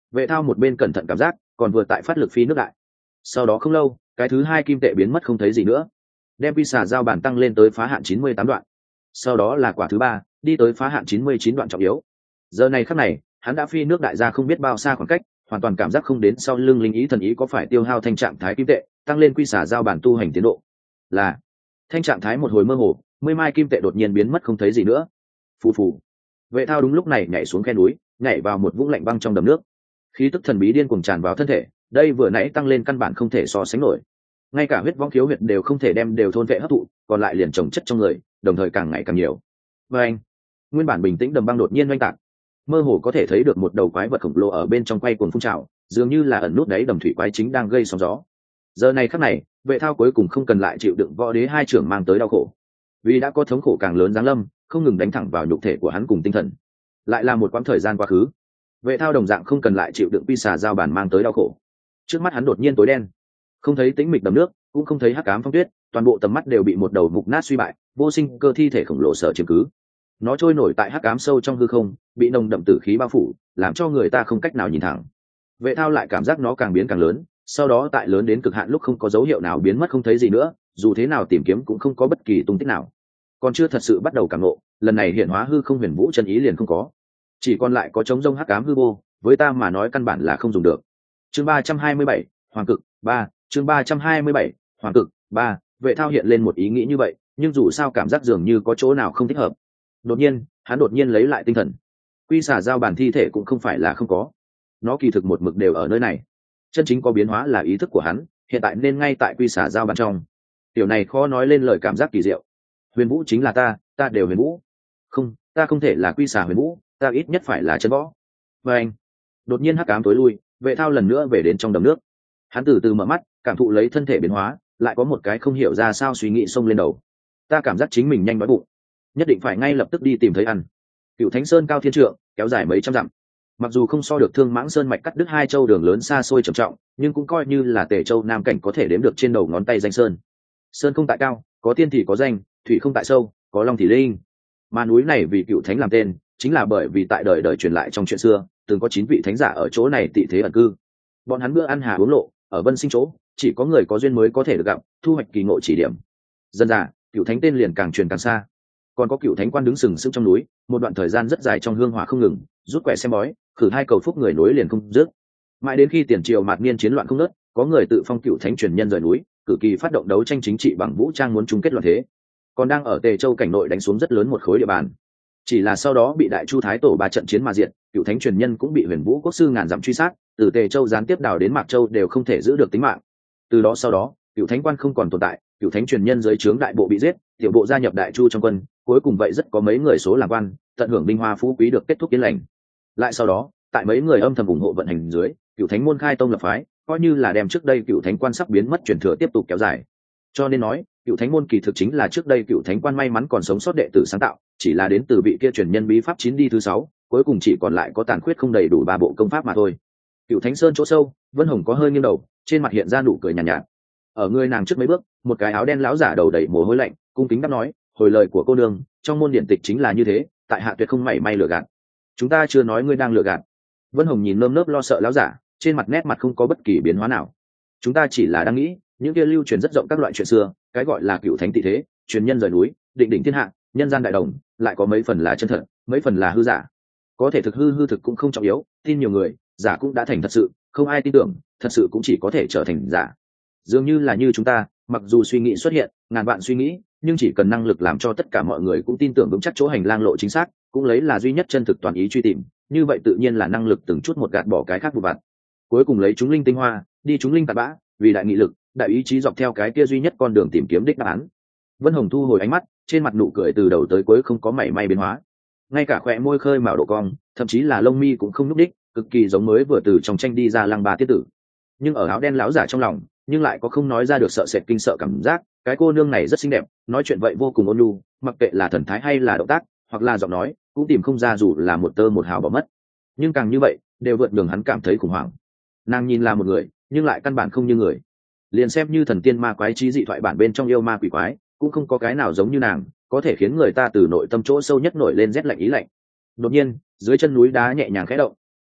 Vệ thao một bên cẩn thận cảm giác, còn vừa tại phát lực phi nước đại. Sau đó không lâu, cái thứ hai kim tệ biến mất không thấy gì nữa, đem quy xà giao bản tăng lên tới phá hạn chín mươi tám đoạn. Sau đó là quả thứ ba, đi tới phá hạn chín mươi chín đoạn trọng yếu. Giờ này khắc này, hắn đã phi nước đại ra không biết bao xa khoảng cách, hoàn toàn cảm giác không đến sau lưng linh ý thần ý có phải tiêu hao thanh trạng thái kim tệ, tăng lên quy xà giao bản tu hành tiến độ. Là thanh trạng thái một hồi mơ hồ, mươi mai kim tệ đột nhiên biến mất không thấy gì nữa. Phù phù. Vệ thao đúng lúc này nhảy xuống khe núi, nhảy vào một vũng lạnh băng trong đầm nước. Khí tức thần bí điên cuồng tràn vào thân thể, đây vừa nãy tăng lên căn bản không thể so sánh nổi. Ngay cả huyết vong khiếu huyệt đều không thể đem đều thôn vệ hấp thụ, còn lại liền trồng chất trong người, đồng thời càng ngày càng nhiều. Và anh, nguyên bản bình tĩnh đầm băng đột nhiên oanh tạc, mơ hồ có thể thấy được một đầu quái vật khổng lồ ở bên trong quay cuồng phun trào, dường như là ẩn nút đáy đầm thủy quái chính đang gây sóng gió. Giờ này khắc này, Vệ thao cuối cùng không cần lại chịu đựng võ đế hai trưởng mang tới đau khổ, vì đã có thống khổ càng lớn giáng lâm, không ngừng đánh thẳng vào nhục thể của hắn cùng tinh thần. Lại là một quãng thời gian quá khứ, Vệ thao đồng dạng không cần lại chịu đựng quy xà giao bản mang tới đau khổ. Trước mắt hắn đột nhiên tối đen, không thấy tĩnh mịch đầm nước, cũng không thấy hắc ám phong tuyết, toàn bộ tầm mắt đều bị một đầu mục nát suy bại vô sinh cơ thi thể khổng lồ sở chiếm cứ. Nó trôi nổi tại hắc ám sâu trong hư không, bị nồng đậm tử khí bao phủ, làm cho người ta không cách nào nhìn thẳng. Vệ thao lại cảm giác nó càng biến càng lớn, sau đó tại lớn đến cực hạn lúc không có dấu hiệu nào biến mất không thấy gì nữa, dù thế nào tìm kiếm cũng không có bất kỳ tung tích nào. Còn chưa thật sự bắt đầu cảm ngộ, lần này hiện hóa hư không huyền vũ chân ý liền không có, chỉ còn lại có trống rông hắc ám hư vô, với ta mà nói căn bản là không dùng được. Chương ba trăm hai mươi bảy, Hoàng cực ba, chương ba trăm hai mươi bảy, Hoàng cực ba. Vệ thao hiện lên một ý nghĩ như vậy, nhưng dù sao cảm giác dường như có chỗ nào không thích hợp. Đột nhiên, hắn đột nhiên lấy lại tinh thần. Quy xà giao bản thi thể cũng không phải là không có, nó kỳ thực một mực đều ở nơi này. Chân chính có biến hóa là ý thức của hắn, hiện tại nên ngay tại quy xà giao bản trong. Điều này khó nói lên lời cảm giác kỳ diệu. Huyền vũ chính là ta, ta đều huyền vũ. Không, ta không thể là quy xà huyền vũ, ta ít nhất phải là chân võ. Và anh, đột nhiên hắc ám tối lui, Vệ thao lần nữa về đến trong đầm nước. Hắn từ từ mở mắt, cảm thụ lấy thân thể biến hóa, lại có một cái không hiểu ra sao suy nghĩ xông lên đầu. Ta cảm giác chính mình nhanh đói bụng, nhất định phải ngay lập tức đi tìm thấy ăn. Cựu Thánh Sơn cao thiên trượng, kéo dài mấy trăm dặm, mặc dù không so được Thương Mãng Sơn mạch cắt đứt hai châu đường lớn xa xôi trầm trọng, nhưng cũng coi như là Tề Châu Nam cảnh có thể đếm được trên đầu ngón tay danh sơn. Sơn không tại cao, có tiên thì có danh, thủy không tại sâu, có long thì linh. Mà núi này vì Cựu Thánh làm tên, chính là bởi vì tại đời đời truyền lại trong chuyện xưa, từng có chín vị thánh giả ở chỗ này tị thế ẩn cư. Bọn hắn bữa ăn hà uống lộ, ở Vân Sinh chỗ, chỉ có người có duyên mới có thể được gặp, thu hoạch kỳ ngộ chỉ điểm. Dân dà, Cựu Thánh tên liền càng truyền càng xa. Còn có Cựu Thánh quan đứng sừng sững trong núi, một đoạn thời gian rất dài trong hương hỏa không ngừng, rút quẻ xem bói, khử hai cầu phúc người nối liền không dứt. Mãi đến khi tiền triều mạt niên chiến loạn không ngớt, có người tự phong Cựu Thánh truyền nhân rời núi, cử kỳ phát động đấu tranh chính trị bằng vũ trang muốn chung kết loạn thế. Còn đang ở Tề Châu cảnh nội đánh xuống rất lớn một khối địa bàn. Chỉ là sau đó bị Đại Chu Thái Tổ ba trận chiến mà diệt, Cựu Thánh truyền nhân cũng bị Huyền Vũ quốc sư ngàn dặm truy sát, từ Tề Châu gián tiếp đào đến Mạc Châu đều không thể giữ được tính mạng. Từ đó sau đó, Cựu Thánh quan không còn tồn tại, Cựu Thánh truyền nhân dưới trướng đại bộ bị giết, tiểu bộ gia nhập Đại Chu trong quân, cuối cùng vậy rất có mấy người số làm quan, tận hưởng vinh hoa phú quý được kết thúc yên lành. Lại sau đó, tại mấy người âm thầm ủng hộ vận hành dưới, Cựu Thánh môn khai tông lập phái, coi như là đem trước đây Cựu Thánh quan sắp biến mất truyền thừa tiếp tục kéo dài. Cho nên nói, Cựu Thánh môn kỳ thực chính là trước đây Cựu Thánh quan may mắn còn sống sót đệ tử sáng tạo, chỉ là đến từ vị kia truyền nhân bí pháp chín đi thứ sáu, cuối cùng chỉ còn lại có tàn khuyết không đầy đủ ba bộ công pháp mà thôi. Cựu Thánh Sơn chỗ sâu, Vân Hồng có hơi nghiêng đầu, trên mặt hiện ra nụ cười nhàn nhạt, nhạt. Ở người nàng trước mấy bước, một cái áo đen lão giả đầu đầy mồ hôi lạnh, cung kính đáp nói, hồi lời của cô nương, trong môn điện tịch chính là như thế, tại hạ tuyệt không mảy may lừa gạt. Chúng ta chưa nói ngươi đang lừa gạt. Vân Hồng nhìn nơm nớp lo sợ lão giả, trên mặt nét mặt không có bất kỳ biến hóa nào. Chúng ta chỉ là đang nghĩ, những kia lưu truyền rất rộng các loại chuyện xưa, cái gọi là Cựu Thánh tị thế, truyền nhân rời núi, định đỉnh thiên hạ, nhân gian đại đồng, lại có mấy phần là chân thật, mấy phần là hư giả. Có thể thực hư hư thực cũng không trọng yếu, tin nhiều người, giả cũng đã thành thật sự, không ai tin tưởng, thật sự cũng chỉ có thể trở thành giả. Dường như là như chúng ta, mặc dù suy nghĩ xuất hiện, ngàn vạn suy nghĩ, nhưng chỉ cần năng lực làm cho tất cả mọi người cũng tin tưởng vững chắc chỗ hành lang lộ chính xác, cũng lấy là duy nhất chân thực toàn ý truy tìm, như vậy tự nhiên là năng lực từng chút một gạt bỏ cái khác vụ vặt. Cuối cùng lấy chúng linh tinh hoa, đi chúng linh tạt bã, vì đại nghị lực, đại ý chí dọc theo cái kia duy nhất con đường tìm kiếm đích đáp án. Vân Hồng thu hồi ánh mắt, trên mặt nụ cười từ đầu tới cuối không có mảy may biến hóa, ngay cả khóe môi khơi mào độ cong, thậm chí là lông mi cũng không nhúc đích, cực kỳ giống mới vừa từ trong tranh đi ra lăng ba tiết tử. Nhưng ở áo đen lão giả trong lòng, nhưng lại có không nói ra được sợ sệt kinh sợ cảm giác, cái cô nương này rất xinh đẹp, nói chuyện vậy vô cùng ôn nhu, mặc kệ là thần thái hay là động tác, hoặc là giọng nói, cũng tìm không ra dù là một tơ một hào bỏ mất. Nhưng càng như vậy, đều vượt đường hắn cảm thấy khủng hoảng. Nàng nhìn là một người, nhưng lại căn bản không như người. Liền xem như thần tiên ma quái trí dị thoại bản bên trong yêu ma quỷ quái, cũng không có cái nào giống như nàng, có thể khiến người ta từ nội tâm chỗ sâu nhất nổi lên rét lạnh ý lạnh. Đột nhiên, dưới chân núi đá nhẹ nhàng khẽ động,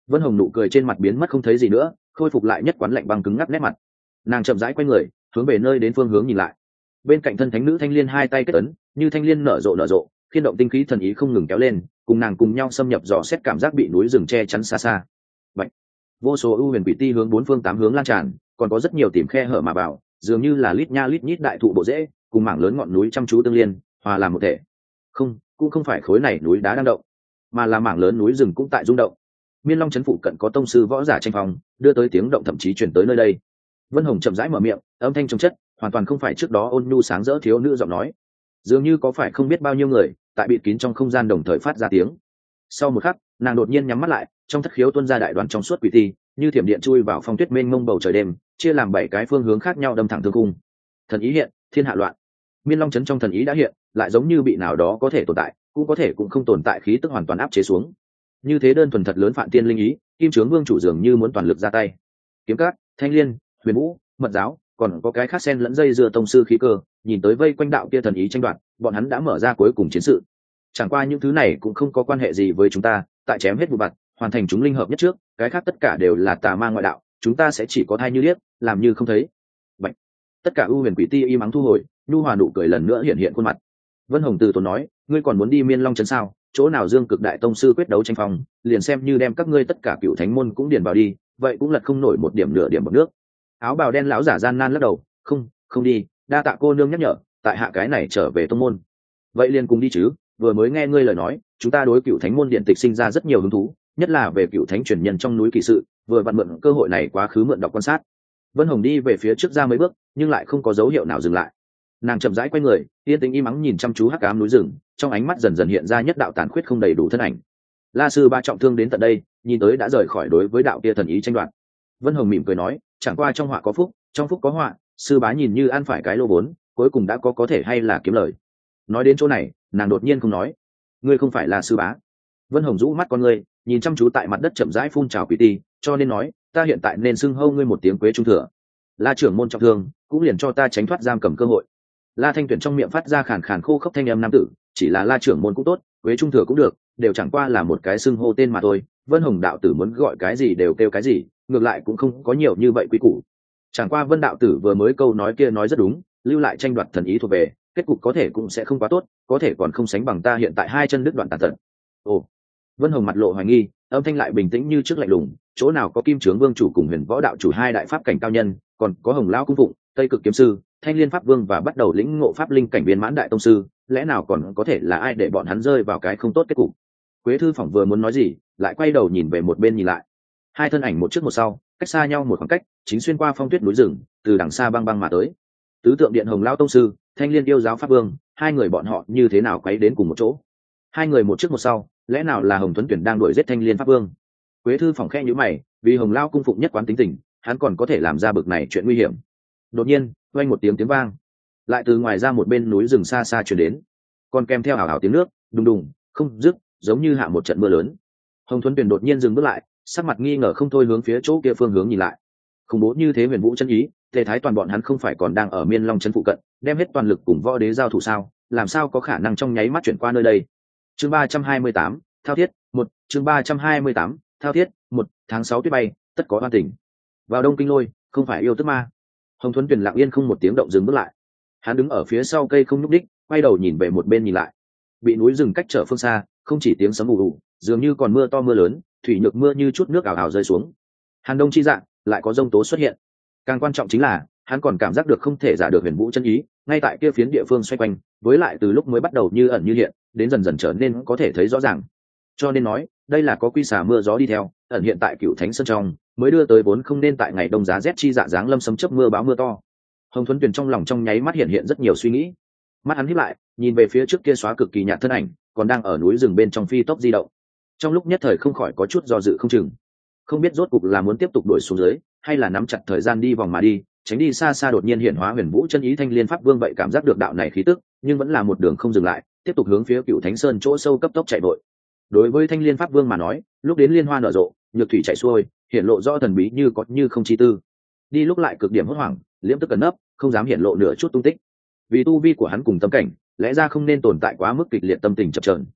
Vân Hồng nụ cười trên mặt biến mất không thấy gì nữa, khôi phục lại nhất quán lạnh băng cứng ngắc nét mặt. Nàng chậm rãi quay người, hướng về nơi đến phương hướng nhìn lại. Bên cạnh thân thánh nữ thanh liên hai tay kết ấn, như thanh liên nở rộ nở rộ, khiên động tinh khí thần ý không ngừng kéo lên, cùng nàng cùng nhau xâm nhập dò xét cảm giác bị núi rừng che chắn xa xa. Vậy, vô số ưu huyền quỷ ti hướng bốn phương tám hướng lan tràn, còn có rất nhiều tìm khe hở mà vào, dường như là lít nha lít nhít đại thụ bộ rễ, cùng mảng lớn ngọn núi chăm chú tương liên, hòa làm một thể. Không, cũng không phải khối này núi đá đang động, mà là mảng lớn núi rừng cũng tại rung động. Miên Long trấn phụ cận có tông sư võ giả tranh phòng, đưa tới tiếng động thậm chí truyền tới nơi đây. Vân Hồng chậm rãi mở miệng, âm thanh trầm chất, hoàn toàn không phải trước đó ôn nhu sáng rỡ thiếu nữ giọng nói. Dường như có phải không biết bao nhiêu người tại bịt kín trong không gian đồng thời phát ra tiếng. Sau một khắc, nàng đột nhiên nhắm mắt lại, trong thất khiếu tuôn ra đại đoán trong suốt quỷ ti, như thiểm điện chui vào phong tuyết mênh mông bầu trời đêm, chia làm bảy cái phương hướng khác nhau đâm thẳng thương cung. Thần ý hiện, thiên hạ loạn. Miên Long trấn trong thần ý đã hiện, lại giống như bị nào đó có thể tồn tại, cũng có thể cũng không tồn tại khí tức hoàn toàn áp chế xuống. Như thế đơn thuần thật lớn phản tiên linh ý, Kim Trướng Vương chủ dường như muốn toàn lực ra tay. Kiếm Các, Thanh Liên, Huyền Vũ, Mật giáo, còn có cái khác sen lẫn dây dưa tông sư khí cơ, nhìn tới vây quanh đạo kia thần ý tranh đoạt, bọn hắn đã mở ra cuối cùng chiến sự. Chẳng qua những thứ này cũng không có quan hệ gì với chúng ta, tại chém hết vụ bặt, hoàn thành chúng linh hợp nhất trước, cái khác tất cả đều là tà ma ngoại đạo, chúng ta sẽ chỉ có thai như liếc, làm như không thấy. Bạch. Tất cả ưu huyền quỷ ti im ắng thu hồi, nhu hòa nụ cười lần nữa hiện hiện khuôn mặt. Vân Hồng từ tốn nói, ngươi còn muốn đi Miên Long trấn sao? Chỗ nào Dương Cực đại tông sư quyết đấu tranh phong, liền xem như đem các ngươi tất cả cựu thánh môn cũng điền vào đi, vậy cũng lật không nổi một điểm nửa điểm bọt nước. Áo bào đen lão giả gian nan lắc đầu, không, không đi, đa tạ cô nương nhắc nhở, tại hạ cái này trở về tông môn. Vậy liền cùng đi chứ, vừa mới nghe ngươi lời nói, chúng ta đối cựu thánh môn điện tịch sinh ra rất nhiều hứng thú, nhất là về cựu thánh truyền nhân trong núi kỳ sự, vừa vặn mượn cơ hội này quá khứ mượn đọc quan sát. Vân Hồng đi về phía trước ra mấy bước, nhưng lại không có dấu hiệu nào dừng lại. Nàng chậm rãi quay người, yên tĩnh im ắng nhìn chăm chú hắc ám núi rừng, trong ánh mắt dần dần hiện ra nhất đạo tàn khuyết không đầy đủ thân ảnh. La sư ba trọng thương đến tận đây, nhìn tới đã rời khỏi đối với đạo kia thần ý tranh đoạt. Vân Hồng mỉm cười nói, chẳng qua trong họa có phúc, trong phúc có họa, sư bá nhìn như ăn phải cái lô vốn, cuối cùng đã có có thể hay là kiếm lời. Nói đến chỗ này, nàng đột nhiên không nói, ngươi không phải là sư bá. Vân Hồng rũ mắt con ngươi, nhìn chăm chú tại mặt đất chậm rãi phun trào quỷ ti, cho nên nói, ta hiện tại nên xưng hô ngươi một tiếng Quế Trung Thừa. La trưởng môn trọng thương, cũng liền cho ta tránh thoát giam cầm cơ hội. La Thanh Tuyển trong miệng phát ra khàn khàn khô khốc thanh âm nam tử, chỉ là La trưởng môn cũng tốt, Quế Trung Thừa cũng được, đều chẳng qua là một cái xưng hô tên mà thôi. Vân Hồng đạo tử muốn gọi cái gì đều kêu cái gì, ngược lại cũng không có nhiều như vậy quý củ. Chẳng qua Vân đạo tử vừa mới câu nói kia nói rất đúng, lưu lại tranh đoạt thần ý thuộc về, kết cục có thể cũng sẽ không quá tốt, có thể còn không sánh bằng ta hiện tại hai chân đứt đoạn tàn tật. Ồ. Vân Hồng mặt lộ hoài nghi, âm thanh lại bình tĩnh như trước lạnh lùng, chỗ nào có Kim Trướng Vương chủ cùng Huyền Võ đạo chủ hai đại pháp cảnh cao nhân, còn có Hồng Lão cung phụng, Tây Cực kiếm sư, Thanh Liên pháp vương và bắt đầu lĩnh ngộ pháp linh cảnh viên mãn đại tông sư, lẽ nào còn có thể là ai để bọn hắn rơi vào cái không tốt kết cục. Quế Thư Phỏng vừa muốn nói gì, lại quay đầu nhìn về một bên nhìn lại. Hai thân ảnh một trước một sau, cách xa nhau một khoảng cách, chính xuyên qua phong tuyết núi rừng, từ đằng xa băng băng mà tới. Tứ tượng điện Hồng Lão tông sư, Thanh Liên yêu giáo pháp vương, hai người bọn họ như thế nào quấy đến cùng một chỗ? Hai người một trước một sau, lẽ nào là Hồng Tuấn Tuyển đang đuổi giết Thanh Liên pháp vương? Quế Thư Phỏng khẽ nhíu mày, vì Hồng Lão cung phụng nhất quán tính tình, hắn còn có thể làm ra bực này chuyện nguy hiểm. Đột nhiên, vang một tiếng tiếng vang, lại từ ngoài ra một bên núi rừng xa xa truyền đến, còn kèm theo hào hào tiếng nước, đùng đùng, không dứt, giống như hạ một trận mưa lớn. Hồng Tuấn Tuyển đột nhiên dừng bước lại, sắc mặt nghi ngờ không thôi hướng phía chỗ kia phương hướng nhìn lại. Khủng bố như thế Huyền Vũ chân ý, Tề Thái toàn bọn hắn không phải còn đang ở Miên Long trấn phụ cận, đem hết toàn lực cùng võ đế giao thủ sao? Làm sao có khả năng trong nháy mắt chuyển qua nơi đây? Chương ba trăm hai mươi tám, thao thiết, một, chương ba trăm hai mươi tám, thao thiết, một, tháng sáu tuyết bay, tất có oan tình. Vào đông kinh lôi, không phải yêu tức ma. Hồng Thuấn Tuyền lặng yên không một tiếng động dừng bước lại. Hắn đứng ở phía sau cây không nhúc đích, quay đầu nhìn về một bên nhìn lại. Bị núi rừng cách trở phương xa, không chỉ tiếng sấm ù ù, dường như còn mưa to mưa lớn, thủy nhược mưa như chút nước ảo ảo rơi xuống. Hàn Đông chi dạng, lại có giông tố xuất hiện. Càng quan trọng chính là, hắn còn cảm giác được không thể giả được Huyền Vũ chân ý, ngay tại kia phiến địa phương xoay quanh, với lại từ lúc mới bắt đầu như ẩn như hiện, đến dần dần trở nên có thể thấy rõ ràng. Cho nên nói, đây là có quy xả mưa gió đi theo, ẩn hiện tại Cửu Thánh Sơn trong, mới đưa tới vốn không nên tại ngày đông giá rét chi dạ dáng lâm sấm chớp mưa báo mưa to. Hồng Thuấn Tuyền trong lòng trong nháy mắt hiện hiện rất nhiều suy nghĩ. Mắt hắn híp lại, nhìn về phía trước kia xóa cực kỳ nhạt thân ảnh, còn đang ở núi rừng bên trong phi tốc di động. Trong lúc nhất thời không khỏi có chút do dự không chừng. Không biết rốt cục là muốn tiếp tục đuổi xuống dưới, hay là nắm chặt thời gian đi vòng mà đi, tránh đi xa xa đột nhiên hiện hóa Huyền Vũ chân ý Thanh Liên pháp vương vậy cảm giác được đạo này khí tức, nhưng vẫn là một đường không dừng lại, tiếp tục hướng phía Cửu Thánh Sơn chỗ sâu cấp tốc chạy vội. Đối với Thanh Liên pháp vương mà nói, lúc đến liên hoa nở rộ, nhược thủy chảy xuôi, hiện lộ rõ thần bí như có như không chi tư. Đi lúc lại cực điểm hốt hoảng, liễm tức cẩn nấp, không dám hiện lộ nửa chút tung tích. Vì tu vi của hắn cùng tâm cảnh, lẽ ra không nên tồn tại quá mức kịch liệt tâm tình chập chờn.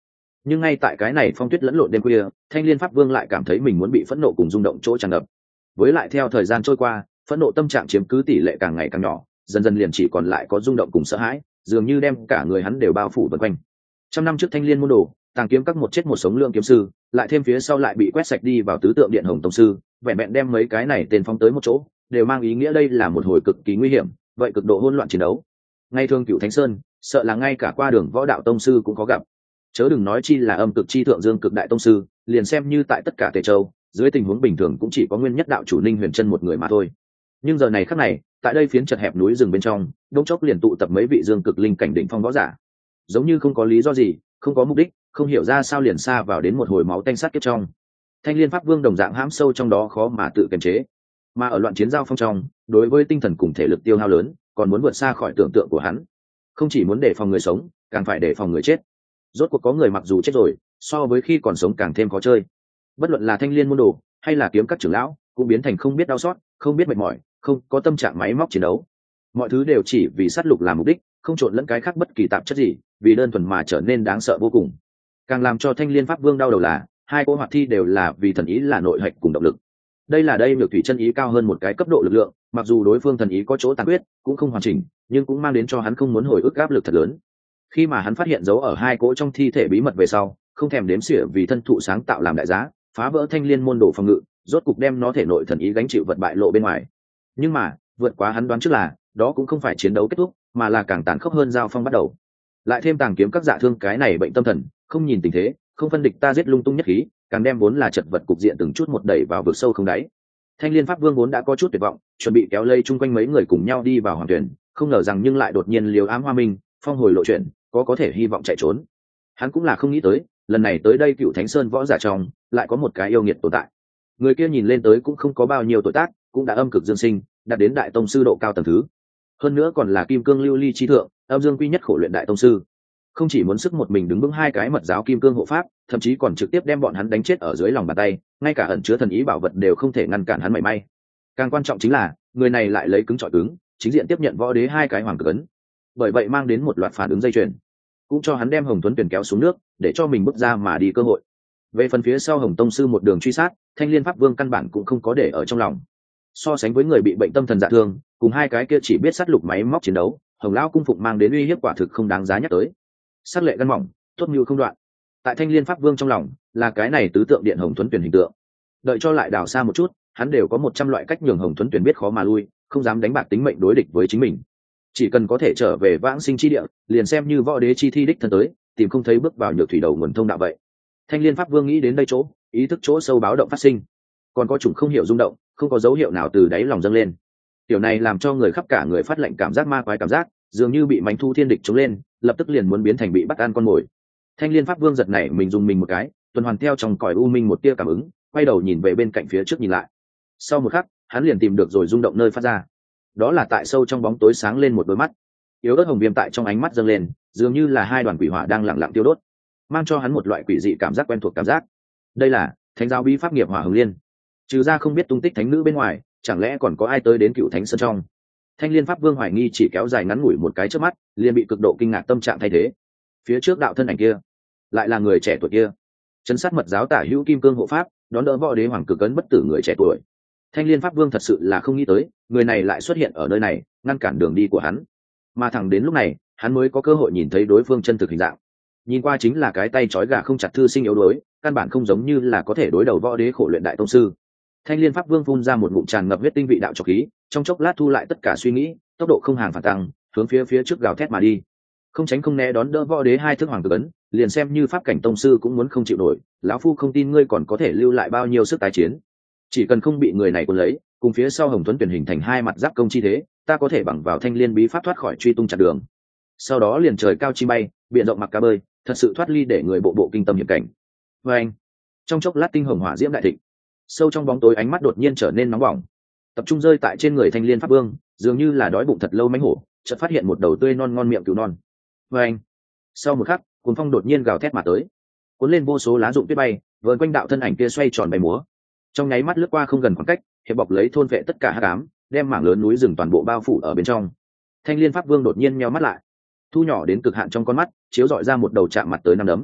Nhưng ngay tại cái này phong tuyết lẫn lộn đêm khuya, thanh liên pháp vương lại cảm thấy mình muốn bị phẫn nộ cùng rung động chỗ tràn ngập. Với lại theo thời gian trôi qua, phẫn nộ tâm trạng chiếm cứ tỷ lệ càng ngày càng nhỏ, dần dần liền chỉ còn lại có rung động cùng sợ hãi, dường như đem cả người hắn đều bao phủ vần quanh. Trăm năm trước thanh liên môn đồ, tàng kiếm các một chết một sống lượng kiếm sư, lại thêm phía sau lại bị quét sạch đi vào tứ tượng điện hồng tông sư, vẹn vẹn đem mấy cái này tên phong tới một chỗ, đều mang ý nghĩa đây là một hồi cực kỳ nguy hiểm, vậy cực độ hỗn loạn chiến đấu. Ngay thường cựu thánh sơn, sợ là ngay cả qua đường võ đạo tông sư cũng có gặp, chớ đừng nói chi là âm cực chi thượng dương cực đại tông sư, liền xem như tại tất cả tề châu, dưới tình huống bình thường cũng chỉ có nguyên nhất đạo chủ Ninh Huyền Trân một người mà thôi. Nhưng giờ này khắc này, tại đây phiến chật hẹp núi rừng bên trong, đống chốc liền tụ tập mấy vị dương cực linh cảnh đỉnh phong võ giả, giống như không có lý do gì, không có mục đích, không hiểu ra sao liền xa vào đến một hồi máu tanh sát kiếp trong. Thanh liên pháp vương đồng dạng hãm sâu trong đó khó mà tự kiềm chế, mà ở loạn chiến giao phong trong, đối với tinh thần cùng thể lực tiêu hao lớn, còn muốn vượt xa khỏi tưởng tượng của hắn. Không chỉ muốn đề phòng người sống, càng phải đề phòng người chết. Rốt cuộc có người mặc dù chết rồi, so với khi còn sống càng thêm khó chơi. Bất luận là thanh liên môn đồ hay là kiếm các trưởng lão, cũng biến thành không biết đau xót, không biết mệt mỏi, không có tâm trạng máy móc chiến đấu. Mọi thứ đều chỉ vì sát lục làm mục đích, không trộn lẫn cái khác bất kỳ tạp chất gì, vì đơn thuần mà trở nên đáng sợ vô cùng. Càng làm cho thanh liên pháp vương đau đầu là, hai cô hoạt thi đều là vì thần ý là nội hạch cùng động lực. Đây là đây nhược thủy chân ý cao hơn một cái cấp độ lực lượng, mặc dù đối phương thần ý có chỗ tàn huyết, cũng không hoàn chỉnh, nhưng cũng mang đến cho hắn không muốn hồi ức áp lực thật lớn. Khi mà hắn phát hiện dấu ở hai cỗ trong thi thể bí mật về sau, không thèm đếm xỉa vì thân thụ sáng tạo làm đại giá, phá vỡ thanh liên môn đồ phòng ngự, rốt cục đem nó thể nội thần ý gánh chịu vật bại lộ bên ngoài. Nhưng mà vượt quá hắn đoán trước là, đó cũng không phải chiến đấu kết thúc, mà là càng tàn khốc hơn giao phong bắt đầu. Lại thêm tàng kiếm các dạ thương cái này bệnh tâm thần, không nhìn tình thế, không phân địch ta giết lung tung nhất khí, càng đem vốn là chật vật cục diện từng chút một đẩy vào vực sâu không đáy. Thanh liên pháp vương vốn đã có chút tuyệt vọng, chuẩn bị kéo lây chung quanh mấy người cùng nhau đi vào hoàng tuyển, không ngờ rằng nhưng lại đột nhiên liều ám hoa minh, phong hồi lộ chuyện, có có thể hy vọng chạy trốn. Hắn cũng là không nghĩ tới, lần này tới đây cựu thánh sơn võ giả trong lại có một cái yêu nghiệt tồn tại. Người kia nhìn lên tới cũng không có bao nhiêu tuổi tác, cũng đã âm cực dương sinh, đạt đến đại tông sư độ cao tầng thứ. Hơn nữa còn là kim cương lưu ly chi thượng, âm dương quy nhất khổ luyện đại tông sư. Không chỉ muốn sức một mình đứng vững hai cái mật giáo kim cương hộ pháp, thậm chí còn trực tiếp đem bọn hắn đánh chết ở dưới lòng bàn tay, ngay cả ẩn chứa thần ý bảo vật đều không thể ngăn cản hắn mảy may. Càng quan trọng chính là, người này lại lấy cứng chọi cứng, chính diện tiếp nhận võ đế hai cái hoàng cực ấn. Bởi vậy mang đến một loạt phản ứng dây chuyền, cũng cho hắn đem Hồng Tuấn Tuyển kéo xuống nước, để cho mình bước ra mà đi cơ hội. Về phần phía sau Hồng tông sư một đường truy sát, Thanh liên pháp vương căn bản cũng không có để ở trong lòng. So sánh với người bị bệnh tâm thần dạ thương, cùng hai cái kia chỉ biết sát lục máy móc chiến đấu, Hồng lão cung phụng mang đến uy hiếp quả thực không đáng giá nhắc tới. Sát lệ gan mỏng, tốt như không đoạn. Tại Thanh liên pháp vương trong lòng, là cái này tứ tượng điện Hồng Tuấn Tuyển hình tượng. Đợi cho lại đào xa một chút, hắn đều có một trăm loại cách nhường Hồng Tuấn Tuyển biết khó mà lui, không dám đánh bạc tính mệnh đối địch với chính mình. Chỉ cần có thể trở về vãng sinh chi địa, liền xem như võ đế chi thi đích thân tới, tìm không thấy bước vào nhược thủy đầu nguồn thông đạo vậy. Thanh liên pháp vương nghĩ đến đây chỗ, ý thức chỗ sâu báo động phát sinh, còn có chủng không hiểu rung động, không có dấu hiệu nào từ đáy lòng dâng lên. Điều này làm cho người khắp cả người phát lệnh cảm giác ma quái cảm giác, dường như bị mánh thu thiên địch chống lên, lập tức liền muốn biến thành bị bắt ăn con mồi. Thanh liên pháp vương giật nảy mình dùng mình một cái, tuần hoàn theo trong cõi u minh một tia cảm ứng, quay đầu nhìn về bên cạnh phía trước nhìn lại. Sau một khắc, hắn liền tìm được rồi rung động nơi phát ra. Đó là tại sâu trong bóng tối sáng lên một đôi mắt, yếu ớt hồng viêm tại trong ánh mắt dâng lên, dường như là hai đoàn quỷ hỏa đang lặng lặng tiêu đốt, mang cho hắn một loại quỷ dị cảm giác quen thuộc cảm giác. Đây là thánh giáo bí pháp nghiệp hỏa hồng liên. Trừ ra không biết tung tích thánh nữ bên ngoài, chẳng lẽ còn có ai tới đến cựu thánh sơn trong? Thanh liên pháp vương hoài nghi chỉ kéo dài ngắn ngủi một cái trước mắt, liền bị cực độ kinh ngạc tâm trạng thay thế. Phía trước đạo thân ảnh kia, lại là người trẻ tuổi kia, chấn sát mật giáo tả hữu kim cương hộ pháp, đón đỡ võ đế hoàng cực ấn bất tử người trẻ tuổi. Thanh liên pháp vương thật sự là không nghĩ tới, người này lại xuất hiện ở nơi này, ngăn cản đường đi của hắn. Mà thẳng đến lúc này, hắn mới có cơ hội nhìn thấy đối phương chân thực hình dạng. Nhìn qua chính là cái tay trói gà không chặt thư sinh yếu đuối, căn bản không giống như là có thể đối đầu võ đế khổ luyện đại tông sư. Thanh liên pháp vương phun ra một ngụm tràn ngập huyết tinh vị đạo trọc khí, trong chốc lát thu lại tất cả suy nghĩ, tốc độ không hàng phản tăng, hướng phía phía trước gào thét mà đi. Không tránh không né đón đỡ võ đế hai thước hoàng cực ấn, liền xem như pháp cảnh tông sư cũng muốn không chịu nổi, lão phu không tin ngươi còn có thể lưu lại bao nhiêu sức tái chiến. Chỉ cần không bị người này cuốn lấy, cùng phía sau Hồng Tuấn Tuyển hình thành hai mặt giáp công chi thế, ta có thể bằng vào thanh liên bí pháp thoát khỏi truy tung chặt đường. Sau đó liền trời cao chi bay, biển rộng mặc cá bơi, thật sự thoát ly để người bộ bộ kinh tâm hiểm cảnh. Và anh, trong chốc lát tinh hồng hỏa diễm đại thịnh, sâu trong bóng tối ánh mắt đột nhiên trở nên nóng bỏng, tập trung rơi tại trên người thanh liên pháp vương, dường như là đói bụng thật lâu mánh hổ, chợt phát hiện một đầu tươi non ngon miệng cứu non. Và anh, sau một khắc, cuồng phong đột nhiên gào thét mà tới, cuốn lên vô số lá rụng tuyết bay, vờn quanh đạo thân ảnh kia xoay tròn bay múa, trong nháy mắt lướt qua không gần khoảng cách, hiệp bọc lấy thôn vệ tất cả hắc ám, đem mảng lớn núi rừng toàn bộ bao phủ ở bên trong. Thanh liên pháp vương đột nhiên nheo mắt lại, thu nhỏ đến cực hạn trong con mắt, chiếu dọi ra một đầu chạm mặt tới năm đấm.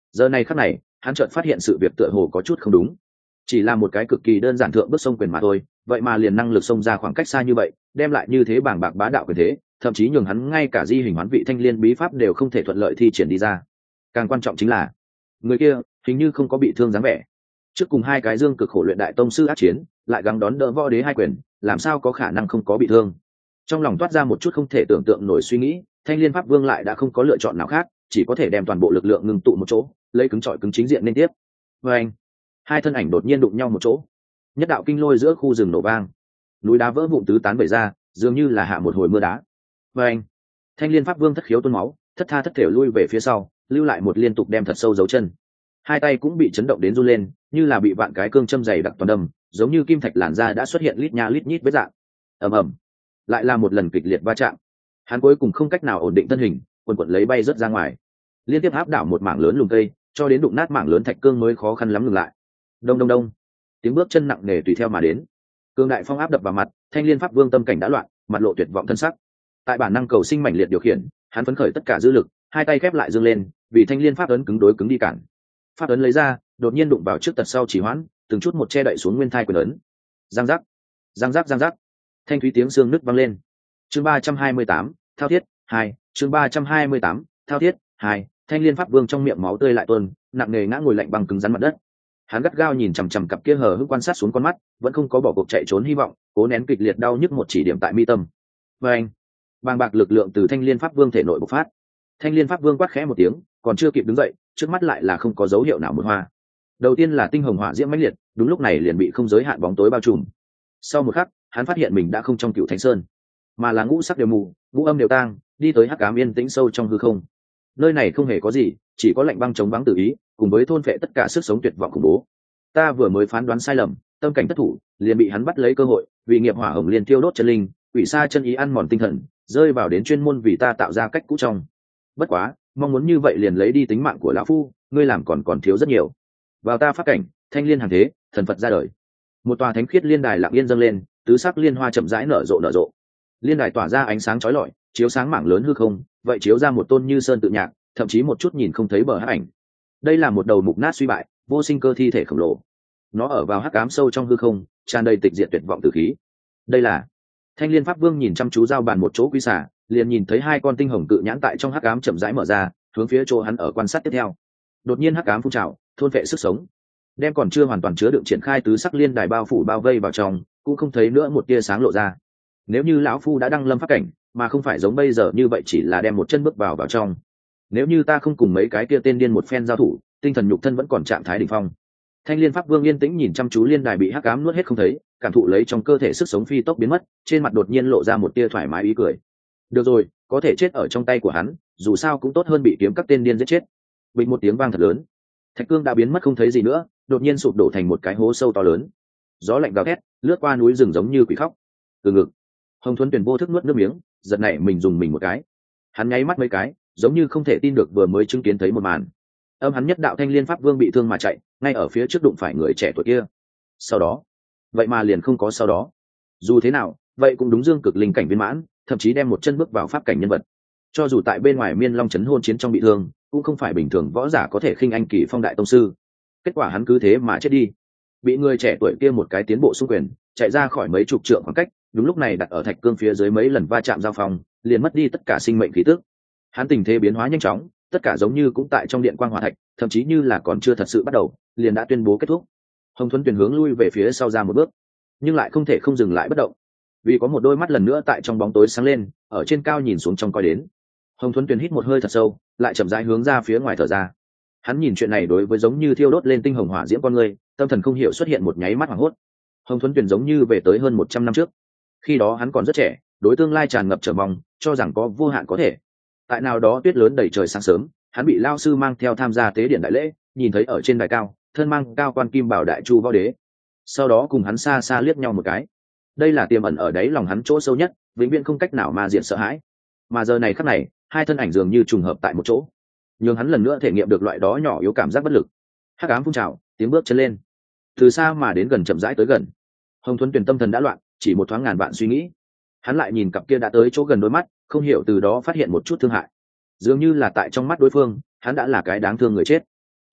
Giờ này khắc này hắn chợt phát hiện sự việc tựa hồ có chút không đúng, chỉ là một cái cực kỳ đơn giản thượng bước sông quyền mà thôi, vậy mà liền năng lực xông ra khoảng cách xa như vậy, đem lại như thế bảng bạc bá đạo quyền thế, thậm chí nhường hắn ngay cả di hình hoán vị thanh liên bí pháp đều không thể thuận lợi thi triển đi ra. Càng quan trọng chính là người kia hình như không có bị thương dáng vẻ. Trước cùng hai cái dương cực khổ luyện đại tông sư ác chiến, lại gắng đón đỡ võ đế hai quyền, làm sao có khả năng không có bị thương? Trong lòng toát ra một chút không thể tưởng tượng nổi suy nghĩ, thanh liên pháp vương lại đã không có lựa chọn nào khác, chỉ có thể đem toàn bộ lực lượng ngưng tụ một chỗ, lấy cứng trọi cứng chính diện lên tiếp. Và anh, hai thân ảnh đột nhiên đụng nhau một chỗ, nhất đạo kinh lôi giữa khu rừng nổ vang, núi đá vỡ vụn tứ tán bể ra, dường như là hạ một hồi mưa đá. Và anh, thanh liên pháp vương thất khiếu tuôn máu, thất tha thất thể lui về phía sau, lưu lại một liên tục đem thật sâu dấu chân. Hai tay cũng bị chấn động đến run lên, như là bị vạn cái cương châm dày đặc toàn đâm, giống như kim thạch làn da đã xuất hiện lít nha lít nhít vết dạng. Ầm ầm, lại là một lần kịch liệt va chạm. Hắn cuối cùng không cách nào ổn định thân hình, quần quần lấy bay rớt ra ngoài, liên tiếp áp đảo một mảng lớn lùm cây, cho đến đụng nát mảng lớn thạch cương mới khó khăn lắm ngừng lại. Đông đông đông, tiếng bước chân nặng nề tùy theo mà đến. Cương đại phong áp đập vào mặt, thanh liên pháp vương tâm cảnh đã loạn, mặt lộ tuyệt vọng thân sắc. Tại bản năng cầu sinh mãnh liệt điều khiển, hắn phấn khởi tất cả dư lực, hai tay khép lại dương lên, vì thanh liên pháp ấn cứng đối cứng đi cản. Pháp ấn lấy ra, đột nhiên đụng vào trước tật sau chỉ hoãn, từng chút một che đậy xuống nguyên thai quyền ấn. Giang giác, giang giác giang giác, thanh thúy tiếng xương nứt vang lên. Chương ba trăm hai mươi tám, thao thiết hai. Chương ba trăm hai mươi tám, thao thiết hai. Thanh liên pháp vương trong miệng máu tươi lại tuôn, nặng nề ngã ngồi lạnh băng cứng rắn mặt đất. Hắn gắt gao nhìn chằm chằm cặp kia hờ hững quan sát xuống con mắt, vẫn không có bỏ cuộc chạy trốn hy vọng, cố nén kịch liệt đau nhức một chỉ điểm tại mi tâm. Và anh, bàng bạc lực lượng từ thanh liên pháp vương thể nội bộc phát. Thanh liên pháp vương quát khẽ một tiếng, còn chưa kịp đứng dậy, trước mắt lại là không có dấu hiệu nào một hoa. Đầu tiên là tinh hồng hỏa diễm mãnh liệt, đúng lúc này liền bị không giới hạn bóng tối bao trùm. Sau một khắc, hắn phát hiện mình đã không trong cựu thánh sơn, mà là ngũ sắc đều mù, ngũ âm đều tang, đi tới hắc ám yên tĩnh sâu trong hư không. Nơi này không hề có gì, chỉ có lạnh băng chống vắng tự ý, cùng với thôn phệ tất cả sức sống tuyệt vọng khủng bố. Ta vừa mới phán đoán sai lầm, tâm cảnh thất thủ, liền bị hắn bắt lấy cơ hội, vì nghiệp hỏa hồng liên tiêu đốt chân linh, quỷ sa chân ý ăn mòn tinh thần, rơi vào đến chuyên môn vì ta tạo ra cách cũ trong. Bất quá, mong muốn như vậy liền lấy đi tính mạng của lão phu, ngươi làm còn còn thiếu rất nhiều. Vào ta pháp cảnh, thanh liên hàng thế, thần Phật ra đời. Một tòa thánh khiết liên đài lặng yên dâng lên, tứ sắc liên hoa chậm rãi nở rộ nở rộ. Liên đài tỏa ra ánh sáng chói lọi, chiếu sáng mảng lớn hư không, vậy chiếu ra một tôn như sơn tự nhạc, thậm chí một chút nhìn không thấy bờ hắc ảnh. Đây là một đầu mục nát suy bại, vô sinh cơ thi thể khổng lồ. Nó ở vào hắc ám sâu trong hư không, tràn đầy tịch diệt tuyệt vọng tử khí. Đây là Thanh liên pháp vương nhìn chăm chú giao bàn một chỗ quý xả, liền nhìn thấy hai con tinh hồng cự nhãn tại trong hắc ám chậm rãi mở ra, hướng phía chỗ hắn ở quan sát tiếp theo. Đột nhiên hắc ám phun trào, thôn vệ sức sống, đem còn chưa hoàn toàn chứa đựng triển khai tứ sắc liên đài bao phủ bao vây vào trong, cũng không thấy nữa một tia sáng lộ ra. Nếu như lão phu đã đăng lâm pháp cảnh, mà không phải giống bây giờ như vậy chỉ là đem một chân bước vào vào trong. Nếu như ta không cùng mấy cái kia tên điên một phen giao thủ, tinh thần nhục thân vẫn còn trạng thái đỉnh phong. Thanh liên pháp vương yên tĩnh nhìn chăm chú liên đài bị hắc ám nuốt hết không thấy, cảm thụ lấy trong cơ thể sức sống phi tốc biến mất, trên mặt đột nhiên lộ ra một tia thoải mái ý cười. Được rồi, có thể chết ở trong tay của hắn, dù sao cũng tốt hơn bị kiếm các tên điên giết chết. Bình một tiếng vang thật lớn, thạch cương đã biến mất không thấy gì nữa, đột nhiên sụp đổ thành một cái hố sâu to lớn. Gió lạnh gào thét, lướt qua núi rừng giống như quỷ khóc. Từ ngực, Hồng Thuấn Tuyền vô thức nuốt nước miếng, giật nảy mình dùng mình một cái. Hắn nháy mắt mấy cái, giống như không thể tin được vừa mới chứng kiến thấy một màn. Âm hắn nhất đạo thanh liên pháp vương bị thương mà chạy, ngay ở phía trước đụng phải người trẻ tuổi kia. Sau đó, vậy mà liền không có sau đó. Dù thế nào, vậy cũng đúng dương cực linh cảnh viên mãn, thậm chí đem một chân bước vào pháp cảnh nhân vật. Cho dù tại bên ngoài Miên Long trấn hôn chiến trong bị thương, cũng không phải bình thường võ giả có thể khinh anh kỳ phong đại tông sư. Kết quả hắn cứ thế mà chết đi, bị người trẻ tuổi kia một cái tiến bộ xung quyền, chạy ra khỏi mấy chục trượng khoảng cách, đúng lúc này đặt ở thạch cương phía dưới mấy lần va chạm giao phong, liền mất đi tất cả sinh mệnh khí tức. Hắn tình thế biến hóa nhanh chóng, tất cả giống như cũng tại trong điện quang hỏa thạch, thậm chí như là còn chưa thật sự bắt đầu, liền đã tuyên bố kết thúc. Hồng Thuấn Tuyền hướng lui về phía sau ra một bước, nhưng lại không thể không dừng lại bất động, vì có một đôi mắt lần nữa tại trong bóng tối sáng lên, ở trên cao nhìn xuống trong coi đến. Hồng Thuấn Tuyền hít một hơi thật sâu, lại chậm rãi hướng ra phía ngoài thở ra. Hắn nhìn chuyện này đối với giống như thiêu đốt lên tinh hồng hỏa diễm con người, tâm thần không hiểu xuất hiện một nháy mắt hoảng hốt. Hồng Thuấn Tuyền giống như về tới hơn một trăm năm trước, khi đó hắn còn rất trẻ, đối tương lai tràn ngập trở mong, cho rằng có vô hạn có thể. Tại nào đó tuyết lớn đầy trời sáng sớm, hắn bị lao sư mang theo tham gia tế điện đại lễ, nhìn thấy ở trên đài cao, thân mang cao quan kim bảo đại chu võ đế. Sau đó cùng hắn xa xa liếc nhau một cái. Đây là tiềm ẩn ở đáy lòng hắn chỗ sâu nhất, vĩnh viễn không cách nào mà diện sợ hãi. Mà giờ này khắc này, hai thân ảnh dường như trùng hợp tại một chỗ, nhưng hắn lần nữa thể nghiệm được loại đó nhỏ yếu cảm giác bất lực. Hắc ám phun trào, tiếng bước chân lên, từ xa mà đến gần chậm rãi tới gần. Hồng Thuấn Tuyền tâm thần đã loạn, chỉ một thoáng ngàn vạn suy nghĩ. Hắn lại nhìn cặp kia đã tới chỗ gần đôi mắt, không hiểu từ đó phát hiện một chút thương hại, dường như là tại trong mắt đối phương, hắn đã là cái đáng thương người chết.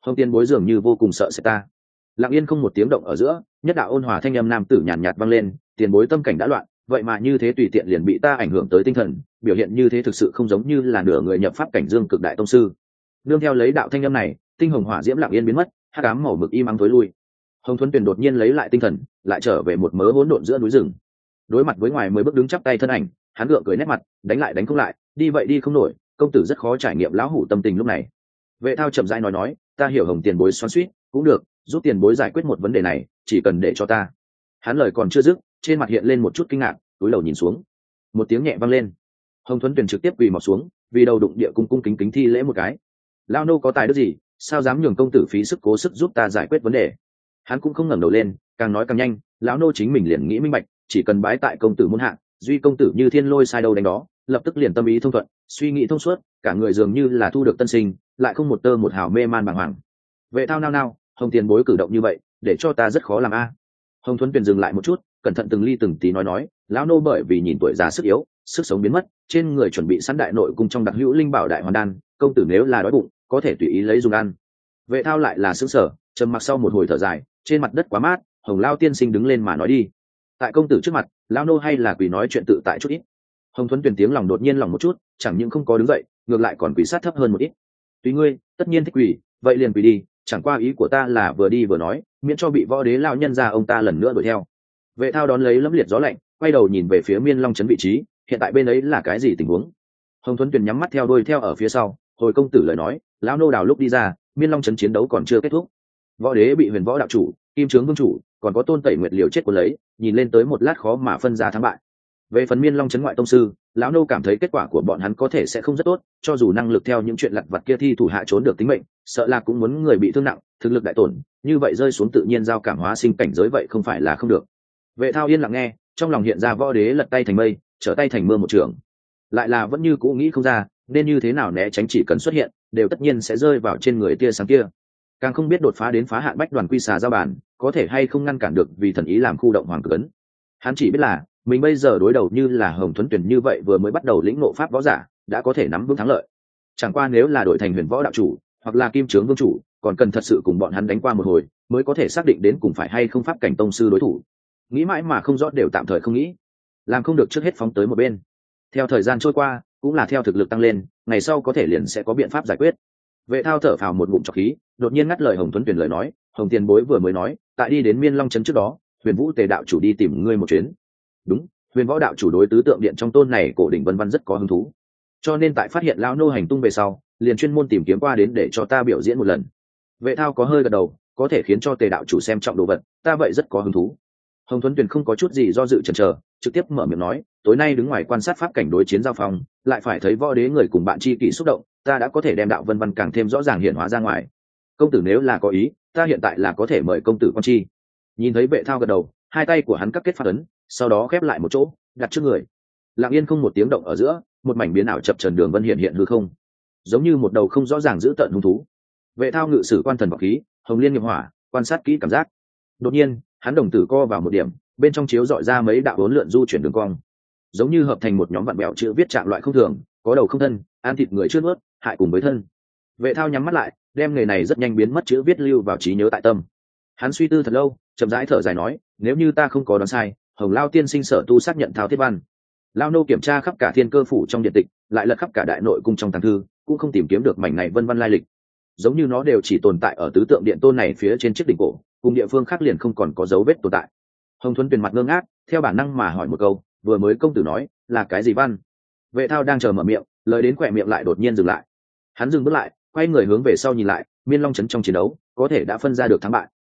Hồng tiền bối dường như vô cùng sợ sẽ ta. Lặng yên không một tiếng động ở giữa, nhất đạo ôn hòa thanh âm nam tử nhàn nhạt vang lên, tiền bối tâm cảnh đã loạn, vậy mà như thế tùy tiện liền bị ta ảnh hưởng tới tinh thần, biểu hiện như thế thực sự không giống như là nửa người nhập pháp cảnh dương cực đại tông sư. Nương theo lấy đạo thanh âm này, tinh hồng hỏa diễm lặng yên biến mất, hắc ám màu mực im ắng tối lui. Hồng Thuấn Tuyền đột nhiên lấy lại tinh thần, lại trở về một mớ hỗn độn giữa núi rừng. Đối mặt với ngoài mới bước đứng chắp tay thân ảnh, hắn gượng cười nét mặt, đánh lại đánh không lại, đi vậy đi không nổi, công tử rất khó trải nghiệm lão hủ tâm tình lúc này. Vệ Thao chậm rãi nói nói, ta hiểu Hồng tiền bối xoắn xuýt, cũng được, giúp tiền bối giải quyết một vấn đề này, chỉ cần để cho ta. Hắn lời còn chưa dứt, trên mặt hiện lên một chút kinh ngạc, túi đầu nhìn xuống. Một tiếng nhẹ vang lên. Hồng Thuấn Tuyền trực tiếp quỳ mọp xuống, vì đầu đụng địa cung cung kính kính thi lễ một cái. Lão nô có tài đức gì, sao dám nhường công tử phí sức cố sức giúp ta giải quyết vấn đề? Hắn cũng không ngẩng đầu lên, càng nói càng nhanh, lão nô chính mình liền nghĩ minh bạch, chỉ cần bái tại công tử muôn hạ, duy công tử như thiên lôi sai đâu đánh đó, lập tức liền tâm ý thông thuận, suy nghĩ thông suốt, cả người dường như là thu được tân sinh, lại không một tơ một hào mê man bàng hoàng. Vệ Thao nao nao, Hồng tiền bối cử động như vậy, để cho ta rất khó làm a. Hồng Thuấn Tuyền dừng lại một chút, cẩn thận từng ly từng tí nói nói, lão nô bởi vì nhìn tuổi già sức yếu, sức sống biến mất, trên người chuẩn bị sẵn đại nội cung trong đặc hữu linh bảo đại hoàn đan, công tử nếu là đói bụng, có thể tùy ý lấy dùng ăn. Vệ Thao lại là sững sờ, trầm mặc sau một hồi thở dài, trên mặt đất quá mát, Hồng Lao tiên sinh đứng lên mà nói đi. Tại công tử trước mặt, lão nô hay là quỳ nói chuyện tự tại chút ít. Hồng Thuấn Tuyền tiếng lòng đột nhiên lòng một chút, chẳng những không có đứng dậy, ngược lại còn quỳ sát thấp hơn một ít. Tùy ngươi, tất nhiên thích quỳ, vậy liền quỳ đi, chẳng qua ý của ta là vừa đi vừa nói, miễn cho bị võ đế lão nhân gia ông ta lần nữa đuổi theo. Vệ Thao đón lấy lẫm liệt gió lạnh, quay đầu nhìn về phía Miên Long trấn vị trí, hiện tại bên ấy là cái gì tình huống? Hồng Thuấn Tuyền nhắm mắt theo đuôi theo ở phía sau, hồi công tử lời nói, lão nô đào lúc đi ra, Miên Long trấn chiến đấu còn chưa kết thúc. Võ đế bị Huyền Võ đạo chủ, Kim Trướng vương chủ, còn có Tôn Tẩy Nguyệt liều chết của lấy, nhìn lên tới một lát khó mà phân ra thắng bại. Về phần Miên Long trấn ngoại tông sư, lão nô cảm thấy kết quả của bọn hắn có thể sẽ không rất tốt, cho dù năng lực theo những chuyện lặt vặt kia thi thủ hạ trốn được tính mệnh, sợ là cũng muốn người bị thương nặng, thực lực đại tổn, như vậy rơi xuống tự nhiên giao cảm hóa sinh cảnh giới vậy không phải là không được. Vệ Thao yên lặng nghe, trong lòng hiện ra võ đế lật tay thành mây, trở tay thành mưa một trường, lại là vẫn như cũ nghĩ không ra nên như thế nào né tránh, chỉ cần xuất hiện đều tất nhiên sẽ rơi vào trên người tia sáng kia, càng không biết đột phá đến phá hạn bách đoàn quy xà giao bản có thể hay không ngăn cản được vì thần ý làm khu động hoàng cấn. Hắn chỉ biết là mình bây giờ đối đầu như là Hồng Thuấn Tuyền như vậy vừa mới bắt đầu lĩnh ngộ pháp võ giả đã có thể nắm vững thắng lợi, chẳng qua nếu là đội thành Huyền Võ đạo chủ hoặc là Kim Trướng vương chủ còn cần thật sự cùng bọn hắn đánh qua một hồi mới có thể xác định đến cùng phải hay không pháp cảnh tông sư đối thủ. Nghĩ mãi mà không rõ, đều tạm thời không nghĩ, làm không được trước hết phóng tới một bên. Theo thời gian trôi qua, cũng là theo thực lực tăng lên, ngày sau có thể liền sẽ có biện pháp giải quyết. Vệ Thao thở phào một ngụm trọc khí, đột nhiên ngắt lời Hồng Thuấn Tuyền lời nói, Hồng tiền bối vừa mới nói, tại đi đến Miên Long trấn trước đó, Huyền Vũ Tề đạo chủ đi tìm ngươi một chuyến. Đúng, Huyền Võ đạo chủ đối tứ tượng điện trong tôn này cổ đỉnh vân vân rất có hứng thú, cho nên tại phát hiện lão nô hành tung về sau, liền chuyên môn tìm kiếm qua đến để cho ta biểu diễn một lần. Vệ Thao có hơi gật đầu, có thể khiến cho Tề đạo chủ xem trọng đồ vật, ta vậy rất có hứng thú. Hồng Thuấn Tuyền không có chút gì do dự chần chờ, trực tiếp mở miệng nói, tối nay đứng ngoài quan sát pháp cảnh đối chiến giao phong, lại phải thấy võ đế người cùng bạn chi kỷ xúc động, ta đã có thể đem đạo vân vân càng thêm rõ ràng hiện hóa ra ngoài. Công tử nếu là có ý, ta hiện tại là có thể mời công tử quan chi. Nhìn thấy Vệ Thao gật đầu, hai tay của hắn các kết phát ấn, sau đó khép lại một chỗ, đặt trước người. Lặng yên không một tiếng động ở giữa, một mảnh biến ảo chập trần đường vân hiện hiện hư không, giống như một đầu không rõ ràng giữ tận hung thú. Vệ Thao ngự sử quan thần bảo khí, Hồng Liên nghiệp hỏa, quan sát kỹ cảm giác. Đột nhiên, hắn đồng tử co vào một điểm, bên trong chiếu dọi ra mấy đạo hỗn lượn du chuyển đường cong, giống như hợp thành một nhóm vạn bèo chữ viết trạng loại không thường, có đầu không thân, ăn thịt người chưa nuốt, hại cùng với thân. Vệ Thao nhắm mắt lại, đem nghề này rất nhanh biến mất chữ viết lưu vào trí nhớ tại tâm. Hắn suy tư thật lâu, chậm rãi thở dài nói, nếu như ta không có đoán sai, Hồng Lao tiên sinh sở tu xác nhận thao thiết văn. Lao nô kiểm tra khắp cả thiên cơ phủ trong điện tịch, lại lật khắp cả đại nội cung trong tàng thư, cũng không tìm kiếm được mảnh này vân vân lai lịch, giống như nó đều chỉ tồn tại ở tứ tượng điện tôn này phía trên chiếc đỉnh cổ, cùng địa phương khác liền không còn có dấu vết tồn tại. Hồng Thuấn Tuyền mặt ngơ ngác, theo bản năng mà hỏi một câu, vừa mới công tử nói là cái gì văn? Vệ Thao đang chờ mở miệng, lời đến quẹ miệng lại đột nhiên dừng lại. Hắn dừng bước lại, quay người hướng về sau nhìn lại, Miên Long trấn trong chiến đấu có thể đã phân ra được thắng bại.